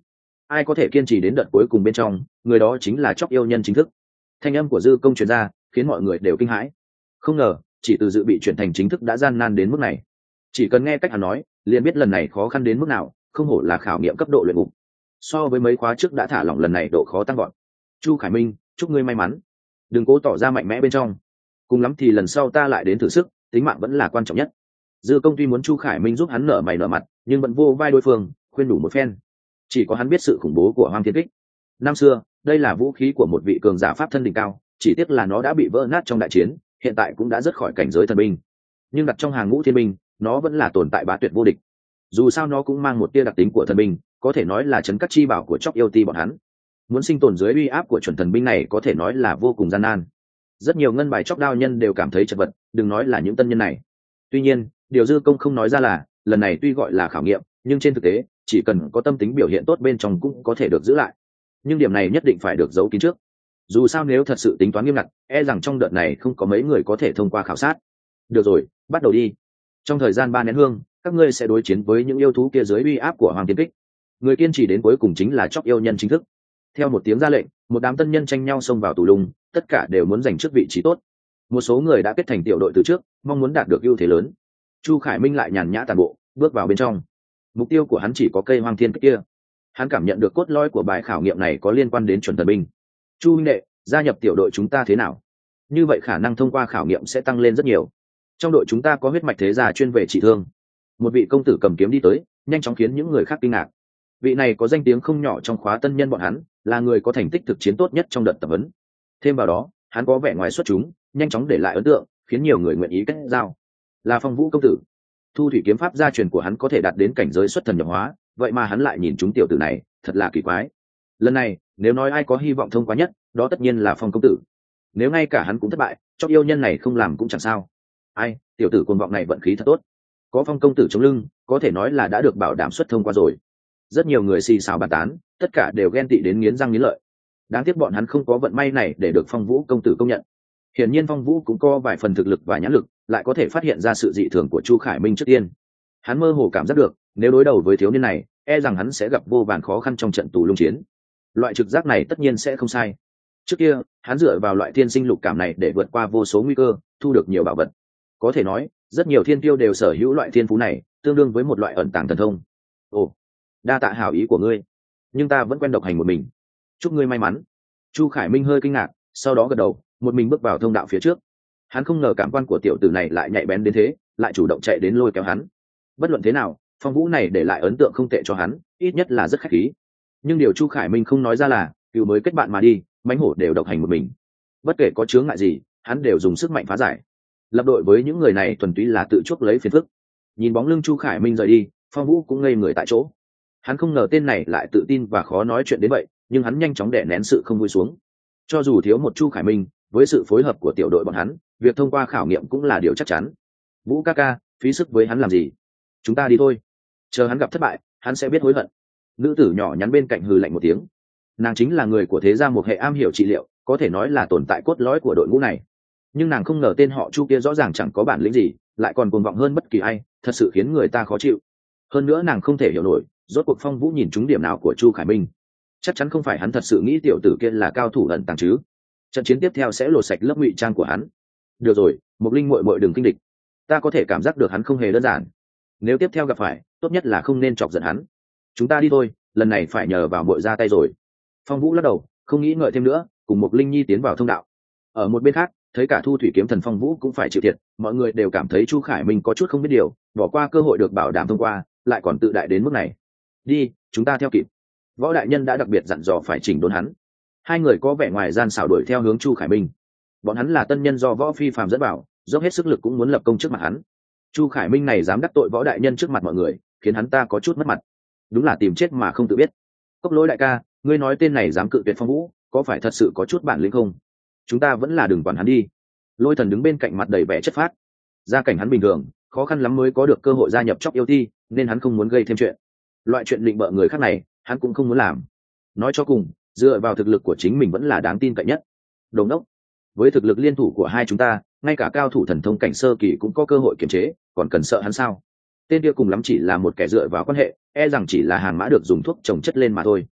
ai có thể kiên trì đến đợt cuối cùng bên trong, người đó chính là chóc yêu nhân chính thức. Thanh âm của Dư Công truyền ra, khiến mọi người đều kinh hãi. Không ngờ, chỉ từ dự bị chuyển thành chính thức đã gian nan đến mức này. Chỉ cần nghe cách hắn nói, liền biết lần này khó khăn đến mức nào, không hổ là khảo nghiệm cấp độ luyện ngục. So với mấy khóa trước đã thả lỏng, lần này độ khó tăng gọn. Chu Khải Minh, chúc ngươi may mắn. Đừng cố tỏ ra mạnh mẽ bên trong. Cùng lắm thì lần sau ta lại đến thử sức, tính mạng vẫn là quan trọng nhất. Dư Công tuy muốn Chu Khải Minh giúp hắn nở mày nở mặt, nhưng vẫn vô vai đối phương, khuyên đủ một phen. Chỉ có hắn biết sự khủng bố của Hoang Thiên Kích. Năm xưa, đây là vũ khí của một vị cường giả pháp thân đỉnh cao, chỉ tiếc là nó đã bị vỡ nát trong đại chiến, hiện tại cũng đã rớt khỏi cảnh giới thần binh. Nhưng đặt trong hàng ngũ thiên binh, nó vẫn là tồn tại bá tuyệt vô địch. Dù sao nó cũng mang một tia đặc tính của thần binh, có thể nói là trấn cắt chi bảo của chóc yêu ti bọn hắn. Muốn sinh tồn dưới uy áp của chuẩn thần binh này có thể nói là vô cùng gian nan. Rất nhiều ngân bài chóc đao nhân đều cảm thấy chật vật, đừng nói là những tân nhân này. Tuy nhiên, điều Dư Công không nói ra là, lần này tuy gọi là khảo nghiệm, nhưng trên thực tế, chỉ cần có tâm tính biểu hiện tốt bên trong cũng có thể được giữ lại. Nhưng điểm này nhất định phải được giấu kín trước. Dù sao nếu thật sự tính toán nghiêm ngặt, e rằng trong đợt này không có mấy người có thể thông qua khảo sát. Được rồi, bắt đầu đi. Trong thời gian 3 nén hương, các ngươi sẽ đối chiến với những yêu thú kia dưới uy áp của Hoàng Thiên Kích. Người kiên trì đến cuối cùng chính là chóc yêu nhân chính thức. Theo một tiếng ra lệnh, một đám tân nhân tranh nhau xông vào tù lùng, tất cả đều muốn giành trước vị trí tốt. Một số người đã kết thành tiểu đội từ trước, mong muốn đạt được ưu thế lớn. Chu Khải Minh lại nhàn nhã tàn bộ, bước vào bên trong. Mục tiêu của hắn chỉ có cây Hoàng Thiên Kích kia. Hắn cảm nhận được cốt lõi của bài khảo nghiệm này có liên quan đến chuẩn thần binh. Chu huynh đệ, gia nhập tiểu đội chúng ta thế nào? Như vậy khả năng thông qua khảo nghiệm sẽ tăng lên rất nhiều. Trong đội chúng ta có huyết mạch thế gia chuyên về trị thương. Một vị công tử cầm kiếm đi tới, nhanh chóng khiến những người khác kinh ngạc. Vị này có danh tiếng không nhỏ trong khóa tân nhân bọn hắn, là người có thành tích thực chiến tốt nhất trong đợt tập huấn. Thêm vào đó, hắn có vẻ ngoài xuất chúng, nhanh chóng để lại ấn tượng, khiến nhiều người nguyện ý kết giao. Là Phong Vũ công tử. Thu thủy kiếm pháp gia truyền của hắn có thể đạt đến cảnh giới xuất thần nhập hóa, vậy mà hắn lại nhìn chúng tiểu tử này, thật là kỳ quái. Lần này, nếu nói ai có hy vọng thông qua nhất, đó tất nhiên là Phong công tử. Nếu ngay cả hắn cũng thất bại, cho yêu nhân này không làm cũng chẳng sao. Ai, tiểu tử cuồng vọng này vận khí thật tốt. Có Phong công tử chống lưng, có thể nói là đã được bảo đảm xuất thông qua rồi. Rất nhiều người xì xào bàn tán, tất cả đều ghen tị đến nghiến răng nghiến lợi. Đáng tiếc bọn hắn không có vận may này để được Phong Vũ công tử công nhận. Hiển nhiên Phong Vũ cũng có vài phần thực lực và nhãn lực, lại có thể phát hiện ra sự dị thường của Chu Khải Minh trước tiên. Hắn mơ hồ cảm giác được, nếu đối đầu với thiếu niên này, e rằng hắn sẽ gặp vô vàn khó khăn trong trận tù lung chiến. Loại trực giác này tất nhiên sẽ không sai. Trước kia, hắn dựa vào loại thiên sinh lục cảm này để vượt qua vô số nguy cơ, thu được nhiều bảo vật. Có thể nói, rất nhiều thiên tiêu đều sở hữu loại thiên phú này, tương đương với một loại ẩn tàng thần thông. Ồ, đa tạ hảo ý của ngươi, nhưng ta vẫn quen độc hành một mình. Chúc ngươi may mắn. Chu Khải Minh hơi kinh ngạc, sau đó gật đầu, một mình bước vào thông đạo phía trước. Hắn không ngờ cảm quan của tiểu tử này lại nhạy bén đến thế, lại chủ động chạy đến lôi kéo hắn. Bất luận thế nào, Phong Vũ này để lại ấn tượng không tệ cho hắn, ít nhất là rất khách khí. Nhưng điều Chu Khải Minh không nói ra là, cựu mới kết bạn mà đi, mãnh hổ đều độc hành một mình. Bất kể có chướng ngại gì, hắn đều dùng sức mạnh phá giải. Lập đội với những người này thuần túy là tự chuốc lấy phiền phức. Nhìn bóng lưng Chu Khải Minh rời đi, Phong Vũ cũng ngây người tại chỗ. Hắn không ngờ tên này lại tự tin và khó nói chuyện đến vậy, nhưng hắn nhanh chóng đè nén sự không vui xuống. Cho dù thiếu một Chu Khải Minh, với sự phối hợp của tiểu đội bọn hắn, việc thông qua khảo nghiệm cũng là điều chắc chắn. Vũ ca ca, phí sức với hắn làm gì? Chúng ta đi thôi. Chờ hắn gặp thất bại, hắn sẽ biết hối hận. Nữ tử nhỏ nhắn bên cạnh hừ lạnh một tiếng. Nàng chính là người của thế gia một hệ am hiểu trị liệu, có thể nói là tồn tại cốt lõi của đội ngũ này. Nhưng nàng không ngờ tên họ Chu kia rõ ràng chẳng có bản lĩnh gì, lại còn cuồng vọng hơn bất kỳ ai, thật sự khiến người ta khó chịu. Hơn nữa nàng không thể hiểu nổi, rốt cuộc Phong Vũ nhìn trúng điểm nào của Chu Khải Minh. Chắc chắn không phải hắn thật sự nghĩ tiểu tử kia là cao thủ ẩn tàng chứ. Trận chiến tiếp theo sẽ lột sạch lớp ngụy trang của hắn. Được rồi, Mộc Linh muội muội đừng kinh địch. Ta có thể cảm giác được hắn không hề đơn giản. Nếu tiếp theo gặp phải, tốt nhất là không nên chọc giận hắn. Chúng ta đi thôi, lần này phải nhờ vào muội ra tay rồi. Phong Vũ lắc đầu, không nghĩ ngợi thêm nữa, cùng Mộc Linh Nhi tiến vào thông đạo. Ở một bên khác, thấy cả Thu Thủy kiếm thần Phong Vũ cũng phải chịu thiệt, mọi người đều cảm thấy Chu Khải Minh có chút không biết điều, bỏ qua cơ hội được bảo đảm thông qua, lại còn tự đại đến mức này. Đi, chúng ta theo kịp. Võ đại nhân đã đặc biệt dặn dò phải chỉnh đốn hắn. Hai người có vẻ ngoài gian xảo đuổi theo hướng Chu Khải Minh. Bọn hắn là tân nhân do Võ Phi phàm dẫn bảo, dốc hết sức lực cũng muốn lập công trước mặt hắn. Chu Khải Minh này dám đắc tội Võ đại nhân trước mặt mọi người, khiến hắn ta có chút mất mặt. Đúng là tìm chết mà không tự biết. Cốc Lỗi đại ca, ngươi nói tên này dám cự tuyệt Phong Vũ, có phải thật sự có chút bản lĩnh không? Chúng ta vẫn là đừng quản hắn đi. Lôi Thần đứng bên cạnh mặt đầy vẻ chất phác. Gia cảnh hắn bình thường, khó khăn lắm mới có được cơ hội gia nhập chóc yêu ti, nên hắn không muốn gây thêm chuyện. Loại chuyện định bợ người khác này, hắn cũng không muốn làm. Nói cho cùng, dựa vào thực lực của chính mình vẫn là đáng tin cậy nhất. Đồng đốc, với thực lực liên thủ của hai chúng ta, ngay cả cao thủ thần thông cảnh sơ kỳ cũng có cơ hội kiềm chế, còn cần sợ hắn sao? Tên kia cùng lắm chỉ là một kẻ dựa vào quan hệ, e rằng chỉ là hàng mã được dùng thuốc trồng chất lên mà thôi.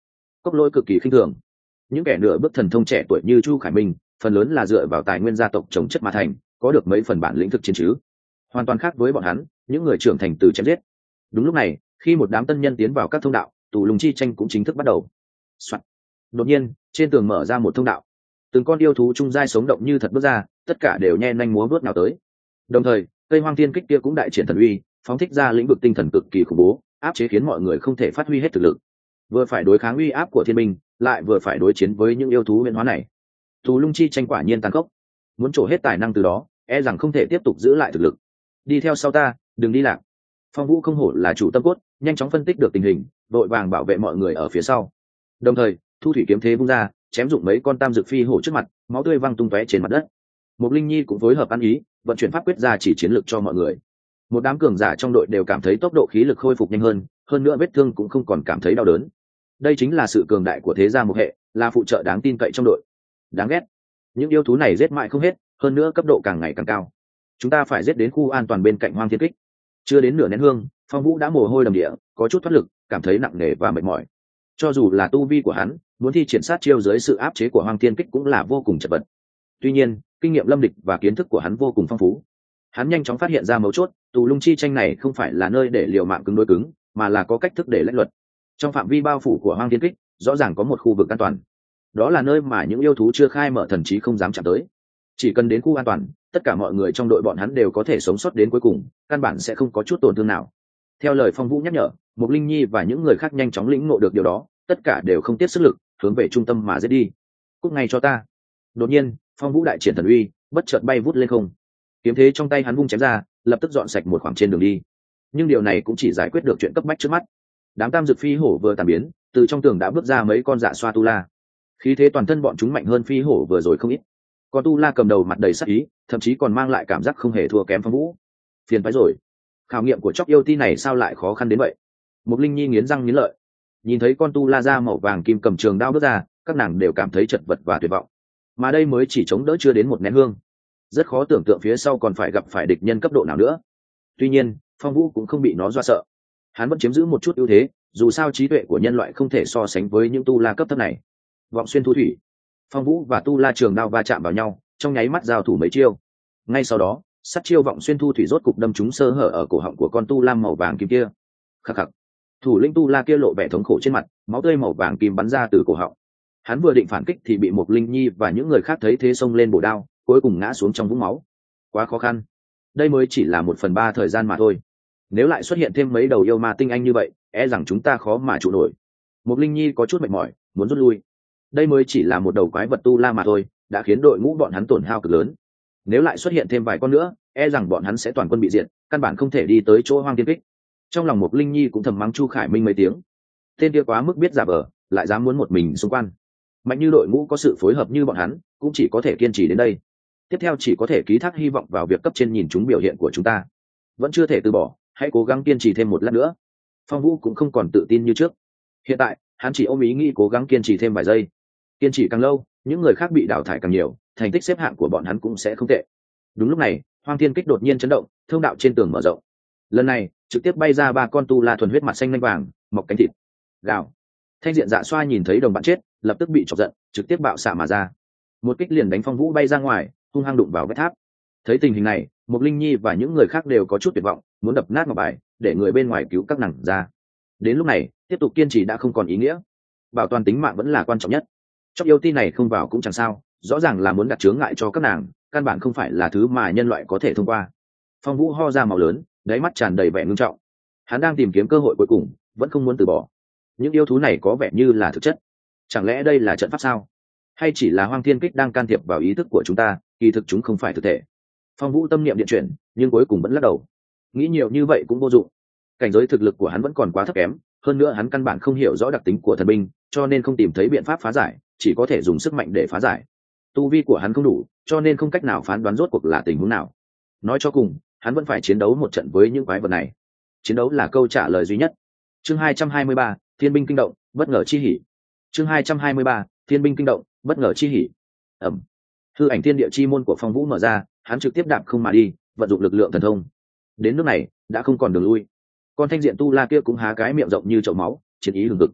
Cốc Lỗi cực kỳ khinh thường. Những kẻ nửa bước thần thông trẻ tuổi như Chu Khải Minh phần lớn là dựa vào tài nguyên gia tộc trồng chất mà thành, có được mấy phần bản lĩnh thực chiến chứ, hoàn toàn khác với bọn hắn những người trưởng thành từ chém giết. Đúng lúc này, khi một đám tân nhân tiến vào các thông đạo, tù lùng chi tranh cũng chính thức bắt đầu. Đột nhiên trên tường mở ra một thông đạo, từng con yêu thú trung giai sống động như thật bước ra, tất cả đều nhe nanh múa vuốt nào tới. Đồng thời cây hoang thiên kích kia cũng đại triển thần uy, phóng thích ra lĩnh vực tinh thần cực kỳ khủng bố, áp chế khiến mọi người không thể phát huy hết thực lực, vừa phải đối kháng uy áp của thiên binh, lại vừa phải đối chiến với những yêu thú huyền hóa này. Tù lung chi tranh quả nhiên tàn khốc, muốn trổ hết tài năng từ đó e rằng không thể tiếp tục giữ lại thực lực. Đi theo sau ta, đừng đi lạc. Phong Vũ không hổ là chủ tâm cốt, nhanh chóng phân tích được tình hình, đội vàng bảo vệ mọi người ở phía sau. Đồng thời thu thủy kiếm thế vung ra, chém dụng mấy con tam dược phi hổ trước mặt, máu tươi văng tung tóe trên mặt đất. Mục Linh Nhi cũng phối hợp ăn ý, vận chuyển pháp quyết ra chỉ chiến lực cho mọi người. Một đám cường giả trong đội đều cảm thấy tốc độ khí lực khôi phục nhanh hơn nữa vết thương cũng không còn cảm thấy đau đớn. Đây chính là sự cường đại của thế gia một hệ, là phụ trợ đáng tin cậy trong đội. Đáng ghét, những yêu thú này giết mãi không hết, hơn nữa cấp độ càng ngày càng cao. Chúng ta phải giết đến khu an toàn bên cạnh Hoang Thiên Kích. Chưa đến nửa nén hương, Phong Vũ đã mồ hôi đầm địa, có chút thoát lực, cảm thấy nặng nề và mệt mỏi. Cho dù là tu vi của hắn, muốn thi triển sát chiêu dưới sự áp chế của Hoang Thiên Kích cũng là vô cùng chật vật. Tuy nhiên kinh nghiệm lâm địch và kiến thức của hắn vô cùng phong phú, hắn nhanh chóng phát hiện ra mấu chốt. Tù lung chi tranh này không phải là nơi để liều mạng cứng đối cứng, mà là có cách thức để lách luật. Trong phạm vi bao phủ của Hoang Thiên Kích rõ ràng có một khu vực an toàn, đó là nơi mà những yêu thú chưa khai mở thần trí không dám chạm tới. Chỉ cần đến khu an toàn, tất cả mọi người trong đội bọn hắn đều có thể sống sót đến cuối cùng, căn bản sẽ không có chút tổn thương nào. Theo lời Phong Vũ nhắc nhở, Mục Linh Nhi và những người khác nhanh chóng lĩnh ngộ được điều đó, tất cả đều không tiếc sức lực hướng về trung tâm mà giết đi. Cút ngay cho ta. Đột nhiên Phong Vũ đại triển thần uy, bất chợt bay vút lên không, kiếm thế trong tay hắn vung chém ra, lập tức dọn sạch một khoảng trên đường đi. Nhưng điều này cũng chỉ giải quyết được chuyện cấp bách trước mắt. Đám tam dược phi hổ vừa tàn biến, từ trong tường đã bước ra mấy con dạ xoa tu la, khí thế toàn thân bọn chúng mạnh hơn phi hổ vừa rồi không ít. Con tu la cầm đầu mặt đầy sắc ý, thậm chí còn mang lại cảm giác không hề thua kém Phong Vũ. Phiền phái rồi, khảo nghiệm của chóc yêu ti này sao lại khó khăn đến vậy. Mục Linh Nhi nghiến răng nghiến lợi, nhìn thấy con tu la da màu vàng kim cầm trường đao bước ra, các nàng đều cảm thấy chật vật và tuyệt vọng. Mà đây mới chỉ chống đỡ chưa đến một nén hương, rất khó tưởng tượng phía sau còn phải gặp phải địch nhân cấp độ nào nữa. Tuy nhiên Phong Vũ cũng không bị nó dọa sợ, hắn vẫn chiếm giữ một chút ưu thế, dù sao trí tuệ của nhân loại không thể so sánh với những tu la cấp thấp này. Vọng xuyên thu thủy, Phong Vũ và tu la trường đao va chạm vào nhau, trong nháy mắt giao thủ mấy chiêu. Ngay sau đó sát chiêu vọng xuyên thu thủy rốt cục đâm trúng sơ hở ở cổ họng của con tu la màu vàng kim kia. Khắc khắc, thủ lĩnh tu la kia lộ vẻ thống khổ trên mặt, máu tươi màu vàng kim bắn ra từ cổ họng. Hắn vừa định phản kích thì bị Mục Linh Nhi và những người khác thấy thế xông lên bổ đao, cuối cùng ngã xuống trong vũng máu. Quá khó khăn, đây mới chỉ là 1/3 thời gian mà thôi. Nếu lại xuất hiện thêm mấy đầu yêu ma tinh anh như vậy, e rằng chúng ta khó mà trụ nổi. Mục Linh Nhi có chút mệt mỏi, muốn rút lui. Đây mới chỉ là một đầu quái vật tu la mà thôi, đã khiến đội ngũ bọn hắn tổn hao cực lớn. Nếu lại xuất hiện thêm vài con nữa, e rằng bọn hắn sẽ toàn quân bị diệt, căn bản không thể đi tới chỗ Hoang Thiên Kích. Trong lòng Mục Linh Nhi cũng thầm mắng Chu Khải Minh mấy tiếng. Tên kia quá mức biết giả vờ, lại dám muốn một mình xung quan. Mạnh như đội ngũ có sự phối hợp như bọn hắn, cũng chỉ có thể kiên trì đến đây. Tiếp theo chỉ có thể ký thác hy vọng vào việc cấp trên nhìn chúng biểu hiện của chúng ta. Vẫn chưa thể từ bỏ, hãy cố gắng kiên trì thêm một lát nữa. Phong Vũ cũng không còn tự tin như trước. Hiện tại hắn chỉ ôm ý nghĩ cố gắng kiên trì thêm vài giây. Kiên trì càng lâu, những người khác bị đào thải càng nhiều, thành tích xếp hạng của bọn hắn cũng sẽ không tệ. Đúng lúc này Hoang Thiên Kích đột nhiên chấn động, thông đạo trên tường mở rộng. Lần này trực tiếp bay ra 3 con tu la thuần huyết mặt xanh lanh vàng, mọc cánh thịt. Gào. Thanh diện dạ xoa nhìn thấy đồng bạn chết, lập tức bị chọc giận, trực tiếp bạo xạ mà ra. Một kích liền đánh Phong Vũ bay ra ngoài, hung hăng đụng vào vách tháp. Thấy tình hình này, Mục Linh Nhi và những người khác đều có chút tuyệt vọng, muốn đập nát ngọc bài để người bên ngoài cứu các nàng ra. Đến lúc này tiếp tục kiên trì đã không còn ý nghĩa, bảo toàn tính mạng vẫn là quan trọng nhất. Chóc yêu ti này không vào cũng chẳng sao, rõ ràng là muốn đặt chướng ngại cho các nàng, căn bản không phải là thứ mà nhân loại có thể thông qua. Phong Vũ ho ra màu lớn, đáy mắt tràn đầy vẻ ngưng trọng. Hắn đang tìm kiếm cơ hội cuối cùng, vẫn không muốn từ bỏ. Những yêu thú này có vẻ như là thực chất, chẳng lẽ đây là trận pháp sao, hay chỉ là Hoang Thiên Kích đang can thiệp vào ý thức của chúng ta, kỳ thực chúng không phải thực thể. Phong Vũ tâm niệm điện chuyển, nhưng cuối cùng vẫn lắc đầu. Nghĩ nhiều như vậy cũng vô dụng, cảnh giới thực lực của hắn vẫn còn quá thấp kém, hơn nữa hắn căn bản không hiểu rõ đặc tính của thần binh, cho nên không tìm thấy biện pháp phá giải, chỉ có thể dùng sức mạnh để phá giải. Tu vi của hắn không đủ, cho nên không cách nào phán đoán rốt cuộc là tình huống nào. Nói cho cùng hắn vẫn phải chiến đấu một trận với những quái vật này. Chiến đấu là câu trả lời duy nhất. Chương 223, Thiên binh kinh động, bất ngờ chi hỉ. Chương 223, Thiên binh kinh động, bất ngờ chi hỉ. Ẩm. Hư ảnh thiên địa chi môn của Phong Vũ mở ra, hắn trực tiếp đạp không mà đi, vận dụng lực lượng thần thông. Đến nước này đã không còn đường lui. Con thanh diện tu la kia cũng há cái miệng rộng như chậu máu, chiến ý hừng hực.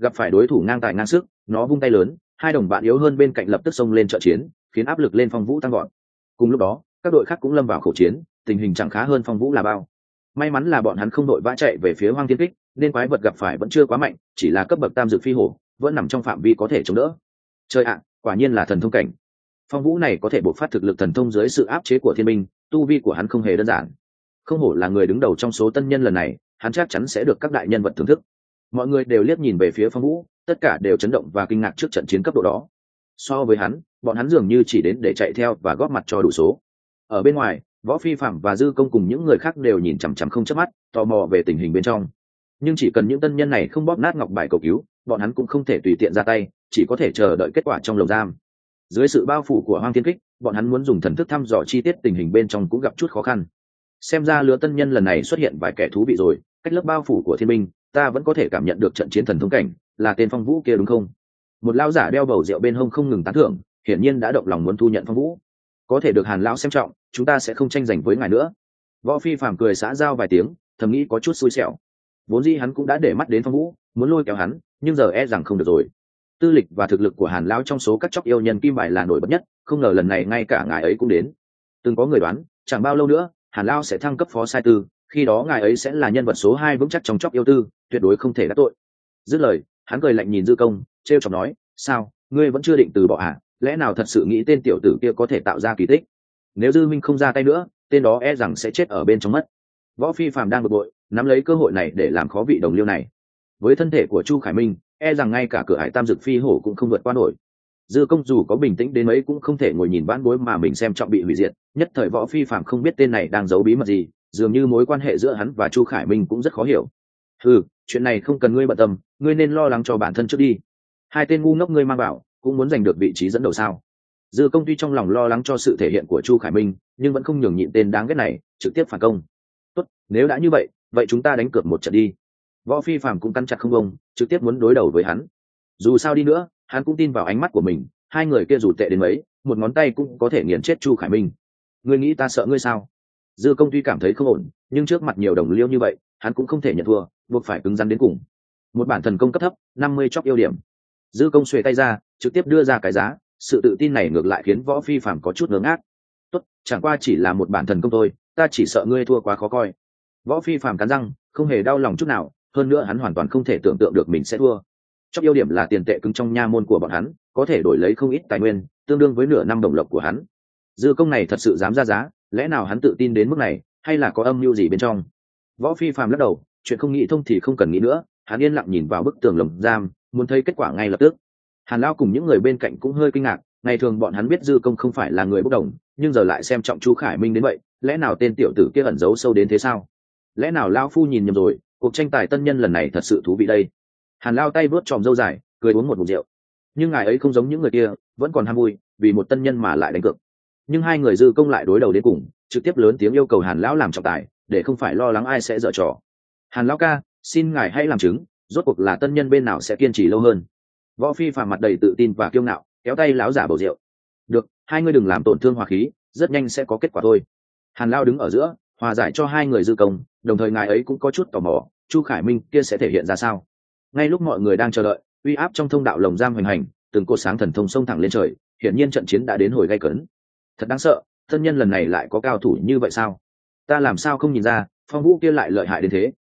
gặp phải đối thủ ngang tài ngang sức, nó vung tay lớn, hai đồng bạn yếu hơn bên cạnh lập tức xông lên trợ chiến, khiến áp lực lên Phong Vũ tăng gọn. Cùng lúc đó các đội khác cũng lâm vào khẩu chiến, tình hình chẳng khá hơn Phong Vũ là bao. May mắn là bọn hắn không đội vã chạy về phía Hoang Thiên Kích, nên quái vật gặp phải vẫn chưa quá mạnh, chỉ là cấp bậc tam dược phi hổ, vẫn nằm trong phạm vi có thể chống đỡ. Chơi ạ, quả nhiên là thần thông cảnh. Phong Vũ này có thể bộc phát thực lực thần thông dưới sự áp chế của thiên binh, tu vi của hắn không hề đơn giản. Không hổ là người đứng đầu trong số tân nhân lần này, hắn chắc chắn sẽ được các đại nhân vật thưởng thức. Mọi người đều liếc nhìn về phía Phong Vũ, tất cả đều chấn động và kinh ngạc trước trận chiến cấp độ đó. So với hắn, bọn hắn dường như chỉ đến để chạy theo và góp mặt cho đủ số. Ở bên ngoài, Võ Phi Phạm và Dư Công cùng những người khác đều nhìn chằm chằm không chớp mắt, tò mò về tình hình bên trong. Nhưng chỉ cần những tân nhân này không bóp nát ngọc bài cầu cứu, bọn hắn cũng không thể tùy tiện ra tay, chỉ có thể chờ đợi kết quả trong lồng giam. Dưới sự bao phủ của Hoang Thiên Kích, bọn hắn muốn dùng thần thức thăm dò chi tiết tình hình bên trong cũng gặp chút khó khăn. Xem ra lứa tân nhân lần này xuất hiện vài kẻ thú vị rồi, cách lớp bao phủ của thiên binh, ta vẫn có thể cảm nhận được trận chiến thần thông cảnh, là tên Phong Vũ kia đúng không? Một lão giả đeo bầu rượu bên hông không ngừng tán thưởng, hiển nhiên đã động lòng muốn thu nhận Phong Vũ. Có thể được Hàn lão xem trọng, chúng ta sẽ không tranh giành với ngài nữa. Võ Phi Phàm cười xã giao vài tiếng, thầm nghĩ có chút xui xẻo. Vốn dĩ hắn cũng đã để mắt đến Phong Vũ, muốn lôi kéo hắn, nhưng giờ e rằng không được rồi. Tư lịch và thực lực của Hàn lão trong số các chóc yêu nhân kim bài là nổi bật nhất, không ngờ lần này ngay cả ngài ấy cũng đến. Từng có người đoán, chẳng bao lâu nữa, Hàn lão sẽ thăng cấp phó sai tư, khi đó ngài ấy sẽ là nhân vật số 2 vững chắc trong chóc yêu tư, tuyệt đối không thể đắc tội. Dứt lời, hắn cười lạnh nhìn Dư Công, trêu chọc nói, sao, ngươi vẫn chưa định từ bỏ à? Lẽ nào thật sự nghĩ tên tiểu tử kia có thể tạo ra kỳ tích? Nếu Dư Minh không ra tay nữa, tên đó e rằng sẽ chết ở bên trong mất. Võ Phi Phàm đang bực bội, nắm lấy cơ hội này để làm khó vị đồng liêu này. Với thân thể của Chu Khải Minh, e rằng ngay cả cửa hải tam dực phi hổ cũng không vượt qua nổi. Dư Công dù có bình tĩnh đến mấy cũng không thể ngồi nhìn vãn bối mà mình xem trọng bị hủy diệt. Nhất thời Võ Phi Phàm không biết tên này đang giấu bí mật gì, dường như mối quan hệ giữa hắn và Chu Khải Minh cũng rất khó hiểu. Chuyện này không cần ngươi bận tâm, ngươi nên lo lắng cho bản thân trước đi. Hai tên ngu ngốc ngươi mang bảo, cũng muốn giành được vị trí dẫn đầu sao? Dư Công tuy trong lòng lo lắng cho sự thể hiện của Chu Khải Minh, nhưng vẫn không nhường nhịn tên đáng ghét này, trực tiếp phản công. Tốt, nếu đã như vậy chúng ta đánh cược một trận đi. Võ Phi Phàm cũng căn chặt không bông, trực tiếp muốn đối đầu với hắn. Dù sao đi nữa, hắn cũng tin vào ánh mắt của mình, hai người kia dù tệ đến mấy, một ngón tay cũng có thể nghiền chết Chu Khải Minh. Ngươi nghĩ ta sợ ngươi sao? Dư Công tuy cảm thấy không ổn, nhưng trước mặt nhiều đồng liêu như vậy, hắn cũng không thể nhận thua, buộc phải cứng rắn đến cùng. Một bản thần công cấp thấp, 50 chóc yêu điểm. Dư Công xuề tay ra, trực tiếp đưa ra cái giá, sự tự tin này ngược lại khiến Võ Phi Phàm có chút ngớ ngác. Tốt, chẳng qua chỉ là một bản thần công thôi, ta chỉ sợ ngươi thua quá khó coi. Võ Phi Phàm cắn răng, không hề đau lòng chút nào, hơn nữa hắn hoàn toàn không thể tưởng tượng được mình sẽ thua. Chóc yêu điểm là tiền tệ cứng trong nha môn của bọn hắn, có thể đổi lấy không ít tài nguyên, tương đương với nửa năm đồng lộc của hắn. Dư Công này thật sự dám ra giá, lẽ nào hắn tự tin đến mức này, hay là có âm mưu gì bên trong? Võ Phi Phàm lắc đầu, chuyện không nghĩ thông thì không cần nghĩ nữa, hắn yên lặng nhìn vào bức tường lồng giam, muốn thấy kết quả ngay lập tức. Hàn Lão cùng những người bên cạnh cũng hơi kinh ngạc, ngày thường bọn hắn biết Dư Công không phải là người bốc đồng, nhưng giờ lại xem trọng Chu Khải Minh đến vậy, lẽ nào tên tiểu tử kia ẩn giấu sâu đến thế sao? Lẽ nào lão phu nhìn nhầm rồi, cuộc tranh tài tân nhân lần này thật sự thú vị đây. Hàn Lão tay vớt tròm râu dài, cười uống một ngụm rượu. Nhưng ngài ấy không giống những người kia, vẫn còn ham vui, vì một tân nhân mà lại đánh cược. Nhưng hai người Dư Công lại đối đầu đến cùng, trực tiếp lớn tiếng yêu cầu Hàn Lão làm trọng tài, để không phải lo lắng ai sẽ dở trò. Hàn Lão ca, xin ngài hãy làm chứng, rốt cuộc là tân nhân bên nào sẽ kiên trì lâu hơn. Võ Phi Phàm mặt đầy tự tin và kiêu ngạo, kéo tay lão giả bầu rượu. Được, hai người đừng làm tổn thương hòa khí, rất nhanh sẽ có kết quả thôi. Hàn Lão đứng ở giữa, hòa giải cho hai người Dư Công, đồng thời ngài ấy cũng có chút tò mò, Chu Khải Minh kia sẽ thể hiện ra sao. Ngay lúc mọi người đang chờ đợi, uy áp trong thông đạo lồng giam hoành hành, từng cột sáng thần thông xông thẳng lên trời, hiển nhiên trận chiến đã đến hồi gay cấn. Thật đáng sợ, thân nhân lần này lại có cao thủ như vậy sao? Ta làm sao không nhìn ra, Phong Vũ kia lại lợi hại đến thế.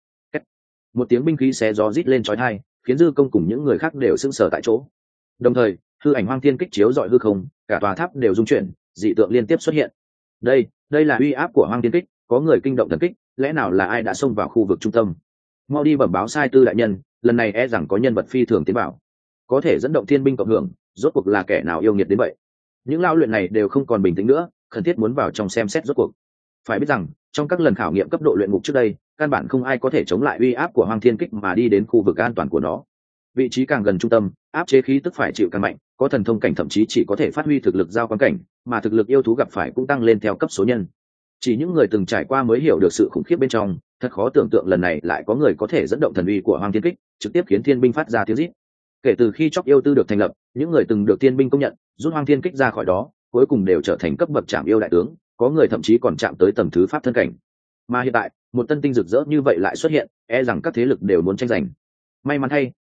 Một tiếng binh khí xé gió rít lên chói tai, khiến Dư Công cùng những người khác đều sững sờ tại chỗ. Đồng thời, hư ảnh Hoang Thiên Kích chiếu rọi hư không, cả tòa tháp đều rung chuyển, dị tượng liên tiếp xuất hiện. Đây là uy áp của Hoang Thiên Kích, có người kinh động thần kích, lẽ nào là ai đã xông vào khu vực trung tâm? Mau đi bẩm báo sai tư đại nhân, lần này e rằng có nhân vật phi thường tiến bảo, có thể dẫn động thiên binh cộng hưởng, rốt cuộc là kẻ nào yêu nghiệt đến vậy? Những lao luyện này đều không còn bình tĩnh nữa, khẩn thiết muốn vào trong xem xét rốt cuộc. Phải biết rằng, trong các lần khảo nghiệm cấp độ luyện ngục trước đây, căn bản không ai có thể chống lại uy áp của Hoang Thiên Kích mà đi đến khu vực an toàn của nó. Vị trí càng gần trung tâm, áp chế khí tức phải chịu càng mạnh, có thần thông cảnh thậm chí chỉ có thể phát huy thực lực giao quan cảnh, mà thực lực yêu thú gặp phải cũng tăng lên theo cấp số nhân. Chỉ những người từng trải qua mới hiểu được sự khủng khiếp bên trong, thật khó tưởng tượng lần này lại có người có thể dẫn động thần uy của Hoang Thiên Kích, trực tiếp khiến thiên binh phát ra tiếng rít. Kể từ khi chóc yêu tư được thành lập, những người từng được thiên binh công nhận, rút Hoang Thiên Kích ra khỏi đó, cuối cùng đều trở thành cấp bậc trảm yêu đại tướng, có người thậm chí còn chạm tới tầng thứ pháp thân cảnh. Mà hiện tại, một tân tinh rực rỡ như vậy lại xuất hiện, e rằng các thế lực đều muốn tranh giành. May mắn thay,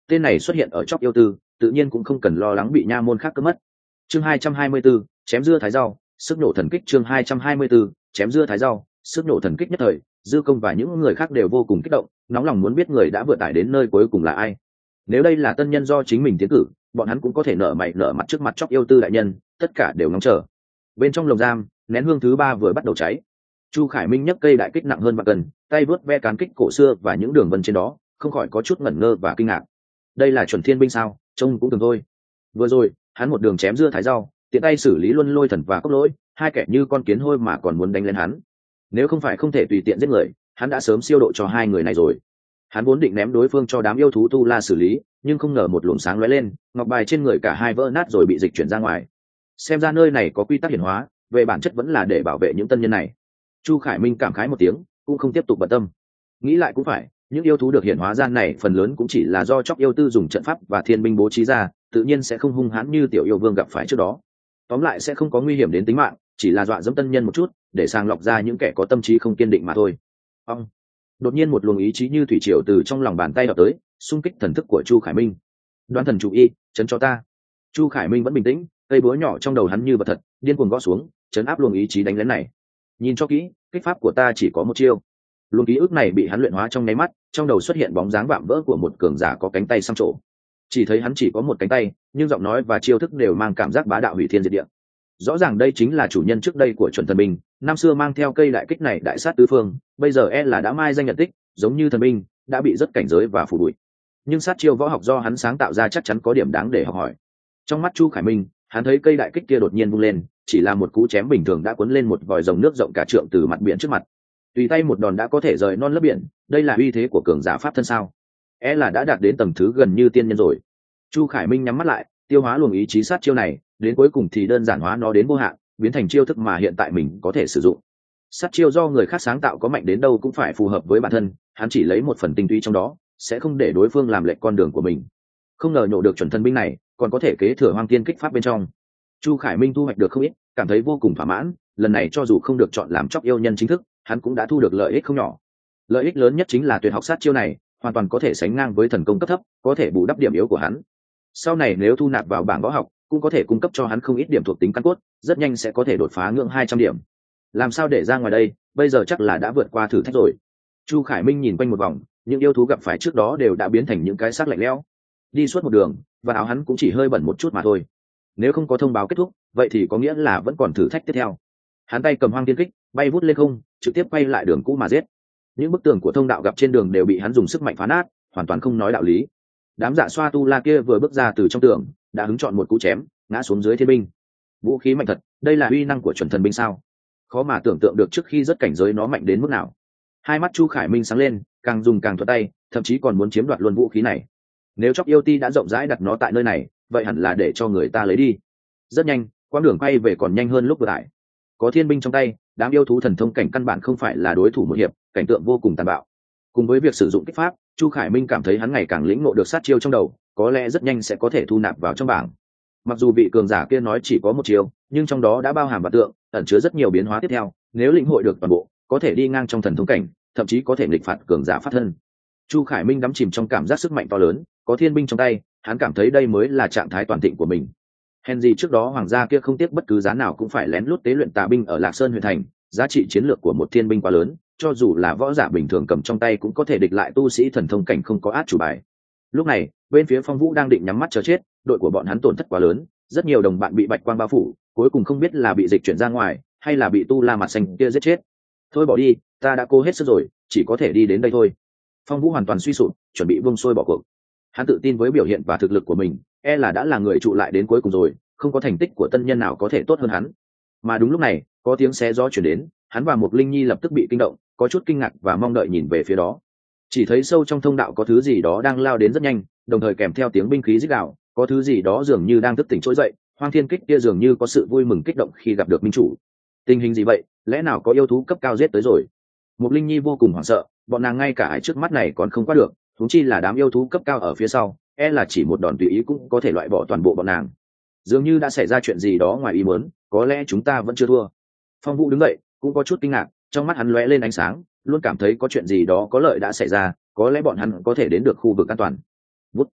tên này xuất hiện ở chóp yêu tư tự nhiên cũng không cần lo lắng bị nha môn khác cướp mất. Chương 224, chém dưa thái rau, sức nổ thần kích. Chương 224, chém dưa thái rau, sức nổ thần kích. Nhất thời Dư Công và những người khác đều vô cùng kích động, nóng lòng muốn biết người đã vượt tải đến nơi cuối cùng là ai. Nếu đây là tân nhân do chính mình tiến cử, bọn hắn cũng có thể nở mày nở mặt trước mặt chóp yêu tư đại nhân, tất cả đều ngóng chờ. Bên trong lồng giam, nén hương thứ 3 vừa bắt đầu cháy. Chu Khải Minh nhấc cây đại kích nặng hơn và cần, tay vớt ve cán kích cổ xưa và những đường vân trên đó, không khỏi có chút ngẩn ngơ và kinh ngạc. Đây là chuẩn thiên binh sao? Trông cũng thường thôi. Vừa rồi hắn một đường chém dưa thái rau, tiện tay xử lý luân lôi thần và cốc lỗi, hai kẻ như con kiến hôi mà còn muốn đánh lên hắn. Nếu không phải không thể tùy tiện giết người, hắn đã sớm siêu độ cho hai người này rồi. Hắn vốn định ném đối phương cho đám yêu thú tu la xử lý, nhưng không ngờ một luồng sáng lóe lên, ngọc bài trên người cả hai vỡ nát rồi bị dịch chuyển ra ngoài. Xem ra nơi này có quy tắc hiển hóa, về bản chất vẫn là để bảo vệ những tân nhân này. Chu Khải Minh cảm khái một tiếng, cũng không tiếp tục bận tâm. Nghĩ lại cũng phải, những yêu thú được hiển hóa ra này phần lớn cũng chỉ là do chóc yêu tư dùng trận pháp và thiên binh bố trí ra, tự nhiên sẽ không hung hãn như tiểu yêu vương gặp phải trước đó. Tóm lại sẽ không có nguy hiểm đến tính mạng, chỉ là dọa dẫm tân nhân một chút, để sàng lọc ra những kẻ có tâm trí không kiên định mà thôi. Ông đột nhiên một luồng ý chí như thủy triều từ trong lòng bàn tay đập tới, xung kích thần thức của Chu Khải Minh. Đoán thần chủ y, chấn cho ta. Chu Khải Minh vẫn bình tĩnh, cây búa nhỏ trong đầu hắn như vật thật, điên cuồng gõ xuống, chấn áp luồng ý chí đánh lén này. Nhìn cho kỹ, kích pháp của ta chỉ có một chiêu. Luồng ký ức này bị hắn luyện hóa trong nháy mắt, trong đầu xuất hiện bóng dáng vạm vỡ của một cường giả có cánh tay xăm trổ. Chỉ thấy hắn chỉ có một cánh tay, nhưng giọng nói và chiêu thức đều mang cảm giác bá đạo hủy thiên diệt địa. Rõ ràng đây chính là chủ nhân trước đây của chuẩn thần binh, năm xưa mang theo cây đại kích này đại sát tứ phương, bây giờ là đã mai danh nhận tích, giống như thần binh, đã bị rất cảnh giới và phủ bụi. Nhưng sát chiêu võ học do hắn sáng tạo ra chắc chắn có điểm đáng để học hỏi. Trong mắt Chu Khải Minh, hắn thấy cây đại kích kia đột nhiên vung lên, chỉ là một cú chém bình thường đã cuốn lên một vòi rồng nước rộng cả trượng từ mặt biển trước mặt. Tùy tay một đòn đã có thể rời non lấp biển, đây là uy thế của cường giả pháp thân sao? Là đã đạt đến tầng thứ gần như tiên nhân rồi. Chu Khải Minh nhắm mắt lại, tiêu hóa luồng ý chí sát chiêu này, đến cuối cùng thì đơn giản hóa nó đến vô hạn, biến thành chiêu thức mà hiện tại mình có thể sử dụng. Sát chiêu do người khác sáng tạo có mạnh đến đâu cũng phải phù hợp với bản thân, hắn chỉ lấy một phần tinh túy trong đó, sẽ không để đối phương làm lệch con đường của mình. Không ngờ nhổ được chuẩn thân binh này, còn có thể kế thừa hoang tiên kích pháp bên trong. Chu Khải Minh thu hoạch được không ít, cảm thấy vô cùng thỏa mãn. Lần này cho dù không được chọn làm chóc yêu nhân chính thức, hắn cũng đã thu được lợi ích không nhỏ. Lợi ích lớn nhất chính là tuyệt học sát chiêu này hoàn toàn có thể sánh ngang với thần công cấp thấp, có thể bù đắp điểm yếu của hắn. Sau này nếu thu nạp vào bảng võ học, cũng có thể cung cấp cho hắn không ít điểm thuộc tính căn cốt, rất nhanh sẽ có thể đột phá ngưỡng 200 điểm. Làm sao để ra ngoài đây, bây giờ chắc là đã vượt qua thử thách rồi. Chu Khải Minh nhìn quanh một vòng, những yêu thú gặp phải trước đó đều đã biến thành những cái xác lạnh lẽo. Đi suốt một đường, và áo hắn cũng chỉ hơi bẩn một chút mà thôi. Nếu không có thông báo kết thúc, vậy thì có nghĩa là vẫn còn thử thách tiếp theo. Hắn tay cầm hoang tiên kích, bay vút lên không, trực tiếp quay lại đường cũ mà giết. Những bức tường của thông đạo gặp trên đường đều bị hắn dùng sức mạnh phá nát, hoàn toàn không nói đạo lý. Đám dạ xoa tu la kia vừa bước ra từ trong tường, đã hứng chọn một cú chém, ngã xuống dưới thiên binh. Vũ khí mạnh thật, đây là uy năng của chuẩn thần binh sao? Khó mà tưởng tượng được trước khi rất cảnh giới nó mạnh đến mức nào. Hai mắt Chu Khải Minh sáng lên, càng dùng càng thuận tay, thậm chí còn muốn chiếm đoạt luôn vũ khí này. Nếu chóc yêu ti đã rộng rãi đặt nó tại nơi này, vậy hẳn là để cho người ta lấy đi. Rất nhanh, quãng đường quay về còn nhanh hơn lúc vừa lại. Có thiên binh trong tay, đám yêu thú thần thông cảnh căn bản không phải là đối thủ một hiệp, cảnh tượng vô cùng tàn bạo. Cùng với việc sử dụng kích pháp, Chu Khải Minh cảm thấy hắn ngày càng lĩnh ngộ được sát chiêu trong đầu, có lẽ rất nhanh sẽ có thể thu nạp vào trong bảng. Mặc dù vị cường giả kia nói chỉ có một chiêu, nhưng trong đó đã bao hàm vạn tượng, ẩn chứa rất nhiều biến hóa tiếp theo, nếu lĩnh hội được toàn bộ, có thể đi ngang trong thần thông cảnh, thậm chí có thể nghịch phạt cường giả pháp thân. Chu Khải Minh đắm chìm trong cảm giác sức mạnh to lớn, có thiên binh trong tay, hắn cảm thấy đây mới là trạng thái toàn thịnh của mình. Hèn gì trước đó hoàng gia kia không tiếc bất cứ giá nào cũng phải lén lút tế luyện tà binh ở Lạc Sơn huyện thành, giá trị chiến lược của một thiên binh quá lớn, cho dù là võ giả bình thường cầm trong tay cũng có thể địch lại tu sĩ thần thông cảnh không có át chủ bài. Lúc này, bên phía Phong Vũ đang định nhắm mắt chờ chết, đội của bọn hắn tổn thất quá lớn, rất nhiều đồng bạn bị bạch quang bao phủ, cuối cùng không biết là bị dịch chuyển ra ngoài, hay là bị tu la mặt xanh kia giết chết. Thôi bỏ đi, ta đã cố hết sức rồi, chỉ có thể đi đến đây thôi. Phong Vũ hoàn toàn suy sụp, chuẩn bị buông xuôi bỏ cuộc. Hắn tự tin với biểu hiện và thực lực của mình, là đã là người trụ lại đến cuối cùng rồi, không có thành tích của tân nhân nào có thể tốt hơn hắn. Mà đúng lúc này, có tiếng xé gió chuyển đến, hắn và Mộc Linh Nhi lập tức bị kinh động, có chút kinh ngạc và mong đợi nhìn về phía đó. Chỉ thấy sâu trong thông đạo có thứ gì đó đang lao đến rất nhanh, đồng thời kèm theo tiếng binh khí rít gào, có thứ gì đó dường như đang thức tỉnh trỗi dậy. Hoang Thiên Kích kia dường như có sự vui mừng kích động khi gặp được minh chủ. Tình hình gì vậy, lẽ nào có yêu thú cấp cao giết tới rồi? Mộc Linh Nhi vô cùng hoảng sợ, bọn nàng ngay cả trước mắt này còn không qua được, huống chi là đám yêu thú cấp cao ở phía sau, là chỉ một đòn tùy ý cũng có thể loại bỏ toàn bộ bọn nàng. Dường như đã xảy ra chuyện gì đó ngoài ý muốn, có lẽ chúng ta vẫn chưa thua. Phong Vũ đứng dậy, cũng có chút kinh ngạc, trong mắt hắn lóe lên ánh sáng, luôn cảm thấy có chuyện gì đó có lợi đã xảy ra, có lẽ bọn hắn có thể đến được khu vực an toàn. Vút.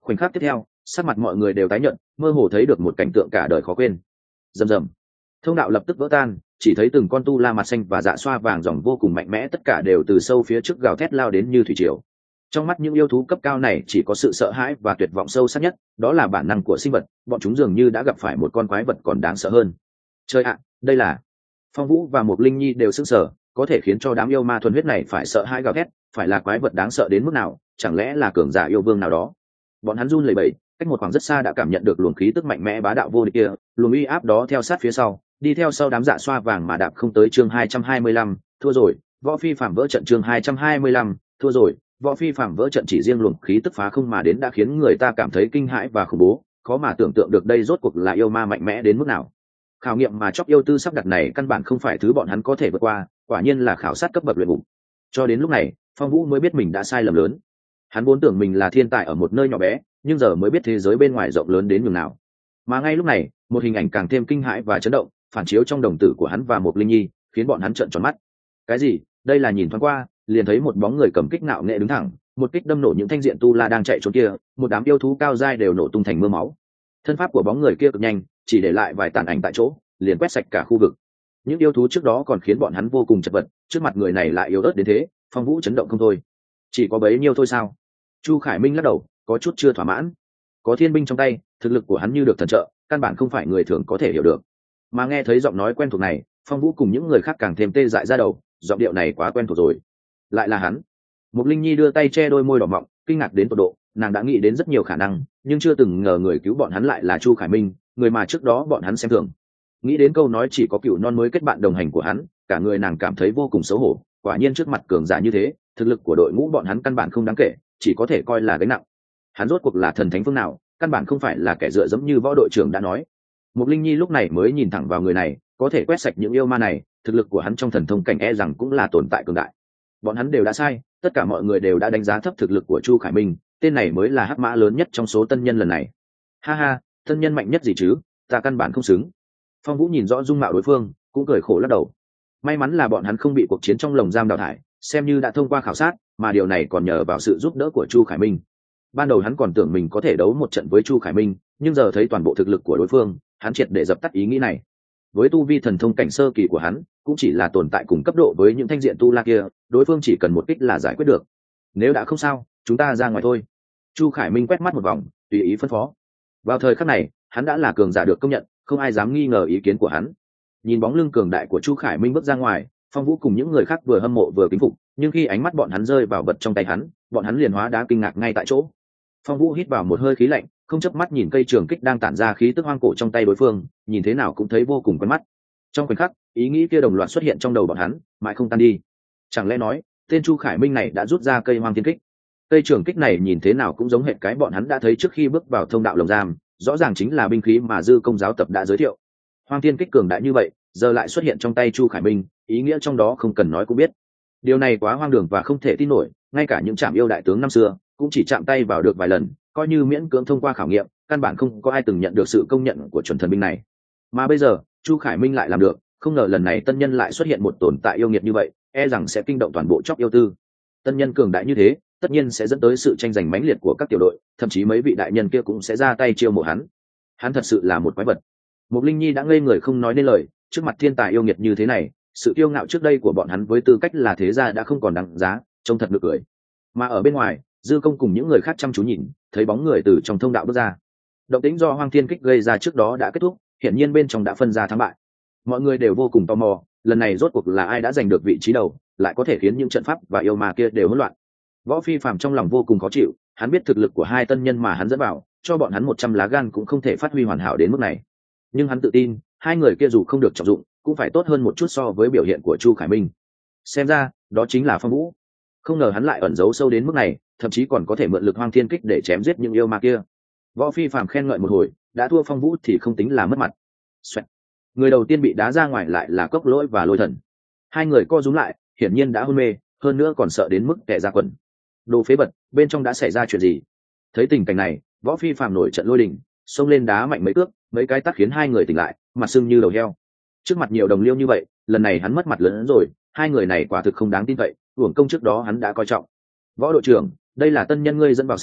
Khoảnh khắc tiếp theo, sắc mặt mọi người đều tái nhợt, mơ hồ thấy được một cảnh tượng cả đời khó quên. Rầm rầm, thông đạo lập tức vỡ tan, chỉ thấy từng con tu la mặt xanh và dạ xoa vàng dòng vô cùng mạnh mẽ, tất cả đều từ sâu phía trước gào thét lao đến như thủy triều. Trong mắt những yêu thú cấp cao này chỉ có sự sợ hãi và tuyệt vọng sâu sắc nhất, đó là bản năng của sinh vật, bọn chúng dường như đã gặp phải một con quái vật còn đáng sợ hơn. Trời ạ, đây là... Phong Vũ và Mộc Linh Nhi đều sững sờ, có thể khiến cho đám yêu ma thuần huyết này phải sợ hãi gào thét, phải là quái vật đáng sợ đến mức nào, chẳng lẽ là cường giả yêu vương nào đó. Bọn hắn run lẩy bẩy, cách một khoảng rất xa đã cảm nhận được luồng khí tức mạnh mẽ bá đạo vô địch kia, luồng uy áp đó theo sát phía sau, đi theo sau đám dạ xoa vàng mà đạp không tới. Chương 225, thua rồi, Võ Phi Phạm vỡ trận. Chương 225, thua rồi, Võ Phi Phạm vỡ trận. Chỉ riêng luồng khí tức phá không mà đến đã khiến người ta cảm thấy kinh hãi và khủng bố, khó mà tưởng tượng được đây rốt cuộc là yêu ma mạnh mẽ đến mức nào. Khảo nghiệm mà chóc yêu tư sắp đặt này căn bản không phải thứ bọn hắn có thể vượt qua, quả nhiên là khảo sát cấp bậc luyện ngục. Cho đến lúc này, Phong Vũ mới biết mình đã sai lầm lớn. Hắn vốn tưởng mình là thiên tài ở một nơi nhỏ bé, nhưng giờ mới biết thế giới bên ngoài rộng lớn đến nhường nào. Mà ngay lúc này, một hình ảnh càng thêm kinh hãi và chấn động phản chiếu trong đồng tử của hắn và Mộc Linh Nhi, khiến bọn hắn trợn tròn mắt. Cái gì? Đây là nhìn thoáng qua, liền thấy một bóng người cầm kích ngạo nghệ đứng thẳng, một kích đâm nổ những thanh diện tu la đang chạy trốn kia, một đám yêu thú cao dai đều nổ tung thành mưa máu. Thân pháp của bóng người kia cực nhanh, chỉ để lại vài tàn ảnh tại chỗ, liền quét sạch cả khu vực. Những yêu thú trước đó còn khiến bọn hắn vô cùng chật vật, trước mặt người này lại yếu ớt đến thế. Phong Vũ chấn động không thôi. Chỉ có bấy nhiêu thôi sao? Chu Khải Minh lắc đầu, có chút chưa thỏa mãn. Có thiên binh trong tay, thực lực của hắn như được thần trợ, căn bản không phải người thường có thể hiểu được. Mà nghe thấy giọng nói quen thuộc này, Phong Vũ cùng những người khác càng thêm tê dại ra đầu, giọng điệu này quá quen thuộc rồi. Lại là hắn. Mộc Linh Nhi đưa tay che đôi môi đỏ mọng, kinh ngạc đến tột độ. Nàng đã nghĩ đến rất nhiều khả năng, nhưng chưa từng ngờ người cứu bọn hắn lại là Chu Khải Minh, người mà trước đó bọn hắn xem thường. Nghĩ đến câu nói chỉ có cựu non mới kết bạn đồng hành của hắn, cả người nàng cảm thấy vô cùng xấu hổ. Quả nhiên trước mặt cường giả như thế, thực lực của đội ngũ bọn hắn căn bản không đáng kể, chỉ có thể coi là gánh nặng. Hắn rốt cuộc là thần thánh phương nào, căn bản không phải là kẻ dựa dẫm như võ đội trưởng đã nói. Mộc Linh Nhi lúc này mới nhìn thẳng vào người này, có thể quét sạch những yêu ma này, thực lực của hắn trong thần thông cảnh e rằng cũng là tồn tại cường đại. Bọn hắn đều đã sai, tất cả mọi người đều đã đánh giá thấp thực lực của Chu Khải Minh, tên này mới là hắc mã lớn nhất trong số tân nhân lần này. Ha ha, tân nhân mạnh nhất gì chứ, ta căn bản không xứng. Phong Vũ nhìn rõ dung mạo đối phương, cũng cười khổ lắc đầu. May mắn là bọn hắn không bị cuộc chiến trong lồng giam đào thải, xem như đã thông qua khảo sát, mà điều này còn nhờ vào sự giúp đỡ của Chu Khải Minh. Ban đầu hắn còn tưởng mình có thể đấu một trận với Chu Khải Minh, nhưng giờ thấy toàn bộ thực lực của đối phương, hắn triệt để dập tắt ý nghĩ này. Với tu vi thần thông cảnh sơ kỳ của hắn, cũng chỉ là tồn tại cùng cấp độ với những thanh diện tu la kia, đối phương chỉ cần một kích là giải quyết được. Nếu đã không sao, chúng ta ra ngoài thôi. Chu Khải Minh quét mắt một vòng, tùy ý phân phó. Vào thời khắc này, hắn đã là cường giả được công nhận, không ai dám nghi ngờ ý kiến của hắn. Nhìn bóng lưng cường đại của Chu Khải Minh bước ra ngoài, Phong Vũ cùng những người khác vừa hâm mộ vừa kính phục, nhưng khi ánh mắt bọn hắn rơi vào vật trong tay hắn, bọn hắn liền hóa đá kinh ngạc ngay tại chỗ. Phong Vũ hít vào một hơi khí lạnh, không chớp mắt nhìn cây trường kích đang tản ra khí tức hoang cổ trong tay đối phương, nhìn thế nào cũng thấy vô cùng quen mắt. Trong khoảnh khắc, ý nghĩ kia đồng loạt xuất hiện trong đầu bọn hắn, mãi không tan đi. Chẳng lẽ nói, tên Chu Khải Minh này đã rút ra cây hoang thiên kích? Cây trường kích này nhìn thế nào cũng giống hệt cái bọn hắn đã thấy trước khi bước vào thông đạo lồng giam, rõ ràng chính là binh khí mà Dư Công giáo tập đã giới thiệu. Hoang thiên kích cường đại như vậy, giờ lại xuất hiện trong tay Chu Khải Minh, ý nghĩa trong đó không cần nói cũng biết. Điều này quá hoang đường và không thể tin nổi, ngay cả những trạm yêu đại tướng năm xưa cũng chỉ chạm tay vào được vài lần, coi như miễn cưỡng thông qua khảo nghiệm, căn bản không có ai từng nhận được sự công nhận của chuẩn thần binh này. Mà bây giờ, Chu Khải Minh lại làm được, không ngờ lần này tân nhân lại xuất hiện một tồn tại yêu nghiệt như vậy, e rằng sẽ kinh động toàn bộ chóc yêu tư. Tân nhân cường đại như thế, tất nhiên sẽ dẫn tới sự tranh giành mãnh liệt của các tiểu đội, thậm chí mấy vị đại nhân kia cũng sẽ ra tay chiêu mộ hắn. Hắn thật sự là một quái vật. Mộc Linh Nhi đã ngây người không nói nên lời, trước mặt thiên tài yêu nghiệt như thế này, sự kiêu ngạo trước đây của bọn hắn với tư cách là thế gia đã không còn đáng giá, trông thật nực cười. Mà ở bên ngoài, Dư Công cùng những người khác chăm chú nhìn, thấy bóng người từ trong thông đạo bước ra. Động tĩnh do Hoang Thiên Kích gây ra trước đó đã kết thúc, hiển nhiên bên trong đã phân ra thắng bại. Mọi người đều vô cùng tò mò, lần này rốt cuộc là ai đã giành được vị trí đầu, lại có thể khiến những trận pháp và yêu ma kia đều hỗn loạn. Võ Phi Phàm trong lòng vô cùng khó chịu, hắn biết thực lực của hai tân nhân mà hắn dẫn vào, cho bọn hắn 100 lá gan cũng không thể phát huy hoàn hảo đến mức này. Nhưng hắn tự tin, hai người kia dù không được trọng dụng, cũng phải tốt hơn một chút so với biểu hiện của Chu Khải Minh. Xem ra, đó chính là Phong Vũ. Không ngờ hắn lại ẩn giấu sâu đến mức này, thậm chí còn có thể mượn lực Hoang Thiên Kích để chém giết những yêu ma kia. Võ Phi Phàm khen ngợi một hồi, đã thua Phong Vũ thì không tính là mất mặt. Xoẹt. Người đầu tiên bị đá ra ngoài lại là Cốc Lỗi và Lôi Thần. Hai người co rúm lại, hiển nhiên đã hôn mê, hơn nữa còn sợ đến mức tè ra quần. Đồ phế vật, bên trong đã xảy ra chuyện gì? Thấy tình cảnh này, Võ Phi Phàm nổi trận lôi đình, xông lên đá mạnh mấy cước, mấy cái tát khiến hai người tỉnh lại, mặt sưng như đầu heo. Trước mặt nhiều đồng liêu như vậy, lần này hắn mất mặt lớn hơn rồi, hai người này quả thực không đáng tin cậy, uổng công trước đó hắn đã coi trọng. Võ đội trưởng, đây là tân nhân ngươi dẫn vào sao?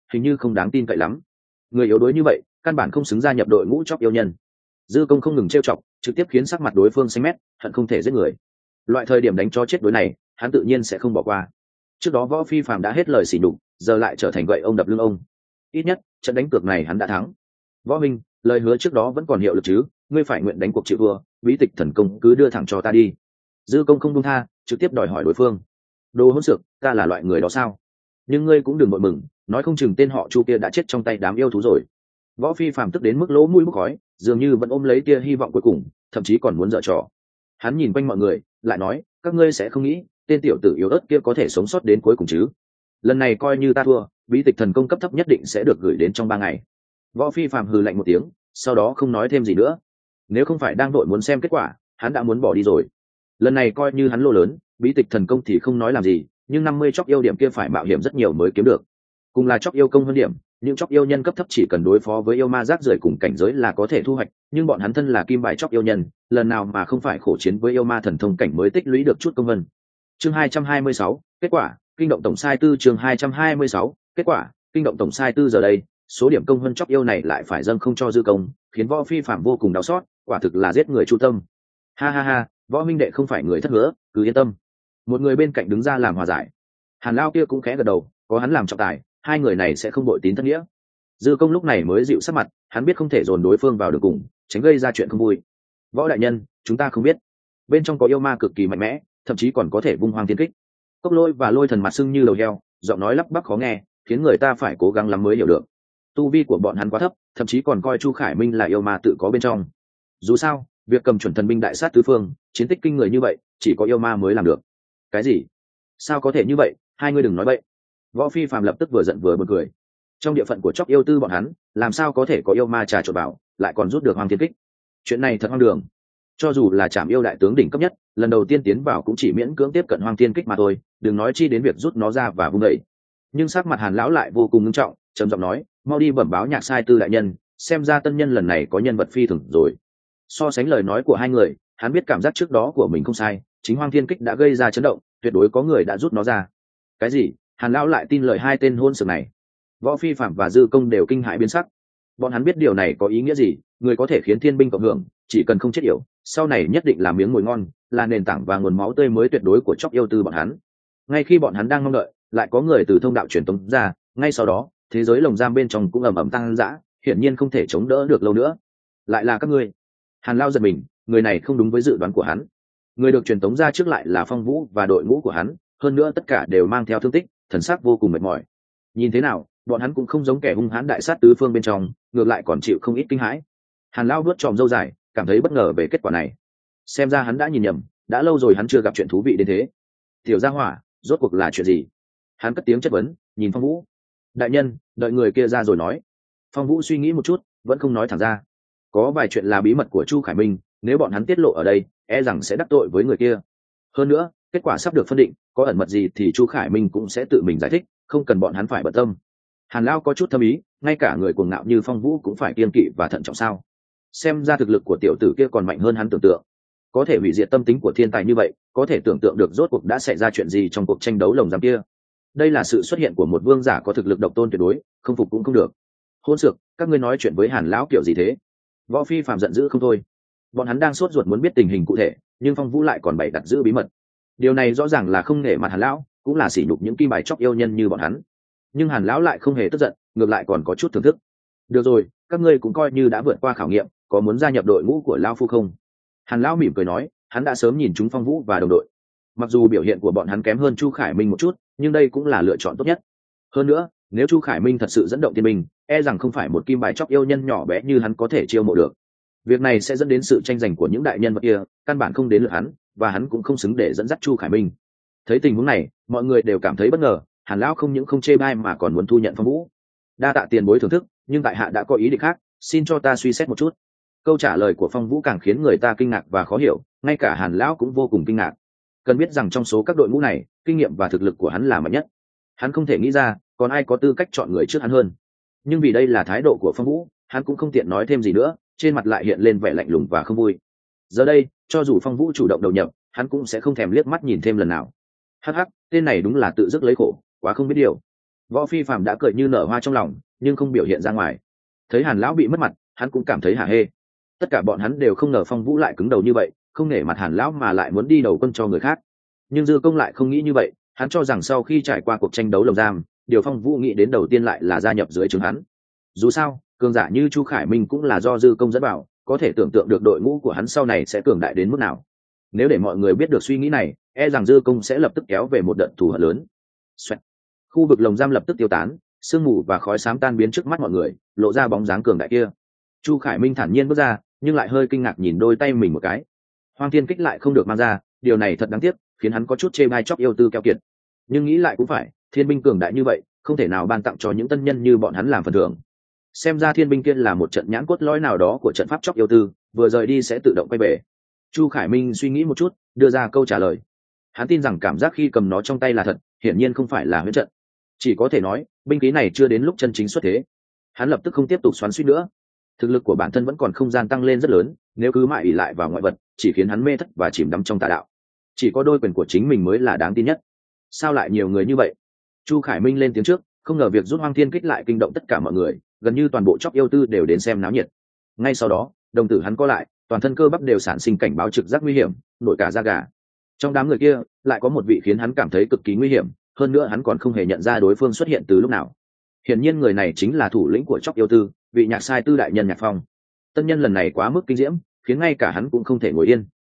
hình như không đáng tin cậy lắm. Người yếu đuối như vậy căn bản không xứng gia nhập đội ngũ chóc yêu nhân. Dư Công không ngừng trêu chọc, trực tiếp khiến sắc mặt đối phương xanh mét, hận không thể giết người. Loại thời điểm đánh cho chết đối này hắn tự nhiên sẽ không bỏ qua. Trước đó Võ Phi Phạm đã hết lời xỉ nhục, giờ lại trở thành gậy ông đập lưng ông. Ít nhất trận đánh cược này hắn đã thắng. Võ Minh, lời hứa trước đó vẫn còn hiệu lực chứ? Ngươi phải nguyện đánh cuộc chịu thua, bí tịch thần công cứ đưa thẳng cho ta đi. Dư Công không buông tha, trực tiếp đòi hỏi đối phương. Đồ hỗn xược, ta là loại người đó sao? Nhưng ngươi cũng đừng vội mừng, nói không chừng tên họ Chu kia đã chết trong tay đám yêu thú rồi. Võ Phi Phạm tức đến mức lỗ mũi bốc khói, dường như vẫn ôm lấy tia hy vọng cuối cùng, thậm chí còn muốn giở trò. Hắn nhìn quanh mọi người, lại nói, các ngươi sẽ không nghĩ tên tiểu tử yếu ớt kia có thể sống sót đến cuối cùng chứ? Lần này coi như ta thua, bí tịch thần công cấp thấp nhất định sẽ được gửi đến trong 3 ngày. Võ Phi Phạm hừ lạnh một tiếng, sau đó không nói thêm gì nữa. Nếu không phải đang đội muốn xem kết quả, hắn đã muốn bỏ đi rồi. Lần này coi như hắn lô lớn, bí tịch thần công thì không nói làm gì, nhưng 50 chóc yêu điểm kia phải mạo hiểm rất nhiều mới kiếm được. Cùng là chóc yêu công hơn điểm, những chóc yêu nhân cấp thấp chỉ cần đối phó với yêu ma rác rưởi cùng cảnh giới là có thể thu hoạch, nhưng bọn hắn thân là kim bài chóc yêu nhân, lần nào mà không phải khổ chiến với yêu ma thần thông cảnh mới tích lũy được chút công vân. Chương 226, kết quả, kinh động tổng sai tư. Chương 226, kết quả, kinh động tổng sai tư. Giờ đây, số điểm công vân chóc yêu này lại phải dâng không cho Dư Công, khiến Võ Phi Phạm vô cùng đau xót, quả thực là giết người chu tâm. Ha ha ha, Võ minh đệ không phải người thất hứa, cứ yên tâm. Một người bên cạnh đứng ra làm hòa giải. Hàn Lao kia cũng khẽ gật đầu, có hắn làm trọng tài, hai người này sẽ không bội tín thất nghĩa. Dư Công lúc này mới dịu sắc mặt, hắn biết không thể dồn đối phương vào đường cùng, tránh gây ra chuyện không vui. Võ đại nhân, chúng ta không biết bên trong có yêu ma cực kỳ mạnh mẽ, thậm chí còn có thể vung hoang thiên kích. Cốc Lôi và Lôi Thần mặt sưng như đầu heo, giọng nói lắp bắp khó nghe, khiến người ta phải cố gắng lắm mới hiểu được. Tu vi của bọn hắn quá thấp, thậm chí còn coi Chu Khải Minh là yêu ma tự có bên trong. Dù sao, việc cầm chuẩn thần binh đại sát tứ phương, chiến tích kinh người như vậy, chỉ có yêu ma mới làm được. Cái gì? Sao có thể như vậy? Hai ngươi đừng nói bậy. Võ Phi Phạm lập tức vừa giận vừa buồn cười. Trong địa phận của chóc yêu tư bọn hắn, làm sao có thể có yêu ma trà trộn vào, lại còn rút được hoang thiên kích? Chuyện này thật hoang đường. Cho dù là Trảm Yêu đại tướng đỉnh cấp nhất, lần đầu tiên tiến vào cũng chỉ miễn cưỡng tiếp cận hoang thiên kích mà thôi, đừng nói chi đến việc rút nó ra và vung đẩy. Nhưng sắc mặt Hàn lão lại vô cùng nghiêm trọng, trầm giọng nói, mau đi bẩm báo Nhạc sai tư đại nhân, xem ra tân nhân lần này có nhân vật phi thường rồi. So sánh lời nói của hai người, hắn biết cảm giác trước đó của mình không sai, chính hoang thiên kích đã gây ra chấn động, tuyệt đối có người đã rút nó ra. Cái gì? Hàn lão lại tin lời hai tên hôn sự này? Võ Phi Phạm và Dư Công đều kinh hãi biến sắc. Bọn hắn biết điều này có ý nghĩa gì, người có thể khiến thiên binh cộng hưởng, chỉ cần không chết yểu, sau này nhất định là miếng mồi ngon, là nền tảng và nguồn máu tươi mới tuyệt đối của chóc yêu tư bọn hắn. Ngay khi bọn hắn đang mong đợi, lại có người từ thông đạo truyền tống ra, ngay sau đó, thế giới lồng giam bên trong cũng ầm ầm tăng dã, hiển nhiên không thể chống đỡ được lâu nữa. Lại là các ngươi? Hàn Lao giật mình, người này không đúng với dự đoán của hắn. Người được truyền tống ra trước lại là Phong Vũ và đội ngũ của hắn, hơn nữa tất cả đều mang theo thương tích, thần sắc vô cùng mệt mỏi. Nhìn thế nào, bọn hắn cũng không giống kẻ hung hãn đại sát tứ phương bên trong, ngược lại còn chịu không ít kinh hãi. Hàn Lao vuốt tròm râu dài, cảm thấy bất ngờ về kết quả này. Xem ra hắn đã nhìn nhầm, đã lâu rồi hắn chưa gặp chuyện thú vị đến thế. Tiểu gia hỏa, rốt cuộc là chuyện gì? Hắn cất tiếng chất vấn, nhìn Phong Vũ. Đại nhân, đợi người kia ra rồi nói. Phong Vũ suy nghĩ một chút, vẫn không nói thẳng ra. Có vài chuyện là bí mật của Chu Khải Minh, nếu bọn hắn tiết lộ ở đây, e rằng sẽ đắc tội với người kia. Hơn nữa, kết quả sắp được phân định, có ẩn mật gì thì Chu Khải Minh cũng sẽ tự mình giải thích, không cần bọn hắn phải bận tâm. Hàn Lao có chút thâm ý, ngay cả người cuồng ngạo như Phong Vũ cũng phải kiêng kỵ và thận trọng sao? Xem ra thực lực của tiểu tử kia còn mạnh hơn hắn tưởng tượng. Có thể hủy diệt tâm tính của thiên tài như vậy, có thể tưởng tượng được rốt cuộc đã xảy ra chuyện gì trong cuộc tranh đấu lồng giam kia. Đây là sự xuất hiện của một vương giả có thực lực độc tôn tuyệt đối, không phục cũng không được. Hôn xược, các ngươi nói chuyện với Hàn lão kiểu gì thế? Võ Phi Phạm giận dữ không thôi. Bọn hắn đang sốt ruột muốn biết tình hình cụ thể, nhưng Phong Vũ lại còn bày đặt giữ bí mật. Điều này rõ ràng là không nể mặt Hàn lão, cũng là sỉ nhục những kim bài chóc yêu nhân như bọn hắn. Nhưng Hàn lão lại không hề tức giận, ngược lại còn có chút thưởng thức. Được rồi, các ngươi cũng coi như đã vượt qua khảo nghiệm, có muốn gia nhập đội ngũ của Lão phu không? Hàn lão mỉm cười nói, hắn đã sớm nhìn chúng Phong Vũ và đồng đội. Mặc dù biểu hiện của bọn hắn kém hơn Chu Khải Minh một chút, nhưng đây cũng là lựa chọn tốt nhất. Hơn nữa, nếu Chu Khải Minh thật sự dẫn động thiên binh, e rằng không phải một kim bài chóc yêu nhân nhỏ bé như hắn có thể chiêu mộ được. Việc này sẽ dẫn đến sự tranh giành của những đại nhân vật kia, căn bản không đến lượt hắn, và hắn cũng không xứng để dẫn dắt Chu Khải Minh. Thấy tình huống này, mọi người đều cảm thấy bất ngờ. Hàn lão không những không chê bai mà còn muốn thu nhận Phong Vũ. Đa tạ tiền bối thưởng thức, nhưng tại hạ đã có ý định khác, xin cho ta suy xét một chút. Câu trả lời của Phong Vũ càng khiến người ta kinh ngạc và khó hiểu, ngay cả Hàn lão cũng vô cùng kinh ngạc. Cần biết rằng trong số các đội ngũ này, kinh nghiệm và thực lực của hắn là mạnh nhất. Hắn không thể nghĩ ra còn ai có tư cách chọn người trước hắn hơn. Nhưng vì đây là thái độ của Phong Vũ, hắn cũng không tiện nói thêm gì nữa, trên mặt lại hiện lên vẻ lạnh lùng và không vui. Giờ đây, cho dù Phong Vũ chủ động đầu nhập, hắn cũng sẽ không thèm liếc mắt nhìn thêm lần nào. Hắc hắc, tên này đúng là tự dứt lấy khổ, quá không biết điều. Võ Phi Phạm đã cười như nở hoa trong lòng, nhưng không biểu hiện ra ngoài. Thấy Hàn lão bị mất mặt, hắn cũng cảm thấy hả hê. Tất cả bọn hắn đều không ngờ Phong Vũ lại cứng đầu như vậy, không nể mặt Hàn lão mà lại muốn đi đầu quân cho người khác. Nhưng Dư Công lại không nghĩ như vậy, hắn cho rằng sau khi trải qua cuộc tranh đấu lồng giam, điều Phong Vũ nghĩ đến đầu tiên lại là gia nhập dưới trướng hắn. Dù sao, cường giả như Chu Khải Minh cũng là do Dư Công dẫn vào, có thể tưởng tượng được đội ngũ của hắn sau này sẽ cường đại đến mức nào. Nếu để mọi người biết được suy nghĩ này, e rằng Dư Công sẽ lập tức kéo về một đợt thù hận lớn. Xoẹt. Khu vực lồng giam lập tức tiêu tán, sương mù và khói xám tan biến trước mắt mọi người, lộ ra bóng dáng cường đại kia. Chu Khải Minh thản nhiên bước ra, nhưng lại hơi kinh ngạc nhìn đôi tay mình một cái. Hoang Thiên Kích lại không được mang ra, điều này thật đáng tiếc, khiến hắn có chút chê bai chóc yêu tư keo kiệt. Nhưng nghĩ lại cũng phải, thiên binh cường đại như vậy, không thể nào ban tặng cho những tân nhân như bọn hắn làm phần thưởng. Xem ra thiên binh kia là một trận nhãn cốt lõi nào đó của trận pháp chóc yêu tư, vừa rời đi sẽ tự động quay về. Chu Khải Minh suy nghĩ một chút, đưa ra câu trả lời. Hắn tin rằng cảm giác khi cầm nó trong tay là thật, hiển nhiên không phải là huyễn trận. Chỉ có thể nói, binh khí này chưa đến lúc chân chính xuất thế. Hắn lập tức không tiếp tục xoắn suýt nữa. Thực lực của bản thân vẫn còn không gian tăng lên rất lớn, nếu cứ mãi ỷ lại vào ngoại vật, chỉ khiến hắn mê thất và chìm đắm trong tà đạo. Chỉ có đôi quyền của chính mình mới là đáng tin nhất. Sao lại nhiều người như vậy? Chu Khải Minh lên tiếng trước, không ngờ việc rút Hoang Thiên Kích lại kinh động tất cả mọi người, gần như toàn bộ chóc yêu tư đều đến xem náo nhiệt. Ngay sau đó, đồng tử hắn co lại, toàn thân cơ bắp đều sản sinh cảnh báo trực giác nguy hiểm, nổi cả da gà. Trong đám người kia, lại có một vị khiến hắn cảm thấy cực kỳ nguy hiểm, hơn nữa hắn còn không hề nhận ra đối phương xuất hiện từ lúc nào. Hiển nhiên người này chính là thủ lĩnh của chóc yêu tư, vị Nhạc Sai Tư đại nhân Nhạc Phong. Tân nhân lần này quá mức kinh diễm, khiến ngay cả hắn cũng không thể ngồi yên.